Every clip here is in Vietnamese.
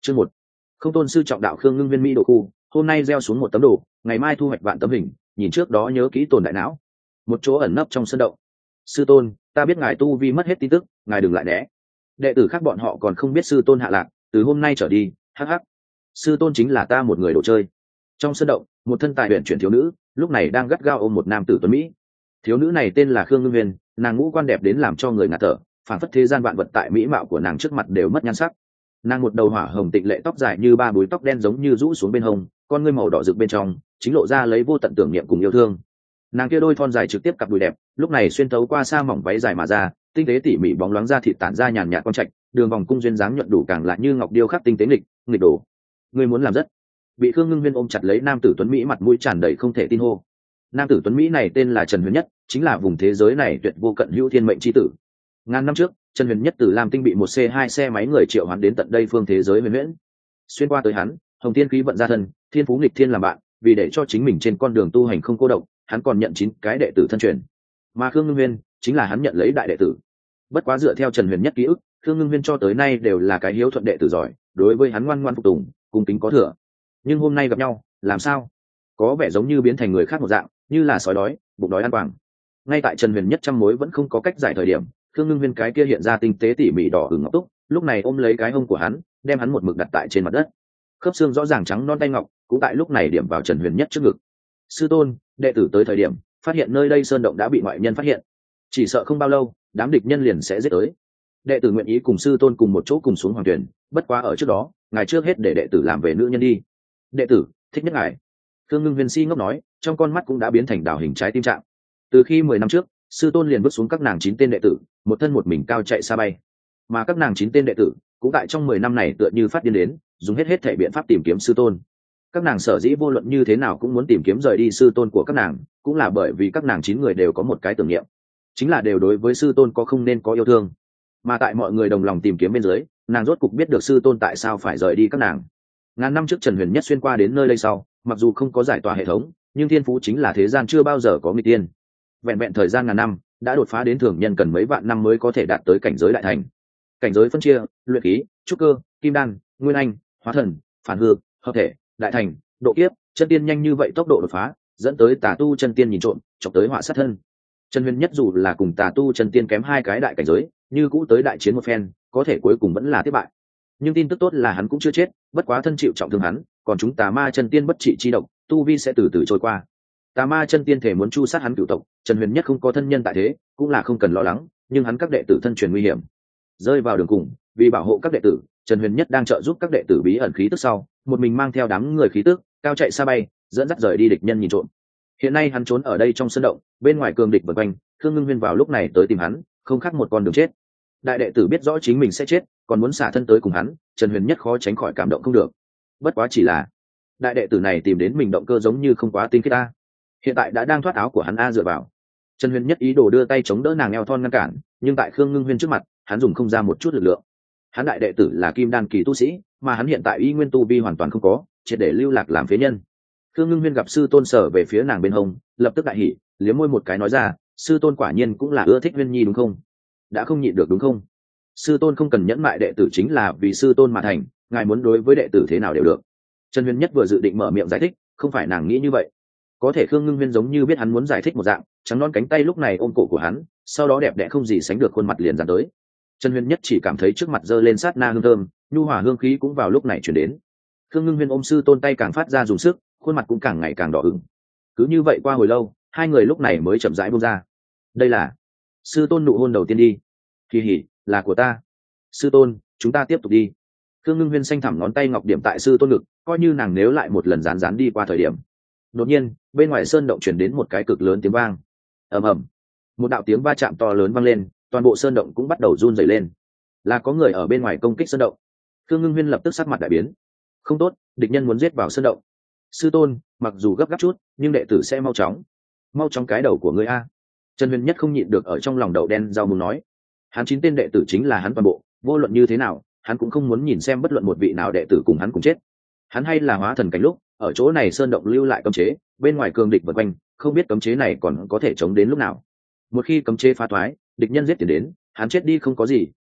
Chương 1. Không tôn sư trọng đạo Khương Ngưng Viên Mỹ đồ khu, hôm nay gieo xuống một tấm đồ, ngày mai thu hoạch vạn tấm hình, nhìn trước đó nhớ kỹ tồn đại não. Một chỗ ẩn nấp trong sân động. Sư tôn, ta biết ngài tu vi mất hết tin tức, ngài đừng lại né. Đệ tử khác bọn họ còn không biết sư tôn hạ lạc, từ hôm nay trở đi, hắc hắc. Sư tôn chính là ta một người đồ chơi. Trong sân động, một thân tài huyện chuyển thiếu nữ, lúc này đang gắt gao ôm một nam tử tuấn mỹ. Thiếu nữ này tên là Khương Ngưng Huyền, nàng ngũ quan đẹp đến làm cho người ngạt thở, phản phất thế gian vạn vật tại mỹ mạo của nàng trước mặt đều mất nhan sắc. Nàng một đầu hỏa hồng tịnh lệ, tóc dài như ba búi tóc đen giống như rũ xuống bên hông, con ngươi màu đỏ rực bên trong chính lộ ra lấy vô tận tưởng niệm cùng yêu thương. Nàng kia đôi thon dài trực tiếp cặp đùi đẹp, lúc này xuyên thấu qua sa mỏng váy dài mà ra, tinh tế tỉ mỉ bóng loáng da thịt tản ra nhàn nhạt quang trạch, đường vòng cung duyên dáng nhuận đủ càng lại như ngọc điêu khắc tinh tế nghịch đổ. Ngươi muốn làm rất. Bị Khương Ngưng Viên ôm chặt lấy nam tử tuấn mỹ, mặt mũi tràn đầy không thể tin hô. Nam tử tuấn mỹ này tên là Trần Huyền Nhất, chính là vùng thế giới này tuyệt vô cận hữu thiên mệnh chi tử. Ngàn năm trước, Trần Huyền Nhất từ Lam Tinh bị một C2 xe máy người triệu hoán đến tận đây phương thế giới huyền huyễn. Xuyên qua tới hắn, Hồng Thiên khí vận ra thân, thiên phú nghịch thiên làm bạn, vì để cho chính mình trên con đường tu hành không cô độc, hắn còn nhận 9 cái đệ tử thân truyền. Mà Khương Ngưng Viên chính là hắn nhận lấy đại đệ tử. Bất quá dựa theo Trần Huyền Nhất ký ức, Khương Ngưng Viên cho tới nay đều là cái hiếu thuận đệ tử giỏi, đối với hắn ngoan ngoãn phục tùng, cung kính có thừa. Nhưng hôm nay gặp nhau, làm sao? Có vẻ giống như biến thành người khác một dạng, như là sói đói, bụng đói ăn quảng. Ngay tại Trần Huyền Nhất trăm mối vẫn không có cách giải thời điểm, Khương Ngưng Viên cái kia hiện ra tinh tế tỉ mỉ đỏ ửng ngọc túc, lúc này ôm lấy cái hông của hắn, đem hắn một mực đặt tại trên mặt đất. Khớp xương rõ ràng trắng non tay ngọc, cũng tại lúc này điểm vào Trần Huyền Nhất trước ngực. Sư tôn, đệ tử tới thời điểm, phát hiện nơi đây sơn động đã bị ngoại nhân phát hiện, chỉ sợ không bao lâu, đám địch nhân liền sẽ giết tới. Đệ tử nguyện ý cùng sư tôn cùng một chỗ cùng xuống hoàng tuyển, bất quá ở trước đó, ngài trước hết để đệ tử làm về nữ nhân đi. Đệ tử thích nhất ngài. Khương Ngưng Viên si ngốc nói, trong con mắt cũng đã biến thành đào hình trái tim trạng. Từ khi 10 năm trước, sư tôn liền bước xuống các nàng 9 tên đệ tử, một thân một mình cao chạy xa bay. Mà các nàng 9 tên đệ tử cũng tại trong 10 năm này tựa như phát điên đến, dùng hết thể biện pháp tìm kiếm sư tôn. Các nàng sở dĩ vô luận như thế nào cũng muốn tìm kiếm rời đi sư tôn của các nàng, cũng là bởi vì các nàng 9 người đều có một cái tưởng niệm, chính là đều đối với sư tôn có không nên có yêu thương. Mà tại mọi người đồng lòng tìm kiếm bên dưới, nàng rốt cục biết được sư tôn tại sao phải rời đi các nàng. Ngàn năm trước Trần Huyền Nhất xuyên qua đến nơi đây sau, mặc dù không có giải tỏa hệ thống, nhưng thiên phú chính là thế gian chưa bao giờ có nghịch tiên. Vẹn thời gian ngàn năm, đã đột phá đến thường nhân cần mấy vạn năm mới có thể đạt tới cảnh giới đại thành. Cảnh giới phân chia: luyện khí, trúc cơ, kim đan, nguyên anh, hóa thần, phản hư, hợp thể, đại thành, độ kiếp, chân tiên. Nhanh như vậy tốc độ đột phá, dẫn tới tà tu chân tiên nhìn trộm, chọc tới họa sát thân. Trần Huyền Nhất dù là cùng tà tu chân tiên kém 2 cái đại cảnh giới, như cũ tới đại chiến một phen, có thể cuối cùng vẫn là thất bại. Nhưng tin tức tốt là hắn cũng chưa chết, bất quá thân chịu trọng thương hắn, còn chúng tà ma chân tiên bất trị chi độc, tu vi sẽ từ từ trôi qua. Tà ma chân tiên thể muốn chu sát hắn cửu tộc, Trần Huyền Nhất không có thân nhân tại thế, cũng là không cần lo lắng, nhưng hắn các đệ tử thân truyền nguy hiểm, rơi vào đường cùng. Vì bảo hộ các đệ tử, Trần Huyền Nhất đang trợ giúp các đệ tử bí ẩn khí tức sau, một mình mang theo đám người khí tức, cao chạy xa bay, dẫn dắt rời đi địch nhân nhìn trộm. Hiện nay hắn trốn ở đây trong sân động, bên ngoài cường địch vây quanh, Khương Ngưng Viên vào lúc này tới tìm hắn, không khác một con đường chết. Đại đệ tử biết rõ chính mình sẽ chết, còn muốn xả thân tới cùng hắn, Trần Huyền Nhất khó tránh khỏi cảm động không được. Bất quá chỉ là đại đệ tử này tìm đến mình động cơ giống như không quá tinh khiết ta. Hiện tại đã đang thoát áo của hắn a dựa vào. Trần Huyền Nhất ý đồ đưa tay chống đỡ nàng eo thon ngăn cản, nhưng tại Khương Ngưng Viên trước mặt, hắn dùng không ra một chút lực lượng. Hắn đại đệ tử là kim đan kỳ tu sĩ, mà hắn hiện tại y nguyên tu vi hoàn toàn không có, triệt để lưu lạc làm phế nhân. Khương Ngưng Viên gặp sư tôn sở về phía nàng bên hông, lập tức đại hỉ, liếm môi một cái nói ra, sư tôn quả nhiên cũng là ưa thích Viên Nhi đúng không? Đã không nhịn được đúng không? Sư tôn không cần nhẫn mại đệ tử chính là vì sư tôn mà thành, ngài muốn đối với đệ tử thế nào đều được. Trần Huyền Nhất vừa dự định mở miệng giải thích, không phải nàng nghĩ như vậy. Có thể Khương Ngưng Viên giống như biết hắn muốn giải thích một dạng, trắng non cánh tay lúc này ôm cổ của hắn, sau đó đẹp đẽ không gì sánh được khuôn mặt liền dán tới. Trần Huyền Nhất chỉ cảm thấy trước mặt giơ lên sát na hương thơm, nhu hòa hương khí cũng vào lúc này chuyển đến. Khương Ngưng Viên ôm sư tôn tay càng phát ra dùng sức, khuôn mặt cũng càng ngày càng đỏ ửng. Cứ như vậy qua hồi lâu, hai người lúc này mới chậm rãi buông ra. Đây là sư tôn nụ hôn đầu tiên đi. Kỳ hỉ, là của ta. Sư tôn, chúng ta tiếp tục đi. Khương Ngưng Viên xanh thẳm ngón tay ngọc điểm tại sư tôn ngực, coi như nàng nếu lại một lần rán rán đi qua thời điểm. Đột nhiên, bên ngoài sơn động truyền đến một cái cực lớn tiếng vang. Ầm ầm. Một đạo tiếng va chạm to lớn vang lên, toàn bộ sơn động cũng bắt đầu run rẩy lên. Là có người ở bên ngoài công kích sơn động. Khương Ngưng Viên lập tức sắc mặt đại biến. Không tốt, địch nhân muốn giết vào sơn động. Sư tôn, mặc dù gấp gáp chút, nhưng đệ tử sẽ mau chóng cái đầu của ngươi a. Trần Huyền Nhất không nhịn được ở trong lòng đậu đen rau muống nói. Hắn 9 tên đệ tử chính là hắn toàn bộ, vô luận như thế nào, hắn cũng không muốn nhìn xem bất luận một vị nào đệ tử cùng hắn cùng chết. Hắn hay là hóa thần cảnh lúc, ở chỗ này sơn động lưu lại cấm chế, bên ngoài cường địch vây quanh, không biết cấm chế này còn có thể chống đến lúc nào. Một khi cấm chế phá thoái, địch nhân giết tiền đến, hắn chết đi không có gì,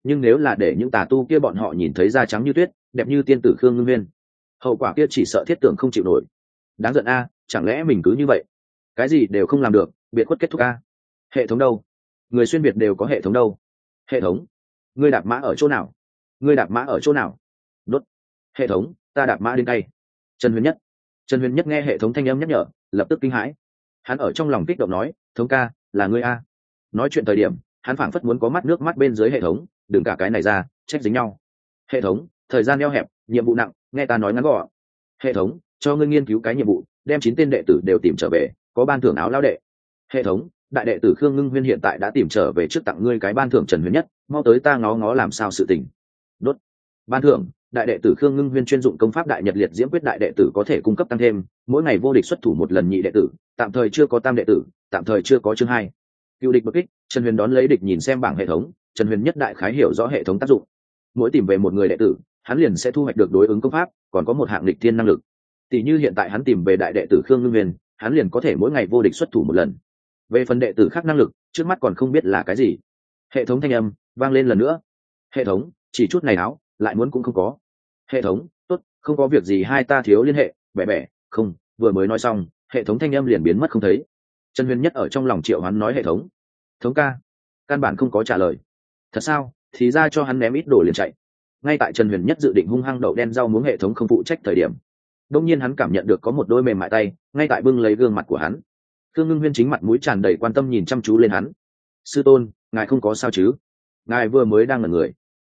nhưng nếu là để những tà tu kia bọn họ nhìn thấy da trắng như tuyết, đẹp như tiên tử Khương Ngưng Huyên, hậu quả kia chỉ sợ thiết tưởng không chịu nổi. Đáng giận a, chẳng lẽ mình cứ như vậy cái gì đều không làm được, biệt khuất kết thúc a? Hệ thống đâu? Người xuyên việt đều có hệ thống đâu? Hệ thống, ngươi đạp mã ở chỗ nào? Ngươi đạp mã ở chỗ nào? Đốt. Hệ thống, ta đạp mã đến tay. Trần Huyền Nhất nghe hệ thống thanh âm nhắc nhở, lập tức kinh hãi. Hắn ở trong lòng kích động nói, thống ca, là ngươi a. Nói chuyện thời điểm hắn phảng phất muốn có mắt nước mắt bên dưới hệ thống, đừng cả cái này ra, trách dính nhau. Hệ thống, thời gian eo hẹp, nhiệm vụ nặng, nghe ta nói ngắn gọn. Hệ thống, cho ngươi nghiên cứu cái nhiệm vụ, đem 9 tên đệ tử đều tìm trở về, có ban thưởng áo lao đệ. Hệ thống, đại đệ tử Khương Ngưng Huyên hiện tại đã tìm trở về, trước tặng ngươi cái ban thưởng Trần Huyền Nhất, mau tới ta ngó ngó làm sao sự tình. Đốt. Ban thưởng, đại đệ tử Khương Ngưng Huyên chuyên dụng công pháp Đại Nhật Liệt Diễm Quyết, đại đệ tử có thể cung cấp tăng thêm, mỗi ngày vô địch xuất thủ một lần, nhị đệ tử tạm thời chưa có tam đệ tử, tạm thời chưa có chương 2. Cựu địch bậc kích. Trần Huyền đón lấy địch nhìn xem bảng hệ thống, Trần Huyền Nhất đại khái hiểu rõ hệ thống tác dụng. Mỗi tìm về một người đệ tử, hắn liền sẽ thu hoạch được đối ứng công pháp, còn có một hạng lịch thiên năng lực. Tỷ như hiện tại hắn tìm về đại đệ tử Khương Ngưng Huyền, hắn liền có thể mỗi ngày vô địch xuất thủ một lần. Về phần đệ tử khác năng lực, trước mắt còn không biết là cái gì. Hệ thống thanh âm vang lên lần nữa. Hệ thống, chỉ chút này áo, lại muốn cũng không có. Hệ thống, tốt, không có việc gì, hai ta thiếu liên hệ, bẻ bẻ, không, vừa mới nói xong, hệ thống thanh âm liền biến mất không thấy. Trần Huyền Nhất ở trong lòng triệu hắn nói hệ thống. Thống ca, căn bản không có trả lời. Thật sao? Thì ra cho hắn ném ít đồ liền chạy. Ngay tại Trần Huyền Nhất dự định hung hăng đậu đen rau muống hệ thống không phụ trách thời điểm, đông nhiên hắn cảm nhận được có một đôi mềm mại tay ngay tại bưng lấy gương mặt của hắn. Khương Ngưng Huyên chính mặt mũi tràn đầy quan tâm nhìn chăm chú lên hắn. Sư tôn, ngài không có sao chứ? Ngài vừa mới đang ngẩn người,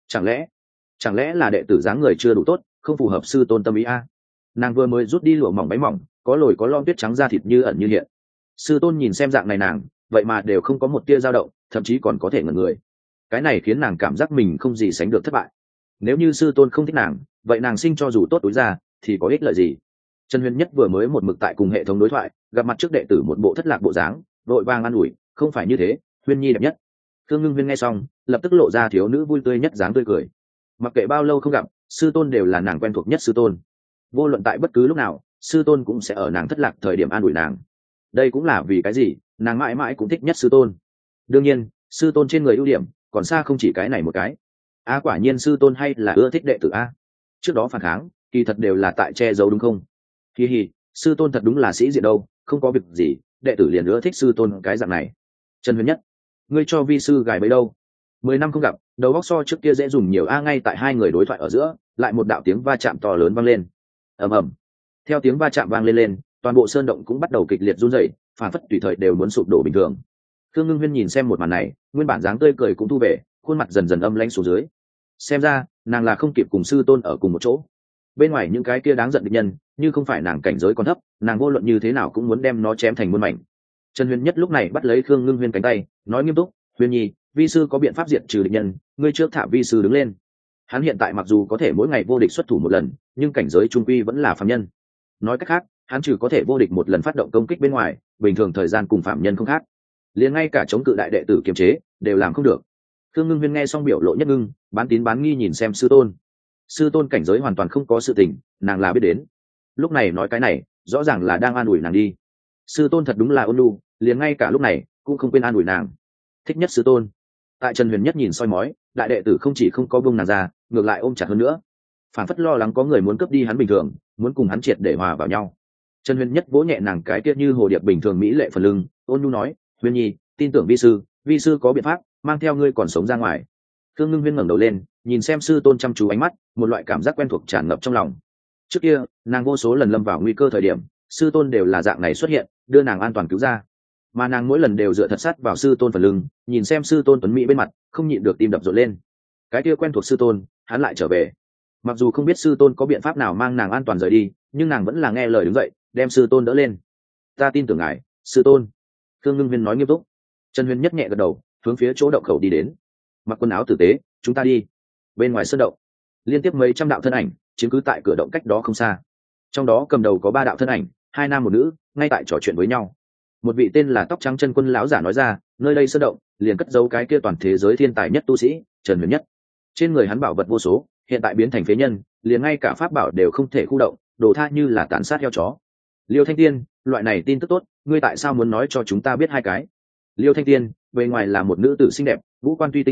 chẳng lẽ là đệ tử dáng người chưa đủ tốt, không phù hợp sư tôn tâm ý a? Nàng vừa mới rút đi lụa mỏng váy mỏng, có lồi có lom tuyết trắng da thịt như ẩn như hiện. Sư tôn nhìn xem dạng này nàng, vậy mà đều không có một tia dao động, thậm chí còn có thể ngẩn người. Cái này khiến nàng cảm giác mình không gì sánh được thất bại. Nếu như sư tôn không thích nàng, vậy nàng sinh cho dù tốt túi ra thì có ích lợi gì? Trần Huyền Nhất vừa mới một mực tại cùng hệ thống đối thoại, gặp mặt trước đệ tử một bộ thất lạc bộ dáng, vội vàng an ủi, không phải như thế, Huyên nhi đẹp nhất. Khương Ngưng Huyên nghe xong, lập tức lộ ra thiếu nữ vui tươi nhất dáng tươi cười. Mặc kệ bao lâu không gặp, sư tôn đều là nàng quen thuộc nhất sư tôn. Vô luận tại bất cứ lúc nào, sư tôn cũng sẽ ở nàng thất lạc thời điểm an ủi nàng. Đây cũng là vì cái gì nàng mãi mãi cũng thích nhất sư tôn. Đương nhiên, sư tôn trên người ưu điểm còn xa không chỉ cái này một cái. Quả nhiên sư tôn hay là ưa thích đệ tử a. Trước đó phản kháng kỳ thật đều là tại che giấu đúng không? Hi hi, sư tôn thật đúng là sĩ diện đâu, không có việc gì, đệ tử liền ưa thích sư tôn cái dạng này. Trần Huyền Nhất, ngươi cho vi sư gài bẫy đâu? 10 năm không gặp, đầu óc so trước kia dễ dùng nhiều a. Ngay tại hai người đối thoại ở giữa, lại một đạo tiếng va chạm to lớn vang lên. Ầm ầm. Theo tiếng va chạm vang lên, toàn bộ sơn động cũng bắt đầu kịch liệt run rẩy, phản phất tùy thời đều muốn sụp đổ bình thường. Khương Ngưng Huyên nhìn xem một màn này, nguyên bản dáng tươi cười cũng thu về, khuôn mặt dần dần âm lãnh xuống dưới. Xem ra, nàng là không kịp cùng sư tôn ở cùng một chỗ. Bên ngoài những cái kia đáng giận địch nhân, như không phải nàng cảnh giới còn thấp, nàng vô luận như thế nào cũng muốn đem nó chém thành muôn mảnh. Trần Huyền Nhất lúc này bắt lấy Khương Ngưng Huyên cánh tay, nói nghiêm túc, Huyền nhi, vi sư có biện pháp diệt trừ địch nhân, ngươi trước thả vi sư đứng lên. Hắn hiện tại mặc dù có thể mỗi ngày vô địch xuất thủ một lần, nhưng cảnh giới trung quy vẫn là phàm nhân. Nói cách khác, hắn trừ có thể vô địch một lần phát động công kích bên ngoài, bình thường thời gian cùng phạm nhân không khác, liền ngay cả chống cự đại đệ tử kiềm chế đều làm không được. Khương Ngưng Huyên nghe xong biểu lộ nhất ngưng, bán tín bán nghi nhìn xem sư tôn. Sư tôn cảnh giới hoàn toàn không có sự tình, nàng là biết đến. Lúc này nói cái này, rõ ràng là đang an ủi nàng đi. Sư tôn thật đúng là ôn nhu, liền ngay cả lúc này cũng không quên an ủi nàng. Thích nhất sư tôn. Tại Trần Huyền Nhất nhìn soi mói, đại đệ tử không chỉ không có buông nàng ra, ngược lại ôm chặt hơn nữa. Phản phất lo lắng có người muốn cướp đi hắn bình thường, muốn cùng hắn triệt để hòa vào nhau. Trần Huyền Nhất vỗ nhẹ nàng cái kia như hồ điệp bình thường mỹ lệ phần lưng, ôn nhu nói, Huyền nhi, tin tưởng vi sư có biện pháp mang theo ngươi còn sống ra ngoài. Khương Ngưng Huyên ngẩng đầu lên, nhìn xem sư tôn chăm chú ánh mắt, một loại cảm giác quen thuộc tràn ngập trong lòng. Trước kia, nàng vô số lần lâm vào nguy cơ thời điểm, sư tôn đều là dạng này xuất hiện, đưa nàng an toàn cứu ra. Mà nàng mỗi lần đều dựa thật sát vào sư tôn phần lưng, nhìn xem sư tôn tuấn mỹ bên mặt, không nhịn được tim đập rộn lên. Cái kia quen thuộc sư tôn, hắn lại trở về. Mặc dù không biết sư tôn có biện pháp nào mang nàng an toàn rời đi, nhưng nàng vẫn là nghe lời đứng dậy, đem sư tôn đỡ lên. Ta tin tưởng ngài, sư tôn. Khương Ngưng Huyên nói nghiêm túc. Trần Huyền Nhất nhẹ gật đầu, hướng phía chỗ động khẩu đi đến. Mặc quần áo tử tế, chúng ta đi. Bên ngoài sơn động, liên tiếp mấy trăm đạo thân ảnh chiếm cứ tại cửa động cách đó không xa. Trong đó cầm đầu có 3 đạo thân ảnh, 2 nam 1 nữ, ngay tại trò chuyện với nhau. Một vị tên là tóc trắng chân quân lão giả nói ra, nơi đây sơn động liền cất giấu cái kia toàn thế giới thiên tài nhất tu sĩ Trần Huyền Nhất. Trên người hắn bảo vật vô số, hiện tại biến thành phế nhân, liền ngay cả pháp bảo đều không thể khu động, đồ tha như là tàn sát heo chó. Liêu Thanh Tiên, loại này tin tức tốt, ngươi tại sao muốn nói cho chúng ta biết 2 cái? Liêu Thanh Tiên, bề ngoài là một nữ tử xinh đẹp, ngũ quan tuy tinh xảo,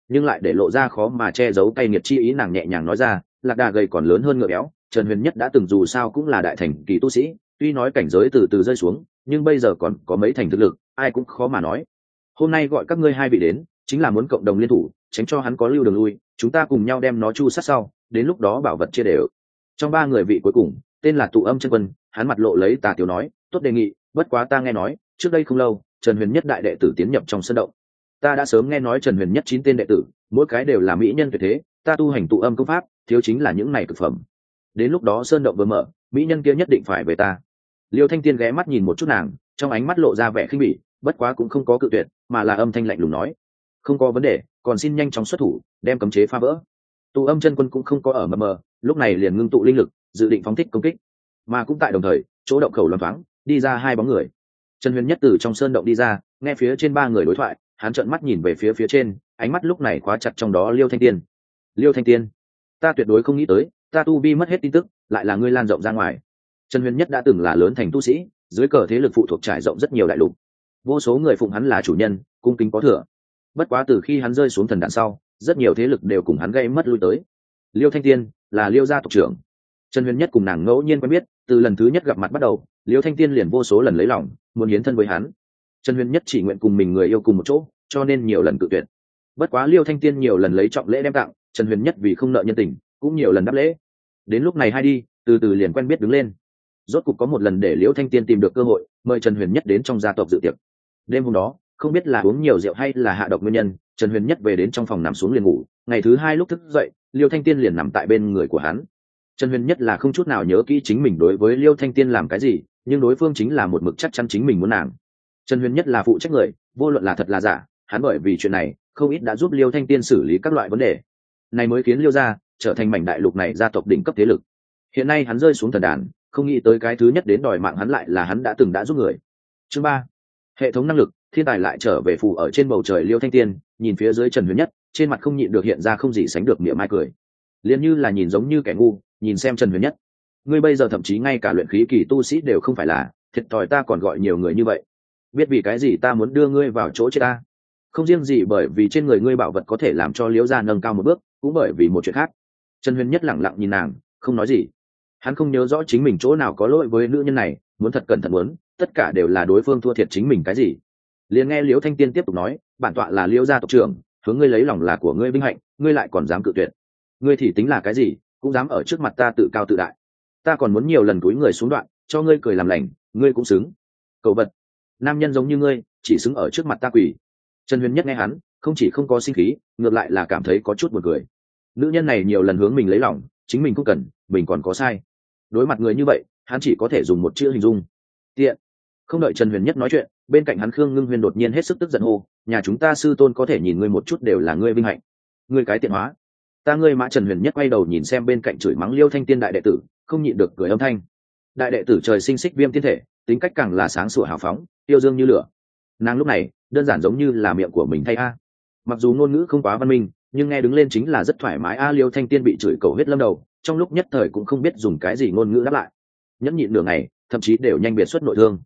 nhưng lại để lộ ra khó mà che giấu cay nghiệt chi ý. Nàng nhẹ nhàng nói ra, lạc đà gầy còn lớn hơn ngựa béo, Trần Huyền Nhất đã từng dù sao cũng là đại thành kỳ tu sĩ, tuy nói cảnh giới từ từ rơi xuống, nhưng bây giờ còn có mấy thành thực lực, ai cũng khó mà nói. Hôm nay gọi các ngươi hai vị đến, chính là muốn cộng đồng liên thủ, tránh cho hắn có lưu đường lui, chúng ta cùng nhau đem nó chu sát sau, đến lúc đó bảo vật chia đều. Trong ba người vị cuối cùng, tên là Tụ Âm Chân Quân, hắn mặt lộ lấy tà tiểu nói, tốt đề nghị, bất quá ta nghe nói, trước đây không lâu, Trần Huyền Nhất đại đệ tử tiến nhập trong sơn động. Ta đã sớm nghe nói Trần Huyền Nhất 9 tên đệ tử, mỗi cái đều là mỹ nhân tuyệt thế, ta tu hành tụ âm công pháp, thiếu chính là những này cực phẩm. Đến lúc đó sơn động vừa mở, mỹ nhân kia nhất định phải về ta. Liêu Thanh Tiên ghé mắt nhìn một chút nàng, trong ánh mắt lộ ra vẻ khinh bỉ, bất quá cũng không có cự tuyệt, mà là âm thanh lạnh lùng nói, không có vấn đề, còn xin nhanh chóng xuất thủ, đem cấm chế phá vỡ. Tụ Âm Chân Quân cũng không có ở mờ, lúc này liền ngưng tụ linh lực, dự định phóng thích công kích. Mà cũng tại đồng thời, chỗ động khẩu loáng thoáng đi ra hai bóng người. Trần Huyền Nhất từ trong sơn động đi ra, nghe phía trên ba người đối thoại, hắn trợn mắt nhìn về phía trên, ánh mắt lúc này khóa chặt trong đó Liêu Thanh Tiên. Liêu Thanh Tiên, ta tuyệt đối không nghĩ tới, ta tu vi mất hết tin tức, lại là ngươi lan rộng ra ngoài. Trần Huyền Nhất đã từng là lớn thành tu sĩ, dưới cờ thế lực phụ thuộc trải rộng rất nhiều đại lục, vô số người phụng hắn là chủ nhân, cung kính có thừa. Bất quá từ khi hắn rơi xuống thần đàn sau, rất nhiều thế lực đều cùng hắn gây mất lui tới. Liêu Thanh Tiên là Liêu gia tộc trưởng. Trần Huyền Nhất cùng nàng ngẫu nhiên quen biết, từ lần thứ nhất gặp mặt bắt đầu, Liêu Thanh Tiên liền vô số lần lấy lòng, muốn hiến thân với hắn. Trần Huyền Nhất chỉ nguyện cùng mình người yêu cùng một chỗ, cho nên nhiều lần cự tuyệt. Bất quá Liêu Thanh Tiên nhiều lần lấy trọng lễ đem tặng, Trần Huyền Nhất vì không nợ nhân tình, cũng nhiều lần đáp lễ. Đến lúc này hai đi, từ từ liền quen biết đứng lên. Rốt cục có một lần để Liêu Thanh Tiên tìm được cơ hội, mời Trần Huyền Nhất đến trong gia tộc dự tiệc. Đêm hôm đó, không biết là uống nhiều rượu hay là hạ độc nguyên nhân, Trần Huyền Nhất về đến trong phòng nằm xuống liền ngủ. Ngày thứ hai lúc thức dậy, Liêu Thanh Tiên liền nằm tại bên người của hắn. Trần Huyền Nhất là không chút nào nhớ kỹ chính mình đối với Liêu Thanh Tiên làm cái gì, nhưng đối phương chính là một mực chắc chắn chính mình muốn nàng. Trần Huyền Nhất là phụ trách người, vô luận là thật là giả, hắn bởi vì chuyện này không ít đã giúp Liêu Thanh Tiên xử lý các loại vấn đề, này mới khiến Liêu gia trở thành mảnh đại lục này gia tộc đỉnh cấp thế lực. Hiện nay hắn rơi xuống thần đàn, không nghĩ tới cái thứ nhất đến đòi mạng hắn lại là hắn đã từng đã giúp người. Chương 3. Hệ thống năng lực, thiên tài lại trở về phù ở trên bầu trời. Liêu Thanh Tiên nhìn phía dưới Trần Huyền Nhất, trên mặt không nhịn được hiện ra không gì sánh được niệm mai cười, liền như là nhìn giống như kẻ ngu nhìn xem Trần Huyền Nhất. Ngươi bây giờ thậm chí ngay cả luyện khí kỳ tu sĩ đều không phải là, thiệt thòi ta còn gọi nhiều người như vậy. Biết vì cái gì ta muốn đưa ngươi vào chỗ chết ta? Không riêng gì bởi vì trên người ngươi bảo vật có thể làm cho Liễu gia nâng cao một bước, cũng bởi vì một chuyện khác. Trần Huyền Nhất lẳng lặng nhìn nàng, không nói gì. Hắn không nhớ rõ chính mình chỗ nào có lỗi với nữ nhân này, muốn thật cẩn thận muốn, tất cả đều là đối phương thua thiệt chính mình cái gì. Liền nghe Liễu Thanh Tiên tiếp tục nói, bản tọa là Liễu gia tộc trưởng, hướng ngươi lấy lòng là của ngươi vinh hạnh, ngươi lại còn dám cự tuyệt. Ngươi thì tính là cái gì, cũng dám ở trước mặt ta tự cao tự đại. Ta còn muốn nhiều lần túi người xuống đoạn, cho ngươi cười làm lành, ngươi cũng xứng. Cầu vật, nam nhân giống như ngươi, chỉ xứng ở trước mặt ta quỳ. Trần Huyền Nhất nghe hắn, không chỉ không có sinh khí, ngược lại là cảm thấy có chút buồn cười. Nữ nhân này nhiều lần hướng mình lấy lòng, chính mình cũng cần, mình còn có sai. Đối mặt người như vậy, hắn chỉ có thể dùng một chữ hình dung: tiện. Không đợi Trần Huyền Nhất nói chuyện, bên cạnh hắn Khương Ngưng Huyền đột nhiên hết sức tức giận hô, nhà chúng ta sư tôn có thể nhìn ngươi một chút đều là ngươi vinh hạnh. Ngươi cái tiện hóa. Ta ngươi Mã. Trần Huyền Nhất quay đầu nhìn xem bên cạnh chửi mắng Liêu Thanh Tiên đại đệ tử, không nhịn được cười âm thanh. Đại đệ tử trời sinh xích viêm tiên thể, tính cách càng là sáng sủa hào phóng, yêu dương như lửa. Nàng lúc này đơn giản giống như là miệng của mình thay a. Mặc dù ngôn ngữ không quá văn minh, nhưng nghe đứng lên chính là rất thoải mái a. Liêu Thanh Tiên bị chửi cầu huyết lâm đầu, trong lúc nhất thời cũng không biết dùng cái gì ngôn ngữ đáp lại. Nhẫn nhịn nửa ngày, thậm chí đều nhanh biệt xuất nội thương.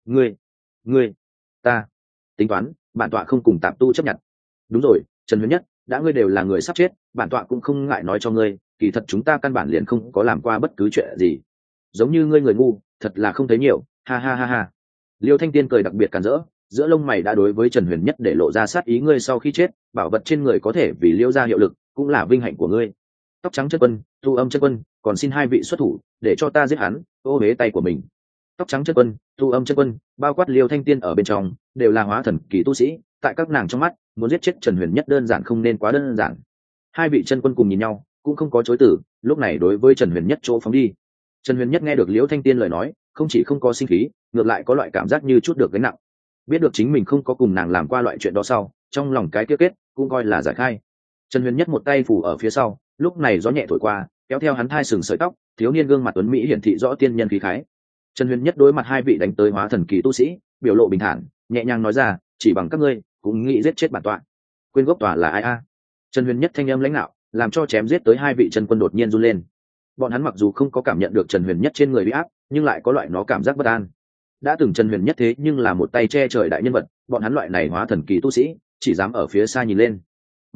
Ngươi, ta tính toán, bản tọa không cùng tạp tu chấp nhận. Đúng rồi, Trần Huyền Nhất, đã ngươi đều là người sắp chết, bản tọa cũng không ngại nói cho ngươi, kỳ thật chúng ta căn bản liền không có làm qua bất cứ chuyện gì. Giống như ngươi người ngu, thật là không thấy nhiều, ha ha ha ha. Liêu Thanh Tiên cười đặc biệt càn rỡ, giữa lông mày đã đối với Trần Huyền Nhất để lộ ra sát ý. Ngươi sau khi chết, bảo vật trên người có thể vì Liêu gia hiệu lực, cũng là vinh hạnh của ngươi. Tóc trắng chân quân, Thu Âm chân quân, còn xin hai vị xuất thủ để cho ta giết hắn, ô bế tay của mình. Tóc trắng chân quân, Thu Âm chân quân, bao quát Liêu Thanh Tiên ở bên trong, đều là hóa thần kỳ tu sĩ, tại các nàng trong mắt, muốn giết chết Trần Huyền Nhất đơn giản không nên quá đơn giản. Hai vị chân quân cùng nhìn nhau, cũng không có chối từ, lúc này đối với Trần Huyền Nhất chỗ phóng đi. Trần Huyền Nhất nghe được Liễu Thanh Tiên lời nói, không chỉ không có sinh khí, ngược lại có loại cảm giác như chút được gánh nặng. Biết được chính mình không có cùng nàng làm qua loại chuyện đó sau, trong lòng cái kết cũng coi là giải khai. Trần Huyền Nhất một tay phủ ở phía sau, lúc này gió nhẹ thổi qua, kéo theo hắn thai sừng sợi tóc, thiếu niên gương mặt tuấn mỹ hiển thị rõ tiên nhân khí khái. Trần Huyền Nhất đối mặt hai vị đánh tới hóa thần kỳ tu sĩ, biểu lộ bình thản, nhẹ nhàng nói ra, chỉ bằng các ngươi cũng nghĩ giết chết bản tọa. Quên gốc tòa là ai a? Trần Huyền Nhất thanh âm lãnh đạo, làm cho chém giết tới hai vị chân quân đột nhiên run lên. Bọn hắn mặc dù không có cảm nhận được Trần Huyền Nhất trên người uy áp, nhưng lại có loại nó cảm giác bất an. Đã từng Trần Huyền Nhất thế nhưng là một tay che trời đại nhân vật, bọn hắn loại này hóa thần kỳ tu sĩ chỉ dám ở phía xa nhìn lên.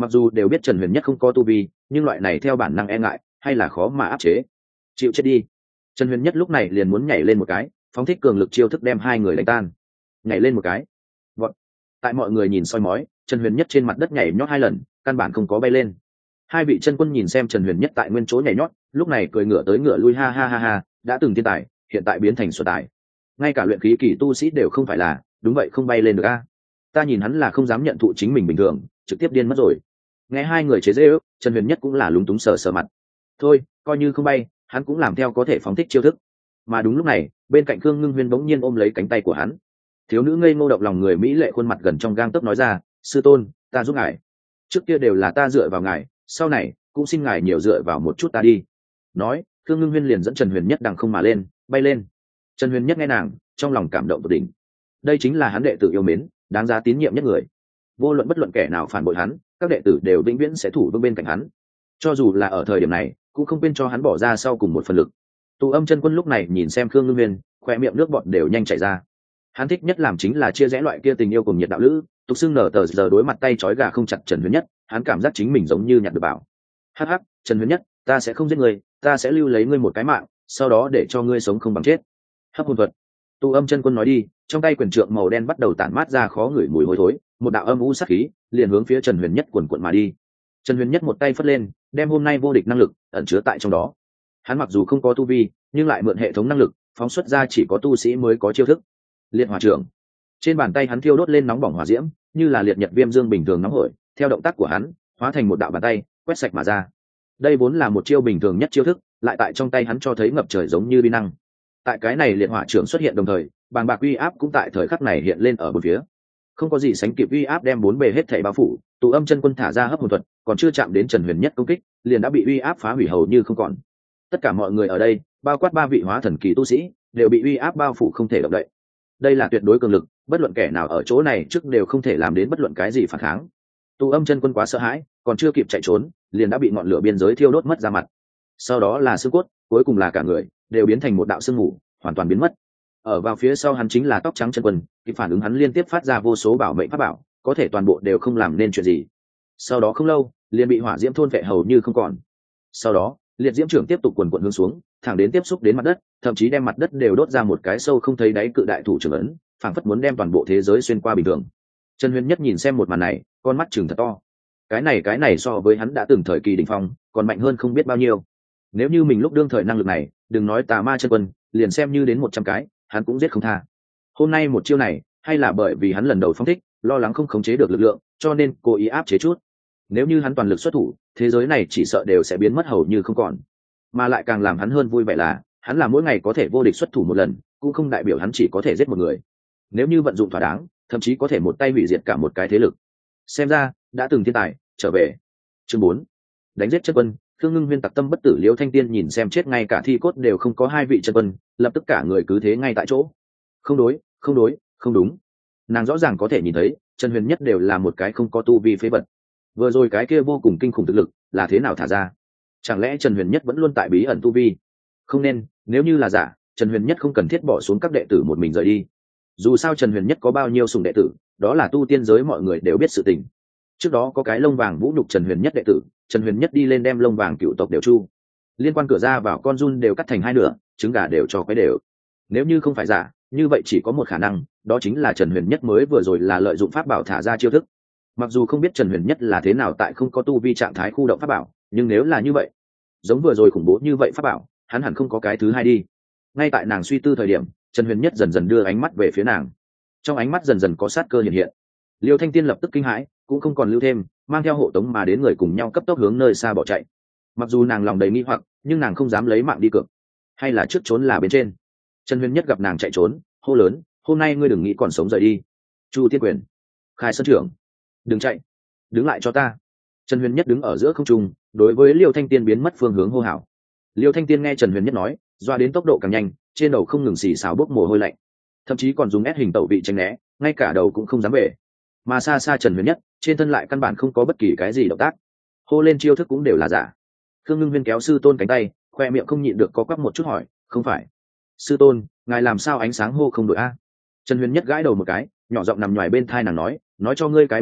mặc dù đều biết Trần Huyền Nhất không có tu vi, nhưng loại này theo bản năng e ngại hay là khó mà áp chế. Chịu chết đi. Trần Huyền Nhất lúc này liền muốn nhảy lên một cái, phóng thích cường lực chiêu thức đem hai người đánh tan. Nhảy lên một cái, vọt. Tại mọi người nhìn soi mói, Trần Huyền Nhất trên mặt đất nhảy nhót 2 lần, căn bản không có bay lên. Hai vị chân quân nhìn xem Trần Huyền Nhất tại nguyên chỗ nhảy nhót, lúc này cười ngửa tới ngửa lui, ha ha ha ha, đã từng thiên tài, hiện tại biến thành xuân tài. Ngay cả luyện khí kỳ tu sĩ đều không phải là, đúng vậy không bay lên được a. Ta nhìn hắn là không dám nhận thụ chính mình bình thường, trực tiếp điên mất rồi. Nghe hai người chế giễu, Trần Huyền Nhất cũng là lúng túng sờ sờ mặt. Thôi, coi như không bay, hắn cũng làm theo có thể phóng thích chiêu thức. Mà đúng lúc này, bên cạnh Khương Ngưng Huyên bỗng nhiên ôm lấy cánh tay của hắn. Thiếu nữ ngây ngô động lòng người mỹ lệ khuôn mặt gần trong gang tấc nói ra, sư tôn, ta giúp ngài. Trước kia đều là ta dựa vào ngài, sau này cũng xin ngài nhiều dựa vào một chút ta đi. Nói, Khương Ngưng Huyên liền dẫn Trần Huyền Nhất đằng không mà lên, bay lên. Trần Huyền Nhất nghe nàng, trong lòng cảm động tột đỉnh. Đây chính là hắn đệ tử yêu mến, đáng giá tín nhiệm nhất người. Vô luận bất luận kẻ nào phản bội hắn, các đệ tử đều vĩnh viễn sẽ thủ vững bên cạnh hắn. Cho dù là ở thời điểm này, cũng không quên cho hắn bỏ ra sau cùng một phần lực. Tụ Âm chân quân lúc này nhìn xem Khương Ngưng Huyên, khoe miệng nước bọt đều nhanh chảy ra. Hắn thích nhất làm chính là chia rẽ loại kia tình yêu cùng nhiệt đạo lữ, tục xưng nở tờ giờ đối mặt tay trói gà không chặt Trần Huyền Nhất, hắn cảm giác chính mình giống như nhặt được bảo. Hắc hắc, Trần Huyền Nhất, ta sẽ không giết ngươi, ta sẽ lưu lấy ngươi một cái mạng, sau đó để cho ngươi sống không bằng chết. Hấp hồn thuật. Tụ Âm chân quân nói đi, trong tay quyền trượng màu đen bắt đầu tản mát ra khó ngửi mùi hôi thối, một đạo âm u sát khí liền hướng phía Trần Huyền Nhất quần quần mà đi. Trần Huyền Nhất một tay phất lên, đem hôm nay vô địch năng lực ẩn chứa tại trong đó. Hắn mặc dù không có tu vi, nhưng lại mượn hệ thống năng lực phóng xuất ra chỉ có tu sĩ mới có chiêu thức. Liệt hỏa trưởng. Trên bàn tay hắn thiêu đốt lên nóng bỏng hỏa diễm, như là liệt nhật viêm dương bình thường nóng hổi, theo động tác của hắn, hóa thành một đạo bàn tay, quét sạch mà ra. Đây vốn là một chiêu bình thường nhất chiêu thức, lại tại trong tay hắn cho thấy ngập trời giống như uy năng. Tại cái này liệt hỏa trưởng xuất hiện đồng thời, bàng bạc uy áp cũng tại thời khắc này hiện lên ở bốn phía. Không có gì sánh kịp uy áp đem bốn bề hết thảy bao phủ, Tụ Âm chân quân thả ra hấp hồn thuật, còn chưa chạm đến Trần Huyền Nhất công kích, liền đã bị uy áp phá hủy hầu như không còn. Tất cả mọi người ở đây, bao quát ba vị hóa thần kỳ tu sĩ, đều bị uy áp bao phủ không thể động đậy. Đây là tuyệt đối cường lực, bất luận kẻ nào ở chỗ này trước đều không thể làm đến bất luận cái gì phản kháng. Tụ Âm chân quân quá sợ hãi, còn chưa kịp chạy trốn, liền đã bị ngọn lửa biên giới thiêu đốt mất ra mặt. Sau đó là xương cốt, cuối cùng là cả người, đều biến thành một đạo sương mù, hoàn toàn biến mất. Ở vào phía sau hắn chính là tóc trắng chân quân, kịp phản ứng hắn liên tiếp phát ra vô số bảo mệnh pháp bảo, có thể toàn bộ đều không làm nên chuyện gì. Sau đó không lâu, liền bị hỏa diễm thôn phệ hầu như không còn. Sau đó, liệt diễm trưởng tiếp tục quần quần hướng xuống, thẳng đến tiếp xúc đến mặt đất, thậm chí đem mặt đất đều đốt ra một cái sâu không thấy đáy cự đại thủ trưởng ấn, phảng phất muốn đem toàn bộ thế giới xuyên qua bình thường. Trần Huyền Nhất nhìn xem một màn này, con mắt trừng thật to. Cái này so với hắn đã từng thời kỳ đỉnh phong, còn mạnh hơn không biết bao nhiêu. Nếu như mình lúc đương thời năng lực này, đừng nói tà ma chân quân, liền xem như đến 100 cái, hắn cũng giết không tha. Hôm nay một chiêu này, hay là bởi vì hắn lần đầu phóng thích, lo lắng không khống chế được lực lượng, cho nên cố ý áp chế chút. Nếu như hắn toàn lực xuất thủ, thế giới này chỉ sợ đều sẽ biến mất hầu như không còn. Mà lại càng làm hắn hơn vui vẻ là, hắn là mỗi ngày có thể vô địch xuất thủ một lần, cũng không đại biểu hắn chỉ có thể giết một người. Nếu như vận dụng thỏa đáng, thậm chí có thể một tay hủy diệt cả một cái thế lực. Xem ra, đã từng thiên tài trở về. Chương 4. Đánh giết chân quân. Khương Ngưng Huyên tặc tâm bất tử, Liễu Thanh Tiên nhìn xem chết ngay cả thi cốt đều không có hai vị chân quân, lập tức cả người cứ thế ngay tại chỗ. Không đối, không đúng. Nàng rõ ràng có thể nhìn thấy, Trần Huyền Nhất đều là một cái không có tu vi phế vật. Vừa rồi cái kia vô cùng kinh khủng thực lực, là thế nào thả ra? Chẳng lẽ Trần Huyền Nhất vẫn luôn tại bí ẩn tu vi? Không nên, nếu như là giả, Trần Huyền Nhất không cần thiết bỏ xuống các đệ tử một mình rời đi. Dù sao Trần Huyền Nhất có bao nhiêu sủng đệ tử, đó là tu tiên giới mọi người đều biết sự tình. Trước đó có cái lông vàng vũ nhục Trần Huyền Nhất đệ tử, Trần Huyền Nhất đi lên đem lông vàng cựu tộc đều chu. Liên quan cửa ra vào con run đều cắt thành hai nửa, trứng gà đều cho cái đều. Nếu như không phải giả, như vậy chỉ có một khả năng, đó chính là Trần Huyền Nhất mới vừa rồi là lợi dụng pháp bảo thả ra chiêu thức. Mặc dù không biết Trần Huyền Nhất là thế nào tại không có tu vi trạng thái khu động pháp bảo, nhưng nếu là như vậy, giống vừa rồi khủng bố như vậy pháp bảo, hắn hẳn không có cái thứ hai đi. Ngay tại nàng suy tư thời điểm, Trần Huyền Nhất dần dần đưa ánh mắt về phía nàng, trong ánh mắt dần dần có sát cơ hiện hiện. Liêu Thanh Tiên lập tức kinh hãi, cũng không còn lưu thêm, mang theo hộ tống mà đến người cùng nhau cấp tốc hướng nơi xa bỏ chạy. Mặc dù nàng lòng đầy nghi hoặc, nhưng nàng không dám lấy mạng đi cược, hay là trước trốn là bên trên. Trần Huyền Nhất gặp nàng chạy trốn, hô lớn, hôm nay ngươi đừng nghĩ còn sống rời đi. Chu Tiên Quyền, Khai Sơn Trưởng, đừng chạy, đứng lại cho ta. Trần Huyền Nhất đứng ở giữa không trung, đối với Liêu Thanh Tiên biến mất phương hướng hô hào. Liêu Thanh Tiên nghe Trần Huyền Nhất nói, doa đến tốc độ càng nhanh, trên đầu không ngừng xì xào bốc mồ hôi lạnh, thậm chí còn dùng ép hình tẩu vị tránh né, ngay cả đầu cũng không dám về. Mà xa xa Trần Huyền Nhất, trên thân lại căn bản không có bất kỳ cái gì động tác, hô lên chiêu thức cũng đều là giả. Khương Ngưng Huyên kéo sư tôn cánh tay, khoe miệng không nhịn được có quắc một chút hỏi, không phải sư tôn, ngài làm sao ánh sáng hô không đổi a? Trần Huyền Nhất gãi đầu một cái, nhỏ giọng nằm nhoài bên thai nàng nói cho ngươi cái bí mật,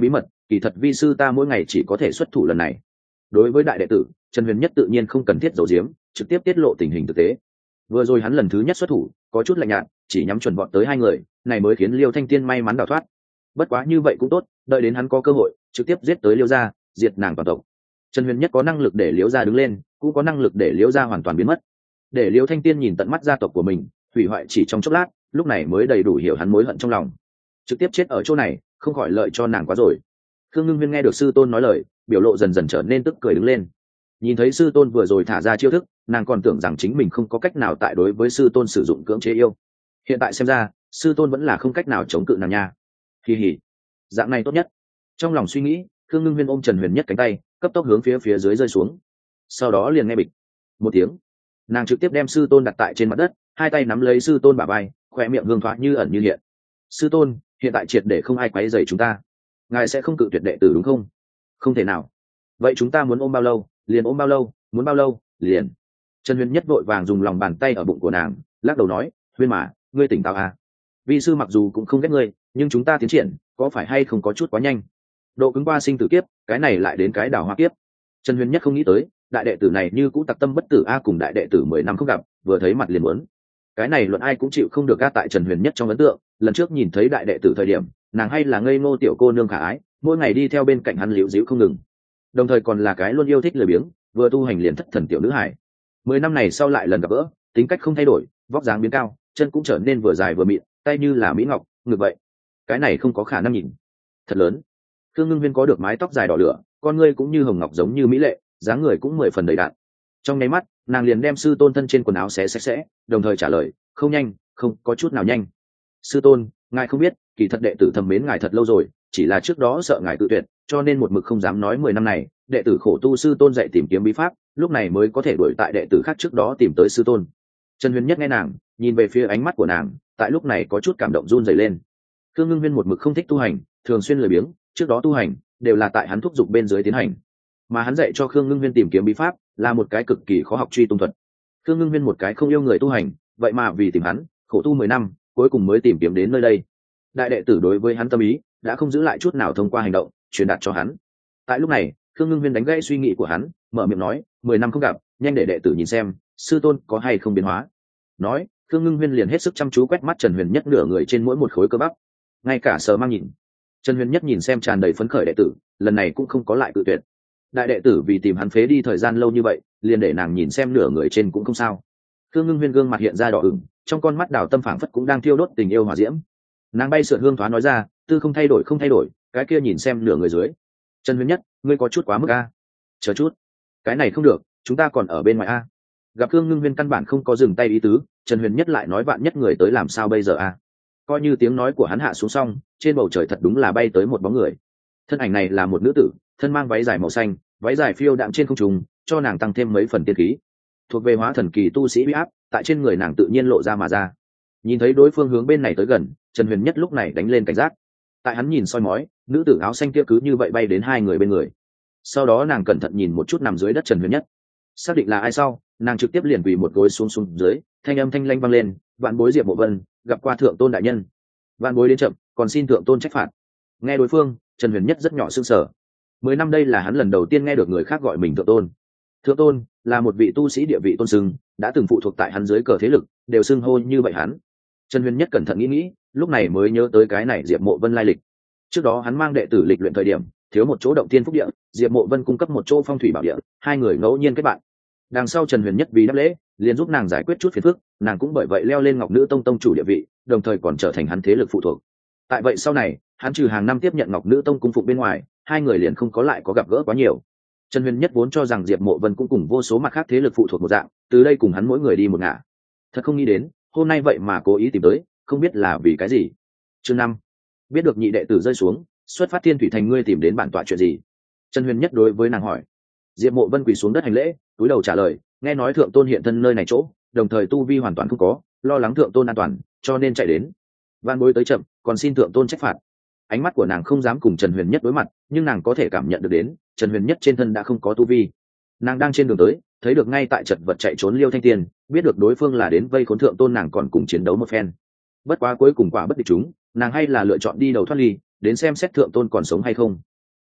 kỳ thật vi sư ta mỗi ngày chỉ có thể xuất thủ lần này. Đối với đại đệ tử, Trần Huyền Nhất tự nhiên không cần thiết giấu giếm, trực tiếp tiết lộ tình hình thực tế. Vừa rồi hắn lần thứ nhất xuất thủ có chút lạnh nhạt, chỉ nhắm chuẩn bọn tới hai người này mới khiến Liêu Thanh Tiên may mắn đào thoát. Bất quá như vậy cũng tốt, đợi đến hắn có cơ hội trực tiếp giết tới Liêu gia, diệt nàng toàn tộc. Trần Huyền Nhất có năng lực để Liêu gia đứng lên, cũng có năng lực để Liêu gia hoàn toàn biến mất. Để Liêu Thanh Tiên nhìn tận mắt gia tộc của mình hủy hoại chỉ trong chốc lát, lúc này mới đầy đủ hiểu hắn mối hận trong lòng. Trực tiếp chết ở chỗ này không khỏi lợi cho nàng quá rồi. Khương Ngưng Viên nghe được sư tôn nói lời, biểu lộ dần dần trở nên tức cười đứng lên. Nhìn thấy sư tôn vừa rồi thả ra chiêu thức, nàng còn tưởng rằng chính mình không có cách nào tại đối với sư tôn sử dụng cưỡng chế yêu. Hiện tại xem ra sư tôn vẫn là không cách nào chống cự nàng nha. Kỳ hỉ, dạng này tốt nhất. Trong lòng suy nghĩ, Khương Ngưng Viên ôm Trần Huyền Nhất cánh tay, cấp tốc hướng phía dưới rơi xuống. Sau đó liền nghe bịch một tiếng, nàng trực tiếp đem sư tôn đặt tại trên mặt đất, hai tay nắm lấy sư tôn bả vai, khoe miệng hương thoại như ẩn như hiện. Sư tôn, hiện tại triệt để không ai quấy rầy chúng ta, ngài sẽ không cự tuyệt đệ tử đúng không? Không thể nào. Vậy chúng ta muốn ôm bao lâu liền ôm bao lâu, muốn bao lâu liền. Trần Huyền Nhất vội vàng dùng lòng bàn tay ở bụng của nàng lắc đầu nói, Huyên mà, ngươi tỉnh táo à? Vi sư mặc dù cũng không ghét ngươi, nhưng chúng ta tiến triển có phải hay không có chút quá nhanh? Độ cứng qua sinh tử kiếp, cái này lại đến cái đào hoa kiếp. Trần Huyền Nhất không nghĩ tới đại đệ tử này như cũ tặc tâm bất tử a, cùng đại đệ tử 10 năm không gặp, vừa thấy mặt liền muốn. Cái này luận ai cũng chịu không được a. Tại Trần Huyền Nhất trong ấn tượng, lần trước nhìn thấy đại đệ tử thời điểm, nàng hay là ngây ngô tiểu cô nương khả ái, mỗi ngày đi theo bên cạnh hắn liễu díu không ngừng, đồng thời còn là cái luôn yêu thích lười biếng, vừa tu hành liền thất thần tiểu nữ hải. 10 năm này sau lại lần gặp gỡ, tính cách không thay đổi, vóc dáng biến cao, chân cũng trở nên vừa dài vừa mịn, tay như là mỹ ngọc, ngược vậy. Cái này không có khả năng nhìn. Thật lớn. Khương Ngưng Viên có được mái tóc dài đỏ lửa, con ngươi cũng như hồng ngọc giống như mỹ lệ, dáng người cũng 10 phần đầy đặn. Trong nháy mắt, nàng liền đem sư tôn thân trên quần áo xé sạch sẽ, đồng thời trả lời, không nhanh, không có chút nào nhanh. Sư tôn, ngài không biết, kỳ thật đệ tử thầm mến ngài thật lâu rồi, chỉ là trước đó sợ ngài tự tuyệt, cho nên một mực không dám nói 10 năm này đệ tử khổ tu sư tôn dạy tìm kiếm bí pháp, lúc này mới có thể đuổi tại đệ tử khác trước đó tìm tới sư tôn. Trần Huyền Nhất nghe nàng, nhìn về phía ánh mắt của nàng, tại lúc này có chút cảm động run rẩy lên. Khương Ngưng Viên một mực không thích tu hành, thường xuyên lười biếng, trước đó tu hành đều là tại hắn thúc giục bên dưới tiến hành, mà hắn dạy cho Khương Ngưng Viên tìm kiếm bí pháp là một cái cực kỳ khó học truy tung thuật. Khương Ngưng Viên một cái không yêu người tu hành, vậy mà vì tìm hắn khổ tu 10 năm, cuối cùng mới tìm kiếm đến nơi đây. Đại đệ tử đối với hắn tâm ý đã không giữ lại chút nào, thông qua hành động truyền đạt cho hắn. Tại lúc này, Khương Ngưng Viên đánh gãy suy nghĩ của hắn, mở miệng nói, 10 năm không gặp, nhanh để đệ tử nhìn xem sư tôn có hay không biến hóa. Nói, Khương Ngưng Viên liền hết sức chăm chú quét mắt Trần Huyền Nhất nửa người trên mỗi một khối cơ bắp, ngay cả sờ mang nhìn. Trần Huyền Nhất nhìn xem tràn đầy phấn khởi đệ tử, lần này cũng không có lại cự tuyệt. Đại đệ tử vì tìm hắn phế đi thời gian lâu như vậy, liền để nàng nhìn xem nửa người trên cũng không sao. Khương Ngưng Viên gương mặt hiện ra đỏ ửng, trong con mắt đào tâm phảng phất cũng đang thiêu đốt tình yêu hỏa diễm. Nàng bay sượn hương thoáng nói ra, tư không thay đổi không thay đổi, cái kia nhìn xem nửa người dưới. Trần Huyền Nhất, ngươi có chút quá mức a. Chờ chút, cái này không được, chúng ta còn ở bên ngoài a. Gặp Khương Ngưng Viên căn bản không có dừng tay ý tứ, Trần Huyền Nhất lại nói, vạn nhất người tới làm sao bây giờ a? Coi như tiếng nói của hắn hạ xuống xong, trên bầu trời thật đúng là bay tới một bóng người. Thân ảnh này là một nữ tử, thân mang váy dài màu xanh, váy dài phiêu đạm trên không trung, cho nàng tăng thêm mấy phần tiên khí. Thuộc về hóa thần kỳ tu sĩ uy áp, tại trên người nàng tự nhiên lộ ra mà ra. Nhìn thấy đối phương hướng bên này tới gần, Trần Huyền Nhất lúc này đánh lên cảnh giác. Tại hắn nhìn soi mói, nữ tử áo xanh kia cứ như vậy bay đến hai người bên người. Sau đó nàng cẩn thận nhìn một chút nằm dưới đất Trần Huyền Nhất, xác định là ai sau, nàng trực tiếp liền quỳ một gối xuống dưới, thanh âm thanh lanh vang lên, vạn bối Diệp Mộ Vân gặp qua thượng tôn đại nhân, vạn bối đến chậm, còn xin thượng tôn trách phạt. Nghe đối phương, Trần Huyền Nhất rất nhỏ sưng sở. 10 năm đây là hắn lần đầu tiên nghe được người khác gọi mình thượng tôn. Thượng tôn là một vị tu sĩ địa vị tôn sưng, đã từng phụ thuộc tại hắn dưới cờ thế lực, đều xưng hô như vậy hắn. Trần Huyền Nhất cẩn thận nghĩ, lúc này mới nhớ tới cái này Diệp Mộ Vân lai lịch. Trước đó hắn mang đệ tử lịch luyện thời điểm, thiếu một chỗ động thiên phúc địa, Diệp Mộ Vân cung cấp một chỗ phong thủy bảo địa, hai người ngẫu nhiên kết bạn. Đằng sau Trần Huyền Nhất vì đáp lễ, liền giúp nàng giải quyết chút phiền phức, nàng cũng bởi vậy leo lên Ngọc Nữ Tông tông chủ địa vị, đồng thời còn trở thành hắn thế lực phụ thuộc. Tại vậy sau này, hắn trừ hàng năm tiếp nhận Ngọc Nữ Tông cung phục bên ngoài, hai người liền không có lại có gặp gỡ quá nhiều. Trần Huyền Nhất vốn cho rằng Diệp Mộ Vân cũng cùng vô số mặt khác thế lực phụ thuộc một dạng, từ đây cùng hắn mỗi người đi một ngả. Thật không nghĩ đến, hôm nay vậy mà cố ý tìm tới, không biết là vì cái gì. Chương 5. Biết được nhị đệ tử rơi xuống, xuất phát Thiên Thủy Thành, ngươi tìm đến bản tọa chuyện gì? Trần Huyền Nhất đối với nàng hỏi. Diệp Mộ Vân quỳ xuống đất hành lễ, cúi đầu trả lời, nghe nói thượng tôn hiện thân nơi này chỗ, đồng thời tu vi hoàn toàn không có, lo lắng thượng tôn an toàn, cho nên chạy đến. Van bối tới chậm, còn xin thượng tôn trách phạt. Ánh mắt của nàng không dám cùng Trần Huyền Nhất đối mặt, nhưng nàng có thể cảm nhận được đến, Trần Huyền Nhất trên thân đã không có tu vi. Nàng đang trên đường tới, thấy được ngay tại chật vật chạy trốn Liêu Thanh Tiên, biết được đối phương là đến vây khốn thượng tôn, nàng còn cùng chiến đấu một phen. Bất quá cuối cùng quả bất địch chúng, nàng hay là lựa chọn đi đầu thoát ly, đến xem xét thượng tôn còn sống hay không.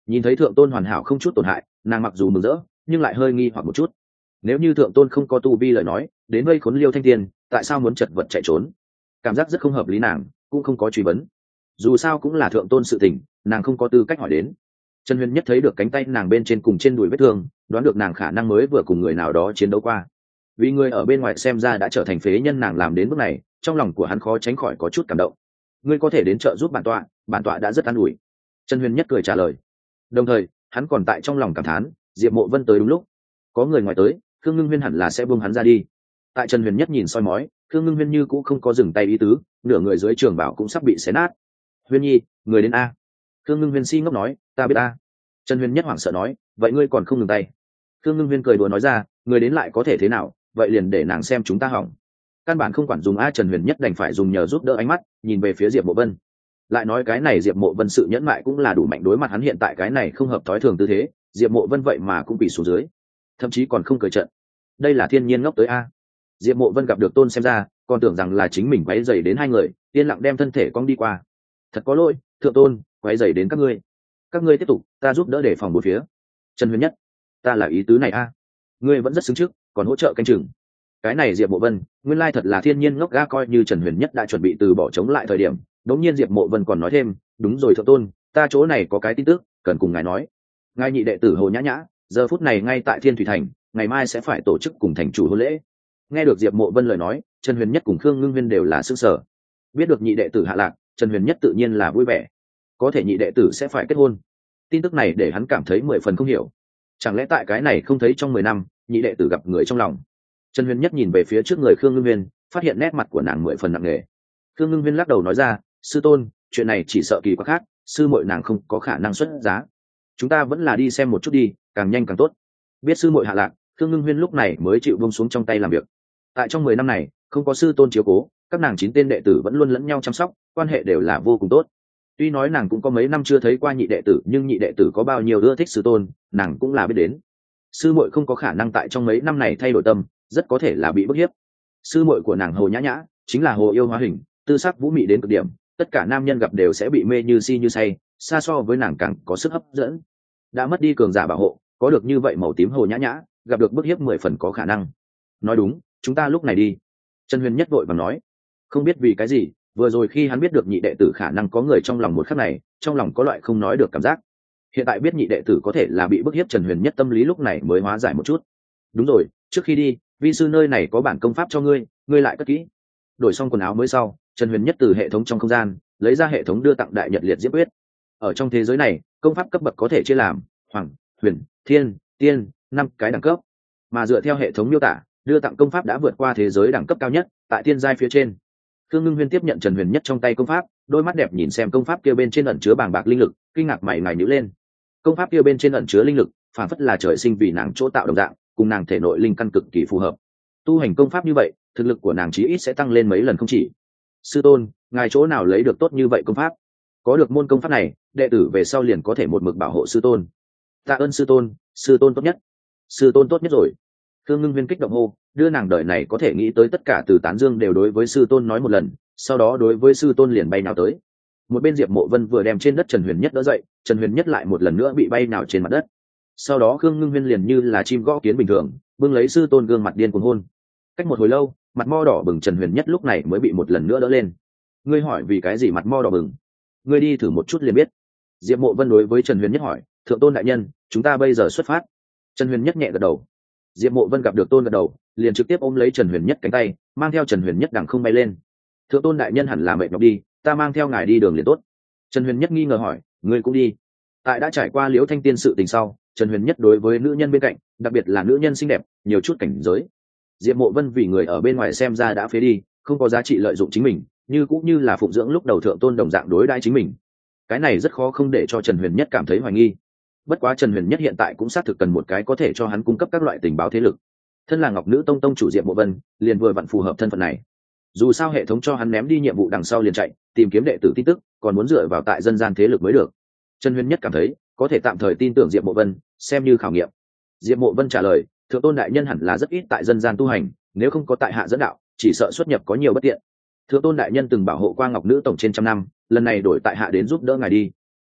Nhìn thấy thượng tôn hoàn hảo không chút tổn hại, nàng mặc dù mừng rỡ nhưng lại hơi nghi hoặc một chút. Nếu như thượng tôn không có tu vi lời nói, đến vây khốn Liêu Thanh Tiên, tại sao muốn chật vật chạy trốn? Cảm giác rất không hợp lý, nàng cũng không có truy vấn. Dù sao cũng là thượng tôn sự tình, nàng không có tư cách hỏi đến. Trần Huyền Nhất thấy được cánh tay nàng bên trên cùng trên đùi vết thương, đoán được nàng khả năng mới vừa cùng người nào đó chiến đấu qua. Vì người ở bên ngoài xem ra đã trở thành phế nhân nàng làm đến bước này, trong lòng của hắn khó tránh khỏi có chút cảm động. Ngươi có thể đến trợ giúp bản tọa đã rất an ủi. Trần Huyền Nhất cười trả lời. Đồng thời, hắn còn tại trong lòng cảm thán, Diệp Mộ Vân tới đúng lúc. Có người ngoài tới, Khương Ngưng Huyên hẳn là sẽ buông hắn ra đi. Tại Trần Huyền Nhất nhìn soi mói, Khương Ngưng Huyên như cũng không có dừng tay ý tứ, nửa người dưới trường bảo cũng sắp bị xé nát. Huyên Nhi, người đến a. Khương Ngưng Huyên si ngốc nói, ta biết a. Trần Huyền Nhất hoảng sợ nói, vậy ngươi còn không ngừng tay? Khương Ngưng Huyên cười đùa nói ra, người đến lại có thể thế nào, vậy liền để nàng xem chúng ta hỏng. Căn bản không quản dùng a. Trần Huyền Nhất đành phải dùng nhờ giúp đỡ ánh mắt nhìn về phía Diệp Mộ Vân. Lại nói cái này Diệp Mộ Vân sự nhẫn mại cũng là đủ mạnh, đối mặt hắn hiện tại cái này không hợp thói thường tư thế, Diệp Mộ Vân vậy mà cũng bị xuống dưới, thậm chí còn không cười trận. Đây là thiên nhiên ngốc tới a. Diệp Mộ Vân gặp được Tôn xem ra còn tưởng rằng là chính mình quấy rầy đến hai người, yên lặng đem thân thể cong đi qua. Thật có lỗi, thượng tôn, quấy rầy đến các ngươi tiếp tục, ta giúp đỡ để phòng bốn phía. Trần Huyền Nhất, ta là ý tứ này a. Ngươi vẫn rất xứng trước, còn hỗ trợ canh chừng. Cái này Diệp Mộ Vân nguyên lai thật là thiên nhiên ngốc ga, coi như Trần Huyền Nhất đã chuẩn bị từ bỏ chống lại thời điểm, đống nhiên Diệp Mộ Vân còn nói thêm, đúng rồi thượng tôn, ta chỗ này có cái tin tức cần cùng ngài nói. Ngài nhị đệ tử Hồ Nhã Nhã giờ phút này ngay tại Thiên Thủy Thành, ngày mai sẽ phải tổ chức cùng thành chủ hôn lễ. Nghe được Diệp Mộ Vân lời nói, Trần Huyền Nhất cùng Khương Ngưng Huyên đều là sững sờ. Biết được nhị đệ tử hạ lạc, Trần Huyền Nhất tự nhiên là vui vẻ. Có thể nhị đệ tử sẽ phải kết hôn, tin tức này để hắn cảm thấy 10 phần không hiểu. Chẳng lẽ tại cái này không thấy trong 10 năm, nhị đệ tử gặp người trong lòng? Trần Huyền Nhất nhìn về phía trước người Khương Ngưng Huyên, phát hiện nét mặt của nàng 10 phần nặng nề. Khương Ngưng Huyên lắc đầu nói ra, sư tôn, chuyện này chỉ sợ kỳ quá khác, sư muội nàng không có khả năng xuất giá. Chúng ta vẫn là đi xem một chút đi, càng nhanh càng tốt. Biết sư muội hạ lạc, Khương Ngưng Huyên lúc này mới chịu buông xuống trong tay làm việc. Tại trong 10 năm này, không có sư tôn chiếu cố, các nàng 9 tên đệ tử vẫn luôn lẫn nhau chăm sóc, quan hệ đều là vô cùng tốt. Tuy nói nàng cũng có mấy năm chưa thấy qua nhị đệ tử, nhưng nhị đệ tử có bao nhiêu ưa thích sư tôn, nàng cũng là biết đến. Sư muội không có khả năng tại trong mấy năm này thay đổi tâm, rất có thể là bị bức hiếp. Sư muội của nàng Hồ Nhã Nhã chính là hồ yêu hóa hình, tư sắc vũ mị đến cực điểm, tất cả nam nhân gặp đều sẽ bị mê như si như say, xa so với nàng càng có sức hấp dẫn. Đã mất đi cường giả bảo hộ, có được như vậy màu tím Hồ Nhã Nhã, gặp được bức hiếp 10 phần có khả năng. Nói đúng, chúng ta lúc này đi. Trần Huyền Nhất vội và nói. Không biết vì cái gì, vừa rồi khi hắn biết được nhị đệ tử khả năng có người trong lòng một khắc này, trong lòng có loại không nói được cảm giác. Hiện tại biết nhị đệ tử có thể là bị bức hiếp, Trần Huyền Nhất tâm lý lúc này mới hóa giải một chút. Đúng rồi, trước khi đi, vi sư nơi này có bản công pháp cho ngươi, ngươi lại cất kỹ. Đổi xong quần áo mới sau, Trần Huyền Nhất từ hệ thống trong không gian lấy ra hệ thống đưa tặng Đại Nhật Liệt Diễm Quyết. Ở trong thế giới này, công pháp cấp bậc có thể chia làm hoàng, huyền, thiên, tiên 5 cái đẳng cấp, mà dựa theo hệ thống miêu tả, đưa tặng công pháp đã vượt qua thế giới đẳng cấp cao nhất, tại tiên giai phía trên. Khương Ngưng Huyên tiếp nhận Trần Huyền Nhất trong tay công pháp, đôi mắt đẹp nhìn xem công pháp kia bên trên ẩn chứa bàng bạc linh lực, kinh ngạc mày ngài nhíu lên. Công pháp kia bên trên ẩn chứa linh lực, phản phất là trời sinh vì nàng chỗ tạo đồng dạng, cùng nàng thể nội linh căn cực kỳ phù hợp. Tu hành công pháp như vậy, thực lực của nàng chí ít sẽ tăng lên mấy lần không chỉ. Sư tôn, ngài chỗ nào lấy được tốt như vậy công pháp? Có được môn công pháp này, đệ tử về sau liền có thể một mực bảo hộ sư tôn. Tạ ơn sư tôn tốt nhất. Sư tôn tốt nhất rồi. Khương Ngưng Huyên kích động hô, đưa nàng đời này có thể nghĩ tới tất cả từ tán dương đều đối với sư tôn nói một lần, sau đó đối với sư tôn liền bay nào tới. Một bên Diệp Mộ Vân vừa đem trên đất Trần Huyền Nhất đỡ dậy, Trần Huyền Nhất lại một lần nữa bị bay nào trên mặt đất. Sau đó Khương Ngưng Huyên liền như là chim gõ kiến bình thường, bưng lấy sư tôn gương mặt điên cuồng hôn. Cách một hồi lâu, mặt mo đỏ bừng Trần Huyền Nhất lúc này mới bị một lần nữa đỡ lên. Ngươi hỏi vì cái gì mặt mo đỏ bừng? Ngươi đi thử một chút liền biết. Diệp Mộ Vân đối với Trần Huyền Nhất hỏi, thượng tôn đại nhân, chúng ta bây giờ xuất phát. Trần Huyền Nhất nhẹ gật đầu. Diệp Mộ Vân gặp được tôn gật đầu, liền trực tiếp ôm lấy Trần Huyền Nhất cánh tay, mang theo Trần Huyền Nhất đằng không bay lên. Thượng tôn đại nhân hẳn là mệt nhọc đi, ta mang theo ngài đi đường liền tốt. Trần Huyền Nhất nghi ngờ hỏi, ngươi cũng đi? Tại đã trải qua Liễu Thanh Tiên sự tình sau, Trần Huyền Nhất đối với nữ nhân bên cạnh, đặc biệt là nữ nhân xinh đẹp, nhiều chút cảnh giới. Diệp Mộ Vân vì người ở bên ngoài xem ra đã phế đi, không có giá trị lợi dụng chính mình, cũng như là phụng dưỡng lúc đầu thượng tôn đồng dạng đối đãi chính mình. Cái này rất khó không để cho Trần Huyền Nhất cảm thấy hoài nghi. Bất quá Trần Huyền Nhất hiện tại cũng xác thực cần một cái có thể cho hắn cung cấp các loại tình báo thế lực. Thân là Ngọc Nữ Tông tông chủ Diệp Mộ Vân, liền vừa vặn phù hợp thân phận này. Dù sao hệ thống cho hắn ném đi nhiệm vụ đằng sau liền chạy, tìm kiếm đệ tử tin tức, còn muốn dựa vào tại dân gian thế lực mới được. Trần Huyền Nhất cảm thấy, có thể tạm thời tin tưởng Diệp Mộ Vân, xem như khảo nghiệm. Diệp Mộ Vân trả lời, thượng tôn đại nhân hẳn là rất ít tại dân gian tu hành, nếu không có tại hạ dẫn đạo, chỉ sợ xuất nhập có nhiều bất tiện. Thượng tôn đại nhân từng bảo hộ qua Ngọc Nữ Tổng trên trăm năm, lần này đổi tại hạ đến giúp đỡ ngài đi.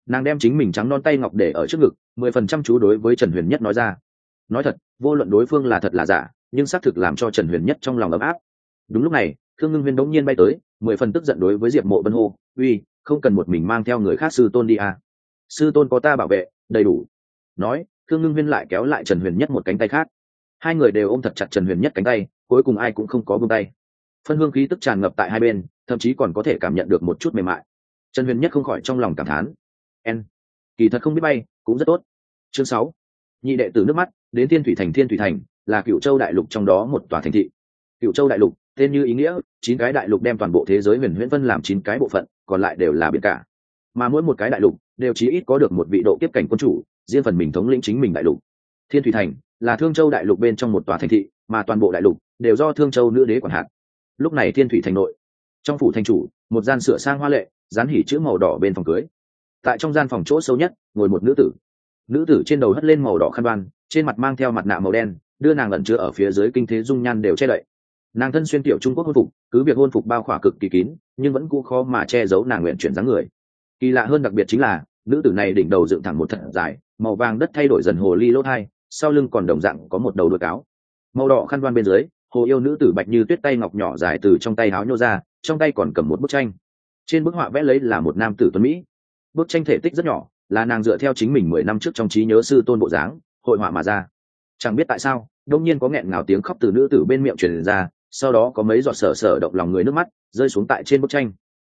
Nàng đem chính mình trắng non tay ngọc để ở trước ngực, 10% chú đối với Trần Huyền Nhất nói ra. Nói thật, vô luận đối phương là thật là giả, nhưng xác thực làm cho Trần Huyền Nhất trong lòng ấm áp. Đúng lúc này, Khương Ngưng Huyên đống nhiên bay tới, 10 phần tức giận đối với Diệp Mộ Vân hô: "Uy, không cần một mình mang theo người khác sư tôn đi à? Sư tôn có ta bảo vệ, đầy đủ." Nói, Khương Ngưng Huyên lại kéo lại Trần Huyền Nhất một cánh tay khác. Hai người đều ôm thật chặt Trần Huyền Nhất cánh tay, cuối cùng ai cũng không có buông tay. Phân hương khí tức tràn ngập tại hai bên, thậm chí còn có thể cảm nhận được một chút mềm mại. Trần Huyền Nhất không khỏi trong lòng cảm thán: "En, kỳ thật không biết bay, cũng rất tốt." Chương 6. Nhị đệ tử nước mắt đến Thiên Thủy Thành. Thiên Thủy Thành là Cựu Châu đại lục trong đó một tòa thành thị. Cựu Châu đại lục tên như ý nghĩa, 9 cái đại lục đem toàn bộ thế giới huyền huyễn phân làm 9 cái bộ phận, còn lại đều là biển cả. Mà mỗi một cái đại lục đều chí ít có được một vị độ kiếp cảnh quân chủ, riêng phần mình thống lĩnh chính mình đại lục. Thiên Thủy Thành là Thương Châu đại lục bên trong một tòa thành thị, mà toàn bộ đại lục đều do Thương Châu nữ đế quản hạt. Lúc này Thiên Thủy Thành nội, trong phủ thành chủ, một gian sửa sang hoa lệ, dán hỉ chữ màu đỏ bên phòng cưới. Tại trong gian phòng chỗ sâu nhất, ngồi một nữ tử. Nữ tử trên đầu hất lên màu đỏ khăn đoan, trên mặt mang theo mặt nạ màu đen, đưa nàng ẩn chứa ở phía dưới kinh thế dung nhan đều che đậy. Nàng thân xuyên tiểu Trung Quốc hôn phục, cứ việc hôn phục bao khỏa cực kỳ kín, nhưng vẫn cũ khó mà che giấu nàng nguyện chuyển dáng người. Kỳ lạ hơn đặc biệt chính là, nữ tử này đỉnh đầu dựng thẳng một thật dài, màu vàng đất thay đổi dần hồ ly lỗ thai, sau lưng còn đồng dạng có một đầu đuôi cáo. Màu đỏ khăn đoan bên dưới, hồ yêu nữ tử bạch như tuyết tay ngọc nhỏ dài từ trong tay háo nhô ra, trong tay còn cầm một bức tranh. Trên bức họa vẽ lấy là một nam tử tuấn mỹ. Bức tranh thể tích rất nhỏ, là nàng dựa theo chính mình 10 năm trước trong trí nhớ sư tôn bộ dáng hội họa mà ra. Chẳng biết tại sao, đông nhiên có nghẹn ngào tiếng khóc từ nữ tử bên miệng truyền ra, sau đó có mấy giọt sở sở động lòng người nước mắt rơi xuống tại trên bức tranh.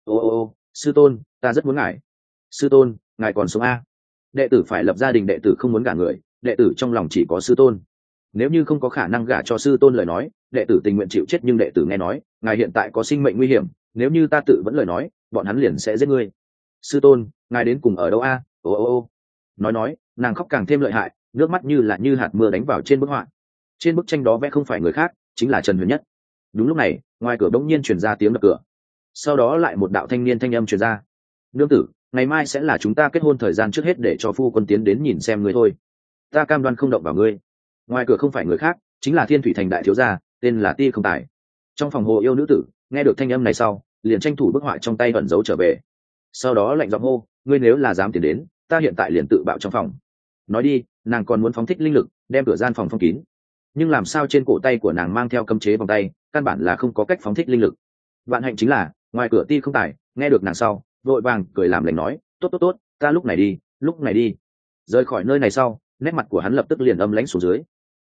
Ô, sư tôn, ta rất muốn ngài. Sư tôn, ngài còn sống a? Đệ tử phải lập gia đình, đệ tử không muốn gả người, đệ tử trong lòng chỉ có sư tôn. Nếu như không có khả năng gả cho sư tôn lời nói, đệ tử tình nguyện chịu chết, nhưng đệ tử nghe nói ngài hiện tại có sinh mệnh nguy hiểm, nếu như ta tự vẫn lời nói, bọn hắn liền sẽ giết ngươi. Sư tôn, ngài đến cùng ở đâu a? Ô. Nói, nàng khóc càng thêm lợi hại, nước mắt như hạt mưa đánh vào trên bức họa. Trên bức tranh đó vẽ không phải người khác, chính là Trần Huyền Nhất. Đúng lúc này, ngoài cửa bỗng nhiên truyền ra tiếng đập cửa. Sau đó lại một đạo thanh niên thanh âm truyền ra: "Nương tử, ngày mai sẽ là chúng ta kết hôn thời gian, trước hết để cho phu quân tiến đến nhìn xem ngươi thôi. Ta cam đoan không động vào ngươi." Ngoài cửa không phải người khác, chính là Thiên Thủy Thành đại thiếu gia, tên là Ti Không Tài. Trong phòng hồ yêu nữ tử nghe được thanh âm này sau, liền tranh thủ bức họa trong tay ẩn giấu trở về. Sau đó lạnh giọng hô: "Ngươi nếu là dám tiến đến, ta hiện tại liền tự bạo trong phòng." Nói đi, nàng còn muốn phóng thích linh lực, đem cửa gian phòng phong kín. Nhưng làm sao trên cổ tay của nàng mang theo cấm chế vòng tay, căn bản là không có cách phóng thích linh lực. Vạn hạnh chính là, ngoài cửa Ti Không Tài nghe được nàng sau, vội vàng cười làm lành nói: Tốt, ta lúc này đi." Rời khỏi nơi này sau, nét mặt của hắn lập tức liền âm lãnh xuống dưới.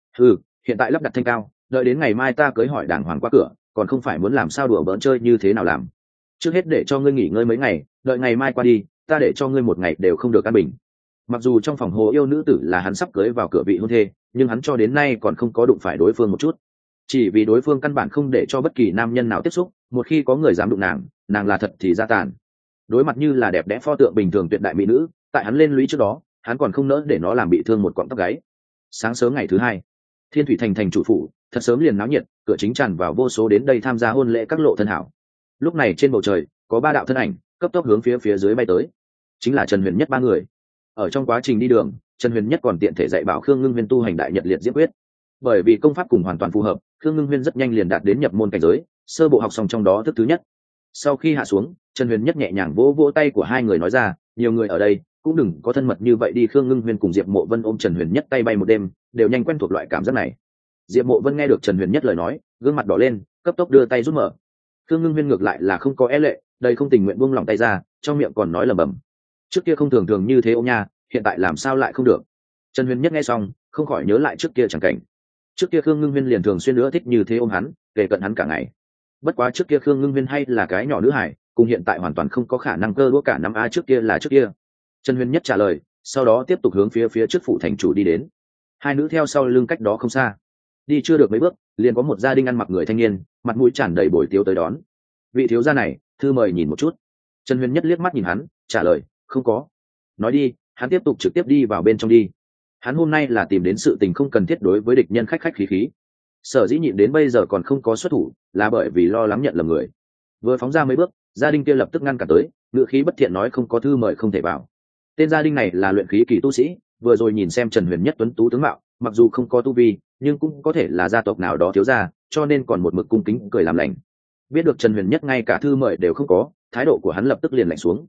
Hiện tại lắp đặt thanh cao, đợi đến ngày mai ta cưới hỏi đàng hoàng qua cửa, còn không phải muốn làm sao đùa bỡn chơi như thế nào làm. Trước hết để cho ngươi nghỉ ngơi mấy ngày, đợi ngày mai qua đi, ta để cho ngươi một ngày đều không được an bình. Mặc dù trong phòng hồ yêu nữ tử là hắn sắp cưới vào cửa vị hôn thê, nhưng hắn cho đến nay còn không có đụng phải đối phương một chút. Chỉ vì đối phương căn bản không để cho bất kỳ nam nhân nào tiếp xúc, một khi có người dám đụng nàng là thật thì ra tàn. Đối mặt như là đẹp đẽ pho tượng bình thường tuyệt đại mỹ nữ, tại hắn lên lũy trước đó, hắn còn không nỡ để nó làm bị thương một cọng tóc gáy. Sáng sớm ngày thứ hai, Thiên Thủy Thành thành chủ phủ thật sớm liền náo nhiệt, cửa chính tràn vào vô số đến đây tham gia hôn lễ các lộ thân hảo. Lúc này trên bầu trời có 3 đạo thân ảnh cấp tốc hướng phía dưới bay tới, chính là Trần Huyền Nhất 3 người. Ở trong quá trình đi đường, Trần Huyền Nhất còn tiện thể dạy bảo Khương Ngưng Huyên tu hành đại nhật liệt diễm quyết. Bởi vì công pháp cùng hoàn toàn phù hợp, Khương Ngưng Huyên rất nhanh liền đạt đến nhập môn cảnh giới, sơ bộ học xong trong đó thức thứ nhất. Sau khi hạ xuống, Trần Huyền Nhất nhẹ nhàng vỗ vỗ tay của hai người nói ra: "Nhiều người ở đây, cũng đừng có thân mật như vậy đi." Khương Ngưng Huyên cùng Diệp Mộ Vân ôm Trần Huyền Nhất tay bay một đêm, đều nhanh quen thuộc loại cảm giác này. Diệp Mộ Vân nghe được Trần Huyền Nhất lời nói, gương mặt đỏ lên, cấp tốc đưa tay rút mở. Khương Ngưng Huyên ngược lại là không có e lệ, đầy không tình nguyện buông lòng tay ra, trong miệng còn nói lẩm bẩm: "Trước kia không thường thường như thế ôm nha, hiện tại làm sao lại không được?" Trần Huyền Nhất nghe xong, không khỏi nhớ lại trước kia chẳng cảnh. Trước kia Khương Ngưng Huyên liền thường xuyên nữa thích như thế ôm hắn, kề cận hắn cả ngày. Bất quá trước kia Khương Ngưng Huyên hay là cái nhỏ nữ hải, cùng hiện tại hoàn toàn không có khả năng cơ đũa cả năm. Trước kia là trước kia. Trần Huyền Nhất trả lời, sau đó tiếp tục hướng phía trước phủ thành chủ đi đến. Hai nữ theo sau lưng cách đó không xa. Đi chưa được mấy bước, liền có một gia đình ăn mặc người thanh niên, mặt mũi tràn đầy bồi tiếu tới đón. "Vị thiếu gia này, thư mời nhìn một chút." Trần Huyền Nhất liếc mắt nhìn hắn, trả lời: "Không có." Nói đi, hắn tiếp tục trực tiếp đi vào bên trong đi. Hắn hôm nay là tìm đến sự tình không cần thiết đối với địch nhân khách khí. Sở dĩ nhịn đến bây giờ còn không có xuất thủ, là bởi vì lo lắng nhận lầm người. Vừa phóng ra mấy bước, gia đình kia lập tức ngăn cản tới, ngữ khí bất thiện nói: "Không có thư mời không thể vào." Tên gia đình này là luyện khí kỳ tu sĩ, vừa rồi nhìn xem Trần Huyền Nhất tuấn tú tướng mạo, mặc dù không có tu vi, nhưng cũng có thể là gia tộc nào đó thiếu gia, cho nên còn một mực cung kính cười làm lành. Biết được Trần Huyền Nhất ngay cả thư mời đều không có, thái độ của hắn lập tức liền lạnh xuống.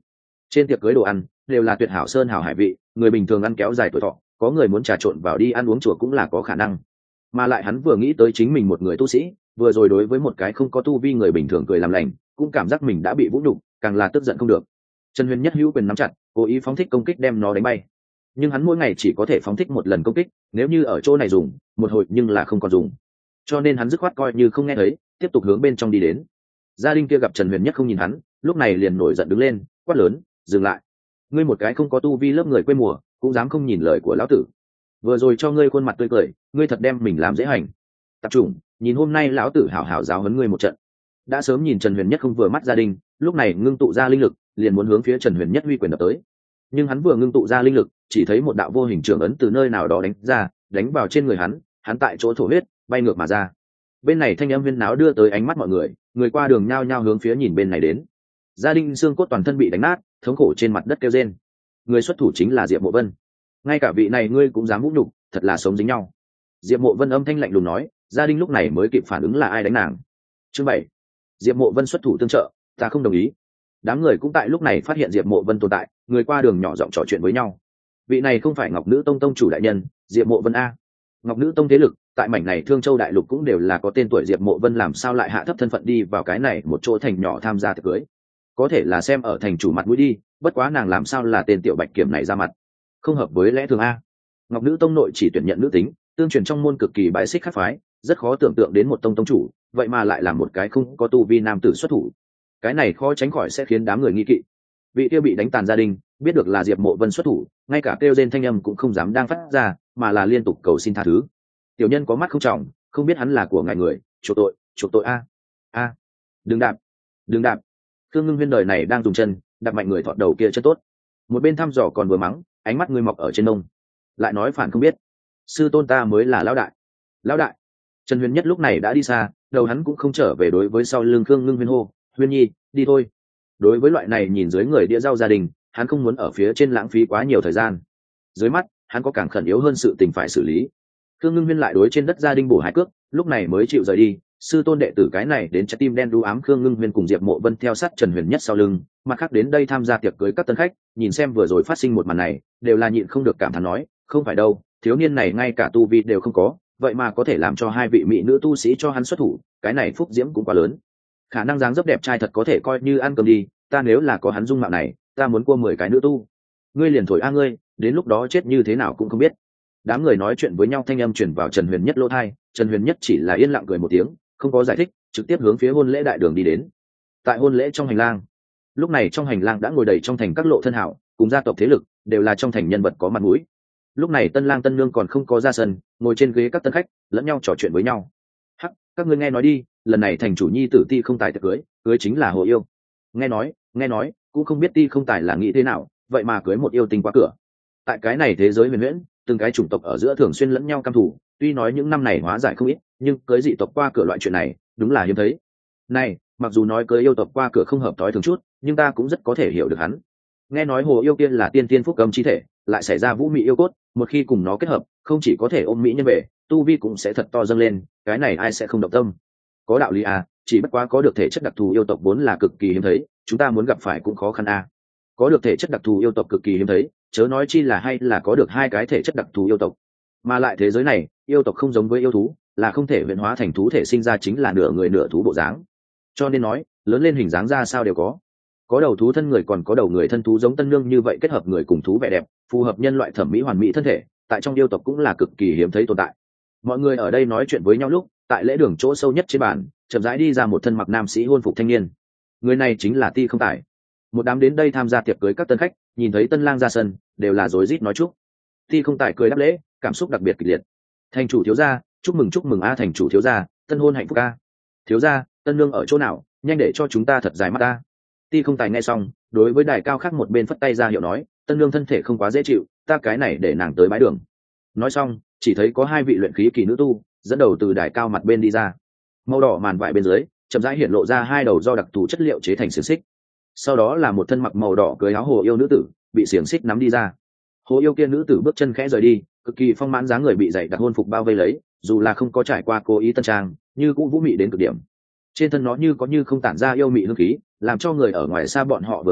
Trên tiệc cưới đồ ăn đều là tuyệt hảo sơn hảo hải vị, người bình thường ăn kéo dài tuổi thọ, có người muốn trà trộn vào đi ăn uống chùa cũng là có khả năng. Mà lại hắn vừa nghĩ tới chính mình một người tu sĩ, vừa rồi đối với một cái không có tu vi người bình thường cười làm lành, cũng cảm giác mình đã bị vũ nhục, càng là tức giận không được. Trần Huyền Nhất hữu quyền nắm chặt, cố ý phóng thích công kích đem nó đánh bay. Nhưng hắn mỗi ngày chỉ có thể phóng thích một lần công kích, nếu như ở chỗ này dùng một hồi nhưng là không còn dùng, cho nên hắn dứt khoát coi như không nghe thấy, tiếp tục hướng bên trong đi đến. Gia đình kia gặp Trần Huyền Nhất không nhìn hắn, lúc này liền nổi giận đứng lên, quát lớn, dừng lại. Ngươi một cái không có tu vi lớp người quê mùa, cũng dám không nhìn lời của lão tử. Vừa rồi cho ngươi khuôn mặt tươi cười, ngươi thật đem mình làm dễ hành. Tập trung, nhìn hôm nay lão tử hảo hảo giáo huấn ngươi một trận. Đã sớm nhìn Trần Huyền Nhất không vừa mắt gia đình, lúc này ngưng tụ ra linh lực, liền muốn hướng phía Trần Huyền Nhất huy quyền đập tới. Nhưng hắn vừa ngưng tụ ra linh lực, chỉ thấy một đạo vô hình trường ấn từ nơi nào đó đánh ra, đánh vào trên người hắn tại chỗ thổ huyết, bay ngược mà ra. Bên này thanh âm huyên náo đưa tới ánh mắt mọi người, người qua đường nhao nhao hướng phía nhìn bên này đến. Gia đình xương cốt toàn thân bị đánh nát, thống khổ trên mặt đất kêu rên. Người xuất thủ chính là Diệp Mộ Vân. Ngay cả vị này ngươi cũng dám vũ nhục, thật là sống dính nhau. Diệp Mộ Vân âm thanh lạnh lùng nói, gia đình lúc này mới kịp phản ứng là ai đánh nàng. Chương 7. Diệp Mộ Vân xuất thủ tương trợ, ta không đồng ý. Đám người cũng tại lúc này phát hiện Diệp Mộ Vân tồn tại, người qua đường nhỏ giọng trò chuyện với nhau. Vị này không phải Ngọc Nữ Tông tông chủ đại nhân, Diệp Mộ Vân a. Ngọc Nữ Tông thế lực tại mảnh này Thương Châu đại lục cũng đều là có tên tuổi, Diệp Mộ Vân làm sao lại hạ thấp thân phận đi vào cái này một chỗ thành nhỏ tham gia tiệc cưới? Có thể là xem ở thành chủ mặt mũi đi, bất quá nàng làm sao là tên tiểu bạch kiểm này ra mặt, không hợp với lẽ thường a. Ngọc Nữ Tông nội chỉ tuyển nhận nữ tính, tương truyền trong môn cực kỳ bãi xích khắc phái, rất khó tưởng tượng đến một tông tông chủ vậy mà lại là một cái không có tu vi nam tử xuất thủ. Cái này khó tránh khỏi sẽ khiến đám người nghi kỵ. Vị kia bị đánh tàn gia đình biết được là Diệp Mộ Vân xuất thủ, ngay cả kêu rên thanh âm cũng không dám đang phát ra, mà là liên tục cầu xin tha thứ. Tiểu nhân có mắt không trọng, không biết hắn là của ngài người, chuộc tội a. A, đừng đạp, đừng đạp. Khương Ngưng Huyên đời này đang dùng chân đạp mạnh người thọt đầu kia chân tốt. Một bên thăm dò còn vừa mắng, ánh mắt người mọc ở trên nông, lại nói phản không biết. Sư tôn ta mới là lão đại. Lão đại. Trần Huyền Nhất lúc này đã đi xa, đầu hắn cũng không trở về, đối với sau lưng Khương Ngưng Huyên hô, Huyên Nhi, đi thôi. Đối với loại này nhìn dưới người đĩa rau gia đình, hắn không muốn ở phía trên lãng phí quá nhiều thời gian. Dưới mắt hắn có càng khẩn yếu hơn sự tình phải xử lý. Khương Ngưng Huyên lại đối trên đất gia đình bổ hai cước, lúc này mới chịu rời đi. Sư tôn đệ tử cái này đến trái tim đen đu ám. Khương Ngưng Huyên cùng Diệp Mộ Vân theo sát Trần Huyền Nhất sau lưng, mặt khác đến đây tham gia tiệc cưới các tân khách, nhìn xem vừa rồi phát sinh một màn này, đều là nhịn không được cảm thán nói, không phải đâu, thiếu niên này ngay cả tu vi đều không có, vậy mà có thể làm cho hai vị mỹ nữ tu sĩ cho hắn xuất thủ, cái này phúc diễm cũng quá lớn. Khả năng dáng dấp đẹp trai thật có thể coi như ăn cơm đi, ta nếu là có hắn dung mạo này, ta muốn cua 10 cái nữ tu. Ngươi liền thổi a ngươi, đến lúc đó chết như thế nào cũng không biết. Đám người nói chuyện với nhau, thanh âm truyền vào Trần Huyền Nhất lỗ tai. Trần Huyền Nhất chỉ là yên lặng cười một tiếng, không có giải thích, trực tiếp hướng phía hôn lễ đại đường đi đến. Tại hôn lễ trong hành lang, lúc này trong hành lang đã ngồi đầy trong thành các lộ thân hảo cùng gia tộc thế lực, đều là trong thành nhân vật có mặt mũi. Lúc này tân lang tân nương còn không có ra sân, ngồi trên ghế các tân khách lẫn nhau trò chuyện với nhau. Hắc, các ngươi nghe nói đi, lần này thành chủ nhi tử Ti Không Tài tiệc cưới, cưới chính là Hồ Yêu. Nghe nói, cũng không biết Ti Không Tài là nghĩ thế nào, vậy mà cưới một yêu tinh qua cửa. Tại cái này thế giới huyền huyễn, từng cái chủng tộc ở giữa thường xuyên lẫn nhau căm thù, tuy nói những năm này hóa giải không ít, nhưng cưới dị tộc qua cửa loại chuyện này đúng là hiếm thấy. Này, mặc dù nói cưới yêu tộc qua cửa không hợp tối thường chút, nhưng ta cũng rất có thể hiểu được hắn. Nghe nói Hồ Yêu kia là tiên tiên phúc âm chi thể, lại xảy ra vũ mị yêu cốt, một khi cùng nó kết hợp, không chỉ có thể ôm mỹ nhân về, tu vi cũng sẽ thật to dâng lên, cái này ai sẽ không động tâm. Có đạo lý à, chỉ bất quá có được thể chất đặc thù yêu tộc vốn là cực kỳ hiếm thấy, chúng ta muốn gặp phải cũng khó khăn à. Có được thể chất đặc thù yêu tộc cực kỳ hiếm thấy, chớ nói chi là hay là có được hai cái thể chất đặc thù yêu tộc. Mà lại thế giới này, yêu tộc không giống với yêu thú, là không thể luyện hóa thành thú thể, sinh ra chính là nửa người nửa thú bộ dáng. Cho nên nói, lớn lên hình dáng ra sao đều có đầu thú thân người, còn có đầu người thân thú, giống tân nương như vậy kết hợp người cùng thú vẻ đẹp, phù hợp nhân loại thẩm mỹ hoàn mỹ thân thể, tại trong yêu tộc cũng là cực kỳ hiếm thấy tồn tại. Mọi người ở đây nói chuyện với nhau lúc, tại lễ đường chỗ sâu nhất trên bàn, chậm rãi đi ra một thân mặc nam sĩ hôn phục thanh niên. Người này chính là Ti Không Tài. Một đám đến đây tham gia tiệc cưới các tân khách, nhìn thấy tân lang ra sân, đều là rối rít nói chúc. Ti Không Tài cười đáp lễ, cảm xúc đặc biệt kịch liệt. Thành chủ thiếu gia, chúc mừng a. Thành chủ thiếu gia, tân hôn hạnh phúc a. Thiếu gia, tân nương ở chỗ nào, nhanh để cho chúng ta thật dài mắt ta. Ti Không Tài nghe xong, đối với đài cao khác một bên phất tay ra hiệu nói, tân nương thân thể không quá dễ chịu, ta cái này để nàng tới bái đường. Nói xong, chỉ thấy có hai vị luyện khí kỳ nữ tu dẫn đầu từ đài cao mặt bên đi ra. Màu đỏ màn vải bên dưới chậm rãi hiện lộ ra hai đầu do đặc thù chất liệu chế thành xiềng xích. Sau đó là một thân mặc màu đỏ cưới áo Hồ Yêu nữ tử bị xiềng xích nắm đi ra. Hồ Yêu kia nữ tử bước chân khẽ rời đi, cực kỳ phong mãn dáng người bị dày đặc hôn phục bao vây lấy, dù là không có trải qua cố ý tân trang, như cũng vũ mị đến cực điểm. Trên thân nó như có như không tản ra yêu mị hương khí, làm cho người ở ngoài xa bọn họ vừa nghe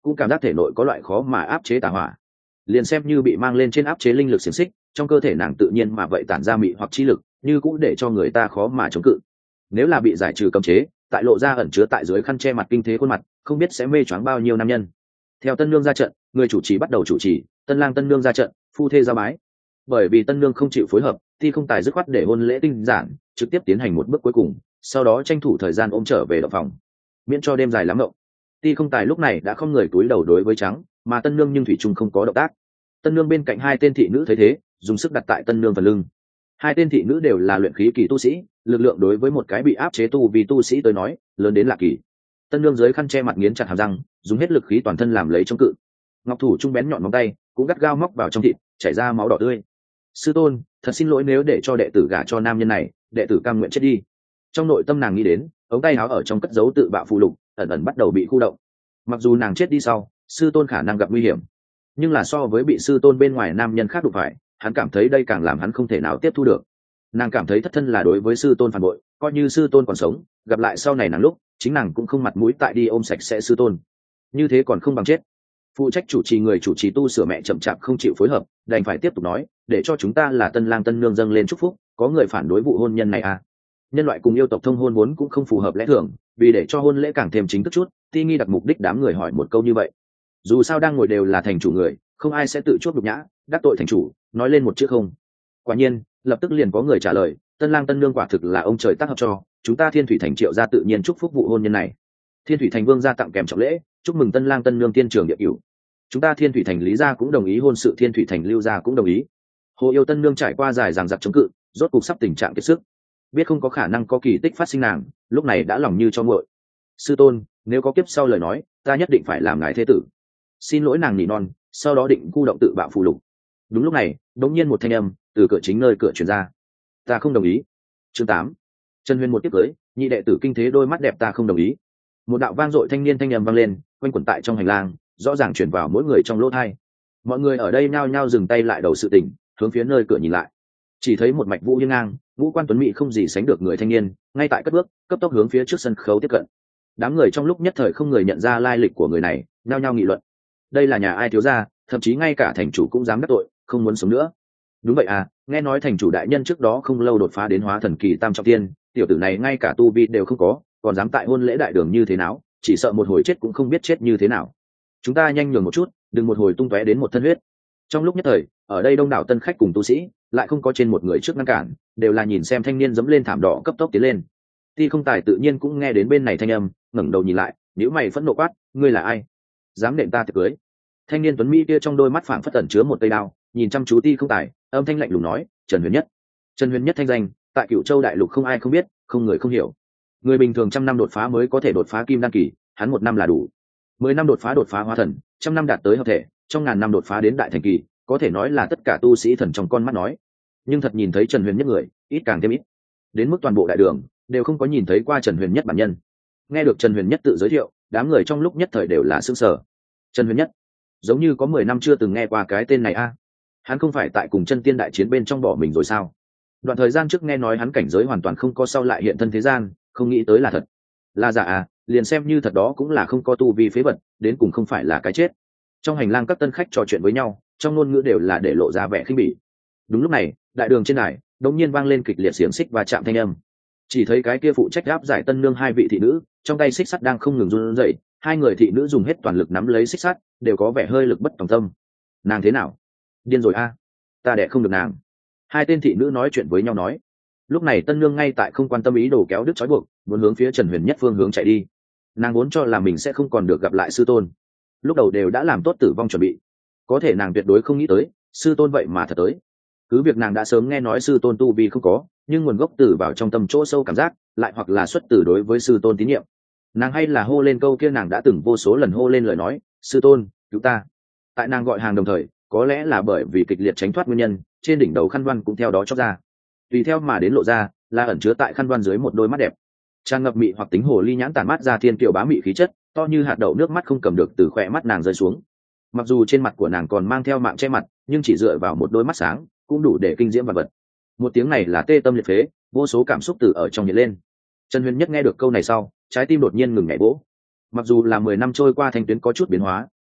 cũng cảm giác thể nội có loại khó mà áp chế tà hỏa. Liền xem như bị mang lên trên áp chế linh lực xiềng xích, trong cơ thể nàng tự nhiên mà vậy tản ra mị hoặc chi lực, như cũng để cho người ta khó mà chống cự. Nếu là bị giải trừ cấm chế, tại lộ ra ẩn chứa tại dưới khăn che mặt kinh thế khuôn mặt, không biết sẽ mê choáng bao nhiêu nam nhân. Theo tân nương ra trận, người chủ trì bắt đầu chủ trì, tân lang tân nương ra trận, phu thê giao bái. Bởi vì tân nương không chịu phối hợp, Ti không tài dứt khoát để hôn lễ tinh giản, trực tiếp tiến hành một bước cuối cùng, sau đó tranh thủ thời gian ôm trở về động phòng, miễn cho đêm dài lắm ngộng. Ti không tài lúc này đã không người cúi đầu đối với trắng, mà tân nương nhưng thủy chung không có động tác. Tân nương bên cạnh hai tên thị nữ thấy thế, dùng sức đặt tại tân nương phần lưng. Hai tên thị nữ đều là luyện khí kỳ tu sĩ, lực lượng đối với một cái bị áp chế tu vì tu sĩ tới nói lớn đến lạ kỳ. Tân nương dưới khăn che mặt nghiến chặt hàm răng, dùng hết lực khí toàn thân làm lấy chống cự. Ngọc thủ trung bén nhọn móng tay cũng gắt gao móc vào trong thịt, chảy ra máu đỏ tươi. Sư tôn, thật xin lỗi nếu để cho đệ tử gả cho nam nhân này, đệ tử cam nguyện chết đi. Trong nội tâm nàng nghĩ đến, ống tay áo ở trong cất giấu tự bạo phù lục ẩn ẩn bắt đầu bị khu động. Mặc dù nàng chết đi sau, sư tôn khả năng gặp nguy hiểm, nhưng là so với bị sư tôn bên ngoài nam nhân khác đụng phải, hắn cảm thấy đây càng làm hắn không thể nào tiếp thu được. Nàng cảm thấy thất thân là đối với sư tôn phản bội, coi như sư tôn còn sống, gặp lại sau này nàng lúc chính nàng cũng không mặt mũi tại đi ôm sạch sẽ sư tôn, như thế còn không bằng chết. Phụ trách chủ trì người chủ trì tu sửa mẹ chậm chạp không chịu phối hợp, đành phải tiếp tục nói, để cho chúng ta là tân lang tân nương dâng lên chúc phúc, có người phản đối vụ hôn nhân này à? Nhân loại cùng yêu tộc thông hôn vốn cũng không phù hợp lẽ thường, vì để cho hôn lễ càng thêm chính thức chút, Ti nghi đặt mục đích đám người hỏi một câu như vậy. Dù sao đang ngồi đều là thành chủ người, không ai sẽ tự chuốc nhục nhã đắc tội thành chủ, nói lên một chữ không. Quả nhiên lập tức liền có người trả lời, tân lang tân nương quả thực là ông trời tác hợp cho, chúng ta Thiên Thủy Thành Triệu gia tự nhiên chúc phúc vụ hôn nhân này. Thiên Thủy Thành Vương gia tặng kèm trọng lễ, chúc mừng tân lang tân nương tiên trường địa cửu. Chúng ta Thiên Thủy Thành Lý gia cũng đồng ý, hôn sự Thiên Thủy Thành Lưu gia cũng đồng ý. Hồ yêu tân nương trải qua dài dằng dặc chống cự, rốt cục sắp tình trạng kiệt sức, biết không có khả năng có kỳ tích phát sinh, nàng lúc này đã lòng như cho nguội. Sư tôn, nếu có kiếp sau lời nói, ta nhất định phải làm ngài thế tử. Xin lỗi, nàng nỉ non, sau đó định cu động tự bạo phù lục. Đúng lúc này đột nhiên một thanh âm từ cửa chính nơi cửa truyền ra, ta không đồng ý. Chương 8. Trần Huyền một tiếp cưới, nhị đệ tử kinh thế đôi mắt đẹp, ta không đồng ý. Một đạo vang dội thanh niên thanh âm vang lên, quanh quẩn tại trong hành lang, rõ ràng truyền vào mỗi người trong lỗ tai. Mọi người ở đây nhao nhao dừng tay lại đầu sự tình, hướng phía nơi cửa nhìn lại. Chỉ thấy một mạch vũ hiên ngang, ngũ quan tuấn mỹ không gì sánh được người thanh niên, ngay tại cất bước, cấp tốc hướng phía trước sân khấu tiếp cận. Đám người trong lúc nhất thời không người nhận ra lai lịch của người này, nhao nhao nghị luận. Đây là nhà ai thiếu gia, thậm chí ngay cả thành chủ cũng dám đắc tội, không muốn sống nữa. Đúng vậy à, nghe nói thành chủ đại nhân trước đó không lâu đột phá đến hóa thần kỳ tam trọng tiên, tiểu tử này ngay cả tu vi đều không có, còn dám tại hôn lễ đại đường như thế nào, chỉ sợ một hồi chết cũng không biết chết như thế nào. Chúng ta nhanh nhường một chút, đừng một hồi tung tóe đến một thân huyết. Trong lúc nhất thời, ở đây đông đảo tân khách cùng tu sĩ, lại không có trên một người trước ngăn cản, đều là nhìn xem thanh niên dẫm lên thảm đỏ cấp tốc tiến lên. Ti không tài tự nhiên cũng nghe đến bên này thanh âm, ngẩng đầu nhìn lại, nhíu mày phẫn nộ quát, ngươi là ai? Dám nện ta tiệc cưới? Thanh niên tuấn mỹ kia trong đôi mắt phảng phất ẩn chứa một cây đao, nhìn chăm chú Ti không tài, âm thanh lạnh lùng nói, Trần Huyền Nhất. Trần Huyền Nhất thanh danh tại Cửu Châu đại lục không ai không biết, không người không hiểu. Người bình thường 100 năm đột phá mới có thể đột phá kim đan kỳ, hắn 1 năm là đủ. 10 năm đột phá hóa thần, 100 năm đạt tới hợp thể, trong ngàn năm đột phá đến đại thành kỳ, có thể nói là tất cả tu sĩ thần trong con mắt nói. Nhưng thật nhìn thấy Trần Huyền Nhất người, ít càng thêm ít. Đến mức toàn bộ đại đường đều không có nhìn thấy qua Trần Huyền Nhất bản nhân. Nghe được Trần Huyền Nhất tự giới thiệu, đám người trong lúc nhất thời đều là sửng sở. Trần Huyền Nhất, giống như có 10 năm chưa từng nghe qua cái tên này a. Hắn không phải tại cùng chân tiên đại chiến bên trong bỏ mình rồi sao? Đoạn thời gian trước nghe nói hắn cảnh giới hoàn toàn không có, sau lại hiện thân thế gian, không nghĩ tới là thật. Là giả à? Liền xem như thật đó cũng là không có tu vi phế vật, đến cùng không phải là cái chết. Trong hành lang các tân khách trò chuyện với nhau, trong ngôn ngữ đều là để lộ ra vẻ khinh bỉ. Đúng lúc này, đại đường trên đài đột nhiên vang lên kịch liệt xiềng xích và chạm thanh âm. Chỉ thấy cái kia phụ trách áp giải tân nương hai vị thị nữ, trong tay xích sắt đang không ngừng run rẩy, hai người thị nữ dùng hết toàn lực nắm lấy xích sắt, đều có vẻ hơi lực bất tòng tâm. Nàng thế nào? Điên rồi a, ta đẻ không được nàng. Hai tên thị nữ nói chuyện với nhau nói. Lúc này tân nương ngay tại không quan tâm ý đồ kéo đứt trói buộc, muốn hướng phía Trần Huyền Nhất phương hướng chạy đi. Nàng vốn cho là mình sẽ không còn được gặp lại sư tôn, lúc đầu đều đã làm tốt tử vong chuẩn bị, có thể nàng tuyệt đối không nghĩ tới sư tôn vậy mà thật tới. Cứ việc nàng đã sớm nghe nói sư tôn tu vi không có, nhưng nguồn gốc từ vào trong tâm chỗ sâu cảm giác, lại hoặc là xuất từ đối với sư tôn tín nhiệm, nàng hay là hô lên câu kia nàng đã từng vô số lần hô lên lời nói, sư tôn cứu ta. Tại nàng gọi hàng đồng thời, có lẽ là bởi vì kịch liệt tránh thoát nguyên nhân, trên đỉnh đầu khăn văn cũng theo đó chóc ra, tùy theo mà đến lộ ra là ẩn chứa tại khăn văn dưới một đôi mắt đẹp, tràn ngập mị hoặc tính hồ ly nhãn tản mát ra thiên kiều bá mị khí chất, to như hạt đậu, nước mắt không cầm được từ khỏe mắt nàng rơi xuống. Mặc dù trên mặt của nàng còn mang theo mạng che mặt, nhưng chỉ dựa vào một đôi mắt sáng cũng đủ để kinh diễm vật vật. Một tiếng này là tê tâm liệt phế, vô số cảm xúc từ ở trong hiện lên. Trần Huyền Nhất nghe được câu này sau, trái tim đột nhiên ngừng nhảy vỗ. Mặc dù là 10 năm trôi qua, thanh tuyến có chút biến hóa,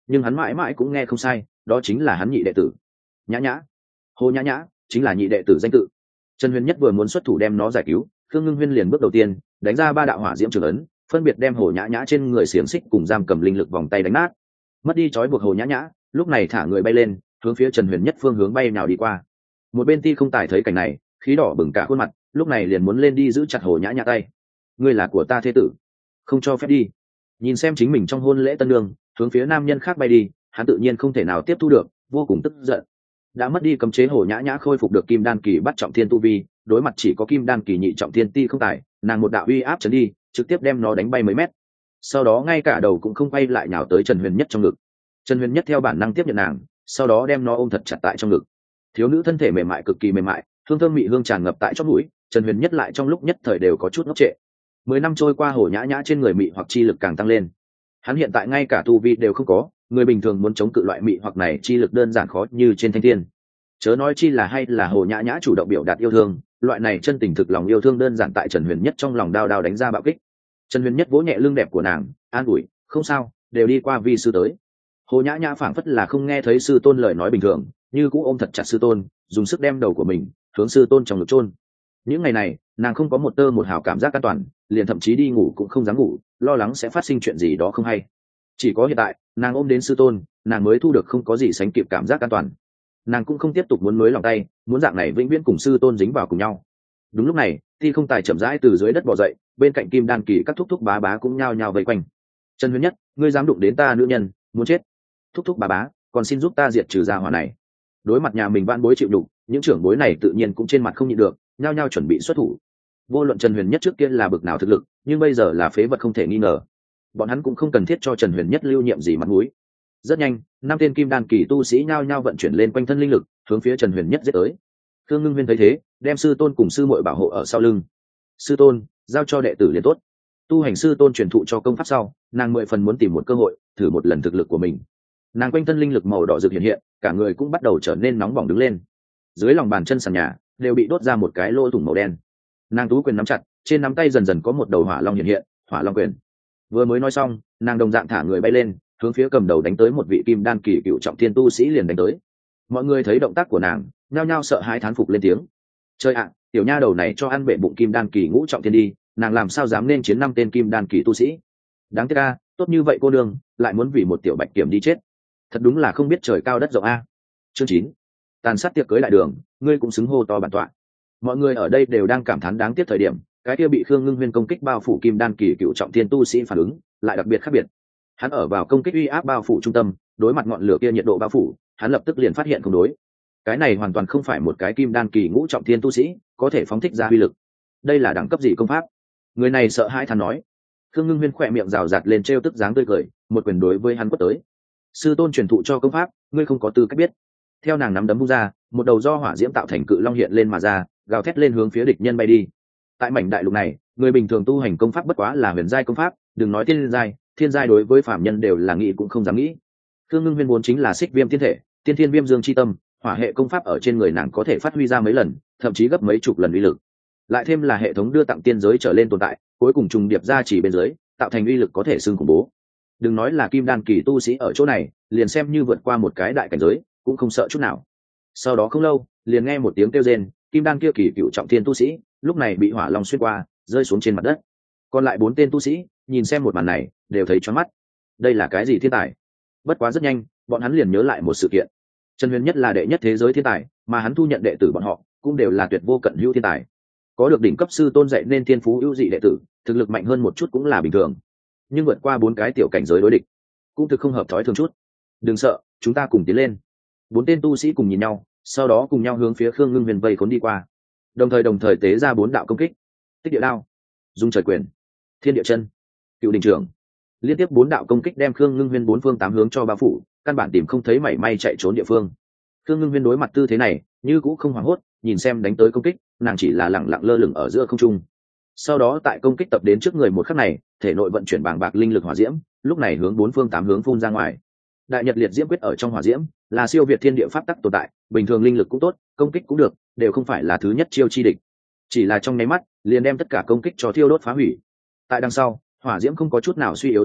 nhưng hắn mãi mãi cũng nghe không sai, đó chính là hắn nhị đệ tử. Nhã Nhã, Hồ Nhã Nhã chính là nhị đệ tử danh tự. Trần Huyền Nhất vừa muốn xuất thủ đem nó giải cứu, Khương Ngưng Huyên liền bước đầu tiên đánh ra 3 đạo hỏa diễm trường ấn, phân biệt đem Hồ Nhã Nhã trên người xiềng xích cùng giam cầm linh lực vòng tay đánh nát. Mất đi trói buộc Hồ Nhã Nhã, lúc này thả người bay lên, hướng phía Trần Huyền Nhất phương hướng bay nào đi qua. Một bên Ti Không Tài thấy cảnh này, khí đỏ bừng cả khuôn mặt, lúc này liền muốn lên đi giữ chặt Hồ Nhã Nhã tay. Ngươi là của ta thế tử, không cho phép đi. Nhìn xem chính mình trong hôn lễ tân nương hướng phía nam nhân khác bay đi, hắn tự nhiên không thể nào tiếp thu được, vô cùng tức giận. Đã mất đi cấm chế, Hồ Nhã Nhã khôi phục được kim đan kỳ bắt trọng thiên tu vi, đối mặt chỉ có kim đan kỳ nhị trọng thiên Ti Không Tài, nàng một đạo uy áp trấn đi, trực tiếp đem nó đánh bay mấy mét. Sau đó ngay cả đầu cũng không quay lại nhào tới Trần Huyền Nhất trong ngực. Trần Huyền Nhất theo bản năng tiếp nhận nàng, sau đó đem nó ôm thật chặt tại trong ngực. Thiếu nữ thân thể mềm mại, cực kỳ mềm mại, hương thơm mị hương tràn ngập tại chóp mũi, Trần Huyền Nhất lại trong lúc nhất thời đều có chút ngốc trệ. 10 năm trôi qua, Hồ Nhã Nhã trên người mị hoặc chi lực càng tăng lên. Hắn hiện tại ngay cả tu vi đều không có, người bình thường muốn chống cự loại mị hoặc này chi lực đơn giản khó như trên thanh thiên. Chớ nói chi là hay là Hồ Nhã Nhã chủ động biểu đạt yêu thương, loại này chân tình thực lòng yêu thương đơn giản tại Trần Huyền Nhất trong lòng đao đao đánh ra bạo kích. Trần Huyền Nhất vỗ nhẹ lưng đẹp của nàng, an ủi, không sao, đều đi qua, vi sư tới. Hồ Nhã Nhã phảng phất là không nghe thấy sư tôn lời nói bình thường, như cũ ôm thật chặt sư tôn, dùng sức đem đầu của mình hướng sư tôn trong ngực chôn. Những ngày này nàng không có một tơ một hào cảm giác an toàn, liền thậm chí đi ngủ cũng không dám ngủ, lo lắng sẽ phát sinh chuyện gì đó không hay. Chỉ có hiện tại nàng ôm đến sư tôn, nàng mới thu được không có gì sánh kịp cảm giác an toàn. Nàng cũng không tiếp tục muốn nối lòng tay, muốn dạng này vĩnh viễn cùng sư tôn dính vào cùng nhau. Đúng lúc này Ti Không Tài chậm rãi từ dưới đất bò dậy, bên cạnh kim đan kỳ các thúc thúc bá bá cũng nhao nhao vây quanh. Trần Huyền Nhất, ngươi dám đụng đến ta nữ nhân, muốn chết. Thúc thúc bá bá, còn xin giúp ta diệt trừ gia hỏa này. Đối mặt nhà mình vãn bối chịu đục, những trưởng bối này tự nhiên cũng trên mặt không nhịn được, nhao nhao chuẩn bị xuất thủ. Vô luận Trần Huyền Nhất trước kia là bực nào thực lực, nhưng bây giờ là phế vật không thể nghi ngờ. Bọn hắn cũng không cần thiết cho Trần Huyền Nhất lưu nhiệm gì mặt mũi. Rất nhanh 5 tên kim đan kỳ tu sĩ nhao nhao vận chuyển lên quanh thân linh lực, hướng phía Trần Huyền Nhất giết tới. Khương Ngưng Huyên thấy thế, đem sư tôn cùng sư muội bảo hộ ở sau lưng. Sư tôn, giao cho đệ tử liền tốt. Tu hành sư tôn truyền thụ cho công pháp sau, nàng 10 phần muốn tìm một cơ hội thử một lần thực lực của mình. Nàng quanh thân linh lực màu đỏ rực hiện hiện, cả người cũng bắt đầu trở nên nóng bỏng đứng lên. Dưới lòng bàn chân sàn nhà đều bị đốt ra một cái lỗ thủng màu đen. Nàng tú quyền nắm chặt, trên nắm tay dần dần có một đầu hỏa long hiện hiện, hỏa long quyền. Vừa mới nói xong, nàng đồng dạng thả người bay lên, hướng phía cầm đầu đánh tới một vị kim đan kỳ cựu trọng thiên tu sĩ liền đánh tới. Mọi người thấy động tác của nàng, nhao nhao sợ hãi thán phục lên tiếng. Chơi ạ, tiểu nha đầu này cho ăn bệ bụng kim đan kỳ ngũ trọng thiên đi, nàng làm sao dám nên chiến 5 tên kim đan kỳ tu sĩ. Đáng tiếc a, tốt như vậy cô nương lại muốn vì một tiểu bạch kiểm đi chết, thật đúng là không biết trời cao đất rộng a. Chương 9, tàn sát tiệc cưới đại đường, ngươi cũng xứng hô to bản tọa. Mọi người ở đây đều đang cảm thán đáng tiếc thời điểm, cái kia bị Khương Ngưng Huyên công kích bao phủ kim đan kỳ cựu trọng thiên tu sĩ phản ứng lại đặc biệt khác biệt. Hắn ở vào công kích uy áp bao phủ trung tâm, đối mặt ngọn lửa kia nhiệt độ bao phủ, hắn lập tức liền phát hiện không đối. Cái này hoàn toàn không phải một cái kim đan kỳ ngũ trọng thiên tu sĩ có thể phóng thích ra uy lực. Đây là đẳng cấp gì công pháp? Người này sợ hãi thán nói. Khương Ngưng Huyên khỏe miệng rào rạt lên trêu tức dáng tươi cười, một quyền đối với hắn quất tới. Sư tôn truyền thụ cho công pháp, ngươi không có tư cách biết. Theo nàng nắm đấm vung ra, một đầu do hỏa diễm tạo thành cự long hiện lên mà ra, gào thét lên hướng phía địch nhân bay đi. Tại mảnh đại lục này, người bình thường tu hành công pháp bất quá là huyền giai công pháp, đừng nói tiên giai, thiên giai đối với phạm nhân đều là nghĩ cũng không dám nghĩ. Khương Ngưng Huyên vốn chính là xích viêm thiên thể, tiên thiên viêm dương chi tâm, hỏa hệ công pháp ở trên người nàng có thể phát huy ra mấy lần, thậm chí gấp mấy chục lần uy lực. Lại thêm là hệ thống đưa tặng tiên giới trở lên tồn tại, cuối cùng trùng điệp ra chỉ bên dưới, tạo thành uy lực có thể xưng khủng bố. Đừng nói là kim đan kỳ tu sĩ ở chỗ này, liền xem như vượt qua một cái đại cảnh giới, cũng không sợ chút nào. Sau đó không lâu, liền nghe một tiếng kêu rên, kim đan kia kỳ cựu trọng thiên tu sĩ, lúc này bị hỏa long xuyên qua, rơi xuống trên mặt đất. Còn lại 4 tên tu sĩ, nhìn xem một màn này, đều thấy choáng mắt. Đây là cái gì thiên tài? Bất quá rất nhanh, bọn hắn liền nhớ lại một sự kiện. Trần Huyền Nhất là đệ nhất thế giới thiên tài, mà hắn thu nhận đệ tử bọn họ cũng đều là tuyệt vô cận hữu thiên tài. Có được đỉnh cấp sư tôn dạy nên thiên phú ưu dị đệ tử, thực lực mạnh hơn một chút cũng là bình thường. Nhưng vượt qua 4 cái tiểu cảnh giới đối địch, cũng thực không hợp thói thường chút. Đừng sợ, chúng ta cùng tiến lên. 4 tên tu sĩ cùng nhìn nhau, sau đó cùng nhau hướng phía Khương Ngưng Huyền vây khốn đi qua. Đồng thời tế ra 4 đạo công kích. Tích địa đao, dung trời quyền, thiên địa chân, cựu đình trưởng. Liên tiếp 4 đạo công kích đem Khương Ngưng Huyền 4 phương 8 hướng cho bao phủ, căn bản tìm không thấy mảy may chạy trốn địa phương. Khương Ngưng Huyền đối mặt tư thế này, như cũng không hoảng hốt, nhìn xem đánh tới công kích, nàng chỉ là lẳng lặng lơ lửng ở giữa không trung. Sau đó tại công kích tập đến trước người một khắc này, thể nội vận chuyển bàng bạc linh lực hỏa diễm, lúc này hướng 4 phương 8 hướng phun ra ngoài. Đại Nhật Liệt Diễm Quyết ở trong hỏa diễm, là siêu việt thiên địa pháp tắc tồn tại, bình thường linh lực cũng tốt, công kích cũng được, đều không phải là thứ nhất chiêu chi địch. Chỉ là trong nháy mắt, liền đem tất cả công kích cho thiêu đốt phá hủy. Tại đằng sau, hỏa diễm không có chút nào suy yếu dấu hiệu,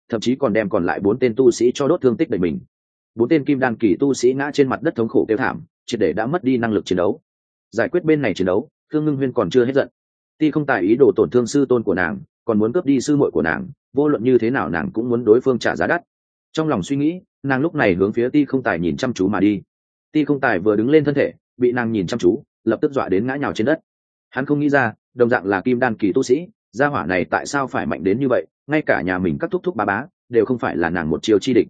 thậm chí còn đem còn lại 4 tên tu sĩ cho đốt thương tích đầy mình. 4 tên kim đan kỳ tu sĩ ngã trên mặt đất thống khổ kêu thảm, triệt để đã mất đi năng lực chiến đấu. Giải quyết bên này chiến đấu, Thương Ngưng Huyên còn chưa hết giận. Ti không tài ý đồ tổn thương sư tôn của nàng, còn muốn cướp đi sư muội của nàng, vô luận như thế nào nàng cũng muốn đối phương trả giá đắt. Trong lòng suy nghĩ, nàng lúc này hướng phía Ti không tài nhìn chăm chú mà đi. Ti không tài vừa đứng lên thân thể, bị nàng nhìn chăm chú, lập tức dọa đến ngã nhào trên đất. Hắn không nghĩ ra, đồng dạng là kim đan kỳ tu sĩ, gia hỏa này tại sao phải mạnh đến như vậy, ngay cả nhà mình các thúc thúc bá bá đều không phải là nàng một chiều chi địch.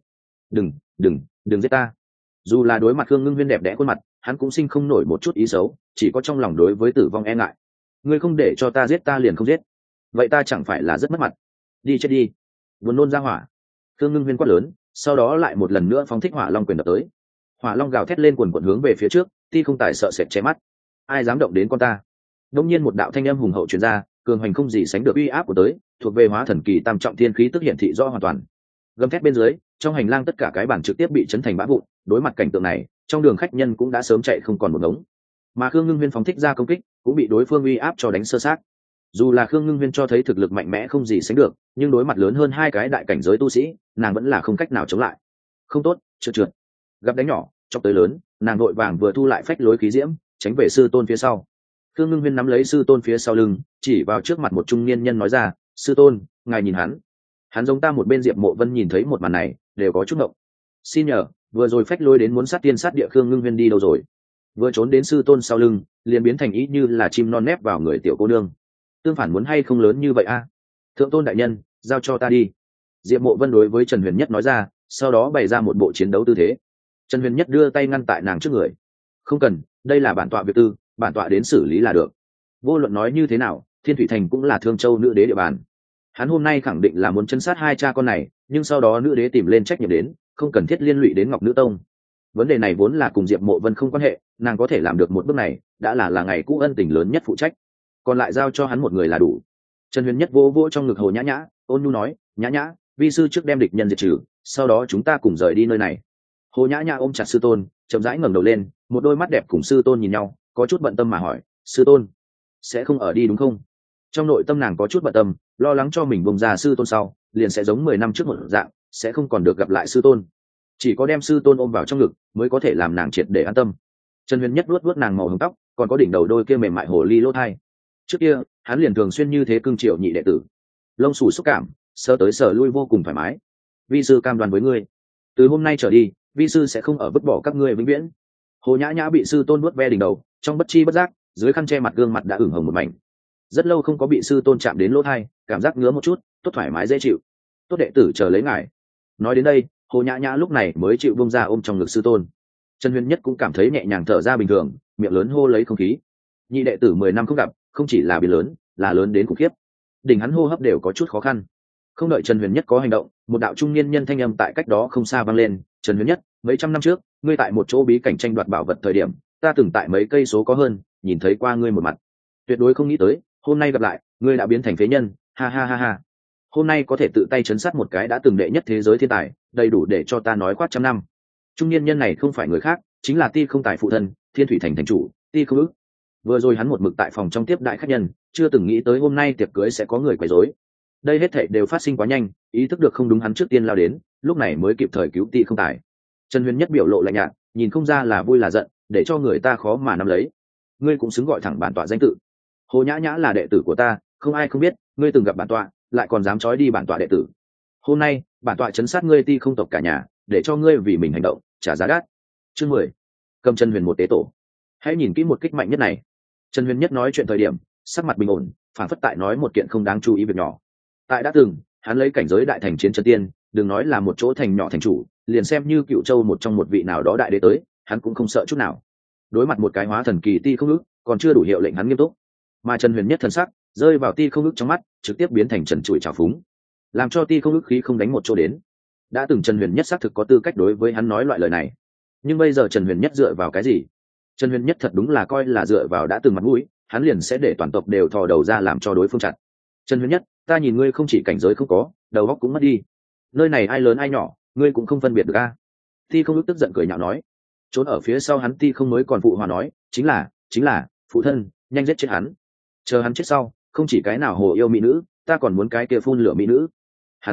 Đừng giết ta. Dù là đối mặt Khương Ngưng Huyên đẹp đẽ khuôn mặt, hắn cũng sinh không nổi một chút ý xấu, chỉ có trong lòng đối với tử vong e ngại. Ngươi không để cho ta giết ta liền không giết, vậy ta chẳng phải là rất mất mặt. Đi chết đi. Buồn nôn ra hỏa. Khương Ngưng Huyên quát lớn, sau đó lại một lần nữa phóng thích hỏa long quyền đập tới. Hỏa long gào thét lên quần quần hướng về phía trước, Ti không tài sợ sệt che mắt. Ai dám động đến con ta? Đông nhiên một đạo thanh âm hùng hậu truyền ra, cường hành không gì sánh được uy áp của tới, thuộc về hóa thần kỳ tam trọng thiên khí tức hiện thị rõ hoàn toàn. Gầm thét bên dưới, trong hành lang tất cả cái bàn trực tiếp bị chấn thành bã vụn. Đối mặt cảnh tượng này, trong đường khách nhân cũng đã sớm chạy không còn một ngống. Mà Khương Ngưng Huyên phóng thích ra công kích, cũng bị đối phương uy áp cho đánh sơ xác. Dù là Khương Ngưng Huyên cho thấy thực lực mạnh mẽ không gì sánh được, nhưng đối mặt lớn hơn 2 cái đại cảnh giới tu sĩ, nàng vẫn là không cách nào chống lại. Không tốt, trượt. Gặp đánh nhỏ, chọc tới lớn, nàng vội vàng vừa thu lại phách lối khí diễm, tránh về sư tôn phía sau. Khương Ngưng Huyên nắm lấy sư tôn phía sau lưng, chỉ vào trước mặt một trung niên nhân nói ra, sư tôn, ngài nhìn hắn giống ta một bên Diệp Mộ Vân nhìn thấy một màn này đều có chút ngộng. Xin nhờ, vừa rồi phách lối đến muốn sát tiên sát địa Khương Ngưng Huyên đi đâu rồi? Vừa trốn đến sư tôn sau lưng, liền biến thành ý như là chim non nép vào người tiểu cô nương. Tương phản muốn hay không lớn như vậy a? Thượng tôn đại nhân, giao cho ta đi. Diệp Mộ Vân đối với Trần Huyền Nhất nói ra, sau đó bày ra một bộ chiến đấu tư thế. Trần Huyền Nhất đưa tay ngăn tại nàng trước người. Không cần, đây là bản tọa việc tư, bản tọa đến xử lý là được. Vô luận nói như thế nào, Thiên Thủy Thành cũng là Thương Châu nữ đế địa bàn. Hắn hôm nay khẳng định là muốn chân sát 2 cha con này, nhưng sau đó nữ đế tìm lên trách nhiệm đến, không cần thiết liên lụy đến Ngọc Nữ Tông. Vấn đề này vốn là cùng Diệp Mộ Vân không quan hệ, nàng có thể làm được một bước này, đã là ngày cũ ân tình lớn nhất phụ trách, còn lại giao cho hắn một người là đủ. Trần Huyền Nhất vỗ vỗ trong ngực Hồ Nhã Nhã, ôn nhu nói, Nhã Nhã, vi sư trước đem địch nhân diệt trừ, sau đó chúng ta cùng rời đi nơi này. Hồ Nhã Nhã ôm chặt sư tôn, chậm rãi ngẩng đầu lên, một đôi mắt đẹp cùng sư tôn nhìn nhau, có chút bận tâm mà hỏi, sư tôn sẽ không ở đi đúng không? Trong nội tâm nàng có chút bận tâm, lo lắng cho mình bông ra sư tôn sau liền sẽ giống 10 năm trước một dạng, sẽ không còn được gặp lại sư tôn. Chỉ có đem sư tôn ôm vào trong ngực mới có thể làm nàng triệt để an tâm. Trần Huyền Nhất vuốt vuốt nàng màu hồng tóc, còn có đỉnh đầu đôi kia mềm mại hồ ly lỗ thai. Trước kia hắn liền thường xuyên như thế cưng chiều nhị đệ tử, lông xù xúc cảm, sờ tới sờ lui vô cùng thoải mái. Vi sư cam đoan với ngươi, từ hôm nay trở đi, vi sư sẽ không ở vứt bỏ các ngươi vĩnh viễn. Hồ Nhã Nhã bị sư tôn vuốt ve đỉnh đầu, trong bất chi bất giác, dưới khăn che mặt gương mặt đã ửng hồng một mảnh. Rất lâu không có bị sư tôn chạm đến lỗ thai, cảm giác ngứa một chút, tốt thoải mái dễ chịu. Tốt đệ tử chờ lấy ngài. Nói đến đây, Hồ Nhã Nhã lúc này mới chịu buông ra ôm trong ngực sư tôn. Trần Huyền Nhất cũng cảm thấy nhẹ nhàng thở ra bình thường, miệng lớn hô lấy không khí. Nhị đệ tử 10 năm không gặp, không chỉ là biến lớn, là lớn đến khủng khiếp. Đỉnh hắn hô hấp đều có chút khó khăn. Không đợi Trần Huyền Nhất có hành động, một đạo trung niên nhân thanh âm tại cách đó không xa vang lên, "Trần Huyền Nhất, mấy trăm năm trước, ngươi tại một chỗ bí cảnh tranh đoạt bảo vật thời điểm, ta từng tại mấy cây số có hơn, nhìn thấy qua ngươi một mặt. Tuyệt đối không nghĩ tới, hôm nay gặp lại, ngươi đã biến thành phế nhân, ha ha ha ha. Hôm nay có thể tự tay chấn sát một cái đã từng đệ nhất thế giới thiên tài, đầy đủ để cho ta nói khoác trăm năm." Trung niên nhân này không phải người khác, chính là Ti Không Tài phụ thân, Thiên Thủy Thành thành chủ, Ti Không Ức. Vừa rồi hắn một mực tại phòng trong tiếp đại khách nhân, chưa từng nghĩ tới hôm nay tiệc cưới sẽ có người quấy rối. Đây hết thảy đều phát sinh quá nhanh, ý thức được không đúng hắn trước tiên lao đến, lúc này mới kịp thời cứu Ti Không Tài. Trần Huyền Nhất biểu lộ lạnh nhạt, nhìn không ra là vui là giận, để cho người ta khó mà nắm lấy. Ngươi cũng xứng gọi thẳng bản tọa danh tự. Hồ Nhã Nhã là đệ tử của ta, không ai không biết, ngươi từng gặp bản tọa, lại còn dám trói đi bản tọa đệ tử. Hôm nay, bản tọa chấn sát ngươi Ti Không tộc cả nhà, để cho ngươi vì mình hành động trả giá đắt. Chương 10. Cầm Trần Huyền một tế tổ. Hãy nhìn kỹ một kích mạnh nhất này. Trần Huyền Nhất nói chuyện thời điểm, sắc mặt bình ổn, phản phất tại nói một kiện không đáng chú ý việc nhỏ. Tại đã từng, hắn lấy cảnh giới đại thành chiến chân tiên, đừng nói là một chỗ thành nhỏ thành chủ, liền xem như Cựu Châu một trong một vị nào đó đại đế tới, hắn cũng không sợ chút nào. Đối mặt một cái hóa thần kỳ Ti Không Ức, còn chưa đủ hiệu lệnh hắn nghiêm túc. Mà Trần Huyền Nhất thần sắc rơi vào Ti Không Ức trong mắt, trực tiếp biến thành trần trụi trào phúng, làm cho Ti Không Ức khí không đánh một chỗ đến. Đã từng Trần Huyền Nhất xác thực có tư cách đối với hắn nói loại lời này, nhưng bây giờ Trần Huyền Nhất dựa vào cái gì? Trần Huyền Nhất thật đúng là coi là dựa vào đã từng mặt mũi, hắn liền sẽ để toàn tộc đều thò đầu ra làm cho đối phương chặt. Trần Huyền Nhất, ta nhìn ngươi không chỉ cảnh giới không có, đầu óc cũng mất đi. Nơi này ai lớn ai nhỏ, ngươi cũng không phân biệt được a? Ti Không Ức tức giận cười nhạo nói. Trốn ở phía sau hắn Ti Không mới còn phụ hòa nói, chính là, phụ thân, nhanh giết chết hắn. Chờ hắn chết sau, không chỉ cái nào hồ yêu mỹ nữ, ta còn muốn cái kia phun lửa mỹ nữ. Hắn thấy,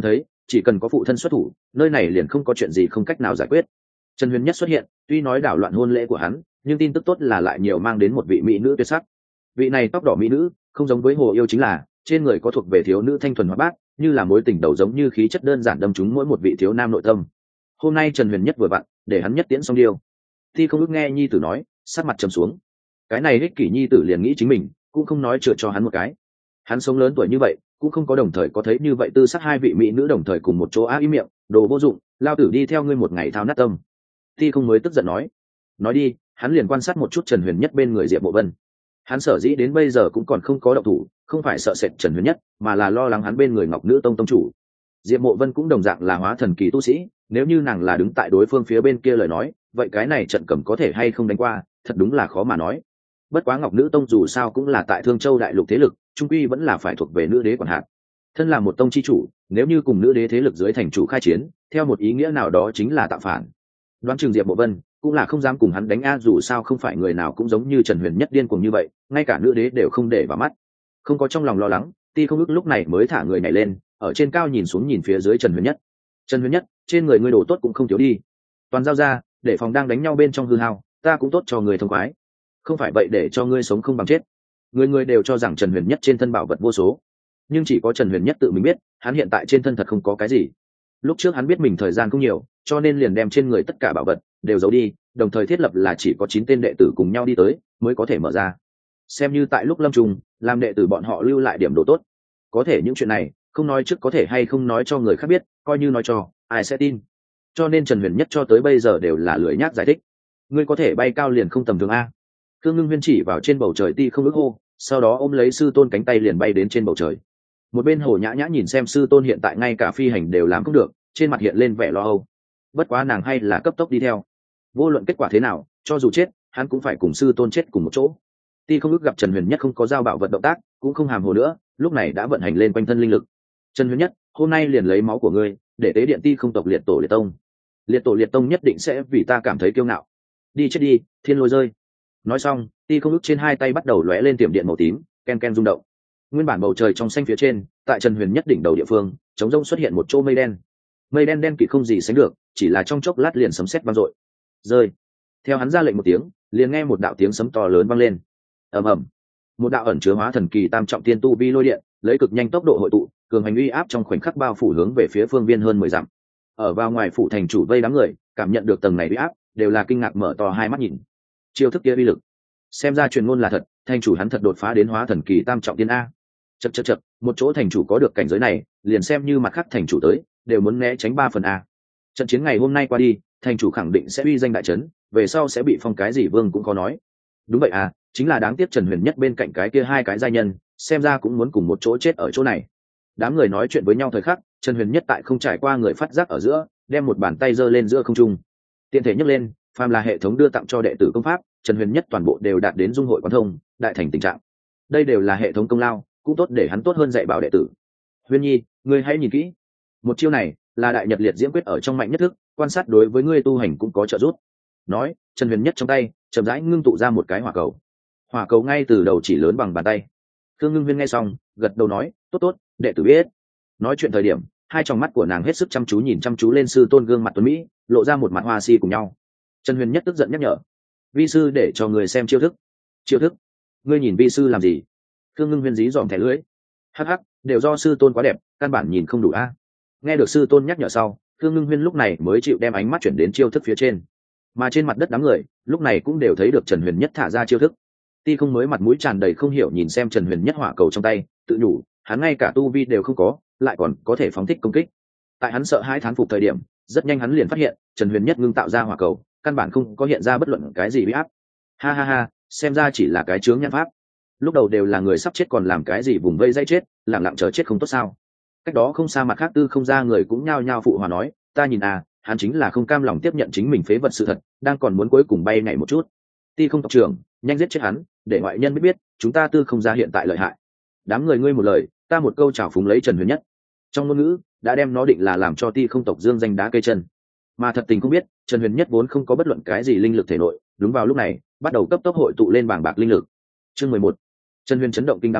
chỉ cần có phụ thân xuất thủ, nơi này liền không có chuyện gì không cách nào giải quyết. Trần Huyền Nhất xuất hiện, tuy nói đảo loạn hôn lễ của hắn, nhưng tin tức tốt là lại nhiều mang đến một vị mỹ nữ tuyệt sắc. Vị này tóc đỏ mỹ nữ, không giống với Hồ Yêu chính là trên người có thuộc về thiếu nữ thanh thuần hoạt bát, như là mối tình đầu giống như khí chất đơn giản đâm trúng mỗi một vị thiếu nam nội tâm. Hôm nay Trần Huyền Nhất vừa vặn, để hắn nhất tiễn xong điêu. Thi không ước nghe nhi tử nói, sắc mặt trầm xuống. Cái này ích kỷ nhi tử liền nghĩ chính mình, cũng không nói chừa cho hắn một cái. Hắn sống lớn tuổi như vậy, cũng không có đồng thời có thấy như vậy tư sắc hai vị mỹ nữ đồng thời cùng một chỗ ý miệng, đồ vô dụng, lao tử đi theo ngươi một ngày thao nát tâm. Thi không mới tức giận nói đi, hắn liền quan sát một chút Trần Huyền Nhất bên người Diệp Mộ Vân. Hắn sở dĩ đến bây giờ cũng còn không có động thủ, không phải sợ sệt Trần Huyền Nhất, mà là lo lắng hắn bên người Ngọc Nữ Tông tông chủ. Diệp Mộ Vân cũng đồng dạng là hóa thần kỳ tu sĩ, nếu như nàng là đứng tại đối phương phía bên kia lời nói, vậy cái này trận cầm có thể hay không đánh qua, thật đúng là khó mà nói. Bất quá Ngọc Nữ Tông dù sao cũng là tại Thương Châu đại lục thế lực, trung quy vẫn là phải thuộc về nữ đế quản hạt. Thân là một tông chi chủ, nếu như cùng nữ đế thế lực dưới thành chủ khai chiến, theo một ý nghĩa nào đó chính là tạo phản. Đoán chừng Diệp Mộ Vân cũng là không dám cùng hắn đánh dù sao không phải người nào cũng giống như Trần Huyền Nhất điên cuồng như vậy, ngay cả nữ đế đều không để vào mắt. Không có trong lòng lo lắng, Ti không ước lúc này mới thả người nhảy lên, ở trên cao nhìn xuống nhìn phía dưới Trần Huyền Nhất. Trần Huyền Nhất, trên người ngươi đồ tốt cũng không thiếu đi, toàn giao ra, để phòng đang đánh nhau bên trong hư hao, ta cũng tốt cho người thông khoái, không phải vậy để cho ngươi sống không bằng chết. Người đều cho rằng Trần Huyền Nhất trên thân bảo vật vô số, nhưng chỉ có Trần Huyền Nhất tự mình biết, hắn hiện tại trên thân thật không có cái gì. Lúc trước hắn biết mình thời gian không nhiều, cho nên liền đem trên người tất cả bảo vật đều giấu đi, đồng thời thiết lập là chỉ có 9 tên đệ tử cùng nhau đi tới mới có thể mở ra, xem như tại lúc lâm trùng làm đệ tử bọn họ lưu lại điểm đồ tốt. Có thể những chuyện này không nói trước có thể hay không nói cho người khác biết, coi như nói cho ai sẽ tin. Cho nên Trần Huyền Nhất cho tới bây giờ đều là lười nhác giải thích. Ngươi có thể bay cao liền không tầm thường a. Thương Ngưng Huyên chỉ vào trên bầu trời Ti không ước hô, sau đó ôm lấy sư tôn cánh tay liền bay đến trên bầu trời. Một bên Hồ Nhã Nhã nhìn xem sư tôn hiện tại ngay cả phi hành đều làm không được, trên mặt hiện lên vẻ lo âu. Bất quá nàng hay là cấp tốc đi theo. Vô luận kết quả thế nào, cho dù chết, hắn cũng phải cùng sư tôn chết cùng một chỗ. Ti không ước gặp Trần Huyền Nhất không có giao bảo vật động tác, cũng không hàm hồ nữa, lúc này đã vận hành lên quanh thân linh lực. Trần Huyền Nhất, hôm nay liền lấy máu của ngươi, để tế điện Ti không tộc liệt tổ liệt tông. Liệt tổ liệt tông nhất định sẽ vì ta cảm thấy kiêu ngạo. Đi chết đi, thiên lôi rơi. Nói xong, Ti không ước trên hai tay bắt đầu lóe lên tiềm điện màu tím, ken ken rung động. Nguyên bản bầu trời trong xanh phía trên, tại Trần Huyền Nhất đỉnh đầu địa phương, trống rỗng xuất hiện một chỗ mây đen. Mây đen đen kịt không gì sánh được, chỉ là trong chốc lát liền sấm sét vang dội. Rơi. Theo hắn ra lệnh một tiếng, liền nghe một đạo tiếng sấm to lớn vang lên. Ầm ầm. Một đạo ẩn chứa hóa thần kỳ tam trọng tiên tu vi lôi điện, lấy cực nhanh tốc độ hội tụ, cường hành uy áp trong khoảnh khắc bao phủ hướng về phía phương viên hơn 10 dặm. Ở vào ngoài phủ thành chủ vây đám người, cảm nhận được tầng này uy áp, đều là kinh ngạc mở to hai mắt nhìn. Chiêu thức kia uy lực, xem ra truyền ngôn là thật, thành chủ hắn thật đột phá đến hóa thần kỳ tam trọng tiên a. Chậc, một chỗ thành chủ có được cảnh giới này, liền xem như mặt khác thành chủ tới, đều muốn né tránh 3 phần a. Trận chiến ngày hôm nay qua đi, thành chủ khẳng định sẽ uy danh đại trấn, về sau sẽ bị phong cái gì vương cũng có nói. Đúng vậy à, chính là đáng tiếc Trần Huyền Nhất bên cạnh cái kia hai cái giai nhân, xem ra cũng muốn cùng một chỗ chết ở chỗ này. Đám người nói chuyện với nhau thời khắc, Trần Huyền Nhất tại không trải qua người phát giác ở giữa, đem một bàn tay giơ lên giữa không trung. Tiện thể nhấc lên, phàm là hệ thống đưa tặng cho đệ tử công pháp, Trần Huyền Nhất toàn bộ đều đạt đến dung hội quán thông, đại thành tình trạng. Đây đều là hệ thống công lao, cũng tốt để hắn tốt hơn dạy bảo đệ tử. Huyên Nhi, ngươi hãy nhìn kỹ. Một chiêu này là đại nhật liệt diễm quyết ở trong mạnh nhất thức, quan sát đối với ngươi tu hành cũng có trợ giúp. Nói, Trần Huyền Nhất trong tay chậm rãi ngưng tụ ra một cái hỏa cầu. Hỏa cầu ngay từ đầu chỉ lớn bằng bàn tay. Thương Ngưng Huyên nghe xong, gật đầu nói, tốt, đệ tử biết. Nói chuyện thời điểm, hai tròng mắt của nàng hết sức chăm chú nhìn chăm chú lên sư tôn gương mặt tuấn mỹ, lộ ra một mặt hoa si cùng nhau. Trần Huyền Nhất tức giận nhắc nhở, vi sư để cho người xem chiêu thức. Chiêu thức? Ngươi nhìn vi sư làm gì? Thương Ngưng Huyên dí dòm thẻ lưỡi. Hắc, đều do sư tôn quá đẹp, căn bản nhìn không đủ a. Nghe được sư tôn nhắc nhở sau, Thương Ngưng Huyên lúc này mới chịu đem ánh mắt chuyển đến chiêu thức phía trên. Mà trên mặt đất đám người lúc này cũng đều thấy được Trần Huyền Nhất thả ra chiêu thức. Ti không mới mặt mũi tràn đầy không hiểu nhìn xem Trần Huyền Nhất hỏa cầu trong tay, tự nhủ, hắn ngay cả tu vi đều không có, lại còn có thể phóng thích công kích. Tại hắn sợ hãi thán phục thời điểm, rất nhanh hắn liền phát hiện, Trần Huyền Nhất ngưng tạo ra hỏa cầu, căn bản không có hiện ra bất luận cái gì uy áp. Ha, xem ra chỉ là cái chướng nhãn pháp. Lúc đầu đều là người sắp chết còn làm cái gì vùng vây dây chết, lặng lặng chờ chết không tốt sao? Cách đó không xa mặt khác tư không ra người cũng nhao nhao phụ hòa nói, ta nhìn hắn chính là không cam lòng tiếp nhận chính mình phế vật sự thật, đang còn muốn cuối cùng bay nhảy một chút. Ti không tộc trưởng, nhanh giết chết hắn, để ngoại nhân biết chúng ta tư không ra hiện tại lợi hại. Đám người ngươi một lời, ta một câu chào phúng lấy Trần Huyền Nhất. Trong ngôn ngữ đã đem nó định là làm cho Ti không tộc dương danh đá cây chân. Mà thật tình không biết, Trần Huyền Nhất vốn không có bất luận cái gì linh lực thể nội, đúng vào lúc này, bắt đầu cấp tốc hội tụ lên bảng bạc linh lực. Chương 11. Trần Huyền chấn động kinh đám người,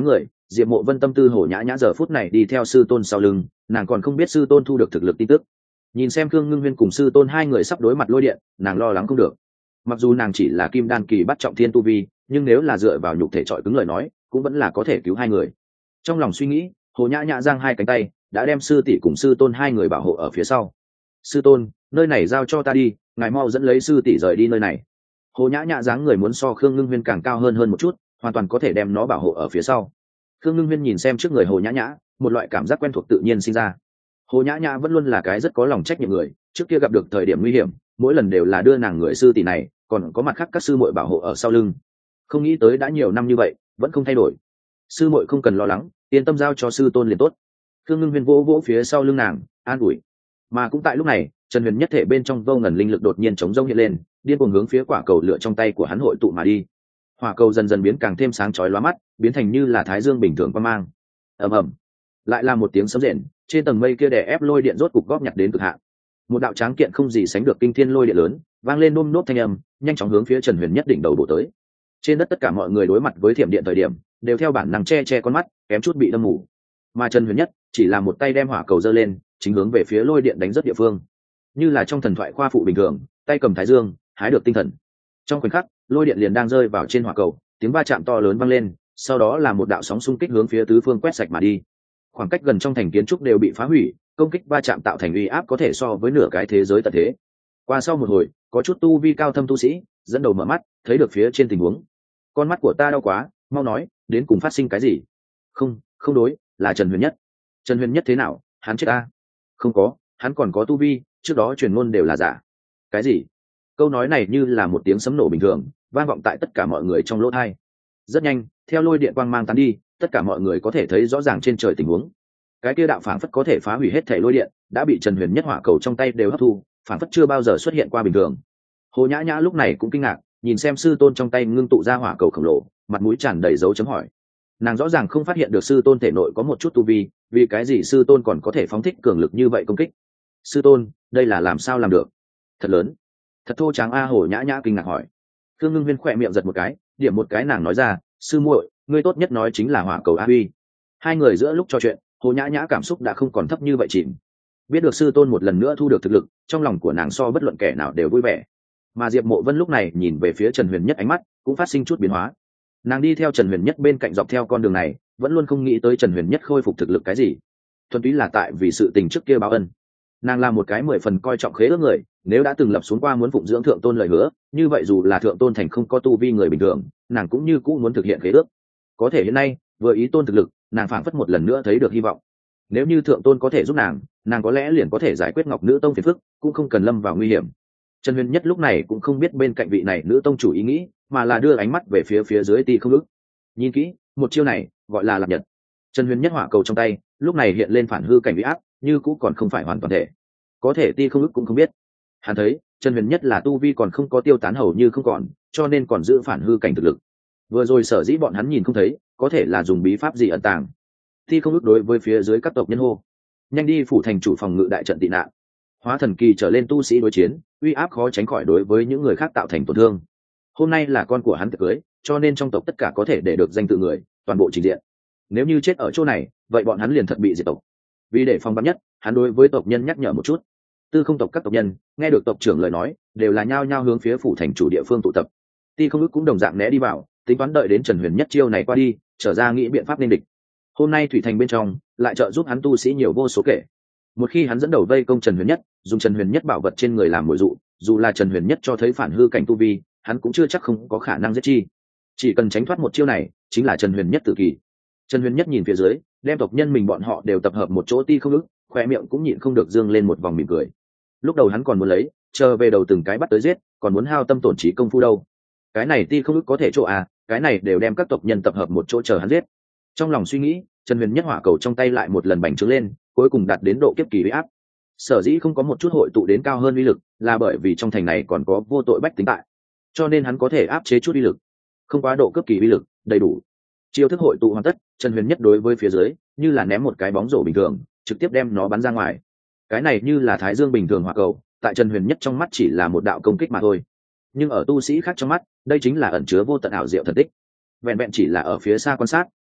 Diệp Mộ Vân tâm tư Hồ Nhã Nhã giờ phút này đi theo sư tôn sau lưng, nàng còn không biết sư tôn thu được thực lực tin tức. Nhìn xem Khương Ngưng Huyên cùng sư tôn hai người sắp đối mặt lôi điện, nàng lo lắng không được. Mặc dù nàng chỉ là kim đan kỳ bắt trọng thiên tu vi, nhưng nếu là dựa vào nhục thể trọi cứng lời nói, cũng vẫn là có thể cứu hai người. Trong lòng suy nghĩ, Hồ Nhã Nhã giang hai cánh tay, đã đem sư tỷ cùng sư tôn hai người bảo hộ ở phía sau. Sư tôn, nơi này giao cho ta đi, ngài mau dẫn lấy sư tỷ rời đi nơi này. Hồ Nhã Nhã dáng người muốn so Khương Ngưng Huyên càng cao hơn một chút, hoàn toàn có thể đem nó bảo hộ ở phía sau. Khương Ngưng Huyên nhìn xem trước người Hồ Nhã Nhã, một loại cảm giác quen thuộc tự nhiên sinh ra. Hồ Nhã Nhã vẫn luôn là cái rất có lòng trách nhiệm người, trước kia gặp được thời điểm nguy hiểm, mỗi lần đều là đưa nàng người sư tỷ này, còn có mặt khác các sư muội bảo hộ ở sau lưng. Không nghĩ tới đã nhiều năm như vậy, vẫn không thay đổi. Sư muội không cần lo lắng, yên tâm giao cho sư tôn liền tốt. Khương Ngưng Huyên vỗ vỗ phía sau lưng nàng, an ủi. Mà cũng tại lúc này, Trần Huyền nhất thể bên trong vô ngần linh lực đột nhiên chống rông hiện lên, điên cuồng hướng phía quả cầu lửa trong tay của hắn hội tụ mà đi. Hỏa cầu dần dần biến càng thêm sáng chói lóa mắt, biến thành như là thái dương bình thường quang mang. Ầm ầm, lại là một tiếng sấm rền, trên tầng mây kia đè ép lôi điện rốt cục góp nhặt đến cực hạn. Một đạo tráng kiện không gì sánh được kinh thiên lôi điện lớn, vang lên nôm nốt thanh âm, nhanh chóng hướng phía Trần Huyền nhất đỉnh đầu bổ tới. Trên đất tất cả mọi người đối mặt với thiểm điện thời điểm, đều theo bản năng che che con mắt, kém chút bị đâm mù. Mà Trần Huyền nhất chỉ là một tay đem hỏa cầu giơ lên, chính hướng về phía lôi điện đánh rất địa phương. Như là trong thần thoại khoa phụ bình thường, tay cầm thái dương, hái được tinh thần. Trong khoảnh khắc, lôi điện liền đang rơi vào trên hỏa cầu, tiếng va chạm to lớn vang lên, sau đó là một đạo sóng xung kích hướng phía tứ phương quét sạch mà đi. Khoảng cách gần trong thành kiến trúc đều bị phá hủy, công kích va chạm tạo thành uy áp có thể so với nửa cái thế giới tận thế. Qua sau một hồi, có chút tu vi cao thâm tu sĩ dẫn đầu mở mắt, thấy được phía trên tình huống. Con mắt của ta đau quá, mau nói, đến cùng phát sinh cái gì? Không đối, là Trần Huyền nhất. Trần Huyền nhất thế nào? Hắn chết ta? Không có, hắn còn có tu vi, trước đó truyền ngôn đều là giả. Cái gì? Câu nói này như là một tiếng sấm nổ bình thường, vang vọng tại tất cả mọi người trong lỗ tai. Rất nhanh, theo lôi điện quang mang tán đi, tất cả mọi người có thể thấy rõ ràng trên trời tình huống. Cái kia đạo phảng phất có thể phá hủy hết thể lôi điện, đã bị Trần Huyền nhất hỏa cầu trong tay đều hấp thu, phảng phất chưa bao giờ xuất hiện qua bình thường. Hồ Nhã Nhã lúc này cũng kinh ngạc, nhìn xem sư tôn trong tay ngưng tụ ra hỏa cầu khổng lồ, mặt mũi tràn đầy dấu chấm hỏi. Nàng rõ ràng không phát hiện được sư tôn thể nội có một chút tu vi, vì cái gì sư tôn còn có thể phóng thích cường lực như vậy công kích? Sư tôn, đây là làm sao làm được? Thật lớn, thật thô tráng a. Hồ Nhã Nhã kinh ngạc hỏi. Khương Ngưng Huyên khỏe miệng giật một cái, điểm một cái nàng nói ra, sư muội, ngươi tốt nhất nói chính là hỏa cầu a huy. Hai người giữa lúc trò chuyện, Hồ Nhã Nhã cảm xúc đã không còn thấp như vậy chìm. Biết được sư tôn một lần nữa thu được thực lực, trong lòng của nàng so bất luận kẻ nào đều vui vẻ. Mà Diệp Mộ Vân lúc này nhìn về phía Trần Huyền nhất, ánh mắt cũng phát sinh chút biến hóa. Nàng đi theo Trần Huyền nhất bên cạnh dọc theo con đường này, vẫn luôn không nghĩ tới Trần Huyền nhất khôi phục thực lực cái gì, thuần túy là tại vì sự tình trước kia báo ân. Nàng là một cái 10 phần coi trọng khế ước người, nếu đã từng lập xuống qua muốn phụng dưỡng thượng tôn lời hứa, như vậy dù là thượng tôn thành không có tu vi người bình thường, nàng cũng như cũ muốn thực hiện khế ước. Có thể hiện nay, vừa ý tôn thực lực, nàng phảng phất một lần nữa thấy được hy vọng. Nếu như thượng tôn có thể giúp nàng có lẽ liền có thể giải quyết Ngọc Nữ Tông phiền phức, cũng không cần lâm vào nguy hiểm. Trần Huyền nhất lúc này cũng không biết bên cạnh vị này nữ tông chủ ý nghĩ, mà là đưa ánh mắt về phía dưới Ti Không Ức. Nhìn kỹ, một chiêu này gọi là Lạc Nhật. Trần Huyền nhất hỏa cầu trong tay, lúc này hiện lên phản hư cảnh uy áp, như cũ còn không phải hoàn toàn thể. Có thể Ti Không Ức cũng không biết. Hắn thấy, Trần Huyền nhất là tu vi còn không có tiêu tán hầu như không còn, cho nên còn giữ phản hư cảnh thực lực. Vừa rồi sở dĩ bọn hắn nhìn không thấy, có thể là dùng bí pháp gì ẩn tàng. Ti Không Ức đối với phía dưới các tộc nhân hô, nhanh đi phủ thành chủ phòng ngự đại trận tị nạn. Hóa thần kỳ trở lên tu sĩ đối chiến, uy áp khó tránh khỏi đối với những người khác tạo thành tổn thương. Hôm nay là con của hắn tiệc cưới, cho nên trong tộc tất cả có thể để được danh tự người, toàn bộ trình diện. Nếu như chết ở chỗ này, vậy bọn hắn liền thật bị diệt tộc. Vì để phòng vắn nhất, hắn đối với tộc nhân nhắc nhở một chút. Tư Không tộc các tộc nhân nghe được tộc trưởng lời nói, đều là nhao nhao hướng phía phủ thành chủ địa phương tụ tập. Ti Không Ức cũng đồng dạng né đi vào, tính toán đợi đến Trần Huyền nhất chiêu này qua đi, trở ra nghĩ biện pháp nên địch. Hôm nay thủy thành bên trong lại trợ giúp hắn tu sĩ nhiều vô số kể. Một khi hắn dẫn đầu vây công Trần Huyền nhất, dùng Trần Huyền nhất bảo vật trên người làm mồi dụ, dù là Trần Huyền nhất cho thấy phản hư cảnh tu vi, hắn cũng chưa chắc không có khả năng giết chi. Chỉ cần tránh thoát một chiêu này, chính là Trần Huyền nhất tử kỳ. Trần Huyền nhất nhìn phía dưới, đem tộc nhân mình bọn họ đều tập hợp một chỗ. Ti Không Ức khoe miệng cũng nhịn không được dương lên một vòng mỉm cười. Lúc đầu hắn còn muốn lấy, chờ về đầu từng cái bắt tới giết, còn muốn hao tâm tổn trí công phu đâu. Cái này Ti Không Ức có thể chỗ à, cái này đều đem các tộc nhân tập hợp một chỗ chờ hắn giết. Trong lòng suy nghĩ, Trần Huyền nhất hỏa cầu trong tay lại một lần bành trướng lên, cuối cùng đạt đến độ kiếp kỳ uy áp. Sở dĩ không có một chút hội tụ đến cao hơn uy lực, là bởi vì trong thành này còn có vô tội bách tính tại, cho nên hắn có thể áp chế chút uy lực, không quá độ cấp kỳ uy lực, đầy đủ. Chiêu thức hội tụ hoàn tất, Trần Huyền nhất đối với phía dưới, như là ném một cái bóng rổ bình thường, trực tiếp đem nó bắn ra ngoài. Cái này như là thái dương bình thường hỏa cầu, tại Trần Huyền nhất trong mắt chỉ là một đạo công kích mà thôi, nhưng ở tu sĩ khác trong mắt, đây chính là ẩn chứa vô tận ảo diệu thần tích. Vẹn vẹn chỉ là ở phía xa quan sát,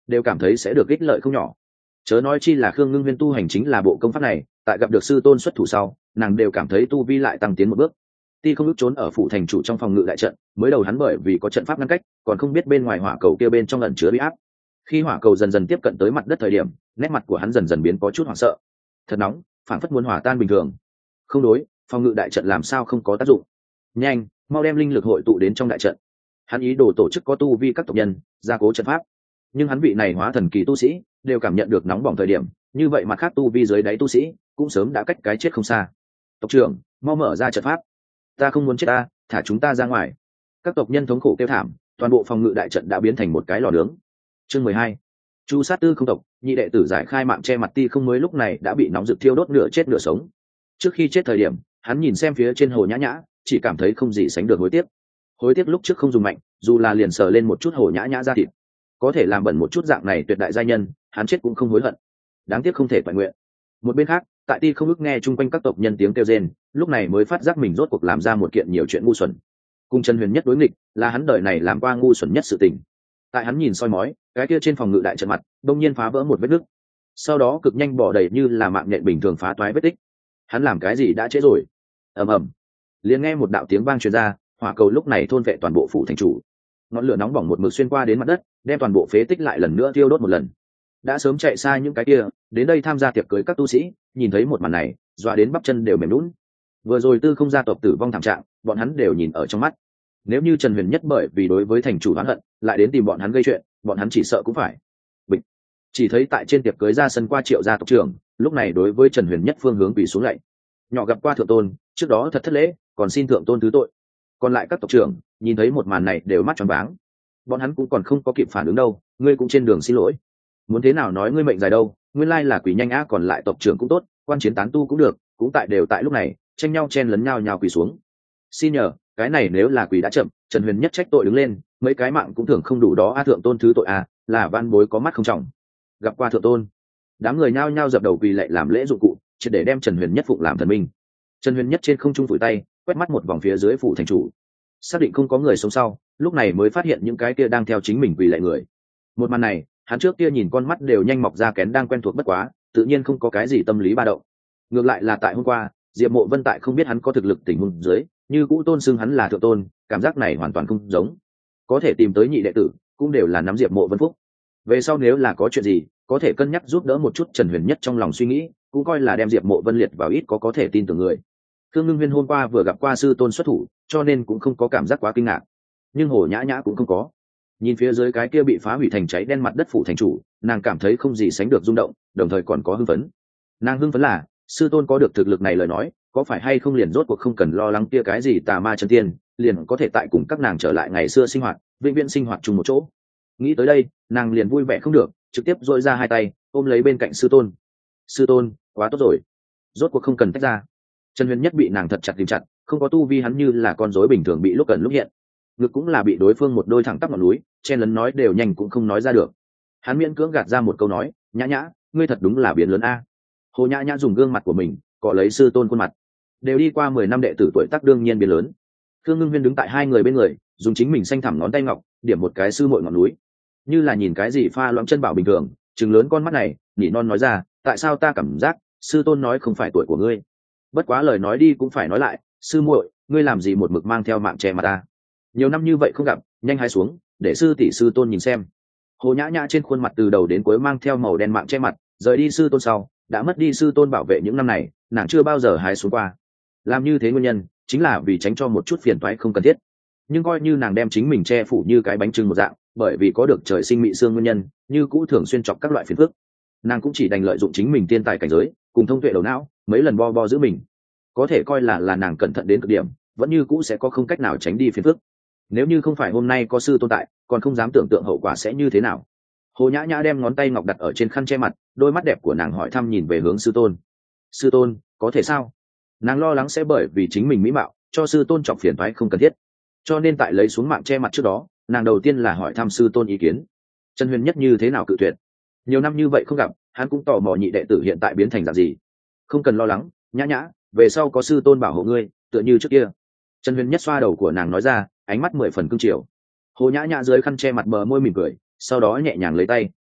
đều cảm thấy sẽ được ích lợi không nhỏ. Chớ nói chi là Khương Ngưng Huyên tu hành chính là bộ công pháp này, tại gặp được sư tôn xuất thủ sau, nàng đều cảm thấy tu vi lại tăng tiến một bước. Ti Không Ước trốn ở phủ thành chủ trong phòng ngự đại trận, mới đầu hắn bởi vì có trận pháp ngăn cách, còn không biết bên ngoài hỏa cầu kia bên trong ẩn chứa uy áp. Khi hỏa cầu dần dần tiếp cận tới mặt đất thời điểm, nét mặt của hắn dần dần biến có chút hoảng sợ. Thật nóng, phản phất muốn hỏa tan bình thường. Không đối, phòng ngự đại trận làm sao không có tác dụng? Nhanh, mau đem linh lực hội tụ đến trong đại trận. Hắn ý đồ tổ chức có tu vi các tộc nhân gia cố trận pháp, nhưng hắn vị này hóa thần kỳ tu sĩ đều cảm nhận được nóng bỏng thời điểm, như vậy mặt khác tu vi dưới đáy tu sĩ cũng sớm đã cách cái chết không xa. Tộc trưởng, mau mở ra trận pháp, ta không muốn chết ta, thả chúng ta ra ngoài. Các tộc nhân thống khổ kêu thảm, toàn bộ phòng ngự đại trận đã biến thành một cái lò nướng. Chương 12. Chu sát tư không tộc nhị đệ tử giải khai mạng che mặt Ti Không mới lúc này đã bị nóng rực thiêu đốt nửa chết nửa sống. Trước khi chết thời điểm, hắn nhìn xem phía trên hồ nhã nhã, chỉ cảm thấy không gì sánh được hối tiếc lúc trước không dùng mạnh, dù là liền sờ lên một chút hồ nhã nhã ra thịt, có thể làm bẩn một chút dạng này tuyệt đại giai nhân, hắn chết cũng không hối hận. Đáng tiếc không thể toàn nguyện. Một bên khác, tại Ti Không Ước nghe chung quanh các tộc nhân tiếng kêu rên, lúc này mới phát giác mình rốt cuộc làm ra một kiện nhiều chuyện ngu xuẩn. Cùng Trần Huyền Nhất đối nghịch, là hắn đời này làm qua ngu xuẩn nhất sự tình. Tại hắn nhìn soi mói, cái kia trên phòng ngự đại trận mặt, đông nhiên phá vỡ một vết nứt. Sau đó cực nhanh bỏ đầy như là mạng nhện bình thường phá toái vết tích. Hắn làm cái gì đã trễ rồi. Ầm ầm. Liền nghe một đạo tiếng vang truyền ra, hỏa cầu lúc này thôn vệ toàn bộ phủ thành chủ. Ngọn lửa nóng bỏng một mực xuyên qua đến mặt đất, đem toàn bộ phế tích lại lần nữa thiêu đốt một lần. Đã sớm chạy xa những cái kia, đến đây tham gia tiệc cưới các tu sĩ, nhìn thấy một màn này, dọa đến bắp chân đều mềm nhũn. Vừa rồi Tư Không gia tộc tử vong thảm trạng, bọn hắn đều nhìn ở trong mắt. Nếu như Trần Huyền Nhất bởi vì đối với thành chủ oán hận, lại đến tìm bọn hắn gây chuyện, bọn hắn chỉ sợ cũng phải. Bịch. Chỉ thấy tại trên tiệc cưới ra sân qua Triệu gia tộc trưởng, lúc này đối với Trần Huyền Nhất phương hướng quỳ xuống lạy. Nhỏ gặp qua thượng tôn, trước đó thật thất lễ, còn xin thượng tôn thứ tội. Còn lại các tộc trưởng nhìn thấy một màn này đều mắt tròn váng. Bọn hắn cũng còn không có kịp phản ứng đâu, ngươi cũng trên đường xin lỗi. Muốn thế nào nói ngươi mệnh dài đâu, nguyên lai là quỳ nhanh á, còn lại tộc trưởng cũng tốt, quan chiến tán tu cũng được, cũng đều tại lúc này tranh nhau chen lấn nhau quỳ xuống. Xin nhờ, cái này nếu là quỳ đã chậm, Trần Huyền Nhất trách tội đứng lên, mấy cái mạng cũng thường không đủ đó a, thượng tôn thứ tội a, là van bối có mắt không trọng. Gặp qua thượng tôn. Đám người nhao dập đầu quỳ lạy làm lễ dụng cụ, chỉ để đem Trần Huyền Nhất phụng làm thần minh. Trần Huyền Nhất trên không trung vùi tay, quét mắt một vòng phía dưới phủ thành chủ, xác định không có người sống sau, lúc này mới phát hiện những cái kia đang theo chính mình quỳ lạy người. Một màn này, hắn trước kia nhìn con mắt đều nhanh mọc ra kén đang quen thuộc bất quá, tự nhiên không có cái gì tâm lý ba động. Ngược lại là tại hôm qua, Diệp Mộ Vân tại không biết hắn có thực lực tình huống dưới, như cũ tôn xưng hắn là thượng tôn, cảm giác này hoàn toàn không giống. Có thể tìm tới nhị đệ tử, cũng đều là nắm Diệp Mộ Vân phúc. Về sau nếu là có chuyện gì, có thể cân nhắc giúp đỡ một chút Trần Huyền Nhất trong lòng suy nghĩ, cũng coi là đem Diệp Mộ Vân liệt vào ít có thể tin tưởng người. Khương Ngưng Huyên hôm qua vừa gặp qua sư tôn xuất thủ, cho nên cũng không có cảm giác quá kinh ngạc. Nhưng Hồ Nhã Nhã cũng không có. Nhìn phía dưới cái kia bị phá hủy thành cháy đen mặt đất phủ thành chủ, nàng cảm thấy không gì sánh được rung động, đồng thời còn có hưng phấn. Nàng hưng phấn là, sư tôn có được thực lực này lời nói, có phải hay không liền rốt cuộc không cần lo lắng kia cái gì tà ma chân tiên, liền có thể tại cùng các nàng trở lại ngày xưa sinh hoạt, vĩnh viễn sinh hoạt chung một chỗ. Nghĩ tới đây, nàng liền vui vẻ không được, trực tiếp duỗi ra hai tay, ôm lấy bên cạnh sư tôn. Sư tôn, quá tốt rồi, rốt cuộc không cần tách ra. Trần Huyền Nhất bị nàng thật chặt kìm chặt, không có tu vi hắn như là con rối bình thường bị lúc gần lúc hiện. Ngực cũng là bị đối phương một đôi thẳng tắp ngọn núi, chen lấn nói đều nhanh cũng không nói ra được. Hắn miễn cưỡng gạt ra một câu nói, Nhã Nhã, ngươi thật đúng là biến lớn a. Hồ Nhã Nhã dùng gương mặt của mình, cọ lấy sư tôn khuôn mặt. Đều đi qua 10 năm đệ tử tuổi tác đương nhiên biến lớn. Khương Ngưng Huyên đứng tại hai người bên người, dùng chính mình xanh thẳm ngón tay ngọc, điểm một cái sư muội ngọn núi. Như là nhìn cái gì pha loãng chân bảo bình thường, trừng lớn con mắt này, nhỉ non nói ra, tại sao ta cảm giác, sư tôn nói không phải tuổi của ngươi. Bất quá lời nói đi cũng phải nói lại, sư muội, ngươi làm gì một mực mang theo mạng che mặt ta? Nhiều năm như vậy không gặp, nhanh hái xuống, để sư tỷ sư tôn nhìn xem. Hồ Nhã Nhã trên khuôn mặt từ đầu đến cuối mang theo màu đen mạng che mặt, rời đi sư tôn sau, đã mất đi sư tôn bảo vệ những năm này, nàng chưa bao giờ hái xuống qua. Làm như thế nguyên nhân, chính là vì tránh cho một chút phiền toái không cần thiết. Nhưng coi như nàng đem chính mình che phủ như cái bánh trưng một dạng, bởi vì có được trời sinh mị xương nguyên nhân, như cũ thường xuyên chọc các loại phiền phức. Nàng cũng chỉ đành lợi dụng chính mình tiên tài cảnh giới, cùng thông tuệ đầu não, mấy lần bo giữ mình. Có thể coi là nàng cẩn thận đến cực điểm, vẫn như cũ sẽ có không cách nào tránh đi phiền phức. Nếu như không phải hôm nay có sư tôn tại, còn không dám tưởng tượng hậu quả sẽ như thế nào. Hồ Nhã Nhã đem ngón tay ngọc đặt ở trên khăn che mặt, đôi mắt đẹp của nàng hỏi thăm nhìn về hướng sư tôn. Sư tôn, có thể sao? Nàng lo lắng sẽ bởi vì chính mình mỹ mạo, cho sư tôn chọc phiền toái không cần thiết. Cho nên tại lấy xuống mạng che mặt trước đó, nàng đầu tiên là hỏi thăm sư tôn ý kiến. Trần Huyền Nhất như thế nào cự tuyệt? Nhiều năm như vậy không gặp, hắn cũng tò mò nhị đệ tử hiện tại biến thành dạng gì. Không cần lo lắng, Nhã Nhã, về sau có sư tôn bảo hộ ngươi, tựa như trước kia. Trần Huyền Nhất xoa đầu của nàng nói ra, ánh mắt 10 phần cưng chiều. Hồ Nhã Nhã dưới khăn che mặt bờ môi mỉm cười, sau đó nhẹ nhàng lấy tay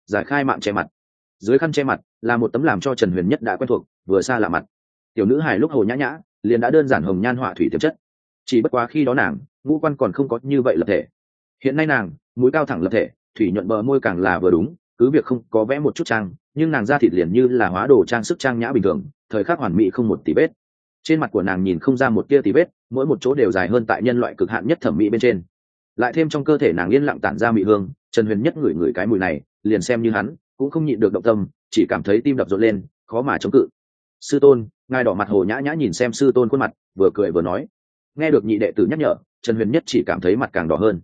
giải khai mạng che mặt. Dưới khăn che mặt là một tấm làm cho Trần Huyền Nhất đã quen thuộc vừa xa lạ mặt. Tiểu nữ hài lúc Hồ Nhã Nhã liền đã đơn giản hồng nhan họa thủy tiềm chất, chỉ bất quá khi đó nàng ngũ quan còn không có như vậy lập thể. Hiện nay nàng mũi cao thẳng lập thể, thủy nhuận bờ môi càng là vừa đúng, cứ việc không có vẽ một chút trang, nhưng nàng da thịt liền như là hóa đồ trang sức trang nhã bình thường, thời khắc hoàn mỹ không một tì vết. Trên mặt của nàng nhìn không ra một tia tì vết, mỗi một chỗ đều dài hơn tại nhân loại cực hạn nhất thẩm mỹ bên trên. Lại thêm trong cơ thể nàng yên lặng tản ra mị hương, Trần Huyền Nhất ngửi ngửi cái mùi này, liền xem như hắn cũng không nhịn được động tâm, chỉ cảm thấy tim đập rộn lên, khó mà chống cự. Sư tôn, ngài đỏ mặt. Hồ Nhã Nhã nhìn xem sư tôn khuôn mặt, vừa cười vừa nói. Nghe được nhị đệ tử nhắc nhở, Trần Huyền Nhất chỉ cảm thấy mặt càng đỏ hơn.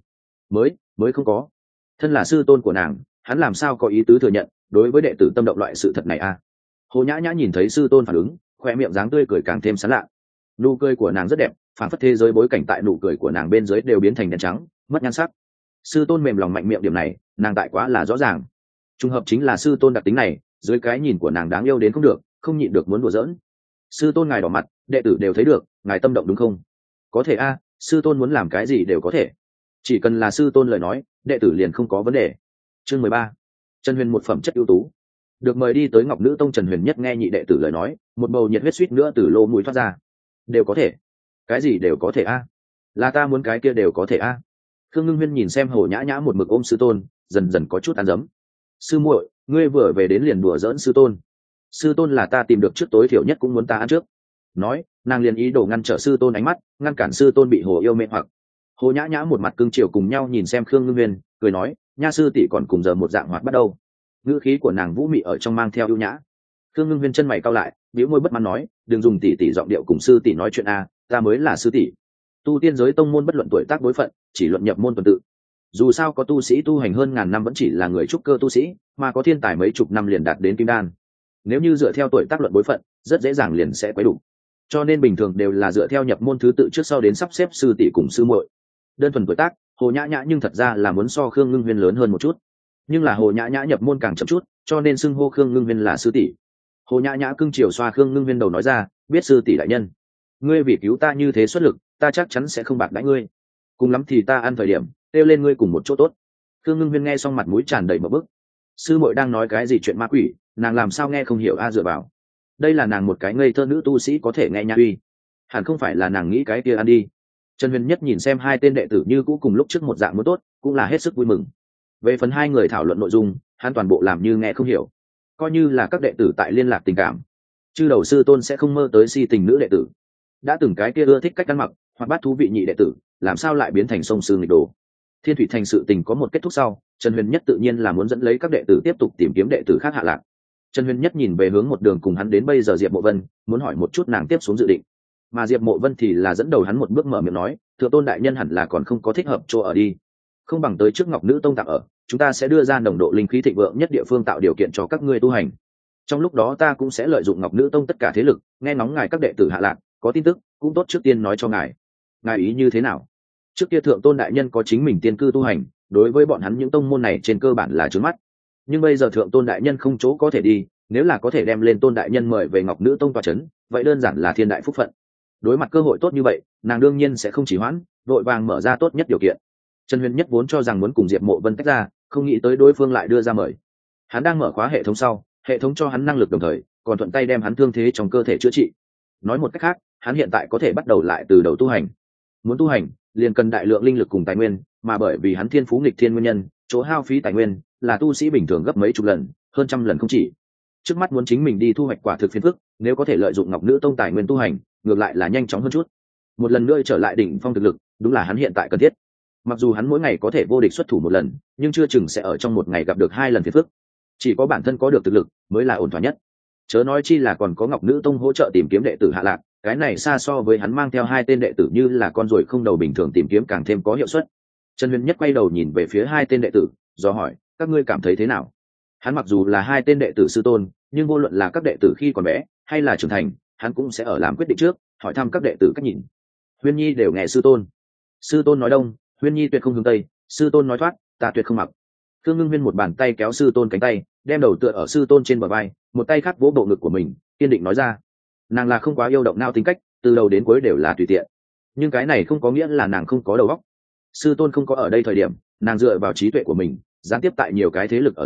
Mới không có. Thân là sư tôn của nàng, hắn làm sao có ý tứ thừa nhận đối với đệ tử tâm động loại sự thật này a? Hồ Nhã Nhã nhìn thấy sư tôn phản ứng, khoe miệng dáng tươi cười càng thêm sán lạ. Nụ cười của nàng rất đẹp, phản phất thế giới bối cảnh tại nụ cười của nàng bên dưới đều biến thành đen trắng, mất nhan sắc. Sư tôn mềm lòng mạnh miệng điểm này, nàng tại quá là rõ ràng. Trùng hợp chính là sư tôn đặc tính này, dưới cái nhìn của nàng đáng yêu đến không được, không nhịn được muốn đùa giỡn. Sư tôn ngài đỏ mặt, đệ tử đều thấy được, ngài tâm động đúng không? Có thể a, sư tôn muốn làm cái gì đều có thể, chỉ cần là sư tôn lời nói, đệ tử liền không có vấn đề. Chương 13. Trần Huyền một phẩm chất ưu tú. Được mời đi tới Ngọc Nữ Tông Trần Huyền Nhất nghe nhị đệ tử lời nói, một bầu nhiệt huyết suýt nữa từ lỗ mũi thoát ra. Đều có thể? Cái gì đều có thể a? Là ta muốn cái kia đều có thể a? Khương Ngưng Huyên nhìn xem Hồ Nhã Nhã một mực ôm sư tôn, dần dần có chút ăn dấm. Sư muội, ngươi vừa về đến liền đùa giỡn sư tôn. Sư tôn là ta tìm được trước, tối thiểu nhất cũng muốn ta ăn trước. Nói, nàng liền ý đồ ngăn trở sư tôn ánh mắt, ngăn cản sư tôn bị Hồ yêu mê hoặc. Hồ Nhã Nhã một mặt cương chiều cùng nhau nhìn xem Khương Ngưng Huyên, cười nói, nha sư tỷ còn cùng giờ một dạng hoạt bắt đầu. Ngữ khí của nàng vũ mị ở trong mang theo ưu nhã. Khương Ngưng Huyên chân mày cau lại, bĩu môi bất mãn nói, đừng dùng tỷ tỷ giọng điệu cùng sư tỷ nói chuyện a, ta mới là sư tỷ. Tu tiên giới tông môn bất luận tuổi tác bối phận, chỉ luận nhập môn tuần tự. Dù sao có tu sĩ tu hành hơn ngàn năm vẫn chỉ là người trúc cơ tu sĩ, mà có thiên tài mấy chục năm liền đạt đến kim đan. Nếu như dựa theo tuổi tác luận bối phận, rất dễ dàng liền sẽ quấy đủ. Cho nên bình thường đều là dựa theo nhập môn thứ tự trước sau đến sắp xếp sư tỷ cùng sư muội. Đơn thuần tuổi tác, Hồ Nhã Nhã nhưng thật ra là muốn so Khương Ngưng Huyên lớn hơn một chút, nhưng là Hồ Nhã Nhã nhập môn càng chậm chút, cho nên xưng hô Khương Ngưng Huyên là sư tỷ. Hồ Nhã Nhã cưng chiều xoa Khương Ngưng Huyên đầu nói ra, biết sư tỷ đại nhân, ngươi vì cứu ta như thế xuất lực, ta chắc chắn sẽ không bạc đãi ngươi, cùng lắm thì ta ăn thời điểm kêu lên ngươi cùng một chỗ tốt. Khương Ngưng Huyên nghe xong mặt mũi tràn đầy mờ bức, sư muội đang nói cái gì chuyện ma quỷ, nàng làm sao nghe không hiểu a? Dựa vào, đây là nàng một cái ngây thơ nữ tu sĩ có thể nghe nha uy, hẳn không phải là nàng nghĩ cái kia ăn đi. Trần Huyền Nhất nhìn xem hai tên đệ tử như cũ cùng lúc trước một dạng muốn tốt, cũng là hết sức vui mừng. Về phần hai người thảo luận nội dung, hắn toàn bộ làm như nghe không hiểu, coi như là các đệ tử tại liên lạc tình cảm. Chư đầu sư tôn sẽ không mơ tới si tình nữ đệ tử, đã từng cái kia ưa thích cách ăn mặc hoặc bắt thú vị nhị đệ tử, làm sao lại biến thành sông sư nghịch đồ. Thiên Thủy Thành sự tình có một kết thúc sau, Trần Huyền Nhất tự nhiên là muốn dẫn lấy các đệ tử tiếp tục tìm kiếm đệ tử khác hạ lạc. Trần Huyền Nhất nhìn về hướng một đường cùng hắn đến bây giờ Diệp Mộ Vân, muốn hỏi một chút nàng tiếp xuống dự định. Mà Diệp Mộ Vân thì là dẫn đầu hắn một bước mở miệng nói, thượng tôn đại nhân hẳn là còn không có thích hợp chỗ ở đi, không bằng tới trước Ngọc Nữ Tông tạm ở, chúng ta sẽ đưa ra nồng độ linh khí thịnh vượng nhất địa phương tạo điều kiện cho các ngươi tu hành. Trong lúc đó ta cũng sẽ lợi dụng Ngọc Nữ Tông tất cả thế lực, nghe ngóng ngài các đệ tử hạ lạc, có tin tức cũng tốt trước tiên nói cho ngài. Ngài ý như thế nào? Trước kia thượng tôn đại nhân có chính mình tiên cư tu hành, đối với bọn hắn những tông môn này trên cơ bản là trướng mắt, nhưng bây giờ thượng tôn đại nhân không chỗ có thể đi, nếu là có thể đem lên tôn đại nhân mời về Ngọc Nữ Tông tọa trấn, vậy đơn giản là thiên đại phúc phận. Đối mặt cơ hội tốt như vậy, nàng đương nhiên sẽ không chỉ hoãn, vội vàng mở ra tốt nhất điều kiện. Trần Huyền Nhất vốn cho rằng muốn cùng Diệp Mộ Vân tách ra, không nghĩ tới đối phương lại đưa ra mời. Hắn đang mở khóa hệ thống sau, hệ thống cho hắn năng lực đồng thời, còn thuận tay đem hắn thương thế trong cơ thể chữa trị. Nói một cách khác, hắn hiện tại có thể bắt đầu lại từ đầu tu hành. Muốn tu hành, liền cần đại lượng linh lực cùng tài nguyên, mà bởi vì hắn thiên phú nghịch thiên nguyên nhân, chỗ hao phí tài nguyên là tu sĩ bình thường gấp mấy chục lần, hơn trăm lần không chỉ. Trước mắt muốn chính mình đi thu hoạch quả thực phiền phức, nếu có thể lợi dụng Ngọc Nữ Tông tài nguyên tu hành, ngược lại là nhanh chóng hơn chút. Một lần nữa trở lại đỉnh phong thực lực, đúng là hắn hiện tại cần thiết. Mặc dù hắn mỗi ngày có thể vô địch xuất thủ một lần, nhưng chưa chừng sẽ ở trong một ngày gặp được hai lần phiền phức. Chỉ có bản thân có được thực lực mới là ổn thỏa nhất. Chớ nói chi là còn có Ngọc Nữ Tông hỗ trợ tìm kiếm đệ tử hạ lạc, cái này xa so với hắn mang theo hai tên đệ tử như là con ruồi không đầu bình thường tìm kiếm càng thêm có hiệu suất. Trần Huyền Nhất quay đầu nhìn về phía hai tên đệ tử, do hỏi, các ngươi cảm thấy thế nào? Hắn mặc dù là hai tên đệ tử sư tôn, nhưng vô luận là các đệ tử khi còn bé hay là trưởng thành, hắn cũng sẽ ở làm quyết định trước, hỏi thăm các đệ tử cách nhìn. Huyên Nhi đều nghe sư tôn. Sư tôn nói đông, Huyên Nhi tuyệt không hướng tây. Sư tôn nói thoát, ta tuyệt không mặc. Khương Ngưng Huyên một bàn tay kéo sư tôn cánh tay, đem đầu tựa ở sư tôn trên bờ vai, một tay khác vỗ bộ ngực của mình, kiên định nói ra. Nàng là không quá yêu động não tính cách, từ đầu đến cuối đều là tùy tiện, nhưng cái này không có nghĩa là nàng không có đầu óc. Sư tôn không có ở đây thời điểm, nàng dựa vào trí tuệ của mình, gián tiếp tại nhiều cái thế lực ở giữa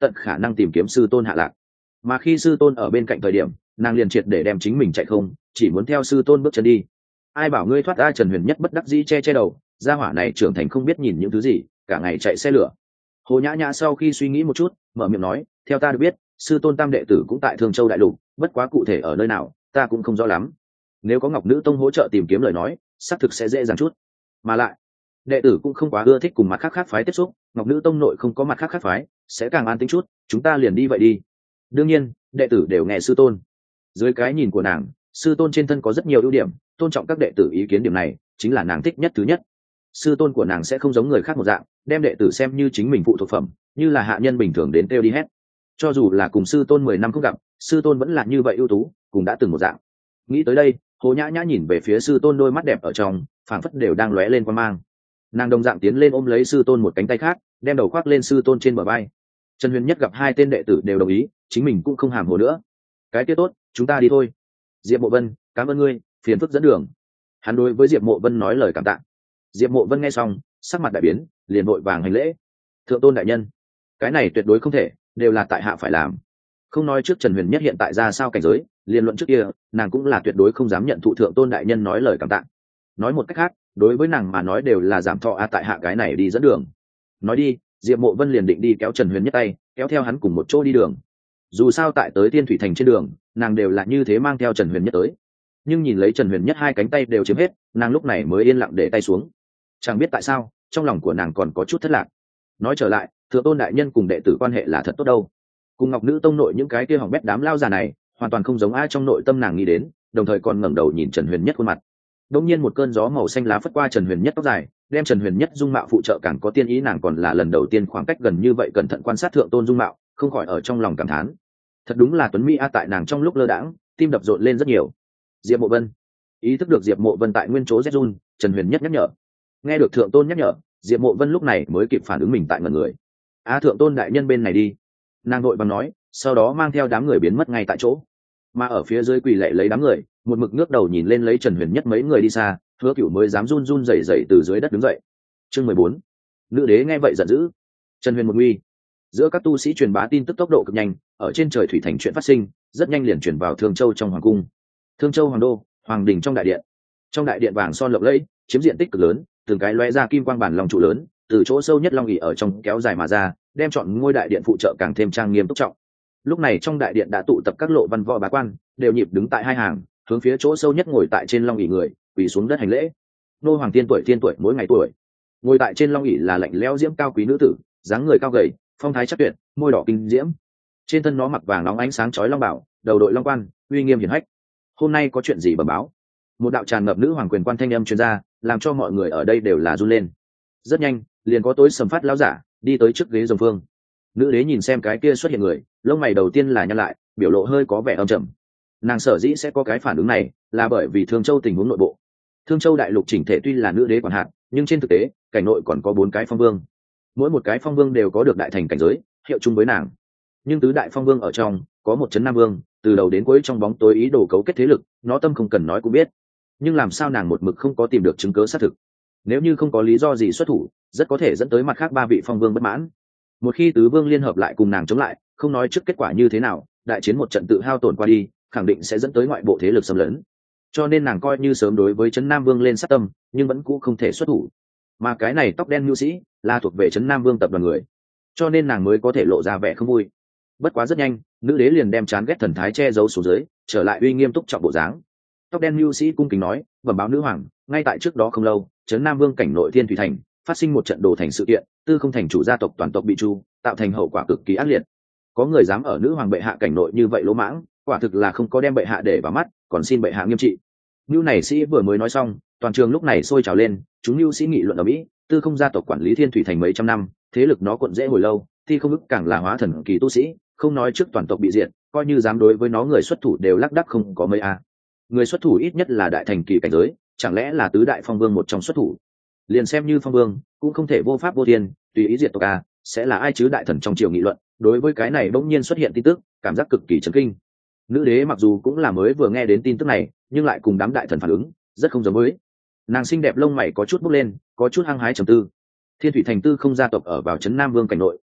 tận khả năng tìm kiếm sư tôn hạ lạc. Mà khi sư tôn ở bên cạnh thời điểm, nàng liền triệt để đem chính mình chạy không, chỉ muốn theo sư tôn bước chân đi. Ai bảo ngươi thoát ra? Trần Huyền Nhất bất đắc dĩ che che đầu, gia hỏa này trưởng thành không biết nhìn những thứ gì, cả ngày chạy xe lửa. Hồ Nhã Nhã sau khi suy nghĩ một chút, mở miệng nói, theo ta được biết, sư tôn tam đệ tử cũng tại Thương Châu đại lục, bất quá cụ thể ở nơi nào ta cũng không rõ lắm. Nếu có Ngọc Nữ Tông hỗ trợ tìm kiếm lời nói, xác thực sẽ dễ dàng chút. Mà lại đệ tử cũng không quá ưa thích cùng mặt khác phái tiếp xúc, Ngọc Nữ Tông nội không có mặt khác phái, sẽ càng an tĩnh chút. Chúng ta liền đi vậy đi. Đương nhiên đệ tử đều nghe sư tôn. Dưới cái nhìn của nàng, sư tôn trên thân có rất nhiều ưu điểm, tôn trọng các đệ tử ý kiến, điểm này chính là nàng thích nhất. Thứ nhất, sư tôn của nàng sẽ không giống người khác một dạng đem đệ tử xem như chính mình phụ thuộc phẩm, như là hạ nhân bình thường đến kêu đi hết. Cho dù là cùng sư tôn 10 năm không gặp, sư tôn vẫn là như vậy ưu tú, cùng đã từng một dạng. Nghĩ tới đây, Hồ Nhã Nhã nhìn về phía sư tôn, đôi mắt đẹp ở trong phảng phất đều đang lóe lên quan mang. Nàng đồng dạng tiến lên ôm lấy sư tôn một cánh tay khác, đem đầu khoác lên sư tôn trên bờ vai. Trần Huyền Nhất gặp hai tên đệ tử đều đồng ý, chính mình cũng không hàm hồ nữa. Cái kia tốt, chúng ta đi thôi. Diệp Mộ Vân, cảm ơn ngươi, phiền phức dẫn đường. Hắn đối với Diệp Mộ Vân nói lời cảm tạ. Diệp Mộ Vân nghe xong, sắc mặt đại biến, liền vội vàng hành lễ. Thượng tôn đại nhân, cái này tuyệt đối không thể, đều là tại hạ phải làm. Không nói trước Trần Huyền Nhất hiện tại ra sao cảnh giới, liên luận trước kia, nàng cũng là tuyệt đối không dám nhận thụ thượng tôn đại nhân nói lời cảm tạ. Nói một cách khác, đối với nàng mà nói đều là giảm thọ tại hạ cái này đi dẫn đường. Nói đi, Diệp Mộ Vân liền định đi kéo Trần Huyền Nhất tay, kéo theo hắn cùng một chỗ đi đường. Dù sao tại tới Tiên Thủy Thành trên đường, nàng đều là như thế mang theo Trần Huyền Nhất tới. Nhưng nhìn lấy Trần Huyền Nhất hai cánh tay đều chiếm hết, nàng lúc này mới yên lặng để tay xuống. Chẳng biết tại sao, trong lòng của nàng còn có chút thất lạc. Nói trở lại, thượng tôn đại nhân cùng đệ tử quan hệ là thật tốt đâu. Cùng Ngọc Nữ Tông nội những cái kia hỏng bét đám lao già này, hoàn toàn không giống ai trong nội tâm nàng nghĩ đến, đồng thời còn ngẩng đầu nhìn Trần Huyền Nhất khuôn mặt. Đột nhiên một cơn gió màu xanh lá phất qua Trần Huyền Nhất tóc dài, đem Trần Huyền Nhất dung mạo phụ trợ càng có tiên ý, nàng còn là lần đầu tiên khoảng cách gần như vậy cẩn thận quan sát thượng tôn dung mạo, không khỏi ở trong lòng cảm thán. Thật đúng là tuấn mỹ a. Tại nàng trong lúc lơ đãng, tim đập rộn lên rất nhiều. Diệp Mộ Vân, ý thức được Diệp Mộ Vân tại nguyên chỗ rét run, Trần Huyền Nhất nhắc nhở. Nghe được thượng tôn nhắc nhở, Diệp Mộ Vân lúc này mới kịp phản ứng mình tại ngẩn người. Thượng tôn đại nhân bên này đi. Nàng vội vàng nói, sau đó mang theo đám người biến mất ngay tại chỗ. Mà ở phía dưới quỳ lệ lấy đám người, một mực ngước đầu nhìn lên lấy Trần Huyền Nhất mấy người đi xa, Hứa Cửu mới dám run run rẩy rẩy từ dưới đất đứng dậy. Chương 14. Nữ đế nghe vậy giận dữ. Trần Huyền một nguy. Giữa các tu sĩ truyền bá tin tức tốc độ cực nhanh, ở trên trời thủy thành chuyện phát sinh, rất nhanh liền truyền vào Thương Châu trong hoàng cung. Thương Châu hoàng đô, hoàng đình trong đại điện. Trong đại điện vàng son lộng lẫy, chiếm diện tích cực lớn, từng cái lóe ra kim quang bản long trụ lớn, từ chỗ sâu nhất long ỷ ở trong kéo dài mà ra, đem chọn ngôi đại điện phụ trợ càng thêm trang nghiêm túc trọng. Lúc này trong đại điện đã tụ tập các lộ văn võ bá quan, đều nhịp đứng tại hai hàng, hướng phía chỗ sâu nhất ngồi tại trên long ỷ người, quỳ xuống đất hành lễ. Nô hoàng tiên tuổi mỗi ngày tuổi. Ngồi tại trên long ỷ là lạnh lẽo diễm cao quý nữ tử, dáng người cao gầy, phong thái chắc tuyệt, môi đỏ kinh diễm. Trên thân nó mặc vàng nóng ánh sáng chói long bảo, đầu đội long quan, uy nghiêm hiển hách. Hôm nay có chuyện gì bẩm báo? Một đạo tràn ngập nữ hoàng quyền quan thanh âm truyền ra, làm cho mọi người ở đây đều là run lên. Rất nhanh, liền có tối sầm phát lão giả đi tới trước ghế rồng phương. Nữ đế nhìn xem cái kia xuất hiện người, lông mày đầu tiên là nhăn lại, biểu lộ hơi có vẻ âm trầm. Nàng sở dĩ sẽ có cái phản ứng này, là bởi vì Thương Châu tình huống nội bộ. Thương Châu đại lục chỉnh thể tuy là nữ đế quản hạt, nhưng trên thực tế, cảnh nội còn có 4 cái phong vương. Mỗi một cái phong vương đều có được đại thành cảnh giới, hiệu chung với nàng. Nhưng tứ đại phong vương ở trong, có một trấn Nam Vương, từ đầu đến cuối trong bóng tối ý đồ cấu kết thế lực, nó tâm không cần nói cũng biết. Nhưng làm sao nàng một mực không có tìm được chứng cứ xác thực? Nếu như không có lý do gì xuất thủ, rất có thể dẫn tới mặt khác 3 vị phong vương bất mãn. Một khi tứ vương liên hợp lại cùng nàng chống lại, không nói trước kết quả như thế nào, đại chiến một trận tự hao tổn qua đi, khẳng định sẽ dẫn tới ngoại bộ thế lực xâm lấn. Cho nên nàng coi như sớm đối với trấn Nam Vương lên sát tâm, nhưng vẫn cũ không thể xuất thủ. Mà cái này tóc đen nhu sĩ là thuộc về trấn Nam Vương tập đoàn người, cho nên nàng mới có thể lộ ra vẻ không vui. Bất quá rất nhanh, nữ đế liền đem chán ghét thần thái che giấu xuống dưới, trở lại uy nghiêm túc trọng bộ dáng. Tóc đen nhu sĩ cung kính nói, bẩm báo nữ hoàng, ngay tại trước đó không lâu, trấn Nam Vương cảnh nội Thiên Thủy Thành phát sinh một trận đồ thành sự kiện, Tư Không Thành chủ gia tộc toàn tộc bị tru, tạo thành hậu quả cực kỳ ác liệt. Có người dám ở nữ hoàng bệ hạ cảnh nội như vậy lỗ mãng, quả thực là không có đem bệ hạ để vào mắt, còn xin bệ hạ nghiêm trị. Nưu này sĩ vừa mới nói xong, toàn trường lúc này sôi trào lên, chúng nưu sĩ nghị luận ở mỹ. Tư Không gia tộc quản lý Thiên Thủy Thành mấy trăm năm, thế lực nó cuộn rễ hồi lâu, thì không ức càng là hóa thần kỳ tu sĩ, không nói trước toàn tộc bị diệt, coi như dám đối với nó người xuất thủ đều lác đác không có mấy a. Người xuất thủ ít nhất là đại thành kỳ cảnh giới, chẳng lẽ là tứ đại phong vương một trong xuất thủ? Liền xem như phong vương, cũng không thể vô pháp vô thiên, tùy ý diệt tộc a, sẽ là ai chứ? Đại thần trong triều nghị luận, đối với cái này bỗng nhiên xuất hiện tin tức, cảm giác cực kỳ chấn kinh. Nữ đế mặc dù cũng là mới vừa nghe đến tin tức này, nhưng lại cùng đám đại thần phản ứng rất không giống với. Nàng xinh đẹp lông mày có chút bốc lên, có chút hăng hái trầm tư. Thiên Thủy Thành Tư Không gia tộc ở vào trấn Nam Vương cảnh nội,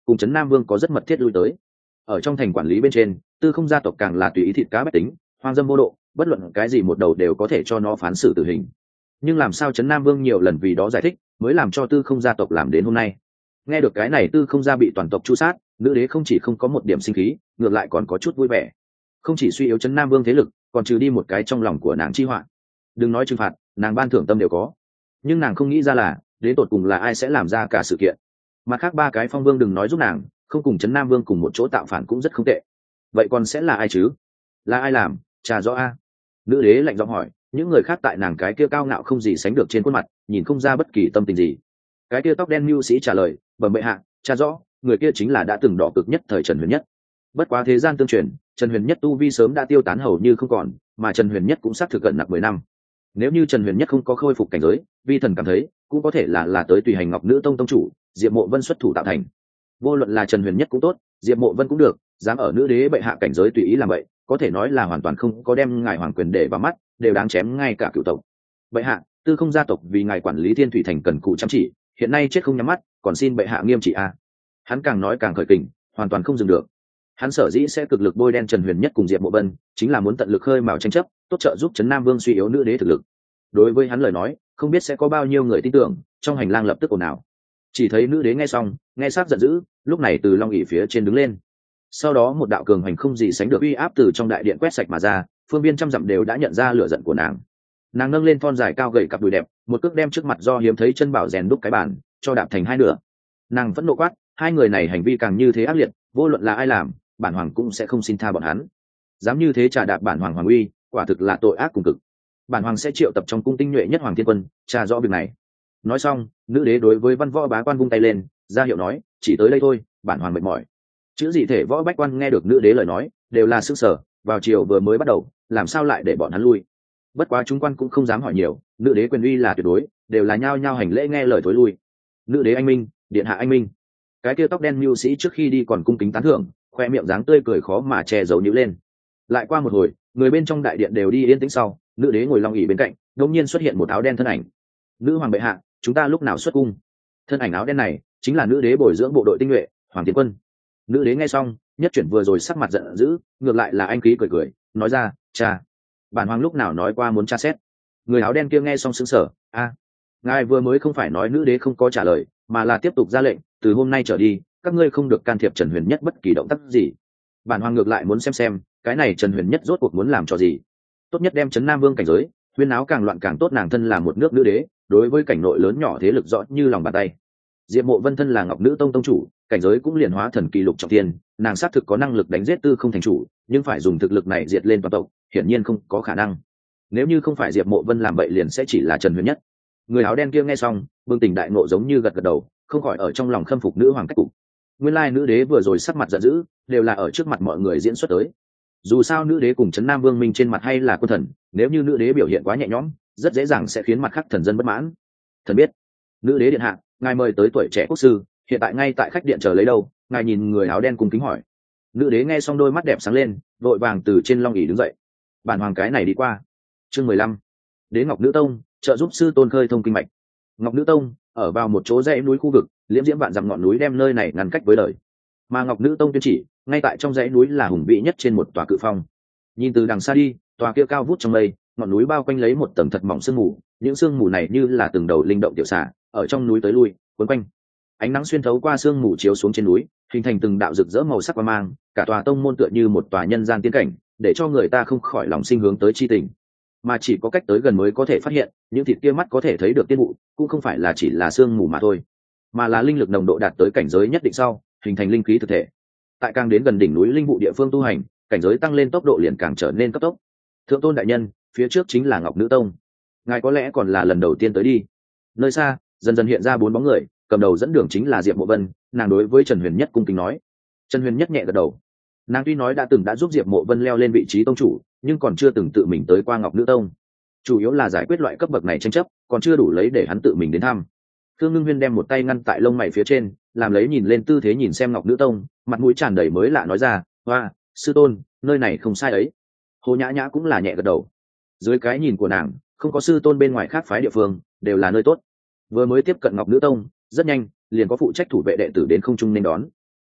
cùng trấn Nam Vương có rất mật thiết lui tới. Ở trong thành quản lý bên trên, Tư Không gia tộc càng là tùy ý thịt cá bách tính, hoang dâm vô độ, bất luận cái gì một đầu đều có thể cho nó phán xử tử hình. Nhưng làm sao trấn Nam Vương nhiều lần vì đó giải thích, mới làm cho Tư Không gia tộc làm đến hôm nay. Nghe được cái này Tư Không gia bị toàn tộc tru sát, nữ đế không chỉ không có một điểm sinh khí, ngược lại còn có chút vui vẻ. Không chỉ suy yếu trấn Nam Vương thế lực, còn trừ đi một cái trong lòng của nàng chi họa. Đừng nói trừng phạt, nàng ban thưởng tâm đều có, nhưng nàng không nghĩ ra là đến tột cùng là ai sẽ làm ra cả sự kiện. Mặt khác ba cái phong vương đừng nói giúp nàng, không cùng trấn Nam Vương cùng một chỗ tạo phản cũng rất không tệ. Vậy còn sẽ là ai chứ? Là ai làm? Trà rõ a. Nữ đế lạnh giọng hỏi. Những người khác tại nàng cái kia cao ngạo không gì sánh được trên khuôn mặt, nhìn không ra bất kỳ tâm tình gì. Cái kia tóc đen mưu sĩ trả lời, bẩm bệ hạ, trà rõ, người kia chính là đã từng đỏ cực nhất thời Trần Huyền Nhất. Bất quá thế gian tương truyền, Trần Huyền Nhất tu vi sớm đã tiêu tán hầu như không còn, mà Trần Huyền Nhất cũng xác thực gần nặng 10 năm. Nếu như Trần Huyền Nhất không có khôi phục cảnh giới, vi thần cảm thấy cũng có thể là tới tùy hành Ngọc Nữ Tông tông chủ Diệp Mộ Vân xuất thủ tạo thành. Vô luận là Trần Huyền Nhất cũng tốt, Diệp Mộ Vân cũng được, dám ở nữ đế bệ hạ cảnh giới tùy ý làm vậy, có thể nói là hoàn toàn không có đem ngài hoàng quyền để vào mắt, đều đáng chém ngay cả cựu tộc. Bệ hạ, Tư Không gia tộc vì ngài quản lý Thiên Thủy thành cần cù chăm chỉ, hiện nay chết không nhắm mắt, còn xin bệ hạ nghiêm trị a. Hắn càng nói càng khởi kình, hoàn toàn không dừng được. Hắn sở dĩ sẽ cực lực bôi đen Trần Huyền Nhất cùng Diệp Mộ Vân, chính là muốn tận lực khơi mào tranh chấp, tốt trợ giúp trấn Nam Vương suy yếu nữ đế thực lực. Đối với hắn lời nói, không biết sẽ có bao nhiêu người tin tưởng, trong hành lang lập tức ồn ào. Chỉ thấy nữ đế nghe xong, nghe sắc giận dữ, lúc này từ long ỷ phía trên đứng lên. Sau đó một đạo cường hành không gì sánh được uy áp từ trong đại điện quét sạch mà ra, phương viên trăm dặm đều đã nhận ra lửa giận của nàng. Nàng nâng lên thon dài cao gầy cặp đùi đẹp, một cước đem trước mặt do hiếm thấy chân bảo rèn đúc cái bàn cho đạp thành hai nửa. Nàng vẫn nộ quát, hai người này hành vi càng như thế ác liệt, vô luận là ai làm, bản hoàng cũng sẽ không xin tha bọn hắn. Dám như thế trà đạp bản hoàng hoàng uy, quả thực là tội ác cùng cực. Bản hoàng sẽ triệu tập trong cung tinh nhuệ nhất Hoàng Thiên Quân tra rõ việc này. Nói xong, nữ đế đối với văn võ bá quan vung tay lên, ra hiệu nói, chỉ tới đây thôi, bản hoàng mệt mỏi. Chữ dị thể võ bách quan nghe được nữ đế lời nói, đều là sững sờ, vào chiều vừa mới bắt đầu, làm sao lại để bọn hắn lui? Bất quá chúng quan cũng không dám hỏi nhiều, nữ đế quyền uy là tuyệt đối, đều là nhao nhao hành lễ nghe lời thối lui. Nữ đế anh minh, điện hạ anh minh. Cái kia tóc đen mưu sĩ trước khi đi còn cung kính tán thưởng, khoe miệng dáng tươi cười khó mà che giấu nhíu lên. Lại qua một hồi, người bên trong đại điện đều đi yên tĩnh sau, nữ đế ngồi long ỷ bên cạnh, đột nhiên xuất hiện một áo đen thân ảnh. Nữ hoàng bệ hạ, chúng ta lúc nào xuất cung? Thân ảnh áo đen này chính là nữ đế bồi dưỡng bộ đội tinh nhuệ Hoàng Thiên Quân. Nữ đế nghe xong, nhất chuyển vừa rồi sắc mặt giận dữ, ngược lại là anh khí cười cười, nói ra, cha, bản hoàng lúc nào nói qua muốn tra xét? Người áo đen kia nghe xong sững sờ, a, ngài vừa mới không phải nói nữ đế không có trả lời, mà là tiếp tục ra lệnh, từ hôm nay trở đi, các ngươi không được can thiệp Trần Huyền Nhất bất kỳ động tác gì. Bản hoàng ngược lại muốn xem cái này Trần Huyền Nhất rốt cuộc muốn làm trò gì. Tốt nhất đem trấn Nam Vương cảnh giới, huyên áo càng loạn càng tốt. Nàng thân là một nước nữ đế, đối với cảnh nội lớn nhỏ thế lực rõ như lòng bàn tay. Diệp Mộ Vân thân là Ngọc Nữ Tông tông chủ, cảnh giới cũng liền hóa thần kỳ lục trọng thiên, nàng xác thực có năng lực đánh giết Tư Không thành chủ, nhưng phải dùng thực lực này diệt lên toàn tộc, hiển nhiên không có khả năng. Nếu như không phải Diệp Mộ Vân làm vậy liền sẽ chỉ là Trần Huyền Nhất. Người áo đen kia nghe xong, bừng tỉnh đại ngộ giống như gật gật đầu, không khỏi ở trong lòng khâm phục nữ hoàng cách cục. Nguyên lai nữ đế vừa rồi sắc mặt giận dữ, đều là ở trước mặt mọi người diễn xuất tới. Dù sao nữ đế cùng trấn Nam Vương minh trên mặt hay là quân thần, nếu như nữ đế biểu hiện quá nhẹ nhõm, rất dễ dàng sẽ khiến mặt khác thần dân bất mãn. Thần biết. Nữ đế điện hạ, ngài mời tới tuổi trẻ quốc sư, hiện tại ngay tại khách điện chờ lấy đâu? Ngài nhìn người áo đen cung kính hỏi. Nữ đế nghe xong đôi mắt đẹp sáng lên, vội vàng từ trên long ỷ đứng dậy. Bản hoàng cái này đi qua. Chương 15. Đế Ngọc Nữ Tông trợ giúp sư tôn khơi thông kinh mạch. Ngọc Nữ Tông ở vào một chỗ dãy núi khu vực, liễm diễm vạn dặm ngọn núi đem nơi này ngăn cách với đời. Mà Ngọc Nữ Tông tuyên chỉ, ngay tại trong dãy núi là hùng vĩ nhất trên một tòa cự phong. Nhìn từ đằng xa đi, tòa kia cao vút trong mây, ngọn núi bao quanh lấy một tầng thật mỏng sương mù, những sương mù này như là từng đầu linh động tiểu xà, ở trong núi tới lui, quấn quanh. Ánh nắng xuyên thấu qua sương mù chiếu xuống trên núi, hình thành từng đạo rực rỡ màu sắc và mang, cả tòa tông môn tựa như một tòa nhân gian tiên cảnh, để cho người ta không khỏi lòng sinh hướng tới chi tình. Mà chỉ có cách tới gần mới có thể phát hiện, những thịt kia mắt có thể thấy được tiên vụ, cũng không phải là chỉ là sương mù mà thôi, mà là linh lực nồng độ đạt tới cảnh giới nhất định sau, hình thành linh khí thực thể. Tại càng đến gần đỉnh núi linh vụ địa phương tu hành, cảnh giới tăng lên tốc độ liền càng trở nên cấp tốc. Thượng tôn đại nhân, phía trước chính là Ngọc Nữ Tông, ngài có lẽ còn là lần đầu tiên tới đi. Nơi xa dần dần hiện ra 4 bóng người, cầm đầu dẫn đường chính là Diệp Mộ Vân. Nàng đối với Trần Huyền Nhất cung kính nói. Trần Huyền Nhất nhẹ gật đầu. Nàng tuy nói đã giúp Diệp Mộ Vân leo lên vị trí tông chủ, nhưng còn chưa từng tự mình tới qua Ngọc Nữ Tông, chủ yếu là giải quyết loại cấp bậc này tranh chấp, còn chưa đủ lấy để hắn tự mình đến thăm. Thương Ngưng Huyên đem một tay ngăn tại lông mày phía trên, làm lấy nhìn lên tư thế nhìn xem Ngọc Nữ Tông, mặt mũi tràn đầy mới lạ nói ra, hoa, sư tôn, nơi này không sai ấy. Hồ Nhã Nhã cũng là nhẹ gật đầu. Dưới cái nhìn của nàng, không có sư tôn bên ngoài khác phái địa phương, đều là nơi tốt. Vừa mới tiếp cận Ngọc Nữ Tông, rất nhanh liền có phụ trách thủ vệ đệ tử đến không trung nên đón.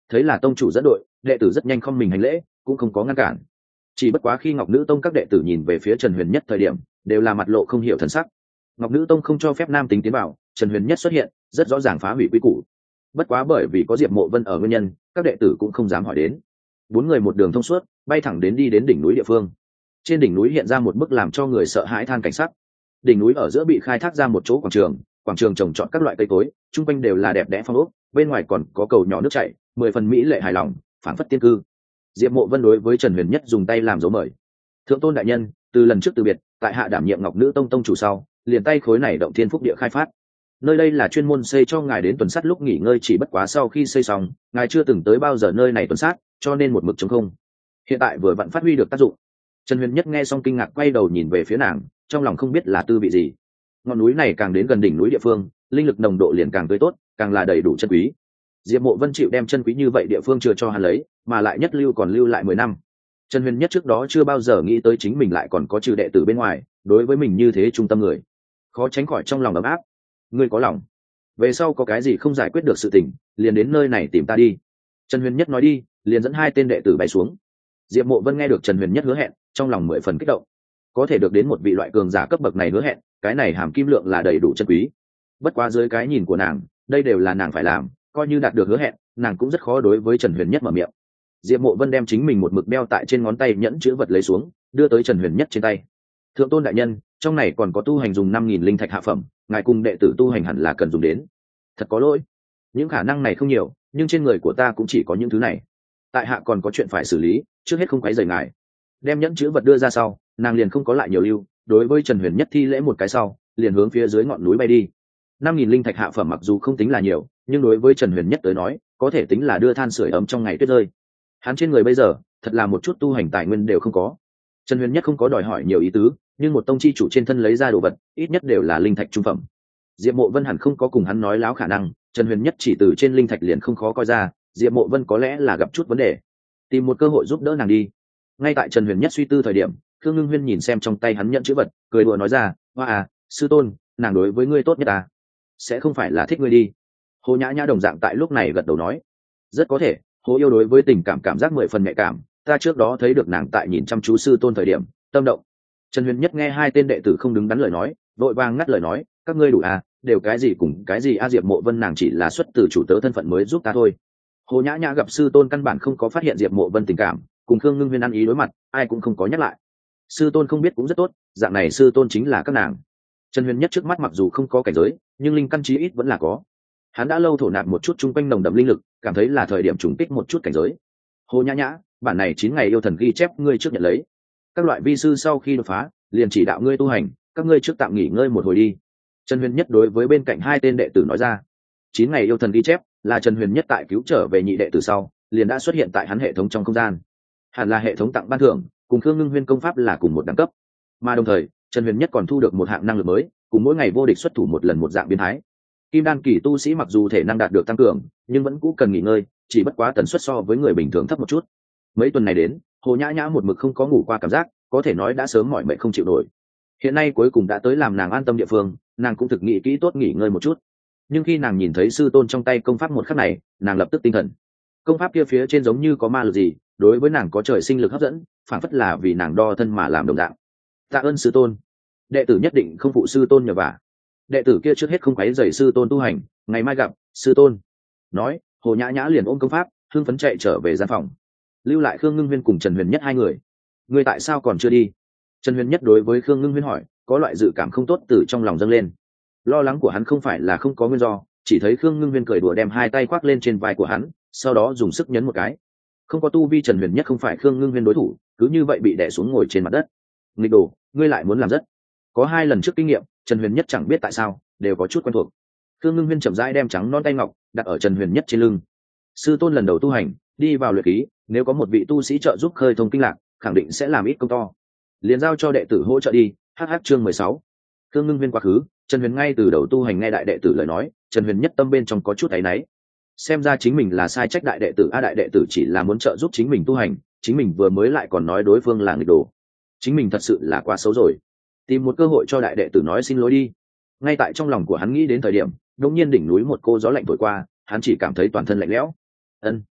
Thấy là tông chủ dẫn đội, đệ tử rất nhanh không mình hành lễ, cũng không có ngăn cản. Chỉ bất quá khi Ngọc Nữ Tông các đệ tử nhìn về phía Trần Huyền Nhất thời điểm, đều là mặt lộ không hiểu thần sắc. Ngọc Nữ Tông không cho phép nam tính tiến vào, Trần Huyền Nhất xuất hiện, rất rõ ràng phá hủy quy củ. Bất quá bởi vì có Diệp Mộ Vân ở nguyên nhân, các đệ tử cũng không dám hỏi đến. Bốn người một đường thông suốt, bay thẳng đi đến đỉnh núi địa phương. Trên đỉnh núi hiện ra một bức làm cho người sợ hãi than cảnh sắc. Đỉnh núi ở giữa bị khai thác ra một chỗ quảng trường trồng trọt các loại cây cối, chung quanh đều là đẹp đẽ phong ốc, bên ngoài còn có cầu nhỏ nước chảy, 10 phần mỹ lệ hài lòng, phảng phất tiên cư. Diệp Mộ Vân đối với Trần Huyền Nhất dùng tay làm dấu mời. Thượng tôn đại nhân, từ lần trước từ biệt, tại hạ đảm nhiệm Ngọc Nữ Tông tông chủ sau, liền tay khối này động thiên phúc địa khai phát. Nơi đây là chuyên môn xây cho ngài đến tuần sát lúc nghỉ ngơi, chỉ bất quá sau khi xây xong, ngài chưa từng tới bao giờ nơi này tuần sát, cho nên một mực trống không. Hiện tại vừa vặn phát huy được tác dụng. Trần Huyền Nhất nghe xong kinh ngạc quay đầu nhìn về phía nàng, trong lòng không biết là tư vị gì. Ngọn núi này càng đến gần đỉnh núi địa phương, linh lực nồng độ liền càng tươi tốt, càng là đầy đủ chân quý. Diệp Mộ Vân chịu đem chân quý như vậy địa phương chưa cho hắn lấy, mà lại nhất lưu còn lưu lại 10 năm. Trần Huyền Nhất trước đó chưa bao giờ nghĩ tới chính mình lại còn có trừ đệ tử bên ngoài, đối với mình như thế trung tâm người, khó tránh khỏi trong lòng ấm áp. Ngươi có lòng, về sau có cái gì không giải quyết được sự tình, liền đến nơi này tìm ta đi. Trần Huyền Nhất nói đi, liền dẫn 2 tên đệ tử bay xuống. Diệp Mộ Vân nghe được Trần Huyền Nhất hứa hẹn, trong lòng 10 phần kích động. Có thể được đến một vị loại cường giả cấp bậc này hứa hẹn, cái này hàm kim lượng là đầy đủ chân quý. Bất quá dưới cái nhìn của nàng, đây đều là nàng phải làm, coi như đạt được hứa hẹn, nàng cũng rất khó đối với Trần Huyền Nhất mở miệng. Diệp Mộ Vân đem chính mình một mực đeo tại trên ngón tay nhẫn chữ vật lấy xuống, đưa tới Trần Huyền Nhất trên tay. Thượng tôn đại nhân, trong này còn có tu hành dùng 5.000 linh thạch hạ phẩm, ngài cùng đệ tử tu hành hẳn là cần dùng đến. Thật có lỗi, những khả năng này không nhiều, nhưng trên người của ta cũng chỉ có những thứ này. Tại hạ còn có chuyện phải xử lý, trước hết không quấy rầy ngài. Đem nhẫn chữ vật đưa ra sau, nàng liền không có lại nhiều lưu, đối với Trần Huyền Nhất thi lễ một cái sau, liền hướng phía dưới ngọn núi bay đi. 5.000 linh thạch hạ phẩm mặc dù không tính là nhiều, nhưng đối với Trần Huyền Nhất tới nói, có thể tính là đưa than sưởi ấm trong ngày tuyết rơi. Hắn trên người bây giờ, thật là một chút tu hành tài nguyên đều không có. Trần Huyền Nhất không có đòi hỏi nhiều ý tứ, nhưng một tông chi chủ trên thân lấy ra đồ vật, ít nhất đều là linh thạch trung phẩm. Diệp Mộ Vân hẳn không có cùng hắn nói láo khả năng, Trần Huyền Nhất chỉ từ trên linh thạch liền không khó coi ra, Diệp Mộ Vân có lẽ là gặp chút vấn đề, tìm một cơ hội giúp đỡ nàng đi. Ngay tại Trần Huyền Nhất suy tư thời điểm, Khương Ngưng Huyên nhìn xem trong tay hắn nhận chữ vật, cười đùa nói ra, hoa à, sư tôn, nàng đối với ngươi tốt nhất à? Sẽ không phải là thích ngươi đi? Hồ Nhã Nhã đồng dạng tại lúc này gật đầu nói, rất có thể, Hồ yêu đối với tình cảm giác 10 phần nhạy cảm, ta trước đó thấy được nàng tại nhìn chăm chú sư tôn thời điểm, tâm động. Trần Huyền Nhất nghe 2 tên đệ tử không đứng đắn lời nói, vội vàng ngắt lời nói, các ngươi đủ à, đều cái gì cùng cái gì a? Diệp Mộ Vân nàng chỉ là xuất từ chủ tớ thân phận mới giúp ta thôi. Hồ Nhã Nhã gặp sư tôn căn bản không có phát hiện Diệp Mộ Vân tình cảm, cùng Khương Ngưng Huyên ăn ý đối mặt, ai cũng không có nhắc lại. Sư tôn không biết cũng rất tốt, dạng này sư tôn chính là các nàng. Trần Huyền Nhất trước mắt mặc dù không có cảnh giới, nhưng linh căn chí ít vẫn là có. Hắn đã lâu thổ nạp một chút chung quanh nồng đậm linh lực, cảm thấy là thời điểm trùng kích một chút cảnh giới. Hồ Nhã Nhã, bản này 9 ngày yêu thần ghi chép ngươi trước nhận lấy. Các loại vi sư sau khi đột phá, liền chỉ đạo ngươi tu hành, các ngươi trước tạm nghỉ ngơi một hồi đi. Trần Huyền Nhất đối với bên cạnh 2 tên đệ tử nói ra. 9 ngày yêu thần ghi chép là Trần Huyền Nhất tại cứu trở về nhị đệ tử sau, liền đã xuất hiện tại hắn hệ thống trong không gian. Hẳn là hệ thống tặng ban thưởng, cùng Khương Ngưng Huyên công pháp là cùng một đẳng cấp. Mà đồng thời, Trần Huyền Nhất còn thu được một hạng năng lực mới, cùng mỗi ngày vô địch xuất thủ một lần một dạng biến thái. Kim đan kỳ tu sĩ mặc dù thể năng đạt được tăng cường, nhưng vẫn cũ cần nghỉ ngơi, chỉ bất quá tần suất so với người bình thường thấp một chút. Mấy tuần này đến, Hồ Nhã Nhã một mực không có ngủ qua cảm giác, có thể nói đã sớm mỏi mệt không chịu nổi. Hiện nay cuối cùng đã tới làm nàng an tâm địa phương, nàng cũng thực nghĩ kỹ tốt nghỉ ngơi một chút. Nhưng khi nàng nhìn thấy sư tôn trong tay công pháp một khắc này, nàng lập tức tinh thần. Công pháp kia phía trên giống như có ma lực gì, đối với nàng có trời sinh lực hấp dẫn, phản phất là vì nàng đo thân mà làm đồng dạng. Tạ ơn sư tôn, đệ tử nhất định không phụ sư tôn nhờ vả. Đệ tử kia trước hết không quấy rầy sư tôn tu hành, ngày mai gặp sư tôn. Nói, Hồ Nhã Nhã liền ôm công pháp, hưng phấn chạy trở về gian phòng, lưu lại Khương Ngưng Huyên cùng Trần Huyền Nhất 2 người. Ngươi tại sao còn chưa đi? Trần Huyền Nhất đối với Khương Ngưng Huyên hỏi, có loại dự cảm không tốt từ trong lòng dâng lên. Lo lắng của hắn không phải là không có nguyên do, chỉ thấy Khương Ngưng Huyên cười đùa đem 2 tay khoác lên trên vai của hắn, sau đó dùng sức nhấn một cái. Không có tu vi Trần Huyền Nhất không phải Khương Ngưng Huyên đối thủ, cứ như vậy bị đè xuống ngồi trên mặt đất. Nghịch đồ, ngươi lại muốn làm rất. Có 2 lần trước kinh nghiệm, Trần Huyền Nhất chẳng biết tại sao đều có chút quen thuộc. Khương Ngưng Huyên chậm rãi đem trắng non tay ngọc đặt ở Trần Huyền Nhất trên lưng. Sư tôn lần đầu tu hành, đi vào luyện khí, nếu có một vị tu sĩ trợ giúp khơi thông kinh lạc, khẳng định sẽ làm ít công to. Liền giao cho đệ tử hỗ trợ đi. Chương 16. Khương Ngưng Huyên quá khứ, Trần Huyền ngay từ đầu tu hành nghe đại đệ tử lời nói, Trần Huyền Nhất tâm bên trong có chút áy náy. Xem ra chính mình là sai trách đại đệ tử, đại đệ tử chỉ là muốn trợ giúp chính mình tu hành, chính mình vừa mới lại còn nói đối phương là nghịch đồ. Chính mình thật sự là quá xấu rồi. Tìm một cơ hội cho đại đệ tử nói xin lỗi đi. Ngay tại trong lòng của hắn nghĩ đến thời điểm, đột nhiên đỉnh núi một cô gió lạnh thổi qua, hắn chỉ cảm thấy toàn thân lạnh lẽo. Ân,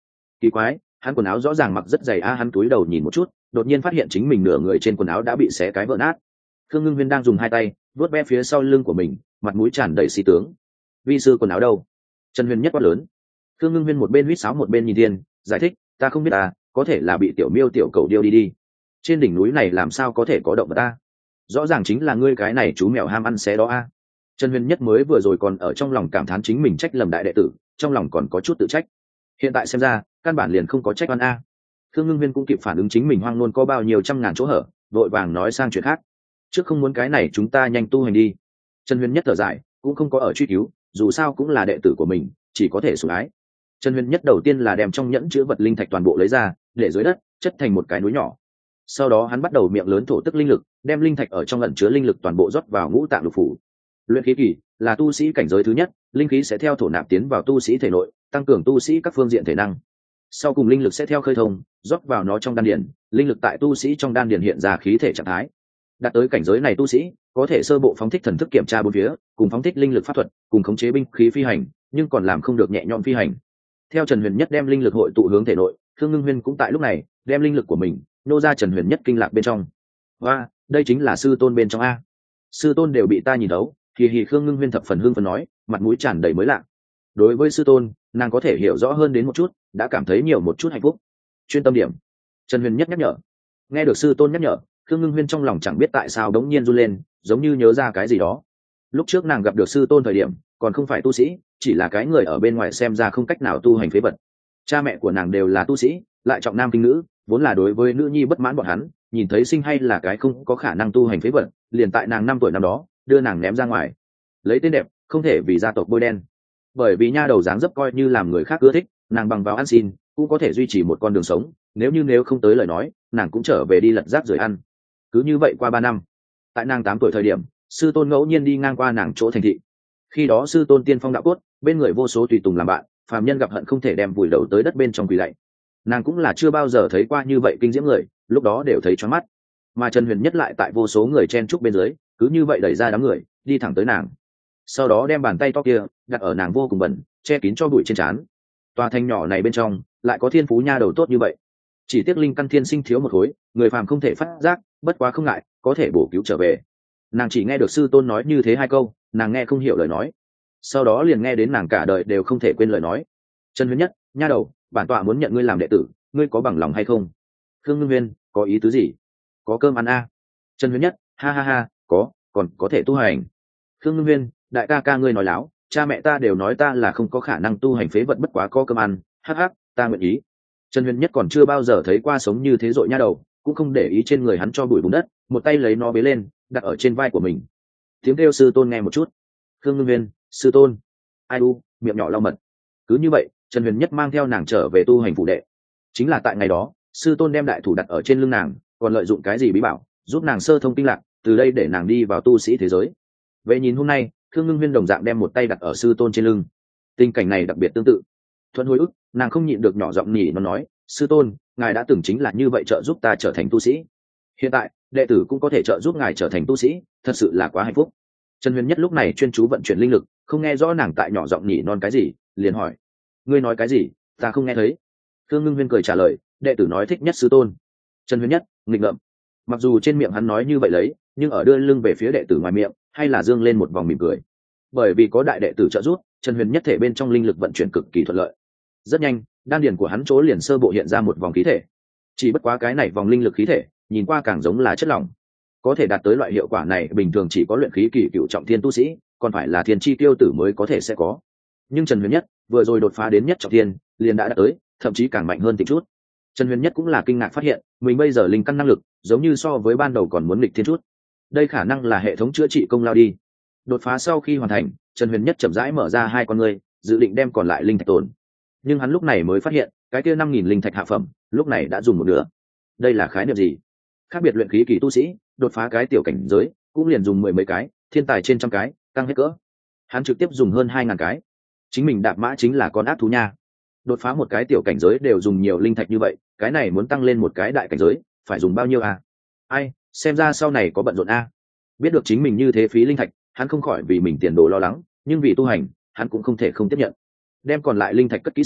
Kỳ quái, hắn quần áo rõ ràng mặc rất dày hắn cúi đầu nhìn một chút, đột nhiên phát hiện chính mình nửa người trên quần áo đã bị xé cái vỡ nát. Khương Ngưng Huyên đang dùng hai tay vuốt ve phía sau lưng của mình, mặt mũi tràn đầy sĩ tướng. Vi sư quần áo đâu? Trần Huyền Nhất quát lớn. Khương Ngưng Huyên một bên huýt sáo một bên nhìn thiên, giải thích, ta không biết có thể là bị tiểu miêu tiểu cầu điêu đi. Trên đỉnh núi này làm sao có thể có động vật ta? Rõ ràng chính là ngươi cái này chú mèo ham ăn xé đó Trần Huyền Nhất mới vừa rồi còn ở trong lòng cảm thán chính mình trách lầm đại đệ tử, trong lòng còn có chút tự trách. Hiện tại xem ra, căn bản liền không có trách oan Khương Ngưng Huyên cũng kịp phản ứng chính mình hoang luôn có bao nhiêu trăm ngàn chỗ hở, vội vàng nói sang chuyện khác. Trước không muốn cái này chúng ta nhanh tu hành đi. Trần Huyền Nhất thở dài, cũng không có ở truy cứu, dù sao cũng là đệ tử của mình, chỉ có thể sủng ái. Trần Huyền Nhất đầu tiên là đem trong nhẫn chứa vật linh thạch toàn bộ lấy ra, để dưới đất, chất thành một cái núi nhỏ. Sau đó hắn bắt đầu miệng lớn thổ tức linh lực, đem linh thạch ở trong ẩn chứa linh lực toàn bộ rót vào ngũ tạng lục phủ. Luyện khí kỳ là tu sĩ cảnh giới thứ nhất, linh khí sẽ theo thổ nạp tiến vào tu sĩ thể nội, tăng cường tu sĩ các phương diện thể năng. Sau cùng linh lực sẽ theo khơi thông, rót vào nó trong đan điền, linh lực tại tu sĩ trong đan điền hiện ra khí thể trạng thái. Đạt tới cảnh giới này tu sĩ có thể sơ bộ phóng thích thần thức kiểm tra bốn phía, cùng phóng thích linh lực pháp thuật, cùng khống chế binh khí phi hành, nhưng còn làm không được nhẹ nhõm phi hành. Theo Trần Huyền Nhất đem linh lực hội tụ hướng thể nội, Khương Ngưng Huyên cũng tại lúc này đem linh lực của mình nô ra Trần Huyền Nhất kinh lạc bên trong. Và đây chính là sư tôn bên trong sư tôn đều bị ta nhìn thấu. Thì Khương Ngưng Huyên thập phần hưng phấn nói, mặt mũi tràn đầy mới lạ. Đối với sư tôn, nàng có thể hiểu rõ hơn đến một chút, đã cảm thấy nhiều một chút hạnh phúc. Chuyên tâm điểm. Trần Huyền Nhất nhắc nhở. Nghe được sư tôn nhắc nhở, Khương Ngưng Huyên trong lòng chẳng biết tại sao đống nhiên run lên, giống như nhớ ra cái gì đó. Lúc trước nàng gặp được sư tôn thời điểm, còn không phải tu sĩ, chỉ là cái người ở bên ngoài xem ra không cách nào tu hành phế vật. Cha mẹ của nàng đều là tu sĩ, lại trọng nam khinh nữ, vốn là đối với nữ nhi bất mãn bọn hắn, nhìn thấy sinh hay là cái không có khả năng tu hành phế vật, liền tại nàng 5 tuổi năm đó, đưa nàng ném ra ngoài. Lấy tên đẹp, không thể vì gia tộc bôi đen. Bởi vì nha đầu dáng dấp coi như làm người khác ưa thích, nàng bằng vào ăn xin, cũng có thể duy trì một con đường sống, nếu không tới lời nói, nàng cũng trở về đi lật rác rưởi ăn. Cứ như vậy qua 3 năm. Tại nàng 8 tuổi thời điểm, sư tôn ngẫu nhiên đi ngang qua nàng chỗ thành thị. Khi đó sư tôn tiên phong đạo cốt, bên người vô số tùy tùng làm bạn, phàm nhân gặp hận không thể đem vùi đầu tới đất bên trong quỳ lạy. Nàng cũng là chưa bao giờ thấy qua như vậy kinh diễm người, lúc đó đều thấy choáng mắt. Mà Trần Huyền Nhất lại tại vô số người chen trúc bên dưới, cứ như vậy đẩy ra đám người, đi thẳng tới nàng. Sau đó đem bàn tay to kia đặt ở nàng vô cùng bẩn, che kín cho bụi trên trán. Tòa thành nhỏ này bên trong lại có thiên phú nha đầu tốt như vậy, chỉ tiếc linh căn thiên sinh thiếu một khối, người phàm không thể phát giác, bất quá không ngại, có thể bổ cứu trở về. Nàng chỉ nghe được sư tôn nói như thế 2 câu, nàng nghe không hiểu lời nói. Sau đó liền nghe đến nàng cả đời đều không thể quên lời nói. Trần Huyền Nhất, nha đầu, bản tọa muốn nhận ngươi làm đệ tử, ngươi có bằng lòng hay không? Khương Ngưng Huyên, có ý tứ gì? Có cơm ăn Trần Huyền Nhất, ha ha ha, có, còn có thể tu hành. Khương Ngưng Huyên, đại ca ca ngươi nói láo, cha mẹ ta đều nói ta là không có khả năng tu hành phế vật, bất quá có cơm ăn, hắc hắc, ta nguyện ý. Trần Huyền Nhất còn chưa bao giờ thấy qua sống như thế dội nha đầu, cũng không để ý trên người hắn cho bụi bùn đất, một tay lấy nó bế lên, đặt ở trên vai của mình. Tiếng kêu sư tôn nghe một chút. Khương Ngưng Huyên, sư tôn. Ai miệng nhỏ lau mật. Cứ như vậy, Trần Huyền Nhất mang theo nàng trở về tu hành phủ đệ. Chính là tại ngày đó, sư tôn đem đại thủ đặt ở trên lưng nàng, còn lợi dụng cái gì bí bảo, giúp nàng sơ thông kinh lạc, từ đây để nàng đi vào tu sĩ thế giới. Vậy nhìn hôm nay, Khương Ngưng Huyên đồng dạng đem một tay đặt ở sư tôn trên lưng. Tình cảnh này đặc biệt tương tự. Thuận hồi ức, nàng không nhịn được nhỏ giọng nhỉ nó nói, sư tôn, ngài đã từng chính là như vậy trợ giúp ta trở thành tu sĩ. Hiện tại, đệ tử cũng có thể trợ giúp ngài trở thành tu sĩ, thật sự là quá hạnh phúc. Trần Huyền Nhất lúc này chuyên chú vận chuyển linh lực, không nghe rõ nàng tại nhỏ giọng nhỉ non cái gì, liền hỏi, ngươi nói cái gì, ta không nghe thấy. Khương Ngưng Huyên cười trả lời, đệ tử nói thích nhất sư tôn. Trần Huyền Nhất, nghịch ngợm. Mặc dù trên miệng hắn nói như vậy lấy, nhưng ở đưa lưng về phía đệ tử ngoài miệng, hay là dương lên một vòng mỉm cười. Bởi vì có đại đệ tử trợ giúp, Trần Huyền Nhất thể bên trong linh lực vận chuyển cực kỳ thuận lợi. Rất nhanh, đan điền của hắn chỗ liền sơ bộ hiện ra một vòng khí thể. Chỉ bất quá cái này vòng linh lực khí thể, nhìn qua càng giống là chất lỏng. Có thể đạt tới loại hiệu quả này bình thường chỉ có luyện khí kỳ cựu trọng thiên tu sĩ, còn phải là thiên chi tiêu tử mới có thể sẽ có. Nhưng Trần Huyền Nhất vừa rồi đột phá đến nhất trọng thiên, liền đã đạt tới, thậm chí càng mạnh hơn tí chút. Trần Huyền Nhất cũng là kinh ngạc phát hiện, mình bây giờ linh căn năng lực, giống như so với ban đầu còn muốn nghịch thiên chút. Đây khả năng là hệ thống chữa trị công lao đi. Đột phá sau khi hoàn thành, Trần Huyền Nhất chậm rãi mở ra 2 con ngươi, dự định đem còn lại linh thạch tồn. Nhưng hắn lúc này mới phát hiện, cái kia 5.000 linh thạch hạ phẩm, lúc này đã dùng một nửa. Đây là khái niệm gì? Khác biệt luyện khí kỳ tu sĩ, đột phá cái tiểu cảnh giới, cũng liền dùng 10 mấy cái, thiên tài trên trăm cái, tăng hết cỡ. Hắn trực tiếp dùng hơn 2.000 cái. Chính mình đạp mã chính là con ác thú nha. Đột phá một cái tiểu cảnh giới đều dùng nhiều linh thạch như vậy, cái này muốn tăng lên một cái đại cảnh giới, phải dùng bao nhiêu Ai, xem ra sau này có bận rộn Biết được chính mình như thế phí linh thạch, hắn không khỏi vì mình tiền đồ lo lắng, nhưng vì tu hành, hắn cũng không thể không tiếp nhận. Đem còn lại linh thạch cất kỹ sau,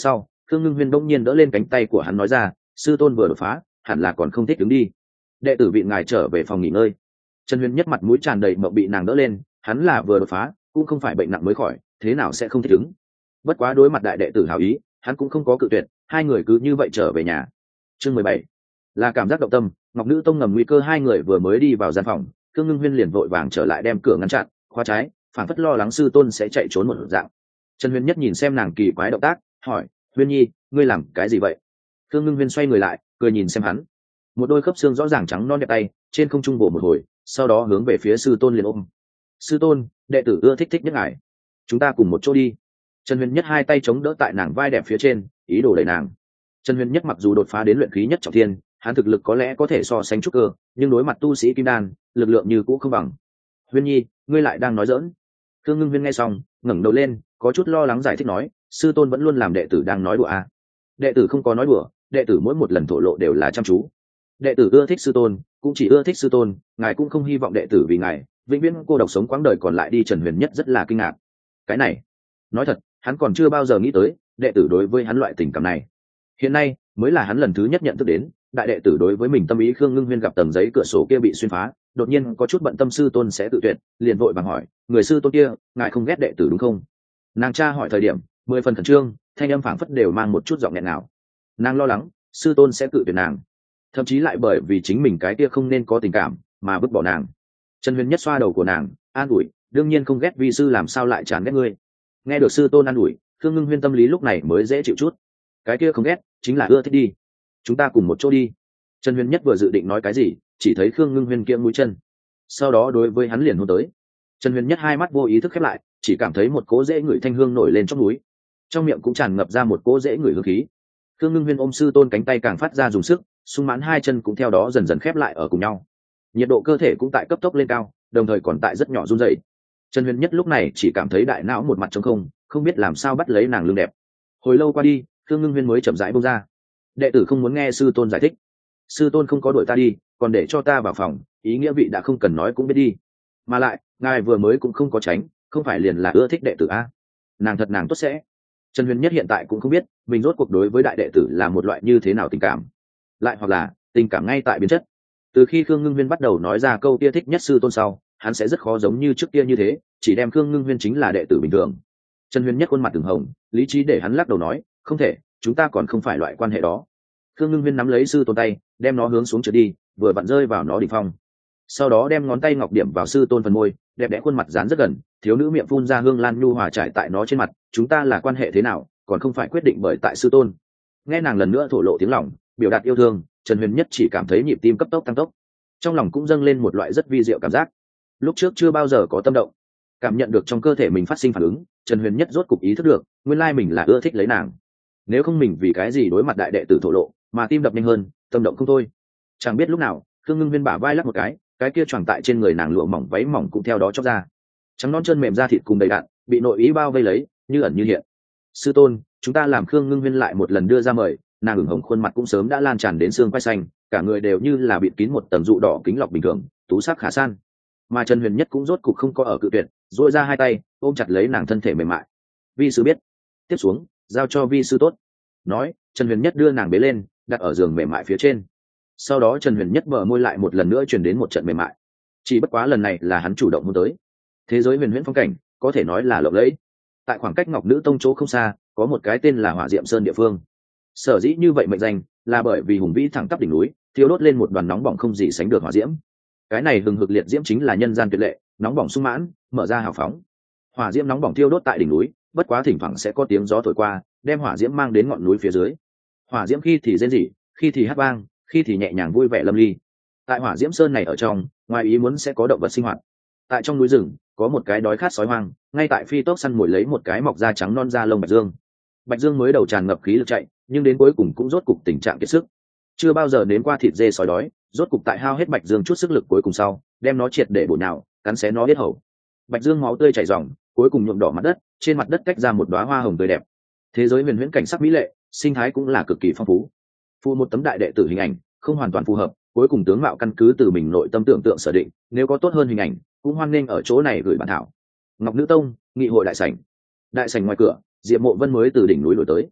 Khương Ngưng Huyên bỗng nhiên đỡ lên cánh tay của hắn nói ra, sư tôn vừa đột phá hẳn là còn không thích đứng đi, đệ tử vị ngài trở về phòng nghỉ ngơi. Trần Huyền Nhất mặt mũi tràn đầy mộng bị nàng đỡ lên, hắn là vừa đột phá cũng không phải bệnh nặng mới khỏi, thế nào sẽ không thích đứng. Bất quá đối mặt đại đệ tử hảo ý, hắn cũng không có cự tuyệt, hai người cứ như vậy trở về nhà. Chương 17 là cảm giác động tâm. Ngọc Nữ Tông ngầm nguy cơ, hai người vừa mới đi vào gian phòng, Khương Ngưng Huyên liền vội vàng trở lại đem cửa ngăn chặn, khóa trái, phản phất lo lắng sư tôn sẽ chạy trốn một dạng. Trần Huyền Nhất nhìn xem nàng kỳ quái động tác, hỏi, Huyên Nhi, ngươi làm cái gì vậy? Khương Ngưng Huyên xoay người lại, cười nhìn xem hắn, một đôi khớp xương rõ ràng trắng non đẹp tay trên không trung bổ một hồi, sau đó hướng về phía sư tôn liền ôm. Sư tôn, đệ tử ưa thích nhất ngài, chúng ta cùng một chỗ đi. Trần Huyền Nhất hai tay chống đỡ tại nàng vai đẹp phía trên, ý đồ đẩy nàng. Trần Huyền Nhất mặc dù đột phá đến luyện khí nhất trọng thiên, hắn thực lực có lẽ có thể so sánh trúc cơ, nhưng đối mặt tu sĩ kim đan, lực lượng như cũ không bằng. Huyên Nhi, ngươi lại đang nói giỡn. Khương Ngưng Huyên nghe xong, ngẩng đầu lên, có chút lo lắng giải thích nói, sư tôn vẫn luôn làm đệ tử đang nói đùa à. Đệ tử không có nói đùa, đệ tử mỗi một lần thổ lộ đều là chăm chú. Đệ tử ưa thích sư tôn, cũng chỉ ưa thích sư tôn, ngài cũng không hy vọng đệ tử vì ngài vĩnh viễn cô độc sống quãng đời còn lại đi. Trần Huyền Nhất rất là kinh ngạc. Cái này, nói thật, hắn còn chưa bao giờ nghĩ tới đệ tử đối với hắn loại tình cảm này. Hiện nay mới là hắn lần thứ nhất nhận thức đến đại đệ tử đối với mình tâm ý. Khương Ngưng Huyên gặp tầng giấy cửa sổ kia bị xuyên phá, đột nhiên có chút bận tâm sư tôn sẽ tự tuyệt, liền vội vàng hỏi, người sư tôn kia, ngài không ghét đệ tử đúng không? Nàng cha hỏi thời điểm 10 phần khẩn trương, thanh âm phảng phất đều mang một chút giọng nghẹn nào. Nàng lo lắng sư tôn sẽ tự tuyệt nàng, thậm chí lại bởi vì chính mình cái kia không nên có tình cảm mà vứt bỏ nàng. Trần Huyền Nhất xoa đầu của nàng, an ủi, đương nhiên không ghét, vi sư làm sao lại chán ghét ngươi. Nghe được sư tôn an ủi, Khương Ngưng Huyên tâm lý lúc này mới dễ chịu chút. Cái kia không ghét chính là ưa thích đi, chúng ta cùng một chỗ đi. Trần Huyền Nhất vừa dự định nói cái gì, chỉ thấy Khương Ngưng Huyên kiễng mũi chân, sau đó đối với hắn liền hôn tới. Trần Huyền Nhất hai mắt vô ý thức khép lại, chỉ cảm thấy một cỗ dễ ngửi thanh hương nổi lên trong núi, trong miệng cũng tràn ngập ra một cỗ dễ ngửi hương khí. Khương Ngưng Huyên ôm sư tôn cánh tay càng phát ra dùng sức, sung mãn hai chân cũng theo đó dần dần khép lại ở cùng nhau. Nhiệt độ cơ thể cũng tại cấp tốc lên cao, đồng thời còn tại rất nhỏ run rẩy. Trần Huyền Nhất lúc này chỉ cảm thấy đại não một mặt trống không, không biết làm sao bắt lấy nàng lưng đẹp. Hồi lâu qua đi, Khương Ngưng Huyên mới chậm rãi buông ra. Đệ tử không muốn nghe sư tôn giải thích. Sư tôn không có đuổi ta đi, còn để cho ta vào phòng, ý nghĩa vị đã không cần nói cũng biết đi. Mà lại, ngài vừa mới cũng không có tránh, không phải liền là ưa thích đệ tử a? Nàng thật nàng tốt sẽ. Trần Huyền Nhất hiện tại cũng không biết mình rốt cuộc đối với đại đệ tử là một loại như thế nào tình cảm, lại hoặc là tình cảm ngay tại biến chất. Từ khi Khương Ngưng Huyên bắt đầu nói ra câu kia thích nhất sư tôn sau, hắn sẽ rất khó giống như trước kia như thế, chỉ đem Khương Ngưng Huyên chính là đệ tử bình thường. Trần Huyền Nhất khuôn mặt từng hồng, lý trí để hắn lắc đầu nói, không thể, chúng ta còn không phải loại quan hệ đó. Khương Ngưng Huyên nắm lấy sư tôn tay, đem nó hướng xuống trượt đi, vừa vặn rơi vào nó đỉnh phong. Sau đó đem ngón tay ngọc điểm vào sư tôn phần môi, đẹp đẽ khuôn mặt dán rất gần, thiếu nữ miệng phun ra hương lan nhu hòa trải tại nó trên mặt. Chúng ta là quan hệ thế nào, còn không phải quyết định bởi tại sư tôn. Nghe nàng lần nữa thổ lộ tiếng lòng, biểu đạt yêu thương, Trần Huyền Nhất chỉ cảm thấy nhịp tim cấp tốc tăng tốc, trong lòng cũng dâng lên một loại rất vi diệu cảm giác, lúc trước chưa bao giờ có tâm động. Cảm nhận được trong cơ thể mình phát sinh phản ứng, Trần Huyền Nhất rốt cục ý thức được, nguyên lai mình là ưa thích lấy nàng. Nếu không mình vì cái gì đối mặt đại đệ tử thổ lộ mà tim đập nhanh hơn, tâm động không thôi. Chẳng biết lúc nào, Khương Ngưng Huyên bả vai lắc một cái kia choàng tại trên người nàng lụa mỏng váy mỏng cũng theo đó chóc ra, trắng non chân mềm da thịt cùng đầy đặn, bị nội ý bao vây lấy, như ẩn như hiện. Sư tôn, chúng ta làm. Khương Ngưng Huyên lại một lần đưa ra mời, nàng ửng hồng khuôn mặt cũng sớm đã lan tràn đến xương quai xanh, cả người đều như là bịt kín một tầng dụ đỏ kính lọc bình thường, tú sắc khả san. Mà Trần Huyền Nhất cũng rốt cục không có ở cự tuyệt, duỗi ra hai tay ôm chặt lấy nàng thân thể mềm mại. Vi sư biết, tiếp xuống giao cho vi sư tốt. Nói, Trần Huyền Nhất đưa nàng bế lên, đặt ở giường mềm mại phía trên. Sau đó Trần Huyền Nhất bờ môi lại một lần nữa truyền đến một trận mềm mại, chỉ bất quá lần này là hắn chủ động muốn tới. Thế giới huyền huyễn phong cảnh có thể nói là lộng lẫy. Tại khoảng cách Ngọc Nữ Tông chỗ không xa, có một cái tên là Hỏa Diệm Sơn địa phương. Sở dĩ như vậy mệnh danh là bởi vì hùng vĩ thẳng tắp đỉnh núi thiêu đốt lên một đoàn nóng bỏng không gì sánh được hỏa diễm. Cái này hừng hực liệt diễm chính là nhân gian tuyệt lệ, nóng bỏng sung mãn, mở ra hào phóng. Hỏa diễm nóng bỏng thiêu đốt tại đỉnh núi, bất quá thỉnh thoảng sẽ có tiếng gió thổi qua, đem hỏa diễm mang đến ngọn núi phía dưới. Hỏa diễm khi thì rên rỉ, khi thì hát vang, khi thì nhẹ nhàng vui vẻ lâm ly. Tại Hỏa Diễm Sơn này ở trong, ngoài ý muốn sẽ có động vật sinh hoạt. Tại trong núi rừng có một cái đói khát sói hoang, ngay tại phi tốc săn mồi lấy một cái mọc da trắng non da lông bạch dương. Bạch dương mới đầu tràn ngập khí lực chạy, nhưng đến cuối cùng cũng rốt cục tình trạng kiệt sức. Chưa bao giờ nếm qua thịt dê sói đói, rốt cục tại hao hết bạch dương chút sức lực cuối cùng sau, đem nó triệt để bổ nhào, cắn xé nó biết hầu. Bạch dương máu tươi chảy ròng, cuối cùng nhuộm đỏ mặt đất, trên mặt đất cách ra một đóa hoa hồng tươi đẹp. Thế giới huyền huyễn cảnh sắc mỹ lệ, sinh thái cũng là cực kỳ phong phú. Phụ một tấm đại đệ tử hình ảnh không hoàn toàn phù hợp, cuối cùng tướng mạo căn cứ từ mình nội tâm tưởng tượng sở định, nếu có tốt hơn hình ảnh cũng hoan nghênh ở chỗ này gửi bản thảo. Ngọc Nữ Tông nghị hội đại sảnh. Đại sảnh ngoài cửa, Diệp Mộ Vân mới từ đỉnh núi đổi tới.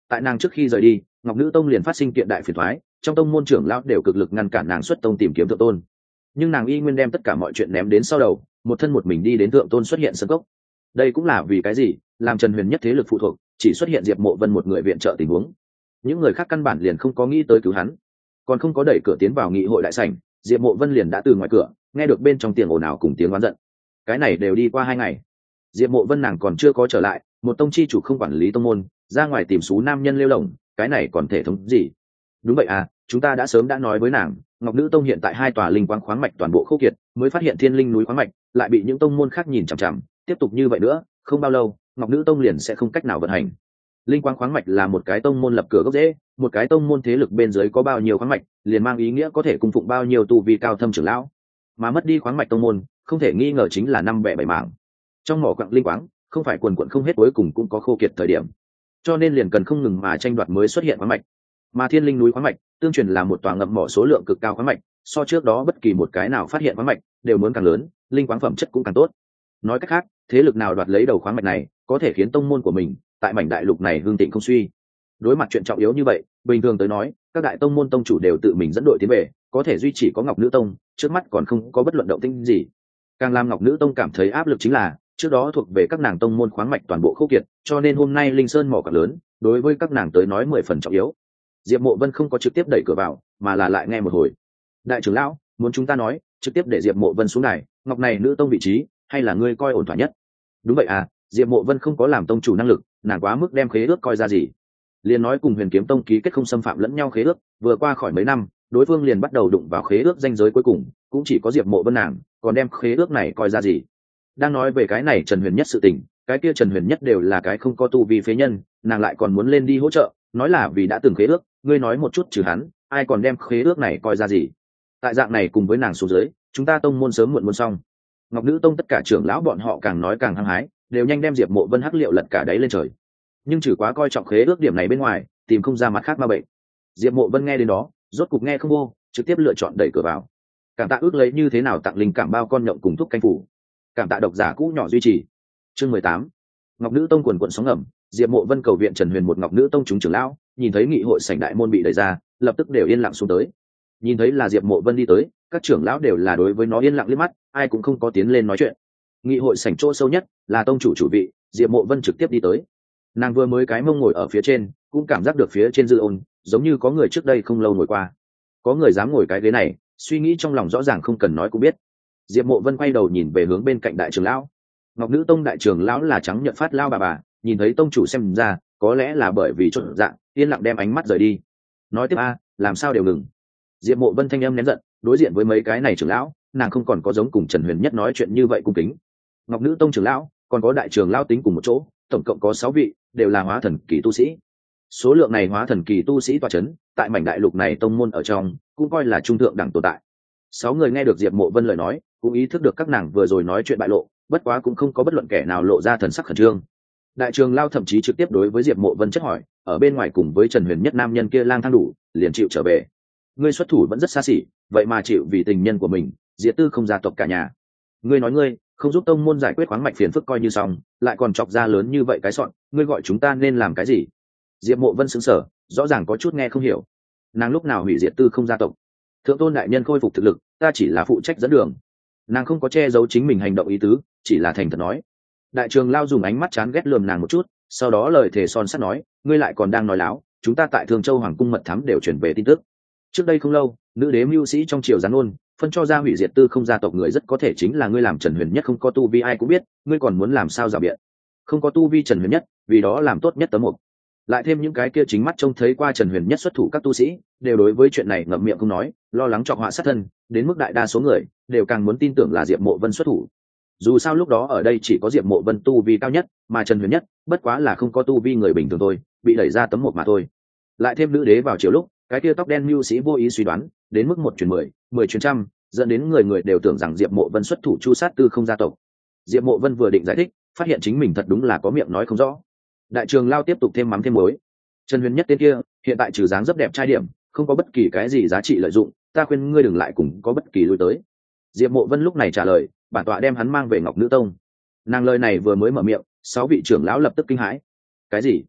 Tại nàng trước khi rời đi, Ngọc Nữ Tông liền phát sinh kiện đại phiền thoái, trong tông môn trưởng lão đều cực lực ngăn cản nàng xuất tông tìm kiếm thượng tôn, nhưng nàng y nguyên đem tất cả mọi chuyện ném đến sau đầu, một thân một mình đi đến thượng tôn xuất hiện sân cốc. Đây cũng là vì cái gì làm Trần Huyền Nhất thế lực phụ thuộc chỉ xuất hiện Diệp Mộ Vân một người viện trợ tình huống, những người khác căn bản liền không có nghĩ tới cứu hắn. Còn không có đẩy cửa tiến vào nghị hội đại sảnh, Diệp Mộ Vân liền đã từ ngoài cửa nghe được bên trong tiếng ồn ào cùng tiếng oán giận. Cái này đều đi qua 2 ngày, Diệp Mộ Vân nàng còn chưa có trở lại, một tông chi chủ không quản lý tông môn, ra ngoài tìm số nam nhân lêu lổng, cái này còn thể thống gì? Đúng vậy à, chúng ta đã sớm đã nói với nàng, Ngọc Nữ Tông hiện tại 2 tòa linh quang khoáng mạch toàn bộ khô kiệt, mới phát hiện Thiên Linh núi khoáng mạch, lại bị những tông môn khác nhìn chằm chằm, tiếp tục như vậy nữa, không bao lâu, Ngọc Nữ Tông liền sẽ không cách nào vận hành. Linh quang khoáng mạch là một cái tông môn lập cửa gốc rễ, một cái tông môn thế lực bên dưới có bao nhiêu khoáng mạch, liền mang ý nghĩa có thể cung phụng bao nhiêu tu vi cao thâm trưởng lão. Mà mất đi khoáng mạch tông môn, không thể nghi ngờ chính là 5 bẻ 7 mảng. Trong mỏ quặng linh quáng, không phải quần quần không hết, cuối cùng cũng có khô kiệt thời điểm. Cho nên liền cần không ngừng mà tranh đoạt mới xuất hiện khoáng mạch. Mà Thiên Linh núi khoáng mạch, tương truyền là một tòa ngậm mỏ số lượng cực cao khoáng mạch, so trước đó bất kỳ một cái nào phát hiện khoáng mạch đều muốn càng lớn, linh quáng phẩm chất cũng càng tốt. Nói cách khác, thế lực nào đoạt lấy đầu khoáng mạch này, có thể khiến tông môn của mình tại mảnh đại lục này hương thịnh không suy. Đối mặt chuyện trọng yếu như vậy, bình thường tới nói, các đại tông môn tông chủ đều tự mình dẫn đội tiến về, có thể duy trì có Ngọc Nữ Tông, trước mắt còn không có bất luận động tĩnh gì. Càng làm Ngọc Nữ Tông cảm thấy áp lực chính là, trước đó thuộc về các nàng tông môn khoáng mạch toàn bộ khô kiệt, cho nên hôm nay Linh Sơn mỏ càng lớn, đối với các nàng tới nói 10 phần trọng yếu. Diệp Mộ Vân không có trực tiếp đẩy cửa vào, mà là lại nghe một hồi. Đại trưởng lão, muốn chúng ta nói, trực tiếp để Diệp Mộ Vân xuống đài, Ngọc này Nữ Tông vị trí, hay là ngươi coi ổn thỏa nhất? Đúng vậy à, Diệp Mộ Vân không có làm tông chủ năng lực, nàng quá mức đem khế ước coi ra gì. Liền nói cùng Huyền Kiếm Tông ký kết không xâm phạm lẫn nhau khế ước, vừa qua khỏi mấy năm, đối phương liền bắt đầu đụng vào khế ước ranh giới cuối cùng, cũng chỉ có Diệp Mộ Vân nàng, còn đem khế ước này coi ra gì. Đang nói về cái này Trần Huyền Nhất sự tình, cái kia Trần Huyền Nhất đều là cái không có tu vi phế nhân, nàng lại còn muốn lên đi hỗ trợ, nói là vì đã từng khế ước, ngươi nói một chút trừ hắn, ai còn đem khế ước này coi ra gì. Tại dạng này cùng với nàng xuống dưới, chúng ta tông môn sớm muộn muốn xong. Ngọc Nữ Tông tất cả trưởng lão bọn họ càng nói càng hăng hái, đều nhanh đem Diệp Mộ Vân hắc liệu lật cả đáy lên trời. Nhưng trừ quá coi trọng khế ước điểm này bên ngoài, tìm không ra mặt khác ma bệnh. Diệp Mộ Vân nghe đến đó, rốt cục nghe không vô, trực tiếp lựa chọn đẩy cửa vào. Cảm tạ ước lấy như thế nào tặng linh cảm bao con nhộng cùng thuốc canh phủ. Cảm tạ độc giả cũ nhỏ duy trì. Chương 18. Ngọc Nữ Tông quần quần sóng ngầm, Diệp Mộ Vân cầu viện Trần Huyền một Ngọc Nữ Tông chúng trưởng lão, nhìn thấy nghị hội sảnh đại môn bị đẩy ra, lập tức đều yên lặng xuống tới. Nhìn thấy là Diệp Mộ Vân đi tới, các trưởng lão đều là đối với nó yên lặng liếc mắt, ai cũng không có tiến lên nói chuyện. Nghị hội sảnh chỗ sâu nhất là tông chủ chủ vị, Diệp Mộ Vân trực tiếp đi tới. Nàng vừa mới cái mông ngồi ở phía trên, cũng cảm giác được phía trên dư ôn, giống như có người trước đây không lâu ngồi qua. Có người dám ngồi cái ghế này, suy nghĩ trong lòng rõ ràng không cần nói cũng biết. Diệp Mộ Vân quay đầu nhìn về hướng bên cạnh đại trưởng lão. Ngọc Nữ Tông đại trưởng lão là trắng nhợt phát lao bà, nhìn thấy tông chủ xem ra, có lẽ là bởi vì chột dạ, yên lặng đem ánh mắt rời đi. Nói tiếp a, làm sao đều ngừng. Diệp Mộ Vân thanh âm nén giận, đối diện với mấy cái này trưởng lão, nàng không còn có giống cùng Trần Huyền Nhất nói chuyện như vậy cung kính. Ngọc Nữ Tông trưởng lão, còn có đại trưởng lão tính cùng một chỗ, tổng cộng có 6 vị, đều là hóa thần kỳ tu sĩ. Số lượng này hóa thần kỳ tu sĩ tọa chấn, tại mảnh đại lục này tông môn ở trong, cũng coi là trung thượng đẳng tồn tại. 6 người nghe được Diệp Mộ Vân lời nói, cũng ý thức được các nàng vừa rồi nói chuyện bại lộ, bất quá cũng không có bất luận kẻ nào lộ ra thần sắc khẩn trương. Đại trưởng lão thậm chí trực tiếp đối với Diệp Mộ Vân chất hỏi, ở bên ngoài cùng với Trần Huyền Nhất nam nhân kia lang thang đủ, liền chịu trở về. Ngươi xuất thủ vẫn rất xa xỉ, vậy mà chịu vì tình nhân của mình, diệt tư không gia tộc cả nhà. Ngươi nói ngươi không giúp tông môn giải quyết khoáng mạch phiền phức coi như xong, lại còn chọc ra lớn như vậy cái sọn, ngươi gọi chúng ta nên làm cái gì? Diệp Mộ Vân sững sờ, rõ ràng có chút nghe không hiểu. Nàng lúc nào hủy diệt tư không gia tộc? Thượng tôn đại nhân khôi phục thực lực, ta chỉ là phụ trách dẫn đường. Nàng không có che giấu chính mình hành động ý tứ, chỉ là thành thật nói. Đại trường lao dùng ánh mắt chán ghét lườm nàng một chút, sau đó lời thề son sắt nói, ngươi lại còn đang nói láo, chúng ta tại Thường Châu Hoàng cung mật thám đều truyền về tin tức. Trước đây không lâu, nữ đế mưu sĩ trong triều gián ôn, phân cho ra hủy diệt tư không gia tộc người rất có thể chính là ngươi làm Trần Huyền Nhất không có tu vi ai cũng biết, ngươi còn muốn làm sao rào biện? Không có tu vi Trần Huyền Nhất, vì đó làm tốt nhất tấm mục. Lại thêm những cái kia chính mắt trông thấy qua Trần Huyền Nhất xuất thủ các tu sĩ, đều đối với chuyện này ngậm miệng không nói, lo lắng chọc họa sát thân, đến mức đại đa số người đều càng muốn tin tưởng là Diệp Mộ Vân xuất thủ. Dù sao lúc đó ở đây chỉ có Diệp Mộ Vân tu vi cao nhất, mà Trần Huyền Nhất bất quá là không có tu vi người bình thường thôi, bị đẩy ra tấm mục mà thôi. Lại thêm nữ đế vào chiều lúc, cái kia tóc đen mưu sĩ vô ý suy đoán, đến mức 1 truyền 10, 10 truyền trăm, dẫn đến người người đều tưởng rằng Diệp Mộ Vân xuất thủ chu sát tư không gia tộc. Diệp Mộ Vân vừa định giải thích, phát hiện chính mình thật đúng là có miệng nói không rõ. Đại trường lao tiếp tục thêm mắm thêm muối. Trần Huyền Nhất tên kia, hiện tại trừ dáng rất đẹp trai điểm, không có bất kỳ cái gì giá trị lợi dụng, ta khuyên ngươi đừng lại cùng có bất kỳ lui tới. Diệp Mộ Vân lúc này trả lời, bản tọa đem hắn mang về Ngọc Nữ Tông. Nàng lời này vừa mới mở miệng, 6 vị trưởng lão lập tức kinh hãi. Cái gì?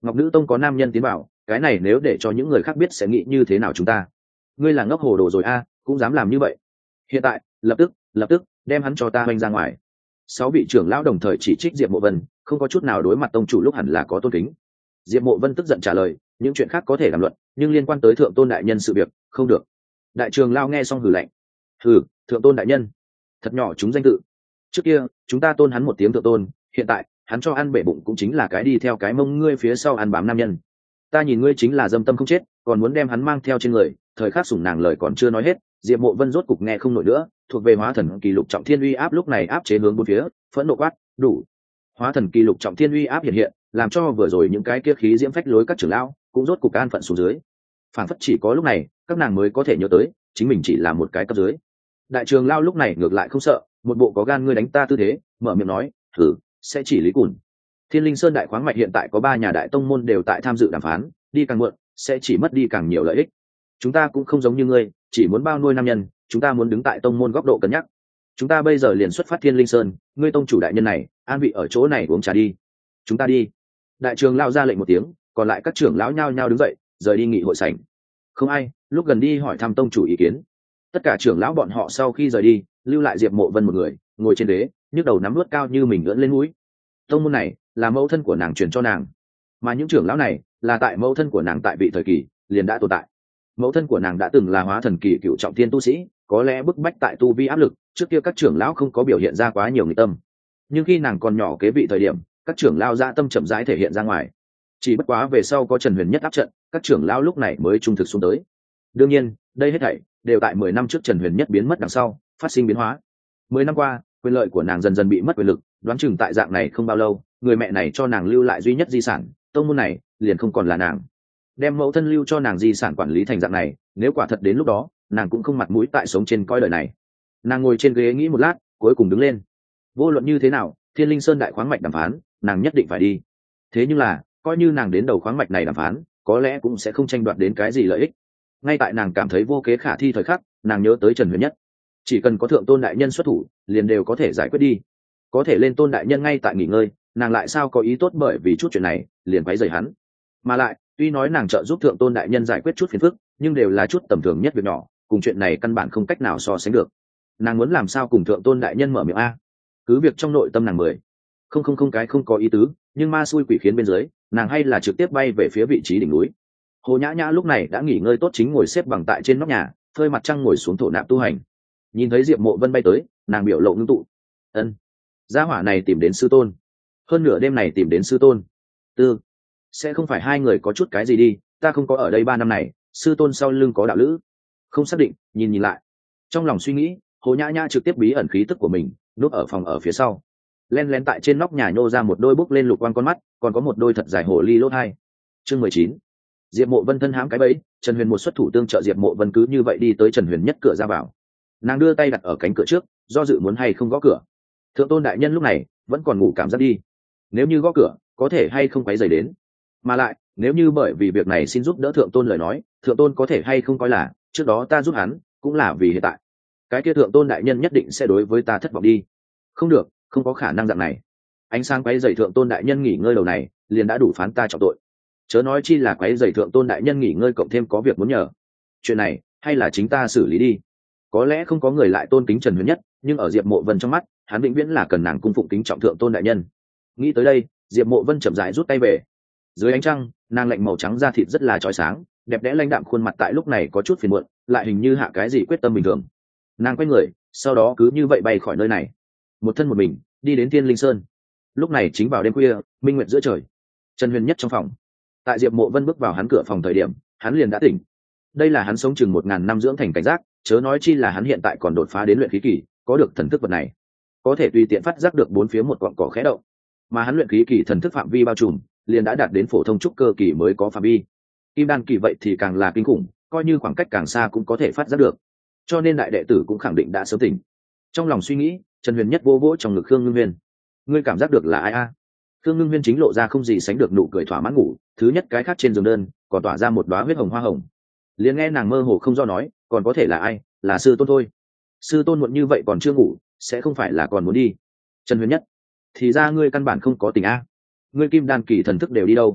Ngọc Nữ Tông có nam nhân tiến vào, cái này nếu để cho những người khác biết sẽ nghĩ như thế nào chúng ta? Ngươi là ngốc hồ đồ rồi a, cũng dám làm như vậy. Hiện tại, lập tức đem hắn cho ta oanh ra ngoài. 6 vị trưởng lão đồng thời chỉ trích Diệp Mộ Vân, không có chút nào đối mặt tông chủ lúc hẳn là có tôn kính. Diệp Mộ Vân tức giận trả lời, những chuyện khác có thể đàm luận, nhưng liên quan tới thượng tôn đại nhân sự việc, không được. Đại trưởng lão nghe xong hừ lạnh. Hừ, thượng tôn đại nhân, thật nhỏ chúng danh tự. Trước kia, chúng ta tôn hắn một tiếng thượng tôn, hiện tại, hắn cho ăn bể bụng cũng chính là cái đi theo cái mông ngươi phía sau ăn bám nam nhân. Ta nhìn ngươi chính là dâm tâm không chết, còn muốn đem hắn mang theo trên người, thời khắc sủng nàng lời còn chưa nói hết, Diệp Mộ Vân rốt cục nghe không nổi nữa, thuộc về Hóa Thần Kỳ Lục Trọng Thiên uy áp lúc này áp chế hướng bốn phía, phẫn nộ quát, đủ. Hóa Thần Kỳ Lục Trọng Thiên uy áp hiện hiện, làm cho vừa rồi những cái kia khí diễm phách lối các trưởng lão cũng rốt cục an phận xuống dưới. Phản phất chỉ có lúc này, các nàng mới có thể nhớ tới, chính mình chỉ là một cái cấp dưới. Đại trường lão lúc này ngược lại không sợ, một bộ có gan ngươi đánh ta tư thế, mở miệng nói, thử, sẽ chỉ lý cùn. Thiên Linh Sơn đại khoáng mạch hiện tại có 3 nhà đại tông môn đều tại tham dự đàm phán, đi càng muộn sẽ chỉ mất đi càng nhiều lợi ích. Chúng ta cũng không giống như ngươi, chỉ muốn bao nuôi nam nhân, chúng ta muốn đứng tại tông môn góc độ cân nhắc. Chúng ta bây giờ liền xuất phát Thiên Linh Sơn, ngươi tông chủ đại nhân này, an vị ở chỗ này uống trà đi. Chúng ta đi. Đại trường lão ra lệnh một tiếng, còn lại các trưởng lão nhao nhao đứng dậy, rời đi nghị hội sảnh. Không ai, lúc gần đi hỏi thăm tông chủ ý kiến. Tất cả trưởng lão bọn họ sau khi rời đi, lưu lại Diệp Mộ Vân một người, ngồi trên ghế, nhức đầu nắm nuốt cao như mình ngưỡng lên mũi. Tông môn này là mẫu thân của nàng truyền cho nàng, mà những trưởng lão này là tại mẫu thân của nàng tại vị thời kỳ liền đã tồn tại. Mẫu thân của nàng đã từng là Hóa Thần Kỳ cựu trọng thiên tu sĩ, có lẽ bức bách tại tu vi áp lực, trước kia các trưởng lão không có biểu hiện ra quá nhiều nghịch tâm, nhưng khi nàng còn nhỏ kế vị thời điểm, các trưởng lão dạ tâm chậm rãi thể hiện ra ngoài. Chỉ bất quá về sau có Trần Huyền Nhất áp trận, các trưởng lão lúc này mới trung thực xuống tới. Đương nhiên, đây hết thảy đều tại 10 năm trước Trần Huyền Nhất biến mất đằng sau phát sinh biến hóa. 10 năm qua, quyền lợi của nàng dần dần bị mất quyền lực, đoán chừng tại dạng này không bao lâu, người mẹ này cho nàng lưu lại duy nhất di sản, tông môn này liền không còn là nàng. Đem mẫu thân lưu cho nàng di sản quản lý thành dạng này, nếu quả thật đến lúc đó, nàng cũng không mặt mũi tại sống trên cõi đời này. Nàng ngồi trên ghế nghĩ một lát, cuối cùng đứng lên. Vô luận như thế nào, Thiên Linh Sơn đại khoáng mạch đàm phán, nàng nhất định phải đi. Thế nhưng là, coi như nàng đến đầu khoáng mạch này đàm phán, có lẽ cũng sẽ không tranh đoạt đến cái gì lợi ích. Ngay tại nàng cảm thấy vô kế khả thi thời khắc, nàng nhớ tới Trần Huyền Nhất. Chỉ cần có thượng tôn đại nhân xuất thủ, liền đều có thể giải quyết đi. Có thể lên tôn đại nhân ngay tại nghỉ ngơi, nàng lại sao có ý tốt bởi vì chút chuyện này liền quấy rầy hắn. Mà lại, tuy nói nàng trợ giúp thượng tôn đại nhân giải quyết chút phiền phức, nhưng đều là chút tầm thường nhất việc nhỏ, cùng chuyện này căn bản không cách nào so sánh được. Nàng muốn làm sao cùng thượng tôn đại nhân mở miệng a? Cứ việc trong nội tâm nàng không cái không có ý tứ, nhưng ma xui quỷ khiến bên dưới, nàng hay là trực tiếp bay về phía vị trí đỉnh núi. Hồ Nhã Nhã lúc này đã nghỉ ngơi tốt, chính ngồi xếp bằng tại trên nóc nhà, phơi mặt trăng ngồi xuống thổ nạp tu hành. Nhìn thấy Diệp Mộ Vân bay tới, nàng biểu lộ ngưng tụ. Ân, gia hỏa này tìm đến sư tôn, hơn nửa đêm này tìm đến sư tôn. Sẽ không phải hai người có chút cái gì đi, ta không có ở đây 3 năm này, sư tôn sau lưng có đạo lữ. Không xác định, nhìn lại. Trong lòng suy nghĩ, Hồ Nhã Nhã trực tiếp bí ẩn khí tức của mình, núp ở phòng ở phía sau. Len lén tại trên nóc nhà nhô ra một đôi bốc lên lục quang con mắt, còn có một đôi thật dài hồ ly lỗ hai. Chương 19. Diệp Mộ Vân thân hãm cái bẫy, Trần Huyền một xuất thủ tương trợ Diệp Mộ Vân cứ như vậy đi tới Trần Huyền Nhất cửa ra vào. Nàng đưa tay đặt ở cánh cửa trước, do dự muốn hay không gõ cửa. Thượng tôn đại nhân lúc này vẫn còn ngủ cảm giác đi, nếu như gõ cửa có thể hay không quấy rầy đến, mà lại nếu như bởi vì việc này xin giúp đỡ thượng tôn lời nói, thượng tôn có thể hay không coi là trước đó ta giúp hắn cũng là vì hiện tại cái kia thượng tôn đại nhân nhất định sẽ đối với ta thất vọng đi. Không được, không có khả năng dạng này. Ánh sáng quấy rầy thượng tôn đại nhân nghỉ ngơi đầu này liền đã đủ phán ta trọng tội, chớ nói chi là quấy rầy thượng tôn đại nhân nghỉ ngơi cộng thêm có việc muốn nhờ. Chuyện này hay là chính ta xử lý đi. Có lẽ không có người lại tôn kính Trần Huyền Nhất, nhưng ở Diệp Mộ Vân trong mắt, hắn vĩnh viễn là cần nàng cung phụng kính trọng thượng tôn đại nhân. Nghĩ tới đây, Diệp Mộ Vân chậm rãi rút tay về. Dưới ánh trăng, nàng lạnh màu trắng da thịt rất là chói sáng, đẹp đẽ lãnh đạm khuôn mặt tại lúc này có chút phiền muộn, lại hình như hạ cái gì quyết tâm bình thường. Nàng quay người, sau đó cứ như vậy bay khỏi nơi này, một thân một mình đi đến Thiên Linh Sơn. Lúc này chính vào đêm khuya, minh nguyệt giữa trời. Trần Huyền Nhất trong phòng. Tại Diệp Mộ Vân bước vào hắn cửa phòng thời điểm, hắn liền đã tỉnh. Đây là hắn sống chừng 1000 năm dưỡng thành cảnh giác, chớ nói chi là hắn hiện tại còn đột phá đến luyện khí kỳ, có được thần thức vật này, có thể tùy tiện phát giác được bốn phía một cọng cỏ khẽ động. Mà hắn luyện khí kỳ thần thức phạm vi bao trùm, liền đã đạt đến phổ thông trúc cơ kỳ mới có phạm vi. Kim đan kỳ vậy thì càng là kinh khủng, coi như khoảng cách càng xa cũng có thể phát giác được. Cho nên đại đệ tử cũng khẳng định đã sớm tỉnh. Trong lòng suy nghĩ, Trần Huyền Nhất vô vỗ trong ngực Khương Ngưng Huyên. Ngươi cảm giác được là ai a? Khương Ngưng Huyên chính lộ ra không gì sánh được nụ cười thỏa mãn ngủ, thứ nhất cái khác trên giường đơn, còn tỏa ra một đóa huyết hồng hoa hồng. Liền nghe nàng mơ hồ không do nói, còn có thể là ai, là sư tôn thôi. Sư tôn muộn như vậy còn chưa ngủ, sẽ không phải là còn muốn đi. Trần Huyền Nhất, thì ra ngươi căn bản không có tình a. Ngươi kim đan kỳ thần thức đều đi đâu?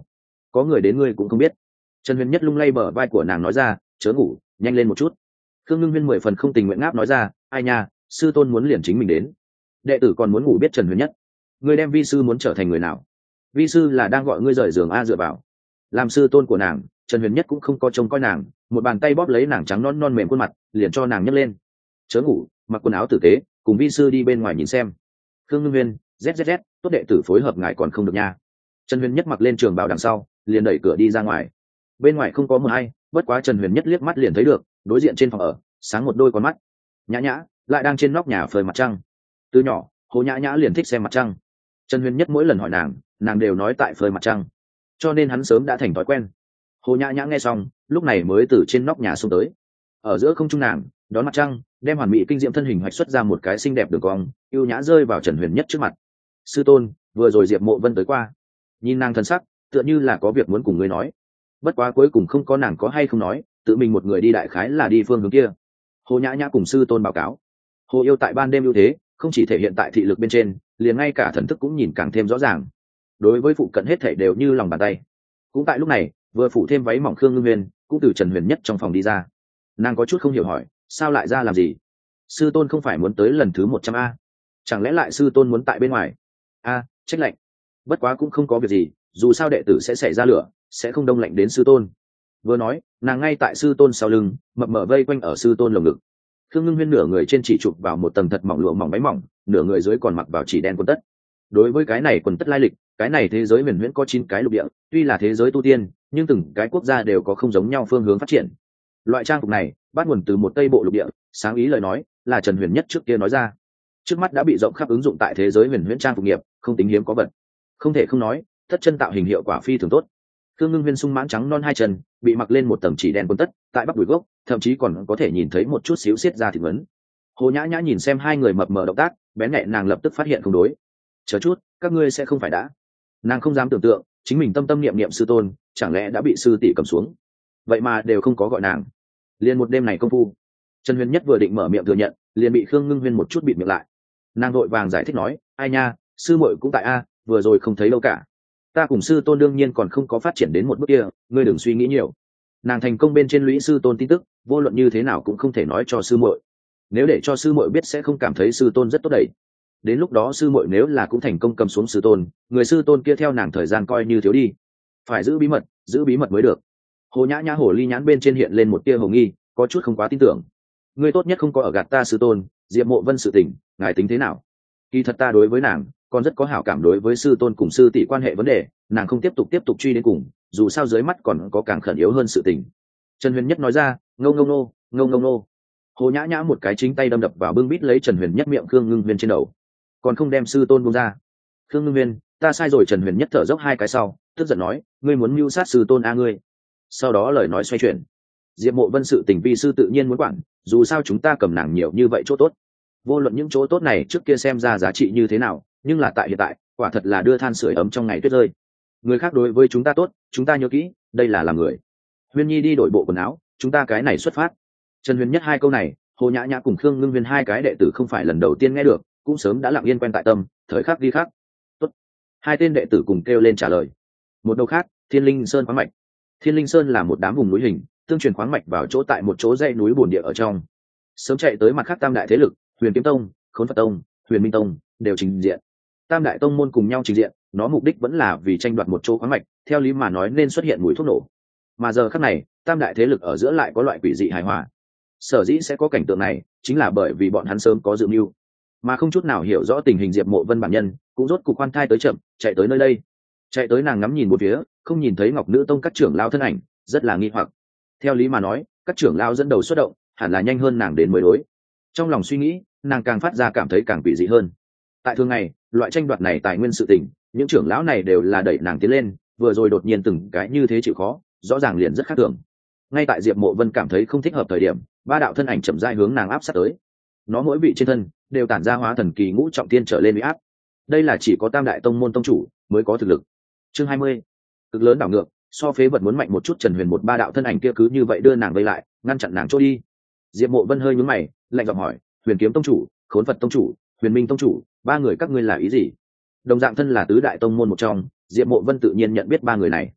có người đến ngươi cũng không biết. Trần Huyền Nhất lung lay bờ vai của nàng nói ra, chớ ngủ, nhanh lên một chút. Khương Ngưng Viên 10 phần không tình nguyện ngáp nói ra, ai nha, sư tôn muốn liền chính mình đến, đệ tử còn muốn ngủ. Biết Trần Huyền Nhất, ngươi đem vi sư muốn trở thành người nào? Vi sư là đang gọi ngươi rời giường a. Dựa vào làm sư tôn của nàng, Trần Huyền Nhất cũng không có trông coi nàng, một bàn tay bóp lấy nàng trắng non non mềm khuôn mặt, liền cho nàng nhấc lên. Chớ ngủ, mặc quần áo tử tế, cùng vi sư đi bên ngoài nhìn xem. Khương Ngưng Viên, zzz, tốt đệ tử phối hợp ngài còn không được nha. Trần Huyền Nhất mặc lên trường bào đằng sau, liền đẩy cửa đi ra ngoài. Bên ngoài không có mờ hay, bất quá Trần Huyền Nhất liếc mắt liền thấy được, đối diện trên phòng ở sáng một đôi con mắt. Nhã Nhã lại đang trên nóc nhà phơi mặt trăng. Từ nhỏ, Hồ Nhã Nhã liền thích xem mặt trăng. Trần Huyền Nhất mỗi lần hỏi nàng đều nói tại phơi mặt trăng, cho nên hắn sớm đã thành thói quen. Hồ Nhã Nhã nghe xong, lúc này mới từ trên nóc nhà xuống tới. Ở giữa không trung nàng đón mặt trăng, đem hoàn mỹ kinh diệm thân hình hoạch xuất ra một cái xinh đẹp đường cong, ưu nhã rơi vào Trần Huyền Nhất trước mặt. Sư tôn, vừa rồi Diệp Mộ Vân tới qua. Nhìn nàng thân sắc, tựa như là có việc muốn cùng ngươi nói. Bất quá cuối cùng không có nàng có hay không nói, tự mình một người đi, đại khái là đi phương hướng kia. Hồ Nhã Nhã cùng sư tôn báo cáo. Hồ yêu tại ban đêm ưu thế, không chỉ thể hiện tại thị lực bên trên, liền ngay cả thần thức cũng nhìn càng thêm rõ ràng. Đối với phụ cận hết thảy đều như lòng bàn tay. Cũng tại lúc này, vừa phủ thêm váy mỏng Khương Ngưng Huyền cũng từ Trần Huyền Nhất trong phòng đi ra. Nàng có chút không hiểu hỏi, sao lại ra làm gì? Sư tôn không phải muốn tới lần thứ 100 a? Chẳng lẽ lại sư tôn muốn tại bên ngoài? A, trách lạnh. Bất quá cũng không có việc gì, dù sao đệ tử sẽ xảy ra lửa, sẽ không đông lạnh đến sư tôn. Vừa nói, nàng ngay tại sư tôn sau lưng, mập mờ vây quanh ở sư tôn lồng ngực. Khương Ngưng Huyên nửa người trên chỉ chụp vào một tầng thật mỏng lụa mỏng váy mỏng, nửa người dưới còn mặc vào chỉ đen quần tất. Đối với cái này quần tất lai lịch, cái này thế giới huyền huyễn có 9 cái lục địa, tuy là thế giới tu tiên, nhưng từng cái quốc gia đều có không giống nhau phương hướng phát triển. Loại trang phục này bắt nguồn từ một Tây bộ lục địa, sáng ý lời nói là Trần Huyền Nhất trước kia nói ra. Trước mắt đã bị rộng khắp ứng dụng tại thế giới huyền huyễn trang phục nghiệp, không tính hiếm có vật. Không thể không nói, tất chân tạo hình hiệu quả phi thường tốt. Khương Ngưng Huyên sung mãn trắng non hai chân, bị mặc lên một tầng chỉ đen quần tất, tại bắp đùi gốc, thậm chí còn có thể nhìn thấy một chút xíu xiết ra thịt vấn. Hồ Nhã Nhã nhìn xem hai người mập mờ động tác, bén nhẹ nàng lập tức phát hiện không đối. Chờ chút, các ngươi sẽ không phải đã? Nàng không dám tưởng tượng, chính mình tâm tâm niệm niệm sư tôn, chẳng lẽ đã bị sư tỷ cầm xuống? Vậy mà đều không có gọi nàng. Liên một đêm này công phu, Trần Huyền Nhất vừa định mở miệng thừa nhận, liền bị Khương Ngưng Huyên một chút bịt miệng lại. Nàng vội vàng giải thích nói, ai nha, sư muội cũng tại a, vừa rồi không thấy đâu cả. Ta cùng sư tôn đương nhiên còn không có phát triển đến một bước kia, ngươi đừng suy nghĩ nhiều. Nàng thành công bên trên lũy sư tôn tin tức, vô luận như thế nào cũng không thể nói cho sư muội. Nếu để cho sư muội biết sẽ không cảm thấy sư tôn rất tốt đẩy. Đến lúc đó sư muội nếu là cũng thành công cầm xuống sư tôn, người sư tôn kia theo nàng thời gian coi như thiếu đi. Phải giữ bí mật mới được. Hồ Nhã Nhã hồ ly nhãn bên trên hiện lên một tia hồ nghi, có chút không quá tin tưởng. Ngươi tốt nhất không có ở gạt ta sư tôn, Diệp Mộ Vân sự tình, ngài tính thế nào? Kỳ thật ta đối với nàng còn rất có hảo cảm, đối với sư tôn cùng sư tỷ quan hệ vấn đề, nàng không tiếp tục truy đến cùng, dù sao dưới mắt còn có càng khẩn yếu hơn sự tình. Trần Huyền Nhất nói ra, ngâu ngâu nô. Hồ Nhã Nhã một cái chính tay đâm đập vào bưng bít lấy Trần Huyền Nhất miệng Khương Ngưng Huyên trên đầu, còn không đem sư tôn buông ra. Khương Ngưng Huyên, ta sai rồi. Trần Huyền Nhất thở dốc hai cái sau, tức giận nói, ngươi muốn mưu sát sư tôn a ngươi. Sau đó lời nói xoay chuyển, Diệp Mộ Vân sự tình vi sư tự nhiên muốn quản, dù sao chúng ta cầm nàng nhiều như vậy chỗ tốt. Vô luận những chỗ tốt này trước kia xem ra giá trị như thế nào, nhưng là tại hiện tại, quả thật là đưa than sưởi ấm trong ngày tuyết rơi. Người khác đối với chúng ta tốt, chúng ta nhớ kỹ, đây là làm người. Huyên Nhi đi đổi bộ quần áo, chúng ta cái này xuất phát. Trần Huyền Nhất hai câu này, Hồ Nhã Nhã cùng Khương Ngưng Viên hai cái đệ tử không phải lần đầu tiên nghe được, cũng sớm đã lặng yên quen tại tâm, thời khắc đi khác. Tốt. Hai tên đệ tử cùng kêu lên trả lời. Một đầu khác, Thiên Linh Sơn khoáng mạch. Thiên Linh Sơn là một đám vùng núi hình, tương truyền khoáng mạch vào chỗ tại một chỗ dãy núi bồn địa ở trong. Sớm chạy tới mặt khác tam đại thế lực, Huyền Kiếm Tông, Khốn Phật Tông, Huyền Minh Tông, đều trình diện. Tam đại tông môn cùng nhau trình diện, nó mục đích vẫn là vì tranh đoạt một chỗ khoáng mạch, theo lý mà nói nên xuất hiện mùi thuốc nổ. Mà giờ khắc này, tam đại thế lực ở giữa lại có loại quỷ dị hài hòa. Sở dĩ sẽ có cảnh tượng này, chính là bởi vì bọn hắn sớm có dự mưu, mà không chút nào hiểu rõ tình hình Diệp Mộ Vân bản nhân, cũng rốt cục khoan thai tới chậm, chạy tới nơi đây. Chạy tới nàng ngắm nhìn một phía, không nhìn thấy Ngọc Nữ Tông các trưởng lão thân ảnh, rất là nghi hoặc. Theo lý mà nói, các trưởng lão dẫn đầu xuất động, hẳn là nhanh hơn nàng đến mới đối. Trong lòng suy nghĩ, nàng càng phát ra cảm thấy càng quỷ dị hơn. Tại thường ngày, loại tranh đoạt này tài nguyên sự tình, những trưởng lão này đều là đẩy nàng tiến lên, vừa rồi đột nhiên từng cái như thế chịu khó, rõ ràng liền rất khác thường. Ngay tại Diệp Mộ Vân cảm thấy không thích hợp thời điểm, ba đạo thân ảnh chậm rãi hướng nàng áp sát tới. Nó mỗi vị trên thân đều tản ra hóa thần kỳ ngũ trọng thiên trở lên uy áp. Đây là chỉ có tam đại tông môn tông chủ mới có thực lực. Chương 20. Cực lớn đảo ngược, so phế vật muốn mạnh một chút. Trần Huyền một ba đạo thân ảnh kia cứ như vậy đưa nàng vây lại, ngăn chặn nàng trôi đi. Diệp Mộ Vân hơi nhướng mày, lạnh giọng hỏi, Huyền Kiếm tông chủ, Khốn Phật tông chủ, Huyền Minh tông chủ, ba người các ngươi là ý gì? Đồng dạng thân là tứ đại tông môn một trong, Diệp Mộ Vân tự nhiên nhận biết ba người này.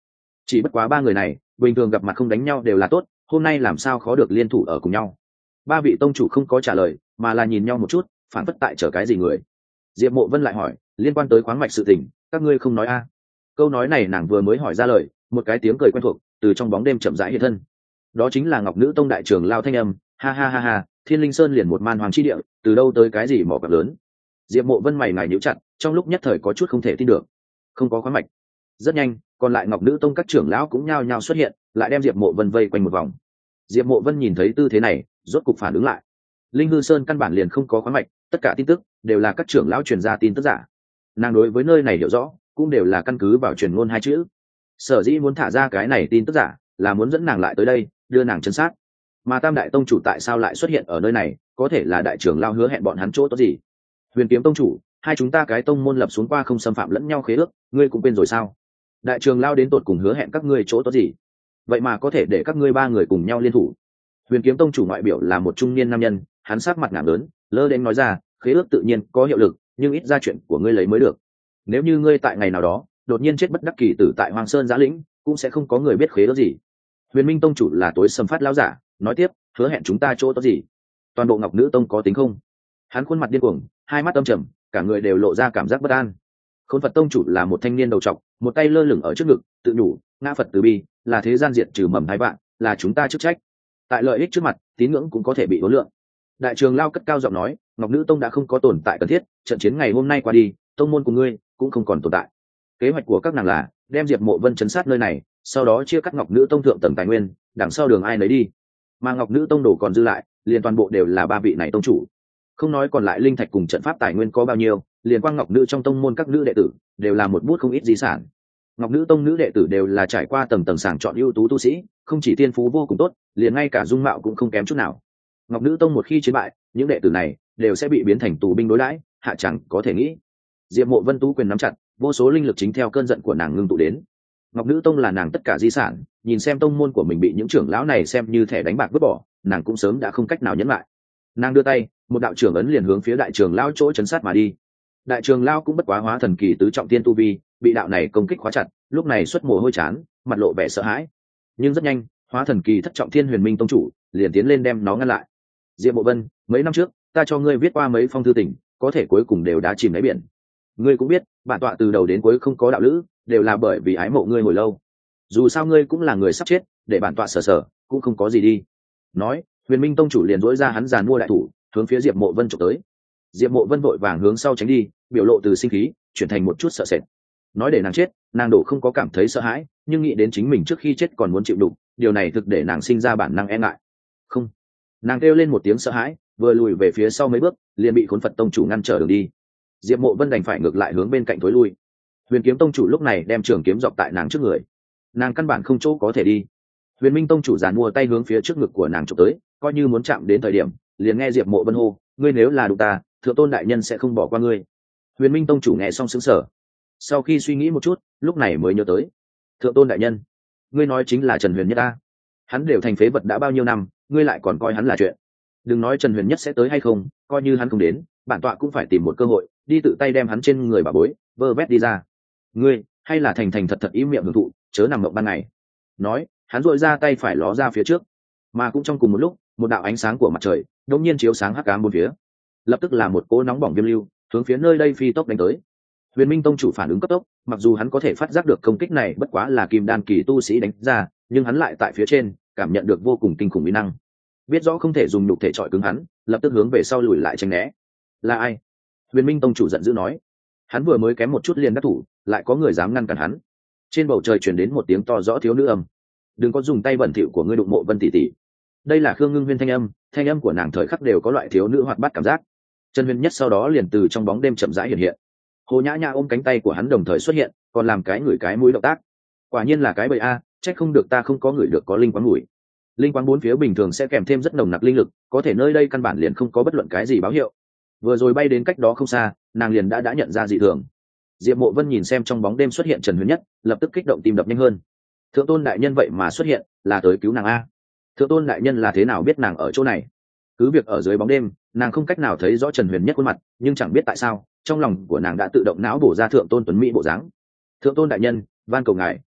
chỉ bất quá ba người này bình thường gặp mặt không đánh nhau đều là tốt, hôm nay làm sao khó được liên thủ ở cùng nhau. Ba vị tông chủ không có trả lời mà là nhìn nhau một chút, phản phất tại chở cái gì người. Diệp Mộ Vân lại hỏi, liên quan tới khoáng mạch sự tình các ngươi không nói a? Câu nói này nàng vừa mới hỏi ra lời, một cái tiếng cười quen thuộc từ trong bóng đêm chậm rãi hiện thân. Đó chính là Ngọc Nữ Tông đại trưởng lao thanh âm, ha ha ha ha, Thiên Linh Sơn liền một man hoàng chi địa, từ đâu tới cái gì mỏ quặng lớn. Diệp Mộ Vân mày ngài nhíu chặt, trong lúc nhất thời có chút không thể tin được. Không có khoáng mạch. Rất nhanh, còn lại Ngọc Nữ Tông các trưởng lão cũng nhao nhao xuất hiện, lại đem Diệp Mộ Vân vây quanh một vòng. Diệp Mộ Vân nhìn thấy tư thế này, rốt cục phản ứng lại. Linh Hư Sơn căn bản liền không có khoáng mạch, tất cả tin tức đều là các trưởng lão truyền ra tin tức giả. Nàng đối với nơi này hiểu rõ, cũng đều là căn cứ vào truyền ngôn hai chữ. Sở dĩ muốn thả ra cái này tin tức giả, là muốn dẫn nàng lại tới đây, đưa nàng chân sát. Mà Tam đại tông chủ tại sao lại xuất hiện ở nơi này, có thể là đại trưởng lão hứa hẹn bọn hắn chỗ tốt gì? Huyền Kiếm tông chủ, hai chúng ta cái tông môn lập xuống qua không xâm phạm lẫn nhau khế ước, ngươi cũng quên rồi sao? Đại trưởng lão đến tột cùng hứa hẹn các ngươi chỗ tốt gì? Vậy mà có thể để các ngươi ba người cùng nhau liên thủ? Huyền Kiếm tông chủ ngoại biểu là một trung niên nam nhân, hắn sắc mặt ngảm lớn, lơ đến nói ra, khế ước tự nhiên có hiệu lực, nhưng ít ra chuyện của ngươi lấy mới được. Nếu như ngươi tại ngày nào đó đột nhiên chết bất đắc kỳ tử tại Hoàng Sơn Giã Lĩnh, cũng sẽ không có người biết khế ước gì. Huyền Minh tông chủ là tối sầm phát lão giả, nói tiếp, hứa hẹn chúng ta chỗ tốt gì? Toàn bộ Ngọc Nữ Tông có tính không? Hắn khuôn mặt điên cuồng, hai mắt âm trầm, cả người đều lộ ra cảm giác bất an. Khôn Phật tông chủ là một thanh niên đầu trọc, một tay lơ lửng ở trước ngực, tự nhủ, ngã Phật từ bi, là thế gian diệt trừ mầm thái vạn, là chúng ta chức trách. Tại lợi ích trước mặt, tín ngưỡng cũng có thể bị hối lượng. Đại trường lao cất cao giọng nói, Ngọc Nữ Tông đã không có tồn tại cần thiết, trận chiến ngày hôm nay qua đi, tông môn của ngươi cũng không còn tồn tại. Kế hoạch của các nàng là đem Diệp Mộ Vân trấn sát nơi này, sau đó chia cắt Ngọc Nữ Tông thượng tầng tài nguyên, đằng sau đường ai nấy đi. Mà Ngọc Nữ Tông đổ còn dư lại, liền toàn bộ đều là ba vị này tông chủ. Không nói còn lại linh thạch cùng trận pháp tài nguyên có bao nhiêu, liền quang Ngọc Nữ trong tông môn các nữ đệ tử đều là một bút không ít di sản. Ngọc Nữ Tông nữ đệ tử đều là trải qua tầng tầng sàng chọn ưu tú tu sĩ, không chỉ tiên phú vô cùng tốt, liền ngay cả dung mạo cũng không kém chút nào. Ngọc Nữ Tông một khi chiến bại, những đệ tử này đều sẽ bị biến thành tù binh đối đãi, hạ chẳng có thể nghĩ. Diệp Mộ Vân tú quyền nắm chặt, vô số linh lực chính theo cơn giận của nàng ngưng tụ đến. Ngọc Nữ Tông là nàng tất cả di sản, nhìn xem tông môn của mình bị những trưởng lão này xem như thẻ đánh bạc vứt bỏ, nàng cũng sớm đã không cách nào nhẫn lại. Nàng đưa tay, một đạo trưởng ấn liền hướng phía đại trưởng lão chỗ chấn sát mà đi. Đại trưởng lão cũng bất quá hóa thần kỳ tứ trọng thiên tu vi, bị đạo này công kích khóa chặt, lúc này xuất mồ hôi chán, mặt lộ vẻ sợ hãi. Nhưng rất nhanh, hóa thần kỳ thất trọng thiên Huyền Minh tông chủ liền tiến lên đem nó ngăn lại. Diệp Mộ Vân, mấy năm trước ta cho ngươi viết qua mấy phong thư tình, có thể cuối cùng đều đã chìm đáy biển. Ngươi cũng biết, bản tọa từ đầu đến cuối không có đạo lữ, đều là bởi vì ái mộ ngươi hồi lâu. Dù sao ngươi cũng là người sắp chết, để bản tọa sở cũng không có gì đi. Nói, Huyền Minh tông chủ liền dỗi ra hắn giàn mua đại thủ, hướng phía Diệp Mộ Vân chụp tới. Diệp Mộ Vân vội vàng hướng sau tránh đi, biểu lộ từ sinh khí chuyển thành một chút sợ sệt. Nói để nàng chết, nàng đổ không có cảm thấy sợ hãi, nhưng nghĩ đến chính mình trước khi chết còn muốn chịu đục, điều này thực để nàng sinh ra bản năng e ngại. Không, nàng kêu lên một tiếng sợ hãi, vừa lùi về phía sau mấy bước, liền bị Khốn Phật tông chủ ngăn trở đường đi. Diệp Mộ Vân đành phải ngược lại hướng bên cạnh thối lui. Huyền Kiếm tông chủ lúc này đem trường kiếm dọc tại nàng trước người, nàng căn bản không chỗ có thể đi. Huyền Minh tông chủ giàn mua tay hướng phía trước ngực của nàng chụp tới, coi như muốn chạm đến thời điểm, liền nghe Diệp Mộ Vân hô, ngươi nếu là đụng ta, Thượng Tôn đại nhân sẽ không bỏ qua ngươi. Huyền Minh tông chủ nghe xong sững sờ, sau khi suy nghĩ một chút, lúc này mới nhớ tới, Thượng Tôn đại nhân, ngươi nói chính là Trần Huyền Nhất ta? Hắn đều thành phế vật đã bao nhiêu năm, ngươi lại còn coi hắn là chuyện? Đừng nói Trần Huyền Nhất sẽ tới hay không, coi như hắn không đến, bản tọa cũng phải tìm một cơ hội đi tự tay đem hắn trên người bà bối vơ vét đi ra. Ngươi hay là thành thành thật thật im miệng hưởng thụ, chớ nằm mộng ban ngày. Nói, hắn dội ra tay phải ló ra phía trước, mà cũng trong cùng một lúc, một đạo ánh sáng của mặt trời đột nhiên chiếu sáng hắc ám bốn phía, lập tức là một cỗ nóng bỏng viêm lưu hướng phía nơi đây phi tốc đánh tới. Huyền Minh tông chủ phản ứng cấp tốc, mặc dù hắn có thể phát giác được công kích này bất quá là kim đan kỳ tu sĩ đánh ra, nhưng hắn lại tại phía trên cảm nhận được vô cùng kinh khủng uy năng, biết rõ không thể dùng nhục thể trọi cứng hắn, lập tức hướng về sau lùi lại tránh né. Là ai? Huyền Minh tông chủ giận dữ nói. Hắn vừa mới kém một chút liền đắc thủ, lại có người dám ngăn cản hắn. Trên bầu trời truyền đến một tiếng to rõ thiếu nữ âm. Đừng có dùng tay bẩn thỉu của ngươi đụng Mộ Vân tỷ tỷ. Đây là Khương Ngưng Huyên thanh âm của nàng thời khắc đều có loại thiếu nữ hoạt bát cảm giác. Trần Huyền Nhất sau đó liền từ trong bóng đêm chậm rãi hiện hiện. Hồ Nhã Nhã ôm cánh tay của hắn đồng thời xuất hiện, còn làm cái ngửi cái mũi động tác. Quả nhiên là cái bầy a, trách không được ta không có ngửi được có linh quáng mùi. Linh quáng bốn phía bình thường sẽ kèm thêm rất nồng nặc linh lực, có thể nơi đây căn bản liền không có bất luận cái gì báo hiệu. Vừa rồi bay đến cách đó không xa, nàng liền đã nhận ra dị thường. Diệp Mộ Vân nhìn xem trong bóng đêm xuất hiện Trần Huyền Nhất, lập tức kích động tim đập nhanh hơn. Thượng Tôn đại nhân vậy mà xuất hiện, là tới cứu nàng a. Thượng Tôn đại nhân là thế nào biết nàng ở chỗ này? Cứ việc ở dưới bóng đêm, nàng không cách nào thấy rõ Trần Huyền Nhất khuôn mặt, nhưng chẳng biết tại sao, trong lòng của nàng đã tự động não bổ ra Thượng Tôn tuấn mỹ bộ dáng. Thượng Tôn đại nhân, van cầu ngài,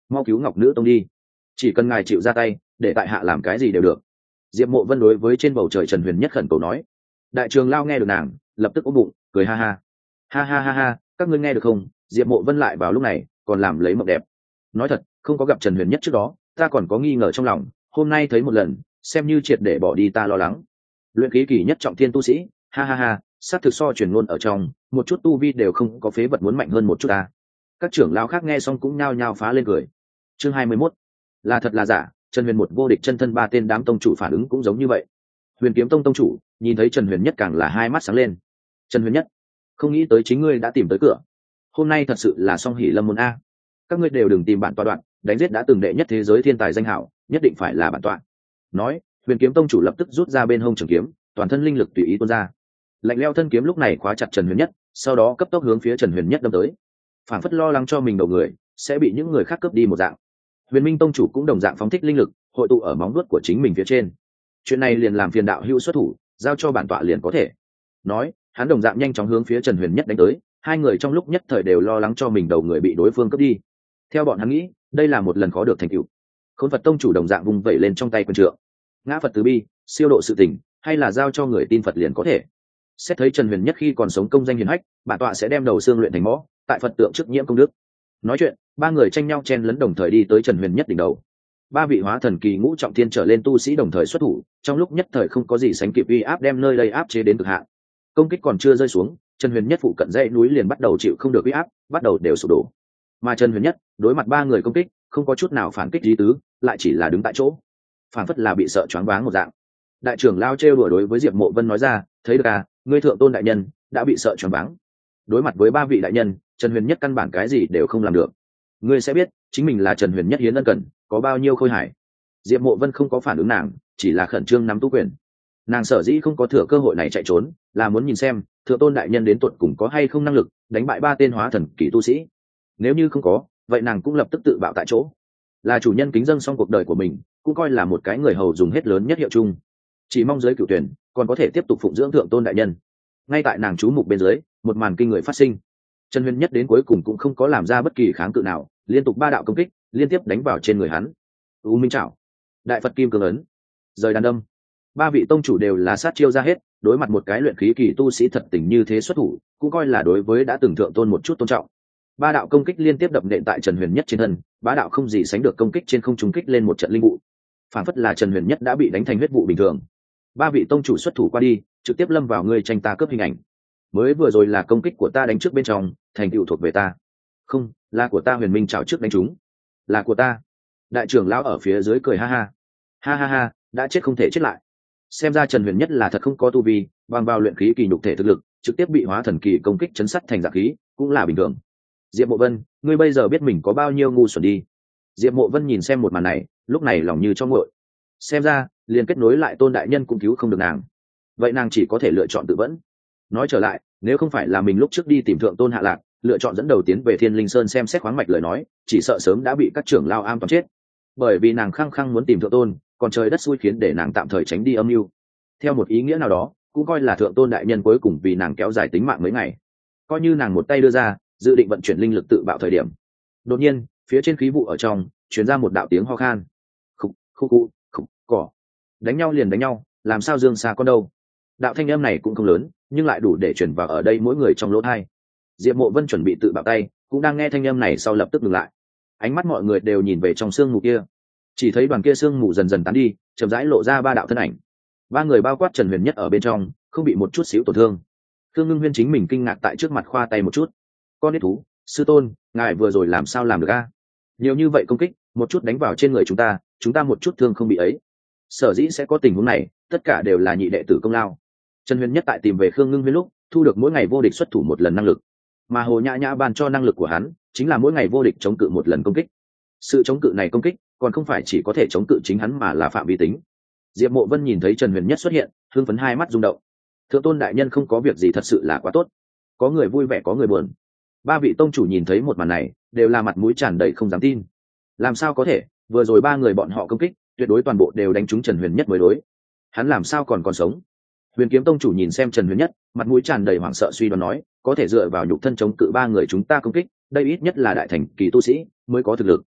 mau cứu ngọc nữ tông đi, chỉ cần ngài chịu ra tay để tại hạ làm cái gì đều được. Diệp Mộ Vân đối với trên bầu trời Trần Huyền Nhất khẩn cầu nói. Đại trường lao nghe được nàng lập tức ôm bụng cười ha ha. Ha ha ha ha, các ngươi nghe được không? Diệp Mộ Vân lại vào lúc này còn làm lấy mộng đẹp. Nói thật, không có gặp Trần Huyền Nhất trước đó ta còn có nghi ngờ trong lòng, hôm nay thấy một lần xem như triệt để bỏ đi ta lo lắng. Luyện khí kỳ nhất trọng thiên tu sĩ, ha ha ha, sát thực so truyền ngôn ở trong một chút tu vi đều không có phế vật muốn mạnh hơn một chút ta. Các trưởng lão khác nghe xong cũng nhao nhao phá lên cười. Chương 21. Là thật là giả, Trần Huyền một vô địch chân thân ba tên đám tông chủ phản ứng cũng giống như vậy. Huyền Kiếm Tông tông chủ nhìn thấy Trần Huyền Nhất càng là hai mắt sáng lên. Trần Huyền Nhất, không nghĩ tới chính ngươi đã tìm tới cửa, hôm nay thật sự là song hỷ lâm môn a. Các ngươi đều đừng tìm bản tọa đoạn, đánh giết đã từng đệ nhất thế giới thiên tài danh hảo, nhất định phải là bản tọa. Nói, Huyền Kiếm Tông chủ lập tức rút ra bên hông trường kiếm, toàn thân linh lực tùy ý tuôn ra. Lạnh lẽo thân kiếm lúc này khóa chặt Trần Huyền Nhất, sau đó cấp tốc hướng phía Trần Huyền Nhất đâm tới. Phản phất lo lắng cho mình đầu người sẽ bị những người khác cướp đi một dạng. Huyền Minh Tông chủ cũng đồng dạng phóng thích linh lực, hội tụ ở móng vuốt của chính mình phía trên. Chuyện này liền làm phiền đạo hữu xuất thủ, giao cho bản tọa liền có thể. Nói, hắn đồng dạng nhanh chóng hướng phía Trần Huyền Nhất đánh tới, hai người trong lúc nhất thời đều lo lắng cho mình đầu người bị đối phương cướp đi. Theo bọn hắn nghĩ, đây là một lần khó được thành tựu. Khốn Phật Tông chủ đồng dạng vung vẩy lên trong tay quyền trượng. Ngã Phật từ bi, siêu độ sự tình, hay là giao cho người tin Phật liền có thể. Xét thấy Trần Huyền Nhất khi còn sống công danh hiển hách, bản tọa sẽ đem đầu xương luyện thành mõ, tại Phật tượng trước nhiễm công đức. Nói chuyện, ba người tranh nhau chen lấn đồng thời đi tới Trần Huyền Nhất đỉnh đầu. Ba vị hóa thần kỳ ngũ trọng thiên trở lên tu sĩ đồng thời xuất thủ, trong lúc nhất thời không có gì sánh kịp uy áp đem nơi đây áp chế đến cực hạn. Công kích còn chưa rơi xuống, Trần Huyền Nhất phụ cận dãy núi liền bắt đầu chịu không được uy áp, bắt đầu đều sụp đổ. Mà Trần Huyền Nhất đối mặt ba người công kích, không có chút nào phản kích lý tứ, lại chỉ là đứng tại chỗ, phản phất là bị sợ choáng váng một dạng. Đại trưởng lao trêu đùa đối với Diệp Mộ Vân nói ra, thấy được à, ngươi thượng tôn đại nhân đã bị sợ choáng váng. Đối mặt với ba vị đại nhân, Trần Huyền Nhất căn bản cái gì đều không làm được. Ngươi sẽ biết chính mình là Trần Huyền Nhất hiến ân cần có bao nhiêu khôi hài. Diệp Mộ Vân không có phản ứng nàng, chỉ là khẩn trương nắm tu quyền. Nàng sở dĩ không có thừa cơ hội này chạy trốn, là muốn nhìn xem thượng tôn đại nhân đến tuột cùng có hay không năng lực đánh bại ba tên hóa thần kỳ tu sĩ. Nếu như không có, vậy nàng cũng lập tức tự bạo tại chỗ. Là chủ nhân kính dâng xong cuộc đời của mình, cũng coi là một cái người hầu dùng hết lớn nhất hiệu chung. Chỉ mong giới cửu tuyển còn có thể tiếp tục phụng dưỡng thượng tôn đại nhân. Ngay tại nàng chú mục bên dưới, một màn kinh người phát sinh. Trần Huyền Nhất đến cuối cùng cũng không có làm ra bất kỳ kháng cự nào, liên tục ba đạo công kích liên tiếp đánh vào trên người hắn. U Minh Trảo, Đại Phật Kim Cương Ấn, rời đàn đâm. Ba vị tông chủ đều là sát chiêu ra hết, đối mặt một cái luyện khí kỳ tu sĩ thật tình như thế xuất thủ, cũng coi là đối với đã từng thượng tôn một chút tôn trọng. Ba đạo công kích liên tiếp đập nện tại Trần Huyền Nhất trên thân, bá đạo không gì sánh được công kích trên không trung kích lên một trận linh vụ. Phản phất là Trần Huyền Nhất đã bị đánh thành huyết vụ bình thường. Ba vị tông chủ xuất thủ qua đi, trực tiếp lâm vào ngươi tranh ta cướp hình ảnh. Mới vừa rồi là công kích của ta đánh trước bên trong, thành tựu thuộc về ta. Không, là của ta Huyền Minh Trảo trước đánh chúng. Là của ta. Đại trưởng lão ở phía dưới cười ha ha. Ha ha ha, đã chết không thể chết lại. Xem ra Trần Huyền Nhất là thật không có tu vi, bằng vào luyện khí kỳ nhục thể thực lực, trực tiếp bị hóa thần kỳ công kích chấn sắt thành dạng khí, cũng là bình thường. Diệp Mộ Vân, ngươi bây giờ biết mình có bao nhiêu ngu xuẩn đi. Diệp Mộ Vân nhìn xem một màn này, lúc này lòng như cho nguội. Xem ra, liền kết nối lại tôn đại nhân cũng cứu không được nàng. Vậy nàng chỉ có thể lựa chọn tự vẫn. Nói trở lại, nếu không phải là mình lúc trước đi tìm thượng tôn hạ lạc, lựa chọn dẫn đầu tiến về Thiên Linh Sơn xem xét khoáng mạch lời nói, chỉ sợ sớm đã bị các trưởng lao am toàn chết. Bởi vì nàng khăng khăng muốn tìm thượng tôn, còn trời đất xui khiến để nàng tạm thời tránh đi âm mưu. Theo một ý nghĩa nào đó, cũng coi là thượng tôn đại nhân cuối cùng vì nàng kéo dài tính mạng mấy ngày. Coi như nàng một tay đưa ra, dự định vận chuyển linh lực tự bạo thời điểm. Đột nhiên, phía trên khí vụ ở trong truyền ra một đạo tiếng ho khan. Khục khục khục khục cỏ. Đánh nhau liền đánh nhau, làm sao dương xa con đâu. Đạo thanh âm này cũng không lớn, nhưng lại đủ để truyền vào ở đây mỗi người trong lỗ tai. Diệp Mộ Vân chuẩn bị tự bạo tay, cũng đang nghe thanh âm này sau lập tức dừng lại. Ánh mắt mọi người đều nhìn về trong sương mù kia. Chỉ thấy đoàn kia sương mù dần dần tán đi, chậm rãi lộ ra ba đạo thân ảnh. Ba người bao quát Trần Huyền Nhất ở bên trong, không bị một chút xíu tổn thương. Thương Ngưng Huyên chính mình kinh ngạc tại trước mặt khoa tay một chút. Con đít thú, sư tôn, ngài vừa rồi làm sao làm được a? Nhiều như vậy công kích, một chút đánh vào trên người chúng ta một chút thương không bị ấy. Sở dĩ sẽ có tình huống này, tất cả đều là nhị đệ tử công lao. Trần Huyền Nhất tại tìm về Khương Ngưng Huyên lúc, thu được mỗi ngày vô địch xuất thủ một lần năng lực, mà Hồ Nhã Nhã ban cho năng lực của hắn, chính là mỗi ngày vô địch chống cự một lần công kích. Sự chống cự này công kích, còn không phải chỉ có thể chống cự chính hắn mà là phạm vi tính. Diệp Mộ Vân nhìn thấy Trần Huyền Nhất xuất hiện, hưng phấn hai mắt rung động. Thượng tôn đại nhân không có việc gì thật sự là quá tốt. Có người vui vẻ có người buồn. Ba vị tông chủ nhìn thấy một màn này, đều là mặt mũi tràn đầy không dám tin. Làm sao có thể, vừa rồi ba người bọn họ công kích, tuyệt đối toàn bộ đều đánh trúng Trần Huyền Nhất mới đối. Hắn làm sao còn sống? Huyền Kiếm tông chủ nhìn xem Trần Huyền Nhất, mặt mũi tràn đầy hoảng sợ suy đoán nói, có thể dựa vào nhục thân chống cự ba người chúng ta công kích, đây ít nhất là đại thành kỳ tu sĩ mới có thực lực.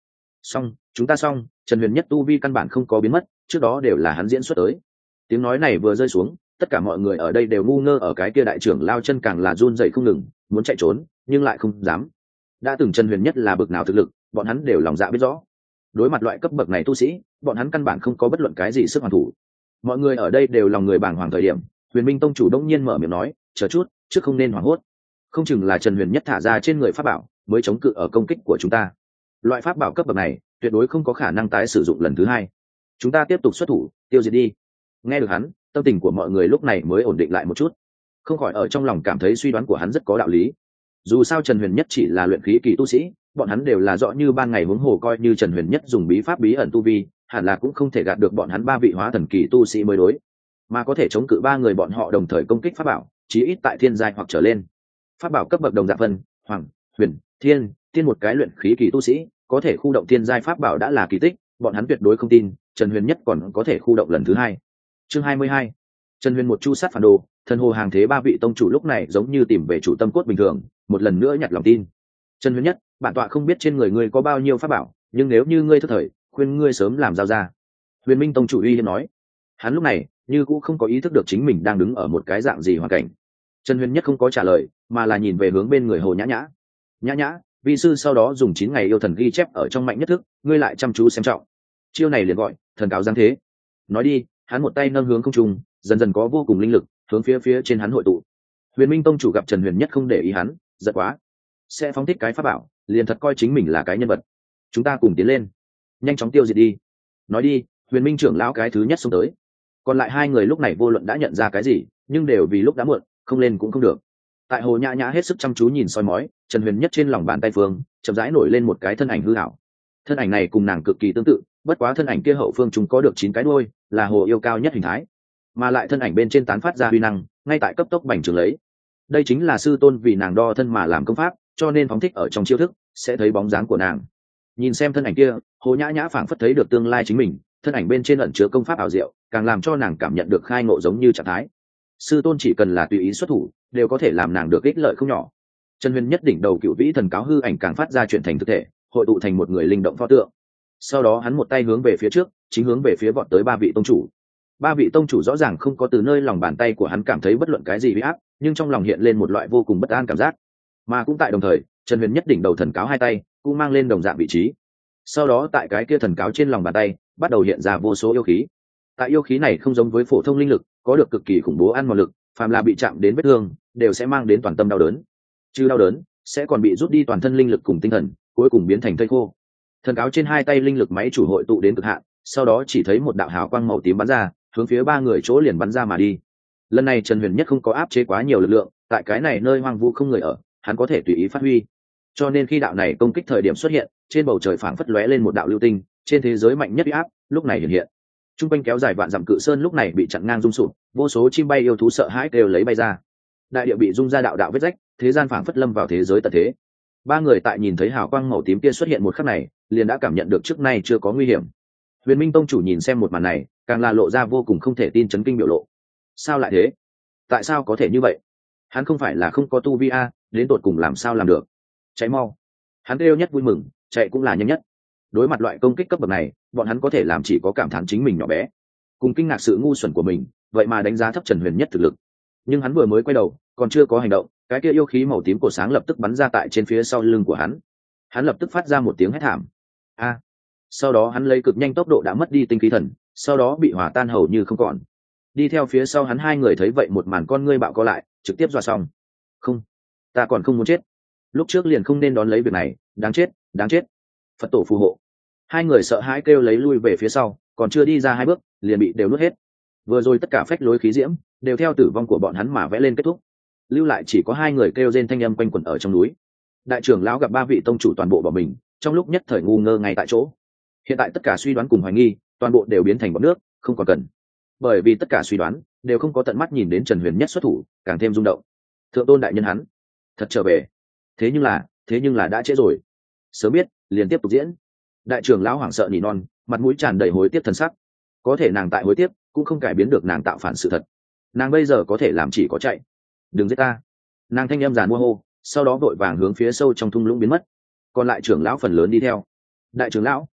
Xong, chúng ta xong, Trần Huyền Nhất tu vi căn bản không có biến mất, trước đó đều là hắn diễn xuất tới. Tiếng nói này vừa rơi xuống, tất cả mọi người ở đây đều ngu ngơ, ở cái kia đại trưởng lao chân càng là run rẩy không ngừng, muốn chạy trốn nhưng lại không dám. Đã từng Trần Huyền Nhất là bực nào thực lực, bọn hắn đều lòng dạ biết rõ. Đối mặt loại cấp bậc này tu sĩ, bọn hắn căn bản không có bất luận cái gì sức hoàn thủ. Mọi người ở đây đều lòng người bàng hoàng thời điểm, Huyền Minh tông chủ đông nhiên mở miệng nói, chờ chút, trước không nên hoảng hốt. Không chừng là Trần Huyền Nhất thả ra trên người pháp bảo mới chống cự ở công kích của chúng ta. Loại pháp bảo cấp bậc này tuyệt đối không có khả năng tái sử dụng lần thứ hai. Chúng ta tiếp tục xuất thủ, tiêu diệt đi. Nghe được hắn, tâm tình của mọi người lúc này mới ổn định lại một chút, không khỏi ở trong lòng cảm thấy suy đoán của hắn rất có đạo lý. Dù sao Trần Huyền Nhất chỉ là luyện khí kỳ tu sĩ, bọn hắn đều là rõ như ban ngày, huống hồ coi như Trần Huyền Nhất dùng bí pháp bí ẩn tu vi, hẳn là cũng không thể gạt được bọn hắn ba vị hóa thần kỳ tu sĩ mới đối, mà có thể chống cự ba người bọn họ đồng thời công kích pháp bảo, chí ít tại thiên giai hoặc trở lên. Pháp bảo cấp bậc đồng dạng phân hoàng, huyền, thiên, tiên, một cái luyện khí kỳ tu sĩ có thể khu động thiên giai pháp bảo đã là kỳ tích, bọn hắn tuyệt đối không tin Trần Huyền Nhất còn có thể khu động lần thứ hai. Chương 22. Trần Huyền một chu sát phản đồ, thần hồ hàng thế ba vị tông chủ lúc này giống như tìm về chủ tâm cốt bình thường, một lần nữa nhặt lòng tin. Trần Huyền Nhất, bản tọa không biết trên người ngươi có bao nhiêu pháp bảo, nhưng nếu như ngươi thất thời, khuyên ngươi sớm làm giao ra. Huyền Minh tông chủ uy hiếp nói. Hắn lúc này như cũng không có ý thức được chính mình đang đứng ở một cái dạng gì hoàn cảnh. Trần Huyền Nhất không có trả lời, mà là nhìn về hướng bên người Hồ Nhã Nhã. Nhã Nhã, vi sư sau đó dùng 9 ngày yêu thần ghi chép ở trong mạnh nhất thức, ngươi lại chăm chú xem trọng. Chiêu này liền gọi thần cáo giáng thế. Nói đi, hắn một tay nâng hướng không trung, dần dần có vô cùng linh lực hướng phía trên hắn hội tụ. Huyền Minh tông chủ gặp Trần Huyền Nhất không để ý hắn, giận quá, sẽ phóng thích cái pháp bảo, liền thật coi chính mình là cái nhân vật. Chúng ta cùng tiến lên, nhanh chóng tiêu diệt đi. Nói đi, Huyền Minh trưởng lão cái thứ nhất xông tới. Còn lại hai người lúc này vô luận đã nhận ra cái gì, nhưng đều vì lúc đã muộn, không lên cũng không được. Tại Hồ Nhã Nhã hết sức chăm chú nhìn soi mói, Trần Huyền Nhất trên lòng bàn tay phương chậm rãi nổi lên một cái thân ảnh hư ảo. Thân ảnh này cùng nàng cực kỳ tương tự, bất quá thân ảnh kia hậu phương chúng có được 9 cái đuôi, là hồ yêu cao nhất hình thái, mà lại thân ảnh bên trên tán phát ra huy năng, ngay tại cấp tốc bành trướng lấy. Đây chính là sư tôn vì nàng đo thân mà làm công pháp, cho nên phóng thích ở trong chiêu thức sẽ thấy bóng dáng của nàng. Nhìn xem thân ảnh kia, Hồ Nhã Nhã phảng phất thấy được tương lai chính mình, thân ảnh bên trên ẩn chứa công pháp ảo diệu, càng làm cho nàng cảm nhận được khai ngộ giống như trạng thái. Sư tôn chỉ cần là tùy ý xuất thủ, đều có thể làm nàng được ích lợi không nhỏ. Trần Huyền Nhất đỉnh đầu cựu vĩ thần cáo hư ảnh càng phát ra chuyển thành thực thể, hội tụ thành một người linh động pho tượng. Sau đó hắn một tay hướng về phía trước, chính hướng về phía vọt tới ba vị tông chủ. Ba vị tông chủ rõ ràng không có từ nơi lòng bàn tay của hắn cảm thấy bất luận cái gì uy áp, nhưng trong lòng hiện lên một loại vô cùng bất an cảm giác. Mà cũng tại đồng thời, Trần Huyền Nhất đỉnh đầu thần cáo hai tay cũng mang lên đồng dạng vị trí. Sau đó tại cái kia thần cáo trên lòng bàn tay bắt đầu hiện ra vô số yêu khí. Tại yêu khí này không giống với phổ thông linh lực, có được cực kỳ khủng bố ăn mòn lực, phàm là bị chạm đến vết thương, đều sẽ mang đến toàn tâm đau đớn. Chứ đau đớn, sẽ còn bị rút đi toàn thân linh lực cùng tinh thần, cuối cùng biến thành thây khô. Thần cáo trên hai tay linh lực máy chủ hội tụ đến cực hạn, sau đó chỉ thấy một đạo hào quang màu tím bắn ra, hướng phía ba người chỗ liền bắn ra mà đi. Lần này Trần Huyền Nhất không có áp chế quá nhiều lực lượng, tại cái này nơi hoang vu không người ở, hắn có thể tùy ý phát huy. Cho nên khi đạo này công kích thời điểm xuất hiện, trên bầu trời phảng phất lóe lên một đạo lưu tinh, trên thế giới mạnh nhất uy áp lúc này hiện hiện. Trung quanh kéo dài vạn dặm cự sơn lúc này bị chặn ngang rung sụp, vô số chim bay yêu thú sợ hãi đều lấy bay ra. Đại địa bị rung ra đạo đạo vết rách, thế gian phảng phất lâm vào thế giới tận thế. Ba người tại nhìn thấy hào quang màu tím kia xuất hiện một khắc này, liền đã cảm nhận được trước nay chưa có nguy hiểm. Huyền Minh tông chủ nhìn xem một màn này, càng là lộ ra vô cùng không thể tin, chấn kinh biểu lộ. Sao lại thế? Tại sao có thể như vậy? Hắn không phải là không có tu vi a, đến tột cùng làm sao làm được? Chạy mau! Hắn kêu nhất vui mừng, chạy cũng là nhanh nhất. Đối mặt loại công kích cấp bậc này, bọn hắn có thể làm chỉ có cảm thán chính mình nhỏ bé, cùng kinh ngạc sự ngu xuẩn của mình, vậy mà đánh giá thấp Trần Huyền Nhất thực lực. Nhưng hắn vừa mới quay đầu, còn chưa có hành động, cái kia yêu khí màu tím cổ sáng lập tức bắn ra tại trên phía sau lưng của hắn. Hắn lập tức phát ra một tiếng hét thảm. A! Sau đó hắn lấy cực nhanh tốc độ đã mất đi tinh khí thần, sau đó bị hòa tan hầu như không còn. Đi theo phía sau hắn hai người thấy vậy một màn con ngươi bạo co lại, trực tiếp dọa xong. Không, ta còn không muốn chết. Lúc trước liền không nên đón lấy việc này, đáng chết, đáng chết. Phật tổ phù hộ. Hai người sợ hãi kêu lấy lui về phía sau, còn chưa đi ra hai bước, liền bị đều nuốt hết. Vừa rồi tất cả phách lối khí diễm đều theo tử vong của bọn hắn mà vẽ lên kết thúc, lưu lại chỉ có hai người kêu rên thanh âm quanh quẩn ở trong núi. Đại trưởng lão gặp ba vị tông chủ toàn bộ bỏ mình, trong lúc nhất thời ngu ngơ ngay tại chỗ. Hiện tại tất cả suy đoán cùng hoài nghi, toàn bộ đều biến thành bọt nước, không còn cần. Bởi vì tất cả suy đoán đều không có tận mắt nhìn đến Trần Huyền Nhất xuất thủ, càng thêm rung động. Thượng tôn đại nhân hắn thật trở về. Thế nhưng là đã trễ rồi. Sớm biết, liền tiếp tục diễn. Đại trưởng lão hoảng sợ nỉ non, mặt mũi tràn đầy hối tiếc thần sắc. Có thể nàng tại hối tiếc, cũng không cải biến được nàng tạo phản sự thật. Nàng bây giờ có thể làm chỉ có chạy. Đừng giết ta! Nàng thanh âm giàn mua hô, sau đó vội vàng hướng phía sâu trong thung lũng biến mất. Còn lại trưởng lão phần lớn đi theo. Đại trưởng lão,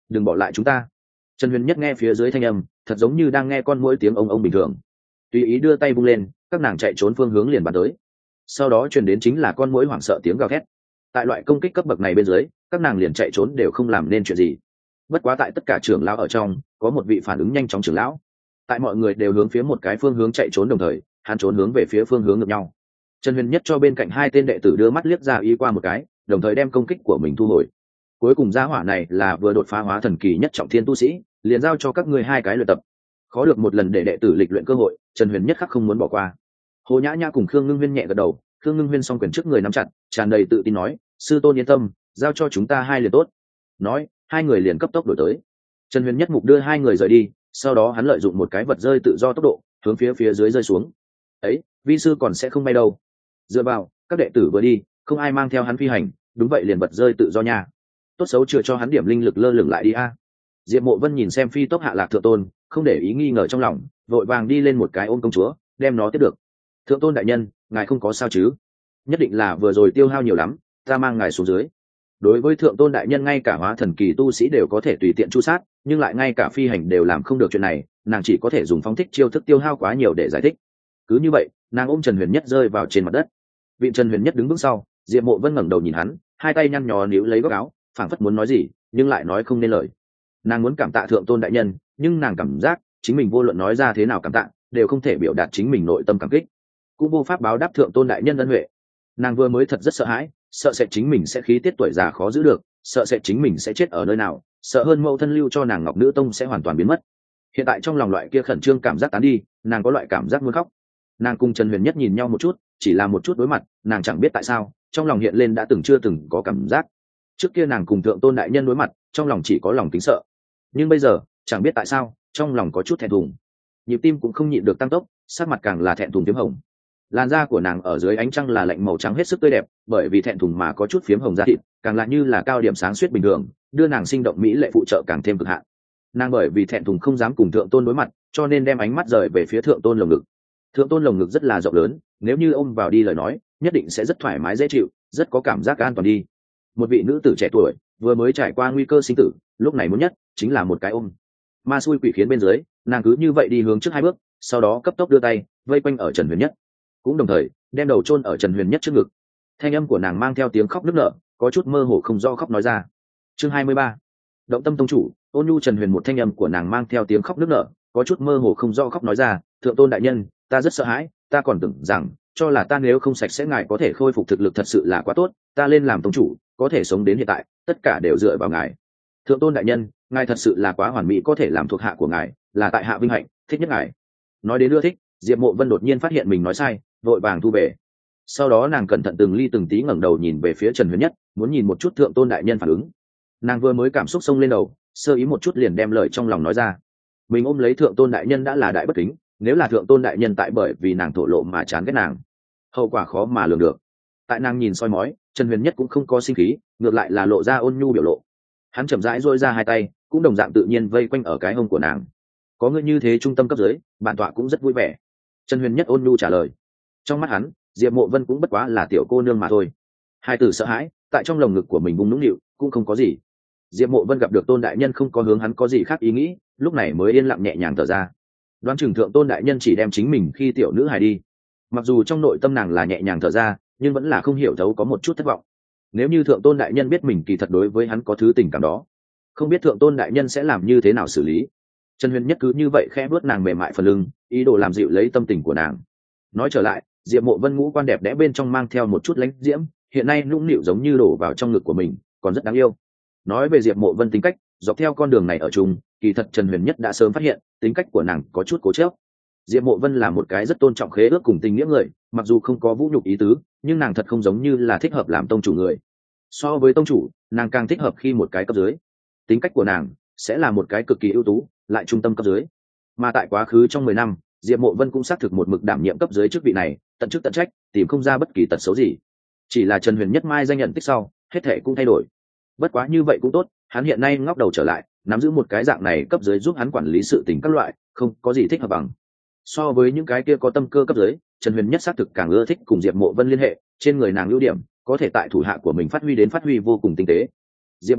đừng bỏ lại chúng ta. Trần Huyền Nhất nghe phía dưới thanh âm thật giống như đang nghe con muỗi tiếng ông ông bình thường, tùy ý đưa tay vung lên, các nàng chạy trốn phương hướng liền bắn tới. Sau đó truyền đến chính là con muỗi hoảng sợ tiếng gào thét. Tại loại công kích cấp bậc này bên dưới, các nàng liền chạy trốn đều không làm nên chuyện gì. Bất quá tại tất cả trưởng lão ở trong, có một vị phản ứng nhanh chóng trưởng lão. Tại mọi người đều hướng phía một cái phương hướng chạy trốn đồng thời, hắn trốn hướng về phía phương hướng ngược nhau. Trần Huyền Nhất cho bên cạnh hai tên đệ tử đưa mắt liếc ra ý qua một cái, đồng thời đem công kích của mình thu hồi. Cuối cùng gia hỏa này là vừa đột phá hóa thần kỳ nhất trọng thiên tu sĩ, liền giao cho các ngươi hai cái luyện tập. Khó được một lần để đệ tử lịch luyện cơ hội, Trần Huyền Nhất khắc không muốn bỏ qua. Hồ Nhã Nhã cùng Khương Ngưng Huyên nhẹ gật đầu, Khương Ngưng Huyên song quyền trước người nắm chặt, tràn đầy tự tin nói, sư tôn yên tâm, giao cho chúng ta hai liền tốt. Nói, hai người liền cấp tốc đổi tới. Trần Huyền Nhất mục đưa hai người rời đi, sau đó hắn lợi dụng một cái vật rơi tự do tốc độ hướng phía dưới rơi xuống. Ấy, vi sư còn sẽ không bay đâu. Dựa vào, các đệ tử vừa đi, không ai mang theo hắn phi hành, đúng vậy liền vật rơi tự do nha. Tốt xấu chưa cho hắn điểm linh lực lơ lửng lại đi a. Diệp Mộ Vân nhìn xem phi tốc hạ lạc thượng tôn, không để ý nghi ngờ trong lòng, vội vàng đi lên một cái ôm công chúa, đem nó tiếp được. Thượng tôn đại nhân, ngài không có sao chứ? Nhất định là vừa rồi tiêu hao nhiều lắm, ta mang ngài xuống dưới. Đối với thượng tôn đại nhân ngay cả hóa thần kỳ tu sĩ đều có thể tùy tiện chu sát, nhưng lại ngay cả phi hành đều làm không được chuyện này, nàng chỉ có thể dùng phóng thích chiêu thức tiêu hao quá nhiều để giải thích. Cứ như vậy, nàng ôm Trần Huyền Nhất rơi vào trên mặt đất. Vị Trần Huyền Nhất đứng bước sau, Diệp Mộ Vân ngẩng đầu nhìn hắn, hai tay nhăn nhó níu lấy góc áo, phảng phất muốn nói gì, nhưng lại nói không nên lời. Nàng muốn cảm tạ thượng tôn đại nhân, nhưng nàng cảm giác chính mình vô luận nói ra thế nào cảm tạ, đều không thể biểu đạt chính mình nội tâm cảm kích, cũng vô pháp báo đáp thượng tôn đại nhân ân huệ. Nàng vừa mới thật rất sợ hãi, sợ sẽ chính mình sẽ khí tiết tuổi già khó giữ được, sợ sẽ chính mình sẽ chết ở nơi nào, sợ hơn mẫu thân lưu cho nàng Ngọc Nữ Tông sẽ hoàn toàn biến mất. Hiện tại trong lòng loại kia khẩn trương cảm giác tán đi, nàng có loại cảm giác muốn khóc. Nàng cùng Trần Huyền Nhất nhìn nhau một chút, chỉ là một chút đối mặt, nàng chẳng biết tại sao trong lòng hiện lên đã từng chưa từng có cảm giác. Trước kia nàng cùng thượng tôn đại nhân đối mặt, trong lòng chỉ có lòng kính sợ, nhưng bây giờ chẳng biết tại sao trong lòng có chút thẹn thùng, nhịp tim cũng không nhịn được tăng tốc, sắc mặt càng là thẹn thùng phiếm hồng. Làn da của nàng ở dưới ánh trăng là lạnh màu trắng hết sức tươi đẹp, bởi vì thẹn thùng mà có chút phiếm hồng da thịt, càng lại như là cao điểm sáng suýt bình thường, đưa nàng sinh động mỹ lệ phụ trợ càng thêm cực hạn. Nàng bởi vì thẹn thùng không dám cùng thượng tôn đối mặt, cho nên đem ánh mắt rời về phía thượng tôn lồng ngực. Thượng tôn lồng ngực rất là rộng lớn, nếu như ôm vào đi lời nói, nhất định sẽ rất thoải mái dễ chịu, rất có cảm giác an toàn đi. Một vị nữ tử trẻ tuổi vừa mới trải qua nguy cơ sinh tử, lúc này muốn nhất chính là một cái ôm. Ma xui quỷ khiến bên dưới, nàng cứ như vậy đi hướng trước hai bước, sau đó cấp tốc đưa tay vây quanh ở Trần Huyền Nhất, cũng đồng thời đem đầu chôn ở Trần Huyền Nhất trước ngực. Thanh âm của nàng mang theo tiếng khóc nức nở, có chút mơ hồ không do khóc nói ra. Chương 23. Động tâm tông chủ, ôn nhu Trần Huyền, một thanh âm của nàng mang theo tiếng khóc nức nở, có chút mơ hồ không do khóc nói ra, thượng tôn đại nhân, ta rất sợ hãi, ta còn tưởng rằng cho là ta nếu không sạch sẽ ngài có thể khôi phục thực lực thật sự là quá tốt, ta lên làm tông chủ, có thể sống đến hiện tại, tất cả đều dựa vào ngài. Thượng tôn đại nhân, ngài thật sự là quá hoàn mỹ, có thể làm thuộc hạ của ngài, là tại hạ vinh hạnh, thích nhất ngài. Nói đến ưa thích, Diệp Mộ Vân đột nhiên phát hiện mình nói sai, vội vàng thu về. Sau đó nàng cẩn thận từng ly từng tí ngẩng đầu nhìn về phía Trần Huyền Nhất, muốn nhìn một chút thượng tôn đại nhân phản ứng. Nàng vừa mới cảm xúc xông lên đầu, sơ ý một chút liền đem lời trong lòng nói ra. Mình ôm lấy thượng tôn đại nhân đã là đại bất kính, nếu là thượng tôn đại nhân tại bởi vì nàng thổ lộ mà chán ghét nàng, hậu quả khó mà lường được. Tại nàng nhìn soi mói, Trần Huyền Nhất cũng không có sinh khí, ngược lại là lộ ra ôn nhu biểu lộ. Hắn chậm rãi duỗi ra hai tay, cũng đồng dạng tự nhiên vây quanh ở cái hông của nàng. Có người như thế trung tâm cấp dưới, bản tọa cũng rất vui vẻ. Trần Huyền Nhất ôn nhu trả lời. Trong mắt hắn, Diệp Mộ Vân cũng bất quá là tiểu cô nương mà thôi. Hai tử sợ hãi, tại trong lồng ngực của mình bung nũng nịu, cũng không có gì. Diệp Mộ Vân gặp được tôn đại nhân không có hướng hắn có gì khác ý nghĩ, lúc này mới yên lặng nhẹ nhàng thở ra. Đoán chừng thượng tôn đại nhân chỉ đem chính mình khi tiểu nữ hài đi. Mặc dù trong nội tâm nàng là nhẹ nhàng thở ra, nhưng vẫn là không hiểu thấu có một chút thất vọng. Nếu như thượng tôn đại nhân biết mình kỳ thật đối với hắn có thứ tình cảm đó, không biết thượng tôn đại nhân sẽ làm như thế nào xử lý. Trần Huyền Nhất cứ như vậy khẽ vuốt nàng mềm mại phần lưng, ý đồ làm dịu lấy tâm tình của nàng. Nói trở lại, Diệp Mộ Vân ngũ quan đẹp đẽ bên trong mang theo một chút lãnh diễm, hiện nay nũng nịu giống như đổ vào trong ngực của mình, còn rất đáng yêu. Nói về Diệp Mộ Vân tính cách, dọc theo con đường này ở chung, kỳ thật Trần Huyền Nhất đã sớm phát hiện, tính cách của nàng có chút cố chấp. Diệp Mộ Vân là một cái rất tôn trọng khế ước cùng tình nghĩa người, mặc dù không có vũ nhục ý tứ, nhưng nàng thật không giống như là thích hợp làm tông chủ người. So với tông chủ, nàng càng thích hợp khi một cái cấp dưới. Tính cách của nàng sẽ là một cái cực kỳ ưu tú, lại trung tâm cấp dưới. Mà tại quá khứ trong 10 năm, Diệp Mộ Vân cũng xác thực một mực đảm nhiệm cấp dưới chức vị này, tận chức tận trách, tìm không ra bất kỳ tật xấu gì. Chỉ là Trần Huyền Nhất mai danh nhận tích sau, hết thảy cũng thay đổi. Bất quá như vậy cũng tốt, hắn hiện nay ngóc đầu trở lại, nắm giữ một cái dạng này cấp dưới giúp hắn quản lý sự tình các loại, không có gì thích hợp bằng. So với những cái kia có tâm cơ cấp dưới, Trần Huyền Nhất xác thực càng ưa thích cùng Diệp Mộ Vân liên hệ, trên người nàng ưu điểm, có thể tại thủ hạ của mình phát huy vô cùng tinh tế. Diệp Mộ Vân,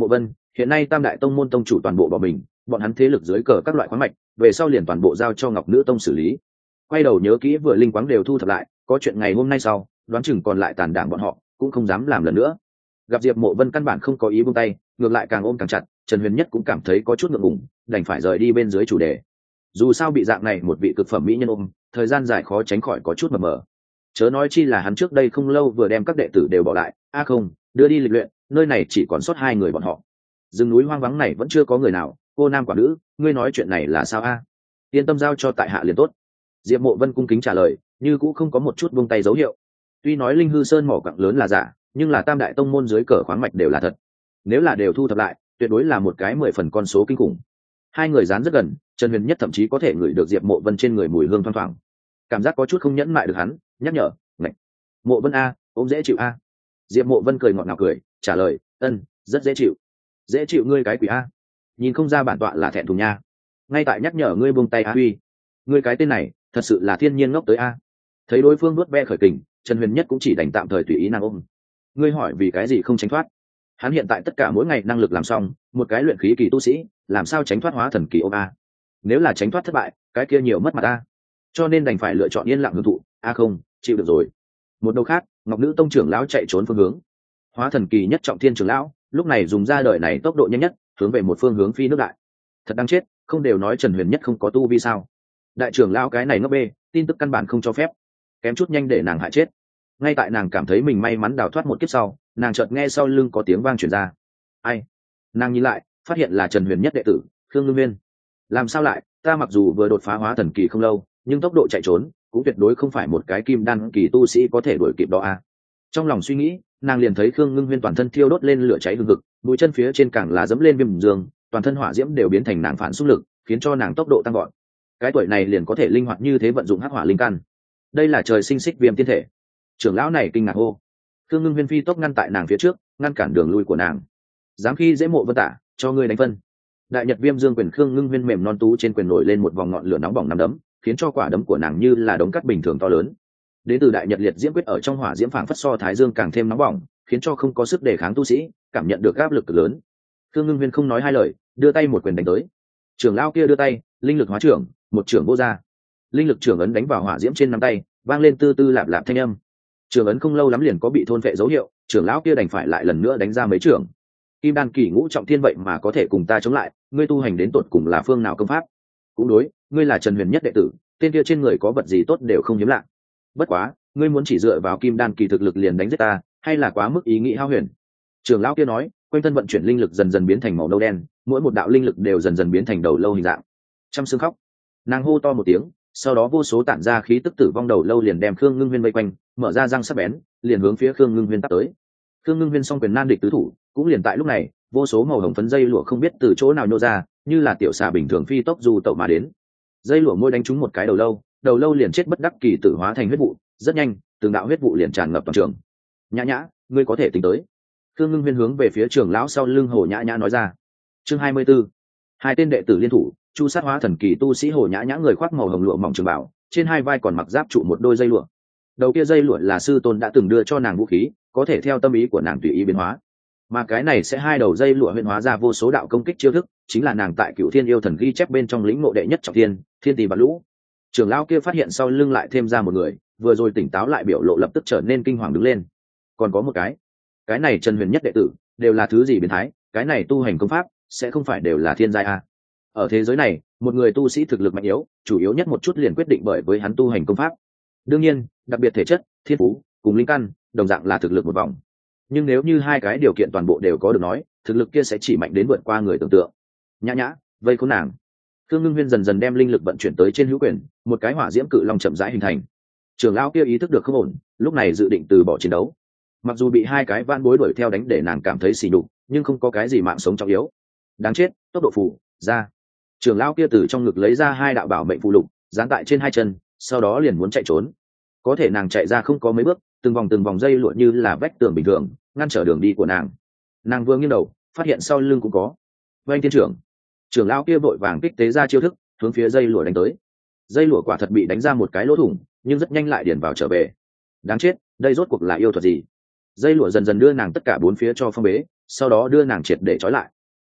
hiện nay tam đại tông môn tông chủ toàn bộ bỏ mình, bọn hắn thế lực dưới cờ các loại khoáng mạch về sau liền toàn bộ giao cho Ngọc Nữ Tông xử lý. Quay đầu nhớ kỹ vừa linh quáng đều thu thập lại, có chuyện ngày hôm nay sau đoán chừng còn lại tàn đảng bọn họ cũng không dám làm lần nữa. Gặp Diệp Mộ Vân căn bản không có ý buông tay, ngược lại càng ôm càng chặt, Trần Huyền Nhất cũng cảm thấy có chút ngượng ngùng, đành phải rời đi bên dưới chủ đề. Dù sao bị dạng này một vị cực phẩm mỹ nhân ôm, thời gian dài khó tránh khỏi có chút mờ mờ. Chớ nói chi là hắn trước đây không lâu vừa đem các đệ tử đều bỏ lại, không, đưa đi lịch luyện, nơi này chỉ còn sót hai người bọn họ. Rừng núi hoang vắng này vẫn chưa có người nào, cô nam quả nữ, ngươi nói chuyện này là sao a? Yên tâm giao cho tại hạ liền tốt. Diệp Mộ Vân cung kính trả lời, như cũng không có một chút buông tay dấu hiệu. Tuy nói Linh Hư Sơn mỏ quặng lớn là giả, nhưng là tam đại tông môn dưới cờ khoáng mạch đều là thật. Nếu là đều thu thập lại, tuyệt đối là một cái 10 phần con số kinh khủng. Hai người dán rất gần, Trần Huyền Nhất thậm chí có thể ngửi được Diệp Mộ Vân trên người mùi hương thoang thoảng, cảm giác có chút không nhẫn mại được hắn, nhắc nhở, "Ngạch, Mộ Vân a, ôm dễ chịu a." Diệp Mộ Vân cười ngọt ngào cười, trả lời, "Ân, rất dễ chịu." "Dễ chịu ngươi cái quỷ a, nhìn không ra bản tọa là thẹn thùng nha." Ngay tại nhắc nhở ngươi buông tay a huy, ngươi cái tên này thật sự là thiên nhiên ngốc tới a. Thấy đối phương nuốt ve khởi kình, Trần Huyền Nhất cũng chỉ đành tạm thời tùy ý nàng ôm. Ngươi hỏi vì cái gì không tránh thoát? Hắn hiện tại tất cả mỗi ngày năng lực làm xong, một cái luyện khí kỳ tu sĩ, làm sao tránh thoát hóa thần kỳ ôm a? Nếu là tránh thoát thất bại, cái kia nhiều mất mặt a. Cho nên đành phải lựa chọn yên lặng hưởng thụ, không, chịu được rồi. Một đầu khác, Ngọc Nữ Tông trưởng lão chạy trốn phương hướng. Hóa thần kỳ nhất trọng thiên trưởng lão, lúc này dùng ra đời này tốc độ nhanh nhất, hướng về một phương hướng phi nước đại. Thật đáng chết, không đều nói Trần Huyền Nhất không có tu vi sao? Đại trưởng lão cái này ngốc bê, tin tức căn bản không cho phép, kém chút nhanh để nàng hại chết. Ngay tại nàng cảm thấy mình may mắn đào thoát một kiếp sau, nàng chợt nghe sau lưng có tiếng vang truyền ra. Ai? Nàng nhìn lại, phát hiện là Trần Huyền Nhất đệ tử Khương Ngưng Nguyên. Làm sao lại, ta mặc dù vừa đột phá hóa thần kỳ không lâu, nhưng tốc độ chạy trốn cũng tuyệt đối không phải một cái kim đan kỳ tu sĩ có thể đuổi kịp đó a. Trong lòng suy nghĩ, nàng liền thấy Khương Ngưng Nguyên toàn thân thiêu đốt lên lửa cháy hừng hực, mũi chân phía trên càng là dẫm lên viêm dương, toàn thân hỏa diễm đều biến thành nàng phản xung lực, khiến cho nàng tốc độ tăng gọn. Cái tuổi này liền có thể linh hoạt như thế vận dụng hắc hỏa linh căn, đây là trời sinh xích viêm tiên thể. Trưởng lão này kinh ngạc hô. Khương Ngưng Nguyên phi tốc ngăn tại nàng phía trước, ngăn cản đường lui của nàng. Dám khi dễ Mộ Vân tả, cho ngươi đánh phân. Đại Nhật Viêm Dương quyền Khương Ngưng Nguyên mềm non tú trên quyền nổi lên một vòng ngọn lửa nóng bỏng nắm đấm, khiến cho quả đấm của nàng như là đống cát bình thường to lớn. Đến từ Đại Nhật Liệt Diễm quyết ở trong hỏa diễm phảng phất so thái dương càng thêm nóng bỏng, khiến cho không có sức đề kháng tu sĩ cảm nhận được áp lực cực lớn. Khương Ngưng Nguyên không nói hai lời, đưa tay một quyền đánh tới. Trưởng lão kia đưa tay, linh lực hóa trưởng, một trưởng vô ra. Linh lực trưởng ấn đánh vào hỏa diễm trên nắm tay, vang lên tư tư lạp lạp thanh âm. Trưởng ấn không lâu lắm liền có bị thôn phệ dấu hiệu, trưởng lão kia đành phải lại lần nữa đánh ra mấy trưởng. Kim đan kỳ ngũ trọng thiên vậy mà có thể cùng ta chống lại, ngươi tu hành đến tột cùng là phương nào công pháp? Cũng đối, ngươi là Trần Huyền Nhất đệ tử, tên kia trên người có vật gì tốt đều không hiếm lạ. Bất quá, ngươi muốn chỉ dựa vào kim đan kỳ thực lực liền đánh giết ta, hay là quá mức ý nghĩ hao huyền? Trưởng lão kia nói, quanh thân vận chuyển linh lực dần dần biến thành màu nâu đen, mỗi một đạo linh lực đều dần dần biến thành đầu lâu hình dạng. Trăm xương khóc. Nàng hô to một tiếng, sau đó vô số tản ra khí tức tử vong đầu lâu liền đem Khương Ngưng Huyên vây quanh, mở ra răng sắc bén, liền hướng phía Khương Ngưng Huyên tát tới. Khương Ngưng Huyên song quyền nan địch tứ thủ, cũng liền tại lúc này, vô số màu hồng phấn dây lụa không biết từ chỗ nào nhô ra, như là tiểu xà bình thường phi tốc du tẩu mà đến. Dây lụa môi đánh trúng một cái đầu lâu liền chết bất đắc kỳ tử hóa thành huyết vụ, rất nhanh, từng đạo huyết vụ liền tràn ngập toàn trường. Nhã Nhã, ngươi có thể tính tới. Khương Ngưng Huyên hướng về phía trưởng lão sau lưng Hồ Nhã Nhã nói ra. Chương 24. Hai tên đệ tử liên thủ, chu sát hóa thần kỳ tu sĩ Hồ Nhã Nhã người khoác màu hồng lụa mỏng trường bảo, trên hai vai còn mặc giáp trụ một đôi dây lụa. Đầu kia dây lụa là sư tôn đã từng đưa cho nàng vũ khí, có thể theo tâm ý của nàng tùy ý biến hóa. Mà cái này sẽ hai đầu dây lụa huyễn hóa ra vô số đạo công kích chiêu thức, chính là nàng tại Cửu Thiên Yêu Thần ghi chép bên trong lĩnh ngộ đệ nhất trọng thiên, Thiên Tỷ Bạt Lũ. Trưởng lão kia phát hiện sau lưng lại thêm ra một người, vừa rồi tỉnh táo lại biểu lộ lập tức trở nên kinh hoàng đứng lên. Còn có một cái này Trần Huyền Nhất đệ tử, đều là thứ gì biến thái, cái này tu hành công pháp sẽ không phải đều là thiên giai a? Ở thế giới này, một người tu sĩ thực lực mạnh yếu, chủ yếu nhất một chút liền quyết định bởi với hắn tu hành công pháp. Đương nhiên, đặc biệt thể chất, thiên phú cùng linh căn, đồng dạng là thực lực một vòng. Nhưng nếu như hai cái điều kiện toàn bộ đều có được nói, thực lực kia sẽ chỉ mạnh đến vượt qua người tưởng tượng. Nhã Nhã, vây khốn nàng. Khương Ngưng Huyên dần dần đem linh lực vận chuyển tới trên hữu quyền, một cái hỏa diễm cự long chậm rãi hình thành. Trưởng lão kia ý thức được không ổn, lúc này dự định từ bỏ chiến đấu. Mặc dù bị hai cái van bối đuổi theo đánh để nàng cảm thấy xỉ nhục, nhưng không có cái gì mạng sống trọng yếu. Đáng chết, tốc độ phù ra. Trưởng lão kia từ trong ngực lấy ra hai đạo bảo mệnh phù lục, dán tại trên hai chân, sau đó liền muốn chạy trốn. Có thể nàng chạy ra không có mấy bước, từng vòng dây lụa như là vách tường bình thường, ngăn trở đường đi của nàng. Nàng vừa nghiêng đầu, phát hiện sau lưng cũng có. Vâng tiên trưởng. Trưởng lão kia vội vàng kích tế ra chiêu thức, hướng phía dây lụa đánh tới. Dây lụa quả thật bị đánh ra một cái lỗ thủng, nhưng rất nhanh lại điền vào trở về. Đáng chết, đây rốt cuộc là yêu thuật gì? Dây lụa dần dần đưa nàng tất cả bốn phía cho phong bế, sau đó đưa nàng triệt để trói lại.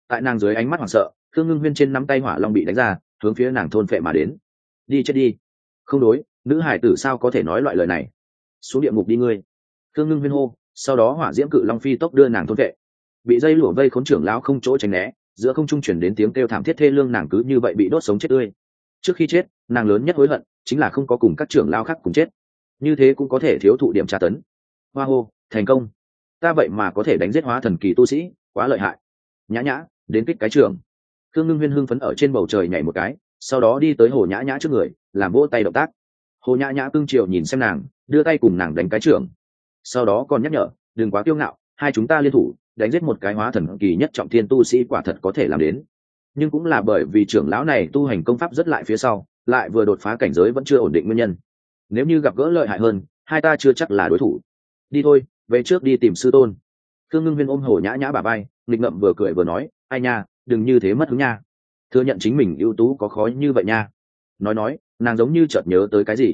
Tại nàng dưới ánh mắt hoảng sợ, Khương Ngưng Huyên trên nắm tay hỏa long bị đánh ra, hướng phía nàng thôn phệ mà đến. Đi chết đi. Không đối, nữ hải tử sao có thể nói loại lời này. Xuống địa ngục đi ngươi. Khương Ngưng Huyên hô, sau đó hỏa diễm cự long phi tốc đưa nàng thôn phệ. Bị dây lụa vây khốn trưởng lão không chỗ tránh né, giữa không trung chuyển đến tiếng kêu thảm thiết thê lương, nàng cứ như vậy bị đốt sống chết tươi. Trước khi chết, nàng lớn nhất hối hận chính là không có cùng các trưởng lão khác cùng chết, như thế cũng có thể thiếu thụ điểm tra tấn. Hoa hô, thành công. Ta vậy mà có thể đánh giết hóa thần kỳ tu sĩ, quá lợi hại. Nhã Nhã, đến kích cái trưởng. Khương Ngưng Huyên hưng phấn ở trên bầu trời nhảy một cái, sau đó đi tới Hồ Nhã Nhã trước người, làm vỗ tay động tác. Hồ Nhã Nhã cưng chiều nhìn xem nàng, đưa tay cùng nàng đánh cái trưởng. Sau đó còn nhắc nhở, đừng quá kiêu ngạo, hai chúng ta liên thủ đánh giết một cái hóa thần kỳ nhất trọng thiên tu sĩ quả thật có thể làm đến. Nhưng cũng là bởi vì trưởng lão này tu hành công pháp rất lại phía sau, lại vừa đột phá cảnh giới vẫn chưa ổn định nguyên nhân. Nếu như gặp gỡ lợi hại hơn, hai ta chưa chắc là đối thủ. Đi thôi, về trước đi tìm sư tôn. Khương Ngưng Huyên ôm Hồ Nhã Nhã bả vai, nghịch ngợm vừa cười vừa nói, ai nha, đừng như thế mất hứng nha. Thừa nhận chính mình ưu tú có khó như vậy nha. Nói, nàng giống như chợt nhớ tới cái gì.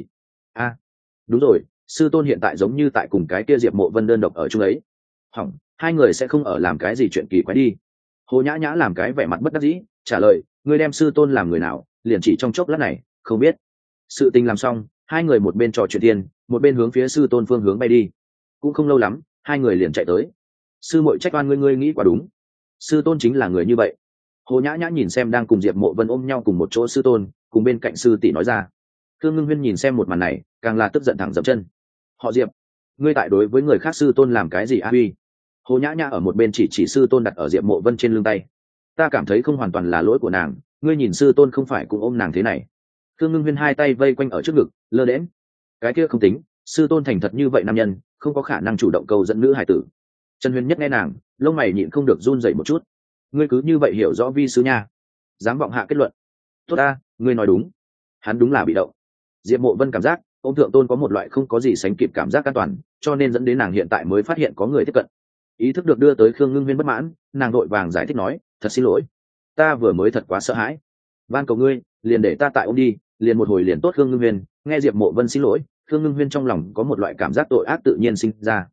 Đúng rồi, sư tôn hiện tại giống như tại cùng cái kia Diệp Mộ Vân đơn độc ở chung ấy. Hỏng, hai người sẽ không ở làm cái gì chuyện kỳ quái đi. Hồ Nhã Nhã làm cái vẻ mặt bất đắc dĩ, trả lời, ngươi đem sư tôn làm người nào, liền chỉ trong chốc lát này, không biết. Sự tình làm xong, hai người một bên trò chuyện thiên, một bên hướng phía sư tôn phương hướng bay đi. Cũng không lâu lắm, hai người liền chạy tới. Sư muội trách oan ngươi nghĩ quá đúng. Sư tôn chính là người như vậy. Hồ Nhã Nhã nhìn xem đang cùng Diệp Mộ Vân ôm nhau cùng một chỗ sư tôn, cùng bên cạnh sư tỷ nói ra. Khương Ngưng Huyên nhìn xem một màn này, càng là tức giận thẳng dậm chân. Họ Diệp, ngươi tại đối với người khác sư tôn làm cái gì a huy? Hồ Nhã Nhã ở một bên chỉ sư tôn đặt ở Diệp Mộ Vân trên lưng tay. Ta cảm thấy không hoàn toàn là lỗi của nàng, ngươi nhìn sư tôn không phải cũng ôm nàng thế này. Khương Ngưng Huyên hai tay vây quanh ở trước ngực, lơ đễnh. Cái kia không tính, sư tôn thành thật như vậy nam nhân, không có khả năng chủ động cầu dẫn nữ hải tử. Trần Huyền Nhất nghe nàng, lông mày nhịn không được run rẩy một chút. Ngươi cứ như vậy hiểu rõ vi sư nha, dám vọng hạ kết luận. Tốt ta, ngươi nói đúng, hắn đúng là bị động. Diệp Mộ Vân cảm giác ông thượng tôn có một loại không có gì sánh kịp cảm giác an toàn, cho nên dẫn đến nàng hiện tại mới phát hiện có người tiếp cận. Ý thức được đưa tới Khương Ngưng Huyên bất mãn, nàng vội vàng giải thích nói, thật xin lỗi, ta vừa mới thật quá sợ hãi, van cầu ngươi liền để ta tại ôm đi, liền một hồi liền tốt. Khương Ngưng Huyên nghe Diệp Mộ Vân xin lỗi, Khương Ngưng Huyên trong lòng có một loại cảm giác tội ác tự nhiên sinh ra.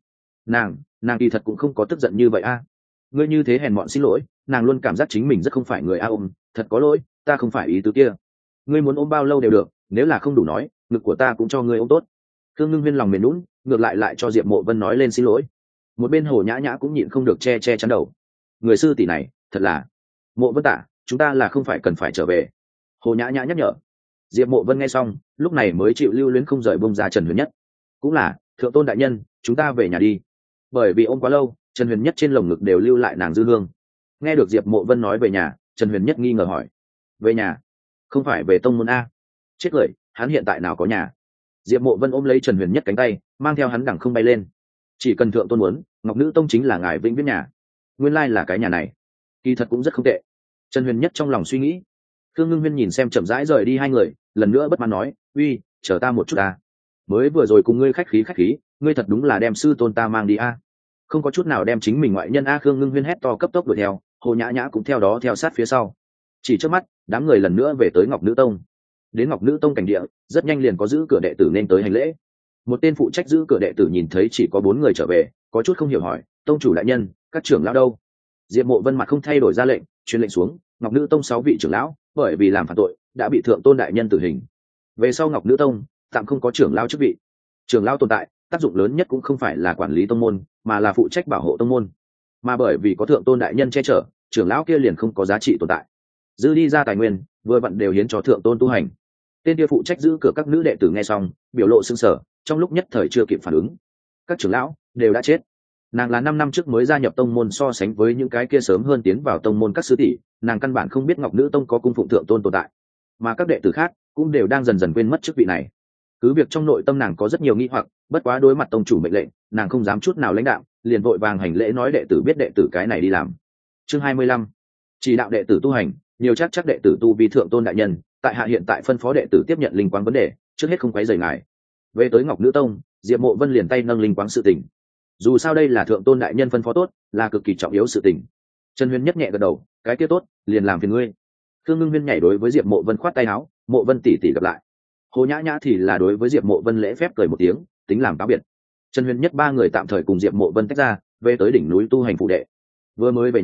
Nàng kỳ thật cũng không có tức giận như vậy a. Ngươi như thế hèn mọn xin lỗi, nàng luôn cảm giác chính mình rất không phải người a ôm, thật có lỗi, ta không phải ý tứ kia. Ngươi muốn ôm bao lâu đều được, nếu là không đủ nói, ngực của ta cũng cho ngươi ôm tốt. Khương Ngưng Huyên lòng mềm nhũn, ngược lại cho Diệp Mộ Vân nói lên xin lỗi. Một bên Hồ Nhã Nhã cũng nhịn không được che chắn đầu. Người sư tỷ này, thật là. Mộ Vân tả, chúng ta là không phải cần phải trở về. Hồ Nhã Nhã nhắc nhở. Diệp Mộ Vân nghe xong, lúc này mới chịu lưu luyến không rời bông ra Trần Huyền Nhất. Cũng là, thượng tôn đại nhân, chúng ta về nhà đi. Bởi vì ôm quá lâu, Trần Huyền Nhất trên lồng ngực đều lưu lại nàng dư hương. Nghe được Diệp Mộ Vân nói về nhà, Trần Huyền Nhất nghi ngờ hỏi. Về nhà? Không phải về tông môn a? Chết cười, hắn hiện tại nào có nhà. Diệp Mộ Vân ôm lấy Trần Huyền Nhất cánh tay, mang theo hắn đằng không bay lên. Chỉ cần thượng tôn muốn, Ngọc Nữ Tông chính là ngài vĩnh viễn nhà. Nguyên lai là cái nhà này, kỳ thật cũng rất không tệ. Trần Huyền Nhất trong lòng suy nghĩ. Khương Ngưng Huyên nhìn xem chậm rãi rời đi hai người, lần nữa bất mãn nói, uy, chờ ta một chút ta. Mới vừa rồi cùng ngươi khách khí, ngươi thật đúng là đem sư tôn ta mang đi a. Không có chút nào đem chính mình ngoại nhân a. Khương Ngưng Huyên hét to cấp tốc đuổi theo, Hồ Nhã Nhã cũng theo đó theo sát phía sau. Chỉ trước mắt, đám người lần nữa về tới Ngọc Nữ Tông. Đến Ngọc Nữ Tông cảnh địa, rất nhanh liền có giữ cửa đệ tử nên tới hành lễ. Một tên phụ trách giữ cửa đệ tử nhìn thấy chỉ có 4 người trở về, có chút không hiểu hỏi, tông chủ đại nhân, các trưởng lão đâu? Diệp Mộ Vân mặt không thay đổi ra lệnh, truyền lệnh xuống, Ngọc Nữ Tông 6 vị trưởng lão bởi vì làm phản tội đã bị thượng tôn đại nhân tử hình. Về sau Ngọc Nữ Tông tạm không có trưởng lão chức vị. Trưởng lão tồn tại, tác dụng lớn nhất cũng không phải là quản lý tông môn, mà là phụ trách bảo hộ tông môn. Mà bởi vì có thượng tôn đại nhân che chở, trưởng lão kia liền không có giá trị tồn tại. Dư đi ra tài nguyên, vừa vặn đều hiến cho thượng tôn tu hành. Tên kia phụ trách giữ cửa các nữ đệ tử nghe xong, biểu lộ sững sờ, trong lúc nhất thời chưa kịp phản ứng. Các trưởng lão đều đã chết. Nàng là 5 năm trước mới gia nhập tông môn, so sánh với những cái kia sớm hơn tiến vào tông môn các sư tỷ, nàng căn bản không biết Ngọc Nữ Tông có cung phụng thượng tôn tồn tại. Mà các đệ tử khác cũng đều đang dần dần quên mất chức vị này. Cứ việc trong nội tâm nàng có rất nhiều nghi hoặc, bất quá đối mặt tông chủ mệnh lệnh, nàng không dám chút nào lãnh đạo, liền vội vàng hành lễ nói đệ tử biết đệ tử cái này đi làm. Chương 25. Chỉ đạo đệ tử tu hành, nhiều chắc đệ tử tu vi thượng tôn đại nhân, tại hạ hiện tại phân phó đệ tử tiếp nhận linh quang vấn đề, trước hết không quấy rầy ngài. Về tới Ngọc Nữ Tông, Diệp Mộ Vân liền tay nâng linh quang sự tình. Dù sao đây là thượng tôn đại nhân phân phó tốt, là cực kỳ trọng yếu sự tình. Trần Huyền Nhất nhẹ gật đầu, cái kia tốt, liền làm phiền ngươi. Khương Ngưng Huyên nhảy đối với Diệp Mộ Vân khoát tay áo, Mộ Vân tỷ tỷ gặp lại. Hồ Nhã Nhã thì là đối với Diệp Mộ Vân lễ phép cười một tiếng, tính làm cáo biệt. Trần Huyền Nhất 3 người tạm thời cùng Diệp Mộ Vân tách ra, về tới đỉnh núi tu hành phụ đệ. Vừa mới về nhà,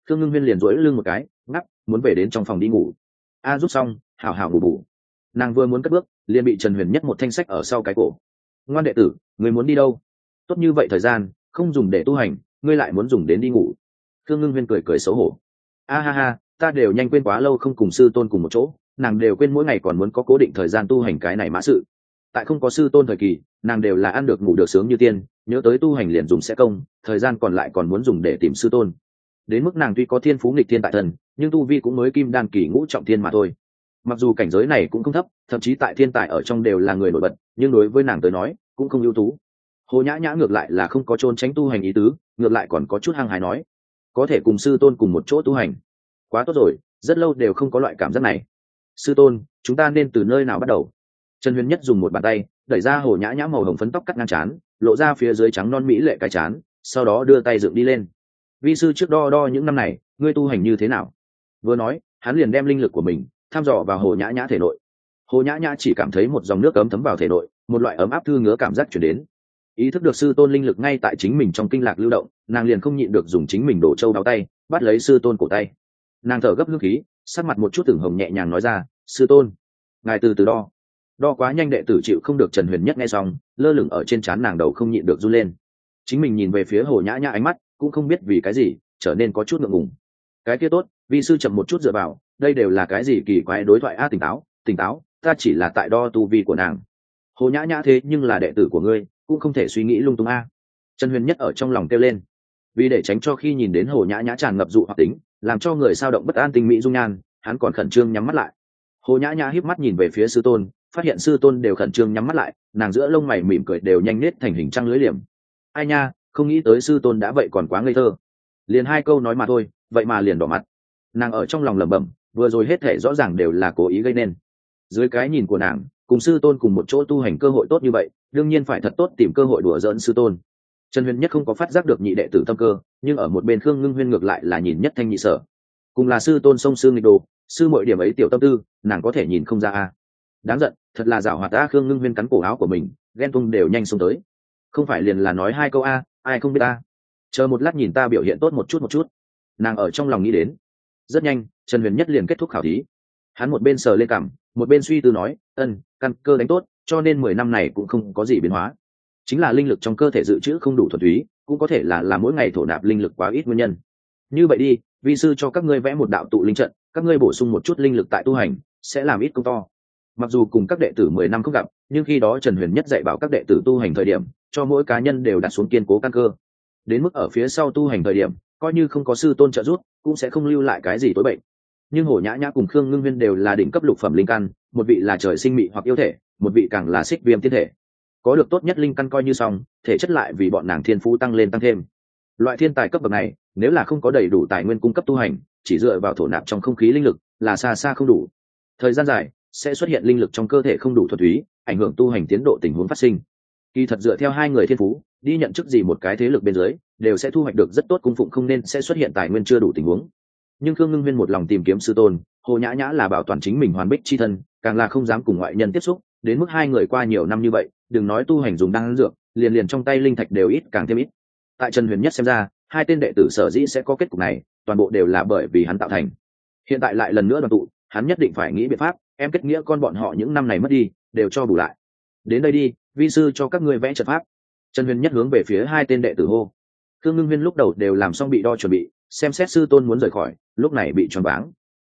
Khương Ngưng Huyên liền duỗi lưng một cái ngắp muốn về đến trong phòng đi ngủ. Rút xong hảo hảo ngủ bù. Nàng vừa muốn cất bước liền bị Trần Huyền Nhất một thanh sách ở sau cái cổ. Ngoan đệ tử, người muốn đi đâu? Tốt như vậy thời gian không dùng để tu hành, ngươi lại muốn dùng đến đi ngủ. Khương Ngưng Huyên cười cười xấu hổ. Ha ha, ta đều nhanh quên quá lâu không cùng sư tôn cùng một chỗ, nàng đều quên mỗi ngày còn muốn có cố định thời gian tu hành cái này mã sự. Tại không có sư tôn thời kỳ, nàng đều là ăn được ngủ được sướng như tiên, nhớ tới tu hành liền dùng sẽ công, thời gian còn lại còn muốn dùng để tìm sư tôn. Đến mức nàng tuy có thiên phú nghịch thiên tại thần, nhưng tu vi cũng mới kim đan kỳ ngũ trọng thiên mà thôi. Mặc dù cảnh giới này cũng không thấp, thậm chí tại thiên tài ở trong đều là người nổi bật, nhưng đối với nàng tới nói cũng không ưu tú. Hồ Nhã Nhã ngược lại là không có trốn tránh tu hành ý tứ, ngược lại còn có chút hăng hái nói có thể cùng sư tôn cùng một chỗ tu hành, quá tốt rồi, rất lâu đều không có loại cảm giác này. Sư tôn, chúng ta nên từ nơi nào bắt đầu? Trần Huyền Nhất dùng một bàn tay đẩy ra Hồ Nhã Nhã màu hồng phấn tóc cắt ngang trán, lộ ra phía dưới trắng non mỹ lệ cái trán, sau đó đưa tay dựng đi lên. Vi sư trước đo đo những năm này ngươi tu hành như thế nào. Vừa nói hắn liền đem linh lực của mình thăm dò vào Hồ Nhã Nhã thể nội. Hồ Nhã Nhã chỉ cảm thấy một dòng nước ấm thấm vào thể nội, một loại ấm áp thư ngứa cảm giác chuyển đến. Ý thức được sư tôn linh lực ngay tại chính mình trong kinh lạc lưu động, nàng liền không nhịn được dùng chính mình đổ trâu đáo tay bắt lấy sư tôn cổ tay. Nàng thở gấp hương khí, sắc mặt một chút từng hồng nhẹ nhàng nói ra, sư tôn, ngài từ từ đo. Đo quá nhanh đệ tử chịu không được. Trần Huyền Nhất nghe xong lơ lửng ở trên trán nàng đầu không nhịn được run lên. Chính mình nhìn về phía Hồ Nhã Nhã ánh mắt cũng không biết vì cái gì trở nên có chút ngượng ngùng. Cái kia tốt, vi sư chậm một chút dựa vào, đây đều là cái gì kỳ quái đối thoại. Tỉnh táo, tỉnh táo, ta chỉ là tại đo tu vi của nàng. Hồ Nhã Nhã thế nhưng là đệ tử của ngươi, cũng không thể suy nghĩ lung tung Trần Huyền Nhất ở trong lòng kêu lên. Vì để tránh cho khi nhìn đến Hồ Nhã Nhã tràn ngập dụ hoặc tính, làm cho người sao động bất an tinh mỹ dung nhan, hắn còn khẩn trương nhắm mắt lại. Hồ Nhã Nhã híp mắt nhìn về phía sư tôn, phát hiện sư tôn đều khẩn trương nhắm mắt lại, nàng giữa lông mày mỉm cười đều nhanh nết thành hình trăng lưỡi liềm. Ai nha, không nghĩ tới sư tôn đã vậy còn quá ngây thơ. Liền hai câu nói mà thôi, vậy mà liền đỏ mặt. Nàng ở trong lòng lẩm bẩm, vừa rồi hết thể rõ ràng đều là cố ý gây nên. Dưới cái nhìn của nàng, cùng sư tôn cùng một chỗ tu hành cơ hội tốt như vậy, đương nhiên phải thật tốt tìm cơ hội đùa giỡn sư tôn. Trần Huyền Nhất không có phát giác được nhị đệ tử tâm cơ, nhưng ở một bên Khương Ngưng Huyên ngược lại là nhìn nhất thanh nhị sở. Cùng là sư tôn song sư nghịch đồ, sư mọi điểm ấy tiểu tâm tư, nàng có thể nhìn không ra Đáng giận, thật là giảo hoạt. Khương Ngưng Huyên cắn cổ áo của mình, ghen tung đều nhanh xông tới. Không phải liền là nói hai câu ai không biết chờ một lát nhìn ta biểu hiện tốt một chút. Nàng ở trong lòng nghĩ đến. Rất nhanh, Trần Huyền Nhất liền kết thúc khảo thí. Hắn một bên sờ lên cằm, một bên suy tư nói, căn cơ đánh tốt, cho nên 10 năm này cũng không có gì biến hóa. Chính là linh lực trong cơ thể dự trữ không đủ thuần túy, cũng có thể là mỗi ngày thổ nạp linh lực quá ít nguyên nhân. Như vậy đi, vi sư cho các ngươi vẽ một đạo tụ linh trận, các ngươi bổ sung một chút linh lực tại tu hành, sẽ làm ít công to. Mặc dù cùng các đệ tử 10 năm không gặp, nhưng khi đó Trần Huyền Nhất dạy bảo các đệ tử tu hành thời điểm, cho mỗi cá nhân đều đặt xuống kiên cố căn cơ. Đến mức ở phía sau tu hành thời điểm, coi như không có sư tôn trợ giúp, cũng sẽ không lưu lại cái gì tối bệnh. Nhưng Hồ Nhã Nhã cùng Khương Ngưng Huyên đều là đỉnh cấp lục phẩm linh căn, một vị là trời sinh mị hoặc yêu thể, một vị càng là xích viêm tiên thể. Có được tốt nhất linh căn coi như xong, thể chất lại vì bọn nàng thiên phú tăng lên tăng thêm. Loại thiên tài cấp bậc này, nếu là không có đầy đủ tài nguyên cung cấp tu hành, chỉ dựa vào thổ nạp trong không khí linh lực là xa xa không đủ. Thời gian dài sẽ xuất hiện linh lực trong cơ thể không đủ thuần túy, ảnh hưởng tu hành tiến độ tình huống phát sinh. Kỳ thật dựa theo hai người thiên phú, đi nhận chức gì một cái thế lực bên dưới, đều sẽ thu hoạch được rất tốt cung phụng, không nên sẽ xuất hiện tài nguyên chưa đủ tình huống. Nhưng Khương Ngưng Huyên một lòng tìm kiếm sư tôn, Hồ Nhã Nhã là bảo toàn chính mình hoàn bích chi thân, càng là không dám cùng ngoại nhân tiếp xúc, đến mức hai người qua nhiều năm như vậy, đừng nói tu hành dùng đan dược, liền trong tay linh thạch đều ít càng thêm ít. Tại Trần Huyền Nhất xem ra, hai tên đệ tử sở dĩ sẽ có kết cục này, toàn bộ đều là bởi vì hắn tạo thành. Hiện tại lại lần nữa đoàn tụ, hắn nhất định phải nghĩ biện pháp, em kết nghĩa con bọn họ những năm này mất đi, đều cho bù lại. Đến đây đi, vi sư cho các ngươi vẽ trận pháp. Trần Huyền Nhất hướng về phía hai tên đệ tử hô. Khương Ngưng Huyên lúc đầu đều làm xong bị đo chuẩn bị, xem xét sư tôn muốn rời khỏi, lúc này bị choáng váng.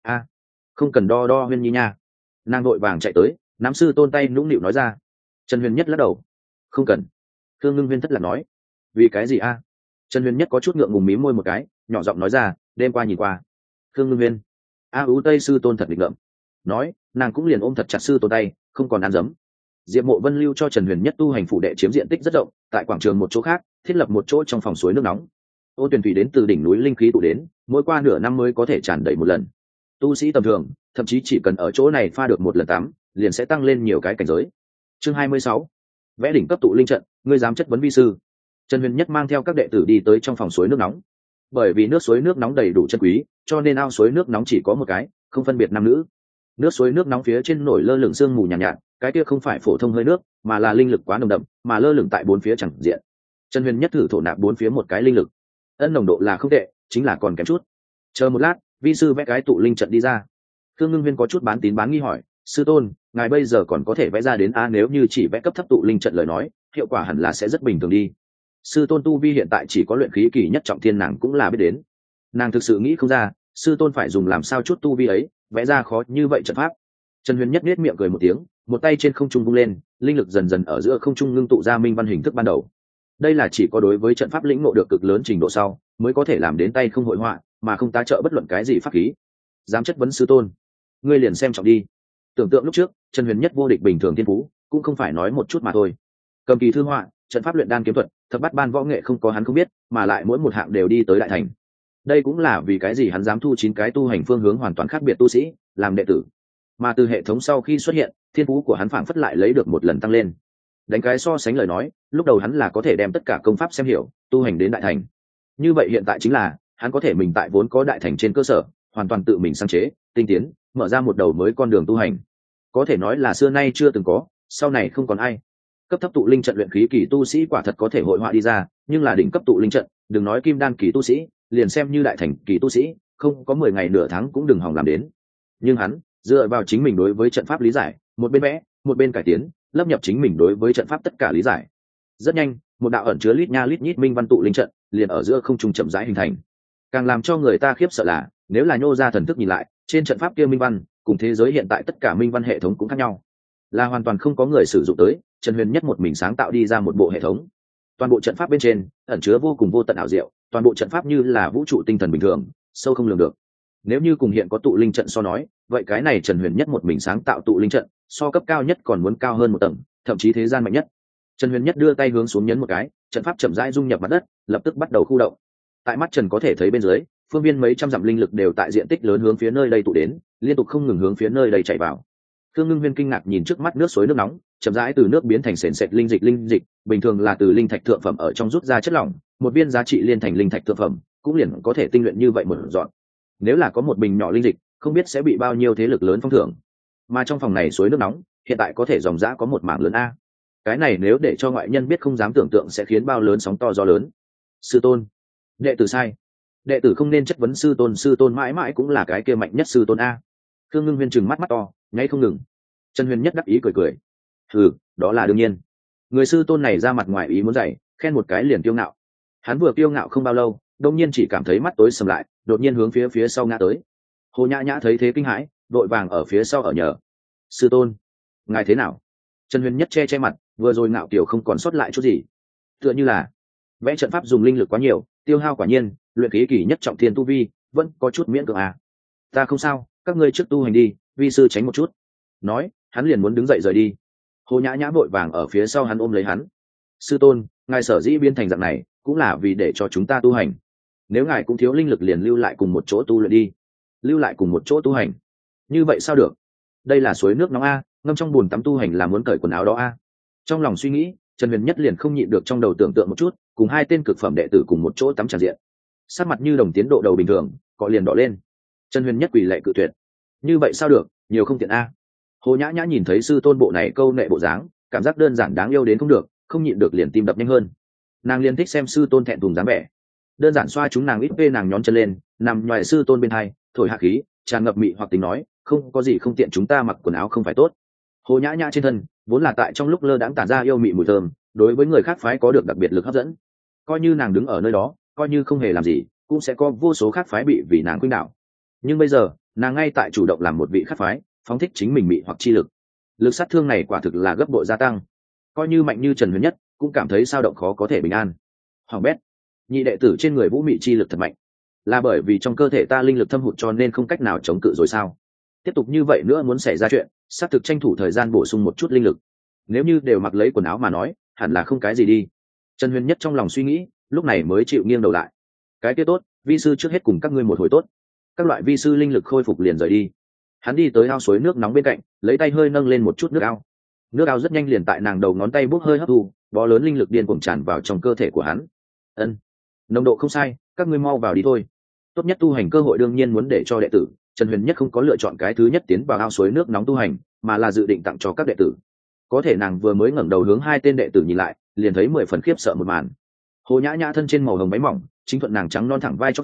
Không cần đo Huyên nhi nha. Nàng vội vàng chạy tới, nắm sư tôn tay nũng nịu nói ra. Trần Huyền Nhất lắc đầu. Không cần. Khương Ngưng Huyên thất lạc nói. Vì cái gì Trần Huyền Nhất có chút ngượng ngùng mím môi một cái, nhỏ giọng nói ra, đêm qua nhìn qua. Khương Ngưng Huyên. Ú Tây sư tôn thật nghịch ngợm. Nói, nàng cũng liền ôm thật chặt sư tôn tay, không còn ăn dấm. Diệp Mộ Vân lưu cho Trần Huyền Nhất tu hành phủ đệ chiếm diện tích rất rộng, tại quảng trường một chỗ khác thiết lập một chỗ trong phòng suối nước nóng. Ô tuyền thủy đến từ đỉnh núi linh khí tụ đến, mỗi qua nửa năm mới có thể tràn đầy một lần. Tu sĩ tầm thường, thậm chí chỉ cần ở chỗ này pha được một lần tắm, liền sẽ tăng lên nhiều cái cảnh giới. Chương 26. Vẽ đỉnh cấp tụ linh trận, ngươi dám chất vấn vi sư? Trần Huyền Nhất mang theo các đệ tử đi tới trong phòng suối nước nóng. Bởi vì nước suối nước nóng đầy đủ chân quý, cho nên ao suối nước nóng chỉ có một cái, không phân biệt nam nữ. Nước suối nước nóng phía trên nổi lơ lửng sương mù nhàn nhạt, cái kia không phải phổ thông hơi nước, mà là linh lực quá nồng đậm, mà lơ lửng tại bốn phía chẳng diện. Trần Huyền Nhất thử thổ nạp bốn phía một cái linh lực. Nồng độ là không tệ, chính là còn kém chút. Chờ một lát, vi sư vẽ cái tụ linh trận đi ra. Thương Ngưng Huyên có chút bán tín bán nghi hỏi, sư tôn, ngài bây giờ còn có thể vẽ ra đến a? Nếu như chỉ vẽ cấp thấp tụ linh trận lời nói, hiệu quả hẳn là sẽ rất bình thường đi. Sư tôn tu vi hiện tại chỉ có luyện khí kỳ nhất trọng thiên, nàng cũng là biết đến. Nàng thực sự nghĩ không ra, sư tôn phải dùng làm sao chút tu vi ấy, vẽ ra khó như vậy trận pháp. Trần Huyền Nhất nết miệng cười một tiếng, một tay trên không trung vung lên, linh lực dần dần ở giữa không trung ngưng tụ ra minh văn hình thức ban đầu. Đây là chỉ có đối với trận pháp lĩnh ngộ được cực lớn trình độ sau, mới có thể làm đến tay không hội họa, mà không tá trợ bất luận cái gì pháp khí. Dám chất vấn sư tôn, ngươi liền xem trọng đi. Tưởng tượng lúc trước, Trần Huyền Nhất vô địch bình thường thiên phú, cũng không phải nói một chút mà thôi. Cầm kỳ thư họa, trận pháp luyện đan kiếm thuật, thập bát ban võ nghệ không có hắn không biết, mà lại mỗi một hạng đều đi tới đại thành. Đây cũng là vì cái gì hắn dám thu 9 cái tu hành phương hướng hoàn toàn khác biệt tu sĩ làm đệ tử. Mà từ hệ thống sau khi xuất hiện, thiên phú của hắn phảng phất lại lấy được một lần tăng lên. Đánh cái so sánh lời nói, lúc đầu hắn là có thể đem tất cả công pháp xem hiểu, tu hành đến đại thành. Như vậy hiện tại chính là hắn có thể mình tại vốn có đại thành trên cơ sở, hoàn toàn tự mình sáng chế, tinh tiến, mở ra một đầu mới con đường tu hành. Có thể nói là xưa nay chưa từng có, sau này không còn ai. Cấp thấp tụ linh trận luyện khí kỳ tu sĩ quả thật có thể hội họa đi ra, nhưng là đỉnh cấp tụ linh trận, đừng nói kim đan kỳ tu sĩ, liền xem như đại thành kỳ tu sĩ, không có 10 ngày nửa tháng cũng đừng hòng làm đến. Nhưng hắn dựa vào chính mình đối với trận pháp lý giải, một bên vẽ, một bên cải tiến, lấp nhập chính mình đối với trận pháp tất cả lý giải. Rất nhanh, một đạo ẩn chứa lít nha lít nhít minh văn tụ linh trận liền ở giữa không trung chậm rãi hình thành. Càng làm cho người ta khiếp sợ là, nếu là nhô ra thần thức nhìn lại, trên trận pháp kia minh văn cùng thế giới hiện tại tất cả minh văn hệ thống cũng khác nhau, là hoàn toàn không có người sử dụng tới. Trần Huyền Nhất một mình sáng tạo đi ra một bộ hệ thống. Toàn bộ trận pháp bên trên ẩn chứa vô cùng vô tận ảo diệu, toàn bộ trận pháp như là vũ trụ tinh thần bình thường, sâu không lường được. Nếu như cùng hiện có tụ linh trận so nói, vậy cái này Trần Huyền Nhất một mình sáng tạo tụ linh trận, so cấp cao nhất còn muốn cao hơn một tầng, thậm chí thế gian mạnh nhất. Trần Huyền Nhất đưa tay hướng xuống nhấn một cái, trận pháp chậm rãi dung nhập mặt đất, lập tức bắt đầu khu động. Tại mắt Trần có thể thấy bên dưới, phương viên mấy trăm dặm linh lực đều tại diện tích lớn hướng phía nơi đây tụ đến, liên tục không ngừng hướng phía nơi đây chảy vào. Thương Ngưng Huyên kinh ngạc nhìn trước mắt nước suối nước nóng, chậm rãi từ nước biến thành sền sệt linh dịch, bình thường là từ linh thạch thượng phẩm ở trong rút ra chất lỏng, một viên giá trị liên thành linh thạch thượng phẩm, cũng liền có thể tinh luyện như vậy một dọn. Nếu là có một bình nhỏ linh dịch, không biết sẽ bị bao nhiêu thế lực lớn phong thưởng. Mà trong phòng này suối nước nóng, hiện tại có thể dòng dã có một mảng lớn a. Cái này nếu để cho ngoại nhân biết không dám tưởng tượng sẽ khiến bao lớn sóng to gió lớn. Sư tôn, đệ tử sai. Đệ tử không nên chất vấn sư tôn mãi mãi cũng là cái kia mạnh nhất sư tôn a. Thương Ngưng Huyên trừng mắt to, ngáy không ngừng. Trần Huyền Nhất đắc ý cười. Đó là đương nhiên. Người sư tôn này ra mặt ngoài ý muốn dạy, khen một cái liền kiêu ngạo. Hắn vừa kiêu ngạo không bao lâu, đột nhiên chỉ cảm thấy mắt tối sầm lại, đột nhiên hướng phía sau ngã tới. Hồ Nhã Nhã thấy thế kinh hãi, đội vàng ở phía sau ở nhờ. Sư tôn, ngài thế nào? Trần Huyền Nhất che mặt, vừa rồi ngạo kiểu không còn sót lại chút gì. Tựa như là vẽ trận pháp dùng linh lực quá nhiều, tiêu hao quả nhiên, luyện khí kỳ nhất trọng thiên tu vi, vẫn có chút miễn cưỡng à. Ta không sao, các ngươi trước tu hành đi, vi sư tránh một chút. Nói, hắn liền muốn đứng dậy rời đi. Hồ Nhã Nhã vội vàng ở phía sau hắn ôm lấy hắn. Sư tôn, ngài sở dĩ biến thành dạng này, cũng là vì để cho chúng ta tu hành. Nếu ngài cũng thiếu linh lực liền lưu lại cùng một chỗ tu luyện đi. Lưu lại cùng một chỗ tu hành. Như vậy sao được? Đây là suối nước nóng a, ngâm trong bùn tắm tu hành là muốn cởi quần áo đó a. Trong lòng suy nghĩ, Trần Huyền Nhất liền không nhịn được trong đầu tưởng tượng một chút, cùng 2 tên cực phẩm đệ tử cùng một chỗ tắm tràn diện. Sắc mặt như đồng tiến độ đầu bình thường, cọ liền đỏ lên. Trần Huyền Nhất quỳ lạy cự tuyệt. Như vậy sao được, nhiều không tiện a. Hồ Nhã Nhã nhìn thấy sư tôn bộ này câu nệ bộ dáng, cảm giác đơn giản đáng yêu đến không được, không nhịn được liền tim đập nhanh hơn. Nàng liền thích xem sư tôn thẹn thùng dáng vẻ. Đơn giản xoa chúng nàng ít vê nàng nhón chân lên, nằm ngoài sư tôn bên hai, thổi hạ khí, tràn ngập mị hoặc tính nói, không có gì không tiện, chúng ta mặc quần áo không phải tốt. Hồ Nhã Nhã trên thân vốn là tại trong lúc lơ đãng tản ra yêu mị mùi thơm, đối với người khác phái có được đặc biệt lực hấp dẫn. Coi như nàng đứng ở nơi đó, coi như không hề làm gì, cũng sẽ có vô số khác phái bị vì nàng khuynh đảo. Nhưng bây giờ, nàng ngay tại chủ động làm một vị khác phái, phóng thích chính mình mị hoặc chi lực. Lực sát thương này quả thực là gấp bội gia tăng. Coi như mạnh như Trần Huyền Nhất, cũng cảm thấy sao động khó có thể bình an. Hoàng bét, nhị đệ tử trên người vũ mị chi lực thật mạnh, là bởi vì trong cơ thể ta linh lực thâm hụt cho nên không cách nào chống cự rồi sao? Tiếp tục như vậy nữa muốn xảy ra chuyện, xác thực tranh thủ thời gian bổ sung một chút linh lực. Nếu như đều mặc lấy quần áo mà nói, hẳn là không cái gì đi. Trần Huyền Nhất trong lòng suy nghĩ, lúc này mới chịu nghiêng đầu lại. Cái kia tốt, vi sư trước hết cùng các ngươi một hồi tốt. Các loại vi sư linh lực khôi phục liền rời đi. Hắn đi tới ao suối nước nóng bên cạnh, lấy tay hơi nâng lên một chút nước ao. Nước ao rất nhanh liền tại nàng đầu ngón tay bốc hơi hấp thu, bó lớn linh lực điên cuồng tràn vào trong cơ thể của hắn. Ân, nồng độ không sai, các ngươi mau vào đi thôi. Tốt nhất tu hành cơ hội đương nhiên muốn để cho đệ tử. Trần Huyền Nhất không có lựa chọn cái thứ nhất tiến vào ao suối nước nóng tu hành, mà là dự định tặng cho các đệ tử. Có thể nàng vừa mới ngẩng đầu hướng 2 tên đệ tử nhìn lại, liền thấy 10 phần khiếp sợ một màn. Hồ Nhã Nhã thân trên màu hồng váy mỏng, chính thuận nàng trắng non thẳng vai chóp ra,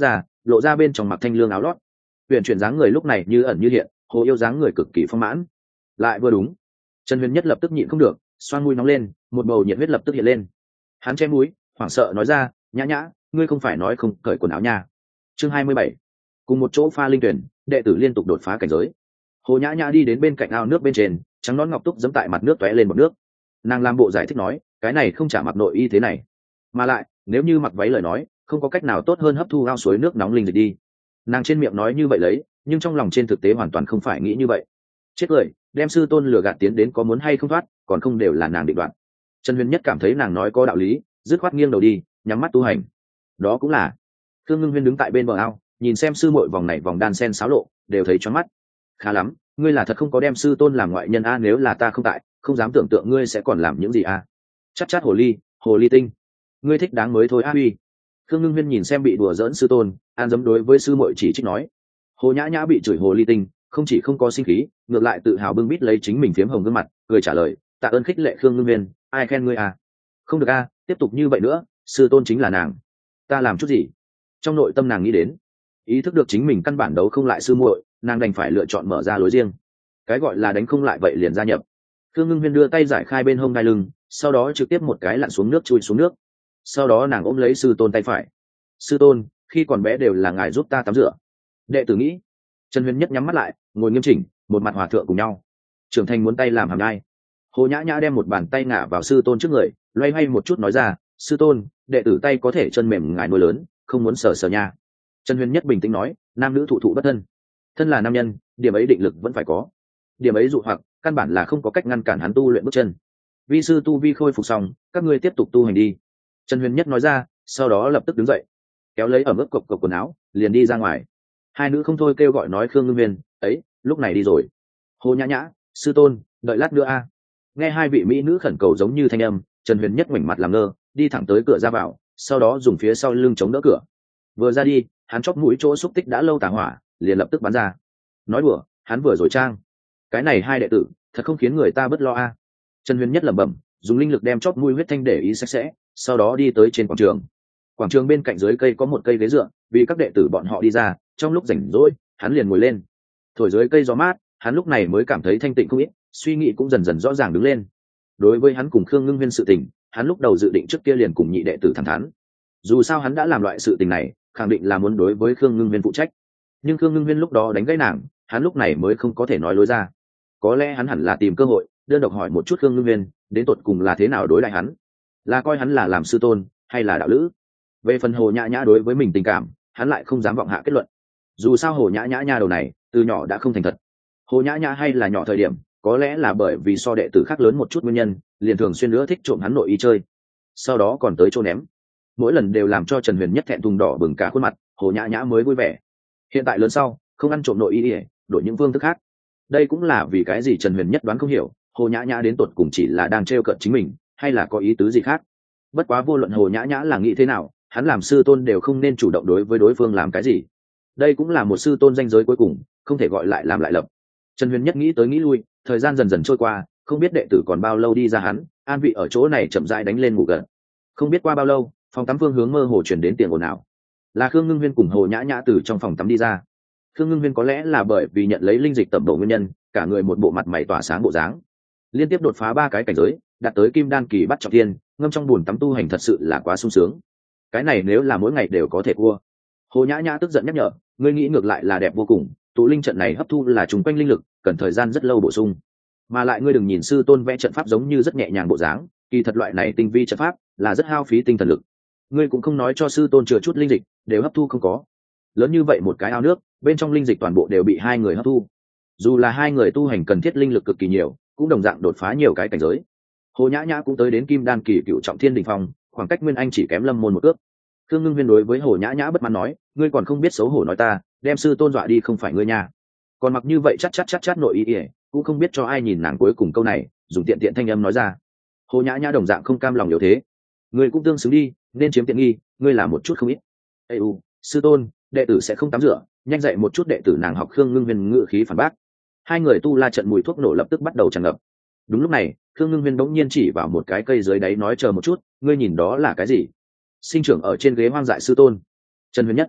lộ ra bên trong mặc thanh lương áo lót. Huyền chuyển dáng người lúc này như ẩn như hiện, hồ yêu dáng người cực kỳ phong mãn. Lại vừa đúng, Trần Huyền Nhất lập tức nhịn không được, xoang mũi nóng lên, một bầu nhiệt huyết lập tức hiện lên. Hắn che mũi, hoảng sợ nói ra, nhã nhã, ngươi không phải nói không cởi quần áo nha. Chương 27. Cùng một chỗ pha linh tuyển, đệ tử liên tục đột phá cảnh giới. Hồ nhã nhã đi đến bên cạnh ao nước bên trên, trắng nón ngọc túc giẫm tại mặt nước tóe lên một nước. Nàng làm bộ giải thích nói, cái này không chả mặc nội y thế này, mà lại nếu như mặc váy lời nói, không có cách nào tốt hơn hấp thu ao suối nước nóng linh dịch đi. Nàng trên miệng nói như vậy lấy, nhưng trong lòng trên thực tế hoàn toàn không phải nghĩ như vậy. Chết cười, đem sư tôn lừa gạt tiến đến có muốn hay không thoát, còn không đều là nàng định đoạt. Trần Huyền Nhất cảm thấy nàng nói có đạo lý, dứt khoát nghiêng đầu đi, nhắm mắt tu hành. Đó cũng là. Khương Ngưng Huyên đứng tại bên bờ ao, nhìn xem sư muội vòng này vòng đan sen xáo lộ, đều thấy choáng mắt. Khá lắm, ngươi là thật không có đem sư tôn làm ngoại nhân a, nếu là ta không tại, không dám tưởng tượng ngươi sẽ còn làm những gì a. Chắc chát hồ ly tinh, ngươi thích đáng mới thôi a uy. Khương Ngưng Huyên nhìn xem bị đùa giỡn sư tôn, an dấm đối với sư muội chỉ trích nói. Hồ nhã nhã bị chửi hồ ly tinh, không chỉ không có sinh khí, ngược lại tự hào bưng bít lấy chính mình phiếm hồng gương mặt, cười trả lời, tạ ơn khích lệ Khương Ngưng Huyên, ai khen ngươi à? Không được a, tiếp tục như vậy nữa, sư tôn chính là nàng, ta làm chút gì? Trong nội tâm nàng nghĩ đến, ý thức được chính mình căn bản đấu không lại sư muội, nàng đành phải lựa chọn mở ra lối riêng. Cái gọi là đánh không lại vậy liền gia nhập. Khương Ngưng Huyên đưa tay giải khai bên hông đai lưng, sau đó trực tiếp một cái lặn xuống nước, chui xuống nước. Sau đó nàng ôm lấy sư tôn tay phải. Sư tôn, khi còn bé đều là ngài giúp ta tắm rửa. Đệ tử nghĩ. Trần Huyền Nhất nhắm mắt lại, ngồi nghiêm chỉnh, một mặt hòa thượng cùng nhau. Trưởng thành muốn tay làm hàm đai. Hồ nhã nhã đem một bàn tay ngả vào sư tôn trước người, loay hoay một chút nói ra, sư tôn, đệ tử tay có thể chân mềm ngài nuôi lớn, không muốn sờ sờ nha. Trần Huyền Nhất bình tĩnh nói, nam nữ thụ thụ bất thân, thân là nam nhân, điểm ấy định lực vẫn phải có, điểm ấy dụ hoặc căn bản là không có cách ngăn cản hắn tu luyện bước chân. Vi sư tu vi khôi phục xong, các ngươi tiếp tục tu hành đi. Trần Huyền Nhất nói ra, sau đó lập tức đứng dậy, kéo lấy ở mức cộc cộc quần áo, liền đi ra ngoài. Hai nữ không thôi kêu gọi nói Khương Ngưng Huyên, ấy, lúc này đi rồi. Hồ nhã nhã, sư tôn, đợi lát nữa a. Nghe hai vị mỹ nữ khẩn cầu giống như thanh âm, Trần Huyền Nhất ngoảnh mặt làm ngơ, đi thẳng tới cửa ra vào, sau đó dùng phía sau lưng chống đỡ cửa. Vừa ra đi, hắn chóp mũi chỗ xúc tích đã lâu tà hỏa, liền lập tức bắn ra. Nói đùa, hắn vừa rồi trang. Cái này hai đệ tử, thật không khiến người ta bất lo a. Trần Huyền Nhất lẩm bẩm, dùng linh lực đem chóp mũi huyết thanh để ý sạch sẽ, sau đó đi tới trên quảng trường. Quảng trường bên cạnh dưới cây có một cây ghế dựa, vì các đệ tử bọn họ đi ra, trong lúc rảnh rỗi, hắn liền ngồi lên. Thổi dưới cây gió mát, hắn lúc này mới cảm thấy thanh tịnh không ít, suy nghĩ cũng dần dần rõ ràng đứng lên. Đối với hắn cùng Khương Ngưng Huyên sự tình, hắn lúc đầu dự định trước kia liền cùng nhị đệ tử thẳng thắn. Dù sao hắn đã làm loại sự tình này, khẳng định là muốn đối với Khương Ngưng Huyên phụ trách. Nhưng Khương Ngưng Huyên lúc đó đánh gãy nàng, hắn lúc này mới không có thể nói lối ra. Có lẽ hắn hẳn là tìm cơ hội, đơn độc hỏi một chút Khương Ngưng Huyên, đến tột cùng là thế nào đối lại hắn, là coi hắn là làm sư tôn, hay là đạo lữ. Về phần Hồ nhã nhã đối với mình tình cảm, hắn lại không dám vọng hạ kết luận. Dù sao Hồ nhã nhã nha đầu này, từ nhỏ đã không thành thật. Hồ nhã nhã hay là nhỏ thời điểm, có lẽ là bởi vì so đệ tử khác lớn một chút nguyên nhân, liền thường xuyên nữa thích trộm hắn nội y chơi, sau đó còn tới chỗ ném. Mỗi lần đều làm cho Trần Huyền Nhất thẹn thùng đỏ bừng cả khuôn mặt, Hồ nhã nhã mới vui vẻ. Hiện tại lớn sau, không ăn trộm nội y, đổi những phương thức khác. Đây cũng là vì cái gì Trần Huyền Nhất đoán không hiểu, Hồ nhã nhã đến tột cùng chỉ là đang trêu cợt chính mình, hay là có ý tứ gì khác. Bất quá vô luận Hồ nhã nhã là nghĩ thế nào, hắn làm sư tôn đều không nên chủ động đối với đối phương làm cái gì. Đây cũng là một sư tôn danh giới cuối cùng, không thể gọi lại làm lại lập. Trần Huyền Nhất nghĩ tới nghĩ lui, thời gian dần dần trôi qua, không biết đệ tử còn bao lâu đi ra, hắn an vị ở chỗ này chậm rãi đánh lên ngủ gần. Không biết qua bao lâu, phòng tắm phương hướng mơ hồ truyền đến tiếng ồn ào, là Khương Ngưng Huyên cùng Hồ nhã nhã từ trong phòng tắm đi ra. Khương Ngưng Huyên có lẽ là bởi vì nhận lấy linh dịch tẩm bổ nguyên nhân, cả người một bộ mặt mày tỏa sáng bộ dáng, liên tiếp đột phá 3 cái cảnh giới, đạt tới kim đan kỳ bắt trọng thiên, ngâm trong bùn tắm tu hành thật sự là quá sung sướng. Cái này nếu là mỗi ngày đều có thể cua. Hồ nhã nhã tức giận nhắc nhở, ngươi nghĩ ngược lại là đẹp vô cùng, tụ linh trận này hấp thu là trùng quanh linh lực, cần thời gian rất lâu bổ sung. Mà lại ngươi đừng nhìn sư tôn vẽ trận pháp giống như rất nhẹ nhàng bộ dáng, kỳ thật loại này tinh vi trận pháp là rất hao phí tinh thần lực. Ngươi cũng không nói cho sư tôn chừa chút linh dịch, đều hấp thu không có. Lớn như vậy một cái ao nước, bên trong linh dịch toàn bộ đều bị hai người hấp thu. Dù là hai người tu hành cần thiết linh lực cực kỳ nhiều, cũng đồng dạng đột phá nhiều cái cảnh giới. Hồ nhã nhã cũng tới đến kim đan kỳ cựu trọng thiên đỉnh phong, khoảng cách Nguyên Anh chỉ kém Lâm môn một cước. Khương Ngưng Huyên đối với Hồ nhã nhã bất mãn nói, ngươi còn không biết xấu hổ nói ta, đem sư tôn dọa đi không phải ngươi nha. Còn mặc như vậy chắc nội y, cũng không biết cho ai nhìn. Nàng cuối cùng câu này dùng tiện tiện thanh âm nói ra. Hồ nhã nhã đồng dạng không cam lòng yếu thế, ngươi cũng tương xứng đi, nên chiếm tiện nghi, ngươi là một chút không ít. Ê sư tôn, đệ tử sẽ không tắm rửa, nhanh dậy một chút đệ tử. Nàng học Khương Ngưng Huyên ngự khí phản bác. Hai người tu la trận mùi thuốc nổ lập tức bắt đầu tràn ngập. Đúng lúc này, Khương Ngưng Huyên bỗng nhiên chỉ vào một cái cây dưới đáy nói, chờ một chút, ngươi nhìn đó là cái gì? Sinh trưởng ở trên ghế hoang dại sư tôn. Trần Huyền Nhất.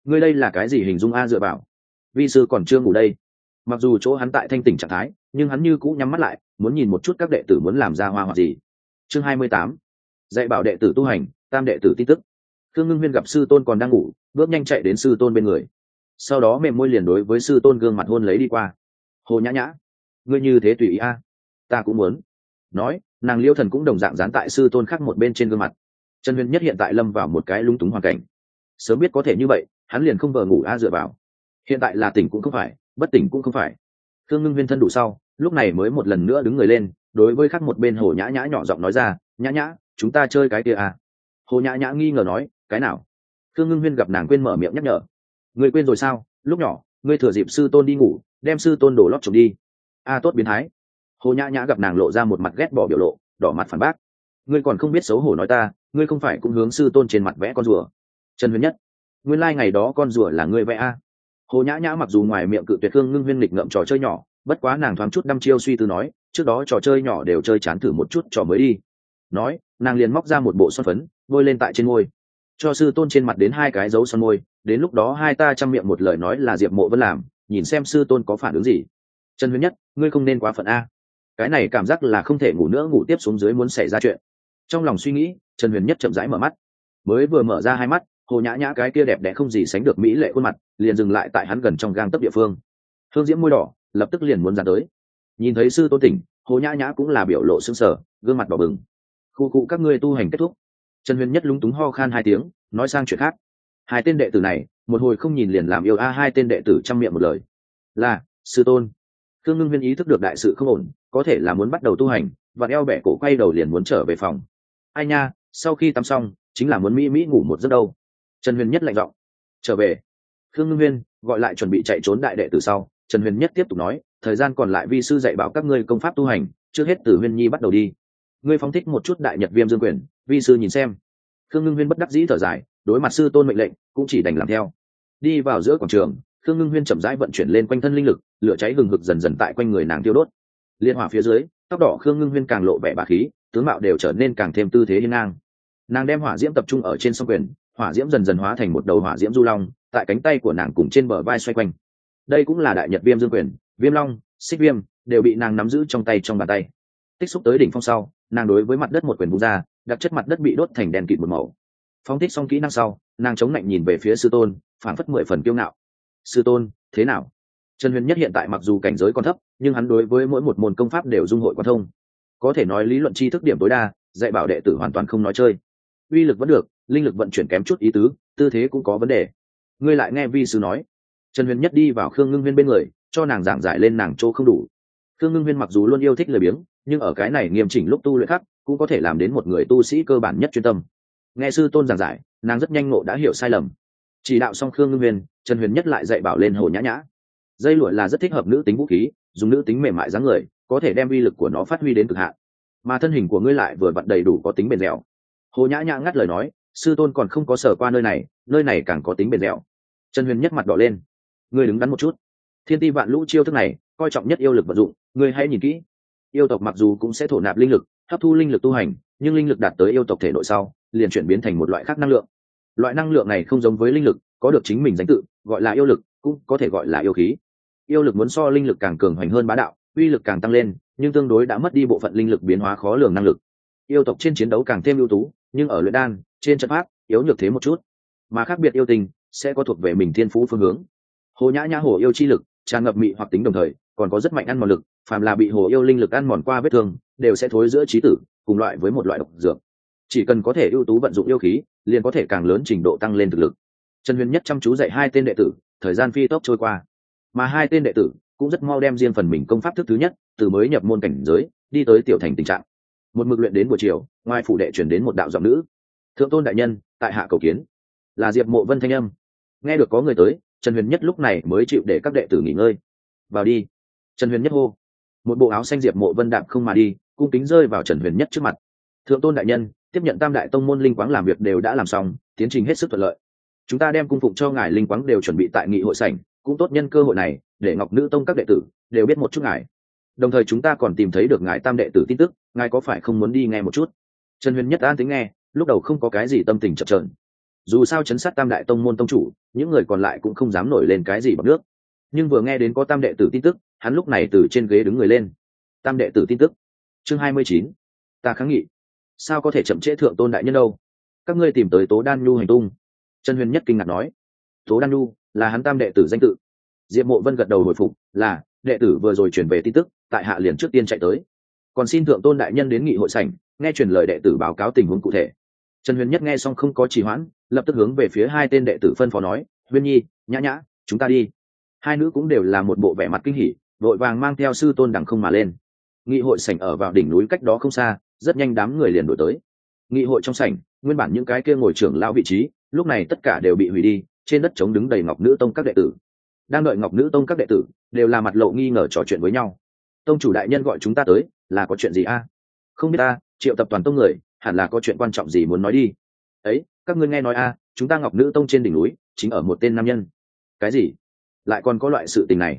ngươi đây là cái gì hình dung a dựa vào? Vi sư còn chưa ngủ đây. Mặc dù chỗ hắn tại thanh tỉnh trạng thái, nhưng hắn như cũ nhắm mắt lại, muốn nhìn một chút các đệ tử muốn làm ra hoa hoặc gì. Chương 28. Dạy bảo đệ tử tu hành, tam đệ tử tin tức. Khương Ngưng Huyên gặp sư tôn còn đang ngủ, bước nhanh chạy đến sư tôn bên người, sau đó mềm môi liền đối với sư tôn gương mặt hôn lấy đi qua. Hồ Nhã Nhã, ngươi như thế tùy ý a, ta cũng muốn. Nói, nàng Liêu Thần cũng đồng dạng dán tại sư tôn khác một bên trên gương mặt. Trần Huyền Nhất hiện tại lâm vào một cái lúng túng hoàn cảnh, sớm biết có thể như vậy, hắn liền không vờ ngủ a dựa vào. Hiện tại là tỉnh cũng không phải, bất tỉnh cũng không phải. Khương Ngưng Huyên thân đủ sau, lúc này mới một lần nữa đứng người lên, đối với khác một bên Hồ Nhã Nhã nhỏ giọng nói ra, Nhã Nhã, chúng ta chơi cái kia à? Hồ Nhã Nhã nghi ngờ nói, cái nào? Khương Ngưng Huyên gặp nàng quên mở miệng nhắc nhở, ngươi quên rồi sao? Lúc nhỏ, ngươi thừa dịp sư tôn đi ngủ, đem sư tôn đổ lót trộm đi. A tốt biến thái. Hồ Nhã Nhã gặp nàng lộ ra một mặt ghét bỏ biểu lộ, đỏ mặt phản bác, ngươi còn không biết xấu hổ nói ta, ngươi không phải cũng hướng sư tôn trên mặt vẽ con rùa? Trần Huyền Nhất, nguyên lai ngày đó con rùa là ngươi vẽ a? Hồ Nhã Nhã mặc dù ngoài miệng cự tuyệt Khương Ngưng Huyên nghịch ngợm trò chơi nhỏ, bất quá nàng thoáng chút đăm chiêu suy tư nói, trước đó trò chơi nhỏ đều chơi chán thử một chút trò mới đi. Nói, nàng liền móc ra một bộ son phấn, bôi lên tại trên môi, cho sư tôn trên mặt đến 2 cái dấu son môi, đến lúc đó hai ta chăm miệng một lời nói là Diệp Mộ Vân làm, nhìn xem sư tôn có phản ứng gì. Trần Huyền Nhất, ngươi không nên quá phận a. Cái này cảm giác là không thể ngủ nữa, ngủ tiếp xuống dưới muốn xảy ra chuyện. Trong lòng suy nghĩ, Trần Huyền Nhất chậm rãi mở mắt, mới vừa mở ra 2 mắt, Hồ Nhã Nhã cái kia đẹp đẽ không gì sánh được mỹ lệ khuôn mặt liền dừng lại tại hắn gần trong gang tấc địa phương. Hương diễm môi đỏ lập tức liền muốn ra tới. Nhìn thấy sư tôn tỉnh, Hồ Nhã Nhã cũng là biểu lộ sững sờ, gương mặt đỏ bừng. Khu cụ các ngươi tu hành kết thúc. Trần Huyền Nhất lúng túng ho khan 2 tiếng, nói sang chuyện khác. 2 tên đệ tử này, một hồi không nhìn liền làm yêu a. 2 tên đệ tử trăm miệng một lời, là sư tôn. Khương Ngưng Huyên ý thức được đại sự không ổn, có thể là muốn bắt đầu tu hành, và eo bẻ cổ quay đầu liền muốn trở về phòng. Ai nha, sau khi tắm xong, chính là muốn mỹ mỹ ngủ một giấc đâu. Trần Huyền Nhất lạnh giọng, trở về. Khương Ngưng Huyên gọi lại chuẩn bị chạy trốn đại đệ tử sau, Trần Huyền Nhất tiếp tục nói, thời gian còn lại vi sư dạy bảo các ngươi công pháp tu hành, trước hết từ Huyên Nhi bắt đầu đi. Ngươi phóng thích một chút đại nhật viêm dương quyền, vi sư nhìn xem. Khương Ngưng Huyên bất đắc dĩ thở dài, đối mặt sư tôn mệnh lệnh, cũng chỉ đành làm theo. Đi vào giữa quảng trường, Khương Ngưng Huyên chậm rãi vận chuyển lên quanh thân linh lực, lửa cháy hừng hực dần dần tại quanh người nàng tiêu đốt. Liên hỏa phía dưới, tóc đỏ Khương Ngưng Huyên càng lộ vẻ bá khí, tướng mạo đều trở nên càng thêm tư thế hiên ngang. Nàng đem hỏa diễm tập trung ở trên song quyền, hỏa diễm dần dần hóa thành một đầu hỏa diễm du long, tại cánh tay của nàng cùng trên bờ vai xoay quanh. Đây cũng là đại nhật viêm dương quyền, viêm long, xích viêm đều bị nàng nắm giữ trong tay trong bàn tay. Tích xúc tới đỉnh phong sau, nàng đối với mặt đất một quyền vung ra, đặc chất mặt đất bị đốt thành đen kịt một màu. Phóng thích xong kỹ năng sau, nàng chống lạnh nhìn về phía sư tôn, phản phất 10 phần kiêu ngạo. Sư tôn, thế nào? Trần Huyền Nhất hiện tại mặc dù cảnh giới còn thấp, nhưng hắn đối với mỗi một môn công pháp đều dung hội quan thông, có thể nói lý luận tri thức điểm tối đa, dạy bảo đệ tử hoàn toàn không nói chơi. Uy lực vẫn được, linh lực vận chuyển kém chút ý tứ, tư thế cũng có vấn đề. Ngươi lại nghe vi sư nói. Trần Huyền Nhất đi vào Khương Ngưng Huyên bên người, cho nàng giảng giải lên nàng chỗ không đủ. Khương Ngưng Huyên mặc dù luôn yêu thích lười biếng, nhưng ở cái này nghiêm chỉnh lúc tu luyện khác, cũng có thể làm đến một người tu sĩ cơ bản nhất chuyên tâm. Nghe sư tôn giảng giải, nàng rất nhanh ngộ đã hiểu sai lầm. Chỉ đạo xong Khương Ngưng Huyên, Trần Huyền Nhất lại dạy bảo lên Hồ Nhã Nhã. Dây lụa là rất thích hợp nữ tính vũ khí, dùng nữ tính mềm mại dáng người, có thể đem uy lực của nó phát huy đến cực hạn. Mà thân hình của ngươi lại vừa vặn đầy đủ có tính bền dẻo. Hồ Nhã Nhã ngắt lời nói, sư tôn còn không có sở qua nơi này càng có tính bền dẻo. Trần Huyền Nhất mặt đỏ lên, ngươi đứng đắn một chút. Thiên ti vạn lũ chiêu thức này, coi trọng nhất yêu lực vận dụng, ngươi hãy nhìn kỹ. Yêu tộc mặc dù cũng sẽ thổ nạp linh lực, hấp thu linh lực tu hành, nhưng linh lực đạt tới yêu tộc thể nội sau, liền chuyển biến thành một loại khác năng lượng. Loại năng lượng này không giống với linh lực, có được chính mình danh tự, gọi là yêu lực, cũng có thể gọi là yêu khí. Yêu lực muốn so linh lực càng cường hoành hơn bá đạo, uy lực càng tăng lên, nhưng tương đối đã mất đi bộ phận linh lực biến hóa khó lường năng lực. Yêu tộc trên chiến đấu càng thêm ưu tú, nhưng ở luyện đan, trên trận pháp, yếu nhược thế một chút. Mà khác biệt yêu tình sẽ có thuộc về mình thiên phú phương hướng. Hồ Nhã Nhã hồ yêu chi lực, tràn ngập mị hoặc tính đồng thời, còn có rất mạnh ăn mòn lực, phàm là bị hồ yêu linh lực ăn mòn qua vết thương, đều sẽ thối giữa chí tử, cùng loại với một loại độc dược. Chỉ cần có thể ưu tú vận dụng yêu khí, liền có thể càng lớn trình độ tăng lên thực lực. Trần Huyền Nhất chăm chú dạy 2 tên đệ tử, thời gian phi tốc trôi qua, mà 2 tên đệ tử cũng rất mau đem riêng phần mình công pháp thức thứ nhất, từ mới nhập môn cảnh giới, đi tới tiểu thành tình trạng. Một mực luyện đến buổi chiều, ngoài phủ đệ chuyển đến một đạo giọng nữ, thượng tôn đại nhân, tại hạ cầu kiến. Là Diệp Mộ Vân thanh âm. Nghe được có người tới, Trần Huyền Nhất lúc này mới chịu để các đệ tử nghỉ ngơi. Vào đi. Trần Huyền Nhất hô. Một bộ áo xanh Diệp Mộ Vân đạp không mà đi, cung kính rơi vào Trần Huyền Nhất trước mặt. Thượng tôn đại nhân, tiếp nhận Tam đại tông môn linh quáng làm việc đều đã làm xong, tiến trình hết sức thuận lợi. Chúng ta đem cung phụng cho ngài linh quáng đều chuẩn bị tại nghị hội sảnh, cũng tốt nhân cơ hội này để Ngọc Nữ tông các đệ tử đều biết một chút ngài. Đồng thời chúng ta còn tìm thấy được ngài Tam đệ tử tin tức, ngài có phải không muốn đi nghe một chút? Trần Huyền Nhất an tính nghe, lúc đầu không có cái gì tâm tình chập chờn. dù sao chấn sát tam đại tông môn tông chủ, những người còn lại cũng không dám nổi lên cái gì bằng nước. Nhưng vừa nghe đến có tam đệ tử tin tức, hắn lúc này từ trên ghế đứng người lên. Tam đệ tử tin tức. Chương 29. Ta kháng nghị. Sao có thể chậm trễ thượng tôn đại nhân đâu? Các ngươi tìm tới Tố Đan Nhu hành tung. Trần Huyền Nhất kinh ngạc nói. Tố Đan Nhu là hắn tam đệ tử danh tự. Diệp Mộ Vân gật đầu hồi phục, là đệ tử vừa rồi truyền về tin tức, tại hạ liền trước tiên chạy tới. Còn xin thượng tôn đại nhân đến nghị hội sảnh, nghe truyền lời đệ tử báo cáo tình huống cụ thể. Trần Huyền Nhất nghe xong không có trì hoãn, lập tức hướng về phía hai tên đệ tử phân phó nói, Huyên Nhi, Nhã Nhã, chúng ta đi. Hai nữ cũng đều là một bộ vẻ mặt kinh hỉ, vội vàng mang theo sư tôn đằng không mà lên. Nghị hội sảnh ở vào đỉnh núi cách đó không xa, rất nhanh đám người liền đuổi tới. Nghị hội trong sảnh, nguyên bản những cái kia ngồi trưởng lão vị trí, lúc này tất cả đều bị hủy đi, trên đất trống đứng đầy Ngọc Nữ Tông các đệ tử. Đang đợi Ngọc Nữ Tông các đệ tử, đều là mặt lộ nghi ngờ trò chuyện với nhau. Tông chủ đại nhân gọi chúng ta tới, là có chuyện gì a? Không biết ta, triệu tập toàn tông người, hẳn là có chuyện quan trọng gì muốn nói đi. Ấy, các ngươi nghe nói a, chúng ta Ngọc Nữ Tông trên đỉnh núi, chính ở một tên nam nhân. Cái gì? Lại còn có loại sự tình này?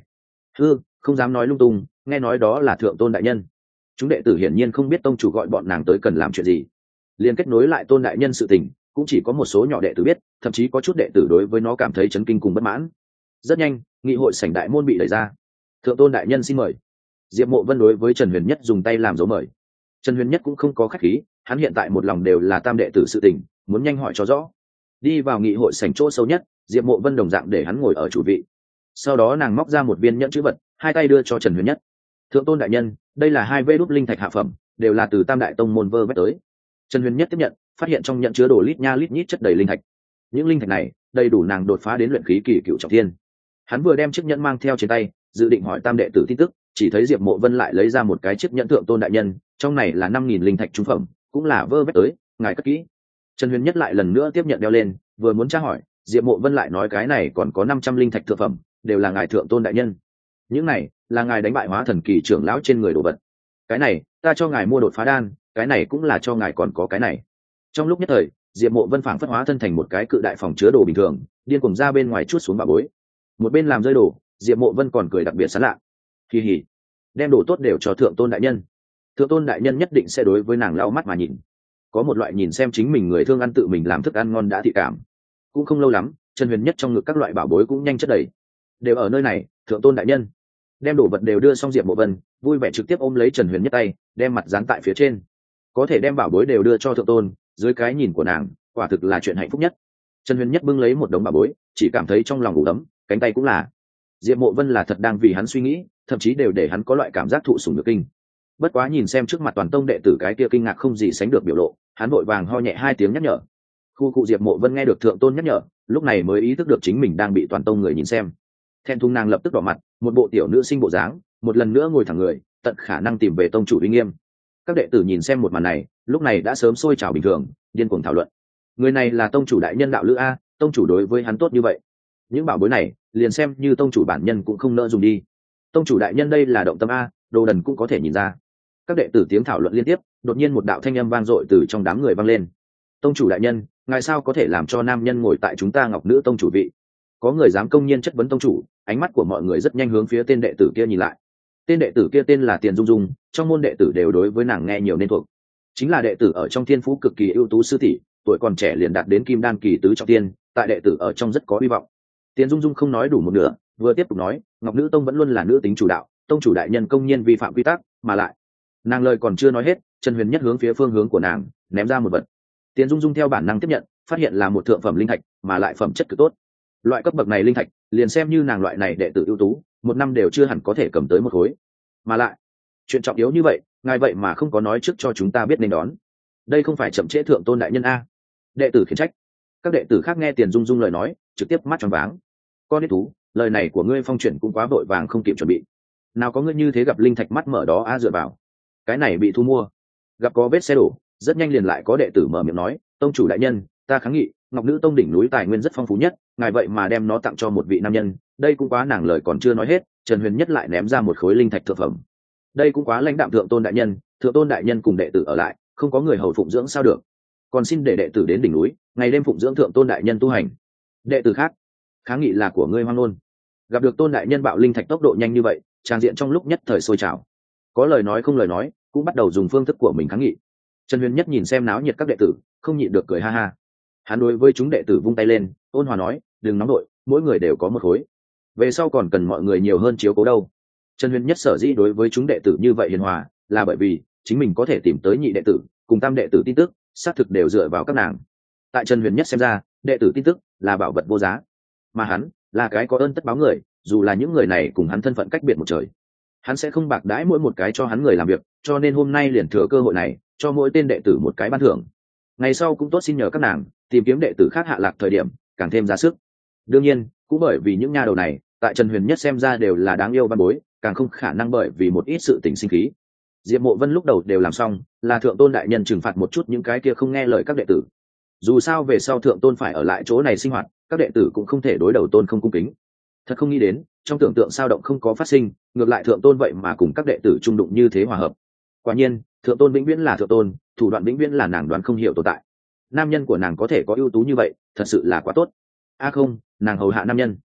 Không dám nói lung tung, nghe nói đó là thượng tôn đại nhân. Chúng đệ tử hiển nhiên không biết tông chủ gọi bọn nàng tới cần làm chuyện gì. Liên kết nối lại tôn đại nhân sự tình, cũng chỉ có một số nhỏ đệ tử biết, thậm chí có chút đệ tử đối với nó cảm thấy chấn kinh cùng bất mãn. Rất nhanh, nghị hội sảnh đại môn bị đẩy ra. Thượng tôn đại nhân xin mời. Diệp Mộ Vân đối với Trần Huyền Nhất dùng tay làm dấu mời. Trần Huyền Nhất cũng không có khách khí, hắn hiện tại một lòng đều là tam đệ tử sự tình, muốn nhanh hỏi cho rõ. Đi vào nghị hội sảnh chỗ sâu nhất, Diệp Mộ Vân đồng dạng để hắn ngồi ở chủ vị. Sau đó nàng móc ra một viên nhẫn chữ vật, hai tay đưa cho Trần Huyền Nhất. Thượng tôn đại nhân, đây là hai vê đúc linh thạch hạ phẩm, đều là từ tam đại tông môn vơ vét tới. Trần Huyền Nhất tiếp nhận, phát hiện trong nhận chứa đồ lít nha lít nhít chất đầy linh thạch. Những linh thạch này đầy đủ nàng đột phá đến luyện khí kỳ cựu trọng thiên. Hắn vừa đem chiếc nhẫn mang theo trên tay, dự định hỏi tam đệ tử tin tức, chỉ thấy Diệp Mộ Vân lại lấy ra một cái chiếc nhẫn thượng tôn đại nhân, trong này là 5.000 linh thạch trung phẩm, cũng là vơ vét tới, ngài cất kỹ. Trần Huyền Nhất lại lần nữa tiếp nhận đeo lên, vừa muốn tra hỏi, Diệp Mộ Vân lại nói cái này còn có 500 linh thạch thượng phẩm, đều là ngài thượng tôn đại nhân. Những này là ngài đánh bại hóa thần kỳ trưởng lão trên người đồ vật. Cái này ta cho ngài mua đột phá đan, cái này cũng là cho ngài còn có cái này. Trong lúc nhất thời, Diệp Mộ Vân phảng phất hóa thân thành một cái cự đại phòng chứa đồ bình thường, điên cuồng ra bên ngoài chuốt xuống bà bối. Một bên làm rơi đồ, Diệp Mộ Vân còn cười đặc biệt sán lạ. Kỳ hỉ, đem đồ tốt đều cho thượng tôn đại nhân. Thượng tôn đại nhân nhất định sẽ đối với nàng lau mắt mà nhìn. Có một loại nhìn xem chính mình người thương ăn tự mình làm thức ăn ngon đã thị cảm. Cũng không lâu lắm, Trần Huyền Nhất trong ngực các loại bảo bối cũng nhanh chất đầy. Đều ở nơi này, thượng tôn đại nhân. Đem đồ vật đều đưa xong, Diệp Mộ Vân vui vẻ trực tiếp ôm lấy Trần Huyền Nhất tay, đem mặt dán tại phía trên. Có thể đem bảo bối đều đưa cho thượng tôn, dưới cái nhìn của nàng, quả thực là chuyện hạnh phúc nhất. Trần Huyền Nhất bưng lấy một đống bảo bối, chỉ cảm thấy trong lòng ủ ấm, cánh tay cũng là. Diệp Mộ Vân là thật đang vì hắn suy nghĩ, thậm chí đều để hắn có loại cảm giác thụ sủng nhược kinh. Bất quá nhìn xem trước mặt toàn tông đệ tử cái kia kinh ngạc không gì sánh được biểu lộ, hắn vội vàng ho nhẹ hai tiếng nhắc nhở. Khu cụ Diệp Mộ Vân nghe được thượng tôn nhắc nhở, lúc này mới ý thức được chính mình đang bị toàn tông người nhìn xem. Thẹn thùng nàng lập tức đỏ mặt, một bộ tiểu nữ sinh bộ dáng, một lần nữa ngồi thẳng người, tận khả năng tìm về tông chủ uy nghiêm. Các đệ tử nhìn xem một màn này, lúc này đã sớm sôi trào bình thường, điên cuồng thảo luận. Người này là tông chủ đại nhân đạo lữ a, tông chủ đối với hắn tốt như vậy, những bảo bối này liền xem như tông chủ bản nhân cũng không nỡ dùng đi. Tông chủ đại nhân đây là động tâm a, đồ đần cũng có thể nhìn ra. Các đệ tử tiếng thảo luận liên tiếp, đột nhiên một đạo thanh âm vang dội từ trong đám người vang lên. Tông chủ đại nhân, ngài sao có thể làm cho nam nhân ngồi tại chúng ta Ngọc Nữ Tông chủ vị? Có người dám công nhiên chất vấn tông chủ, ánh mắt của mọi người rất nhanh hướng phía tên đệ tử kia nhìn lại. Tên đệ tử kia tên là Tiền Dung Dung, trong môn đệ tử đều đối với nàng nghe nhiều nên thuộc. Chính là đệ tử ở trong thiên phú cực kỳ ưu tú sư tỷ, tuổi còn trẻ liền đạt đến kim đan kỳ tứ trọng thiên, tại đệ tử ở trong rất có hy vọng. Tiền Dung Dung không nói đủ một nửa, vừa tiếp tục nói, Ngọc Nữ Tông vẫn luôn là nữ tính chủ đạo, tông chủ đại nhân công nhiên vi phạm quy tắc, mà lại, nàng lời còn chưa nói hết, Trần Huyền Nhất hướng phía phương hướng của nàng ném ra một vật. Tiền Dung Dung theo bản năng tiếp nhận, phát hiện là một thượng phẩm linh thạch, mà lại phẩm chất cực tốt. Loại cấp bậc này linh thạch, liền xem như nàng loại này đệ tử ưu tú, một năm đều chưa hẳn có thể cầm tới một khối. Mà lại, chuyện trọng yếu như vậy, ngài vậy mà không có nói trước cho chúng ta biết nên đón. Đây không phải chậm trễ thượng tôn đại nhân a. Đệ tử khiển trách. Các đệ tử khác nghe Tiền Dung Dung lời nói, trực tiếp mắt tròn váng. Con đít thú, lời này của ngươi phong chuyển cũng quá vội vàng không kịp chuẩn bị. Nào có ngươi như thế gặp linh thạch mắt mở đó a dựa vào. Cái này bị thu mua. Gặp có vết xe đổ, rất nhanh liền lại có đệ tử mở miệng nói, tông chủ đại nhân, ta kháng nghị, Ngọc Nữ Tông đỉnh núi tài nguyên rất phong phú nhất, ngài vậy mà đem nó tặng cho một vị nam nhân, đây cũng quá, nàng lời còn chưa nói hết, Trần Huyền Nhất lại ném ra một khối linh thạch thượng phẩm. Đây cũng quá lãnh đạm thượng tôn đại nhân, thượng tôn đại nhân cùng đệ tử ở lại, không có người hầu phụng dưỡng sao được? Còn xin để đệ tử đến đỉnh núi, ngày đêm phụng dưỡng thượng tôn đại nhân tu hành. Đệ tử khác, kháng nghị là của ngươi hoang ngôn. Gặp được tôn đại nhân bạo linh thạch tốc độ nhanh như vậy, tràng diện trong lúc nhất thời sôi trào. Có lời nói không lời nói, cũng bắt đầu dùng phương thức của mình kháng nghị. Trần Huyền Nhất nhìn xem náo nhiệt các đệ tử, không nhịn được cười ha ha. Hắn đối với chúng đệ tử vung tay lên, ôn hòa nói, đừng nóng đội, mỗi người đều có một khối, về sau còn cần mọi người nhiều hơn chiếu cố đâu. Trần Huyền Nhất sở dĩ đối với chúng đệ tử như vậy hiền hòa, là bởi vì chính mình có thể tìm tới nhị đệ tử cùng tam đệ tử tin tức, xác thực đều dựa vào các nàng. Tại Trần Huyền Nhất xem ra, đệ tử tin tức là bảo vật vô giá, mà hắn là cái có ơn tất báo người, dù là những người này cùng hắn thân phận cách biệt một trời, hắn sẽ không bạc đãi mỗi một cái cho hắn người làm việc, cho nên hôm nay liền thừa cơ hội này cho mỗi tên đệ tử một cái ban thưởng. Ngày sau cũng tốt xin nhờ các nàng tìm kiếm đệ tử khác hạ lạc thời điểm càng thêm ra sức. Đương nhiên cũng bởi vì những nha đầu này tại Trần Huyền Nhất xem ra đều là đáng yêu văn bối, càng không khả năng bởi vì một ít sự tình sinh khí. Diệp Mộ Vân lúc đầu đều làm xong, là thượng tôn đại nhân trừng phạt một chút những cái kia không nghe lời các đệ tử. Dù sao về sau thượng tôn phải ở lại chỗ này sinh hoạt, các đệ tử cũng không thể đối đầu tôn không cung kính. Thật không nghĩ đến, trong tưởng tượng sao động không có phát sinh, ngược lại thượng tôn vậy mà cùng các đệ tử trung đụng như thế hòa hợp. Quả nhiên, thượng tôn vĩnh viễn là thượng tôn, thủ đoạn vĩnh viễn là nàng đoán không hiểu tồn tại. Nam nhân của nàng có thể có ưu tú như vậy, thật sự là quá tốt. Không, nàng hầu hạ nam nhân.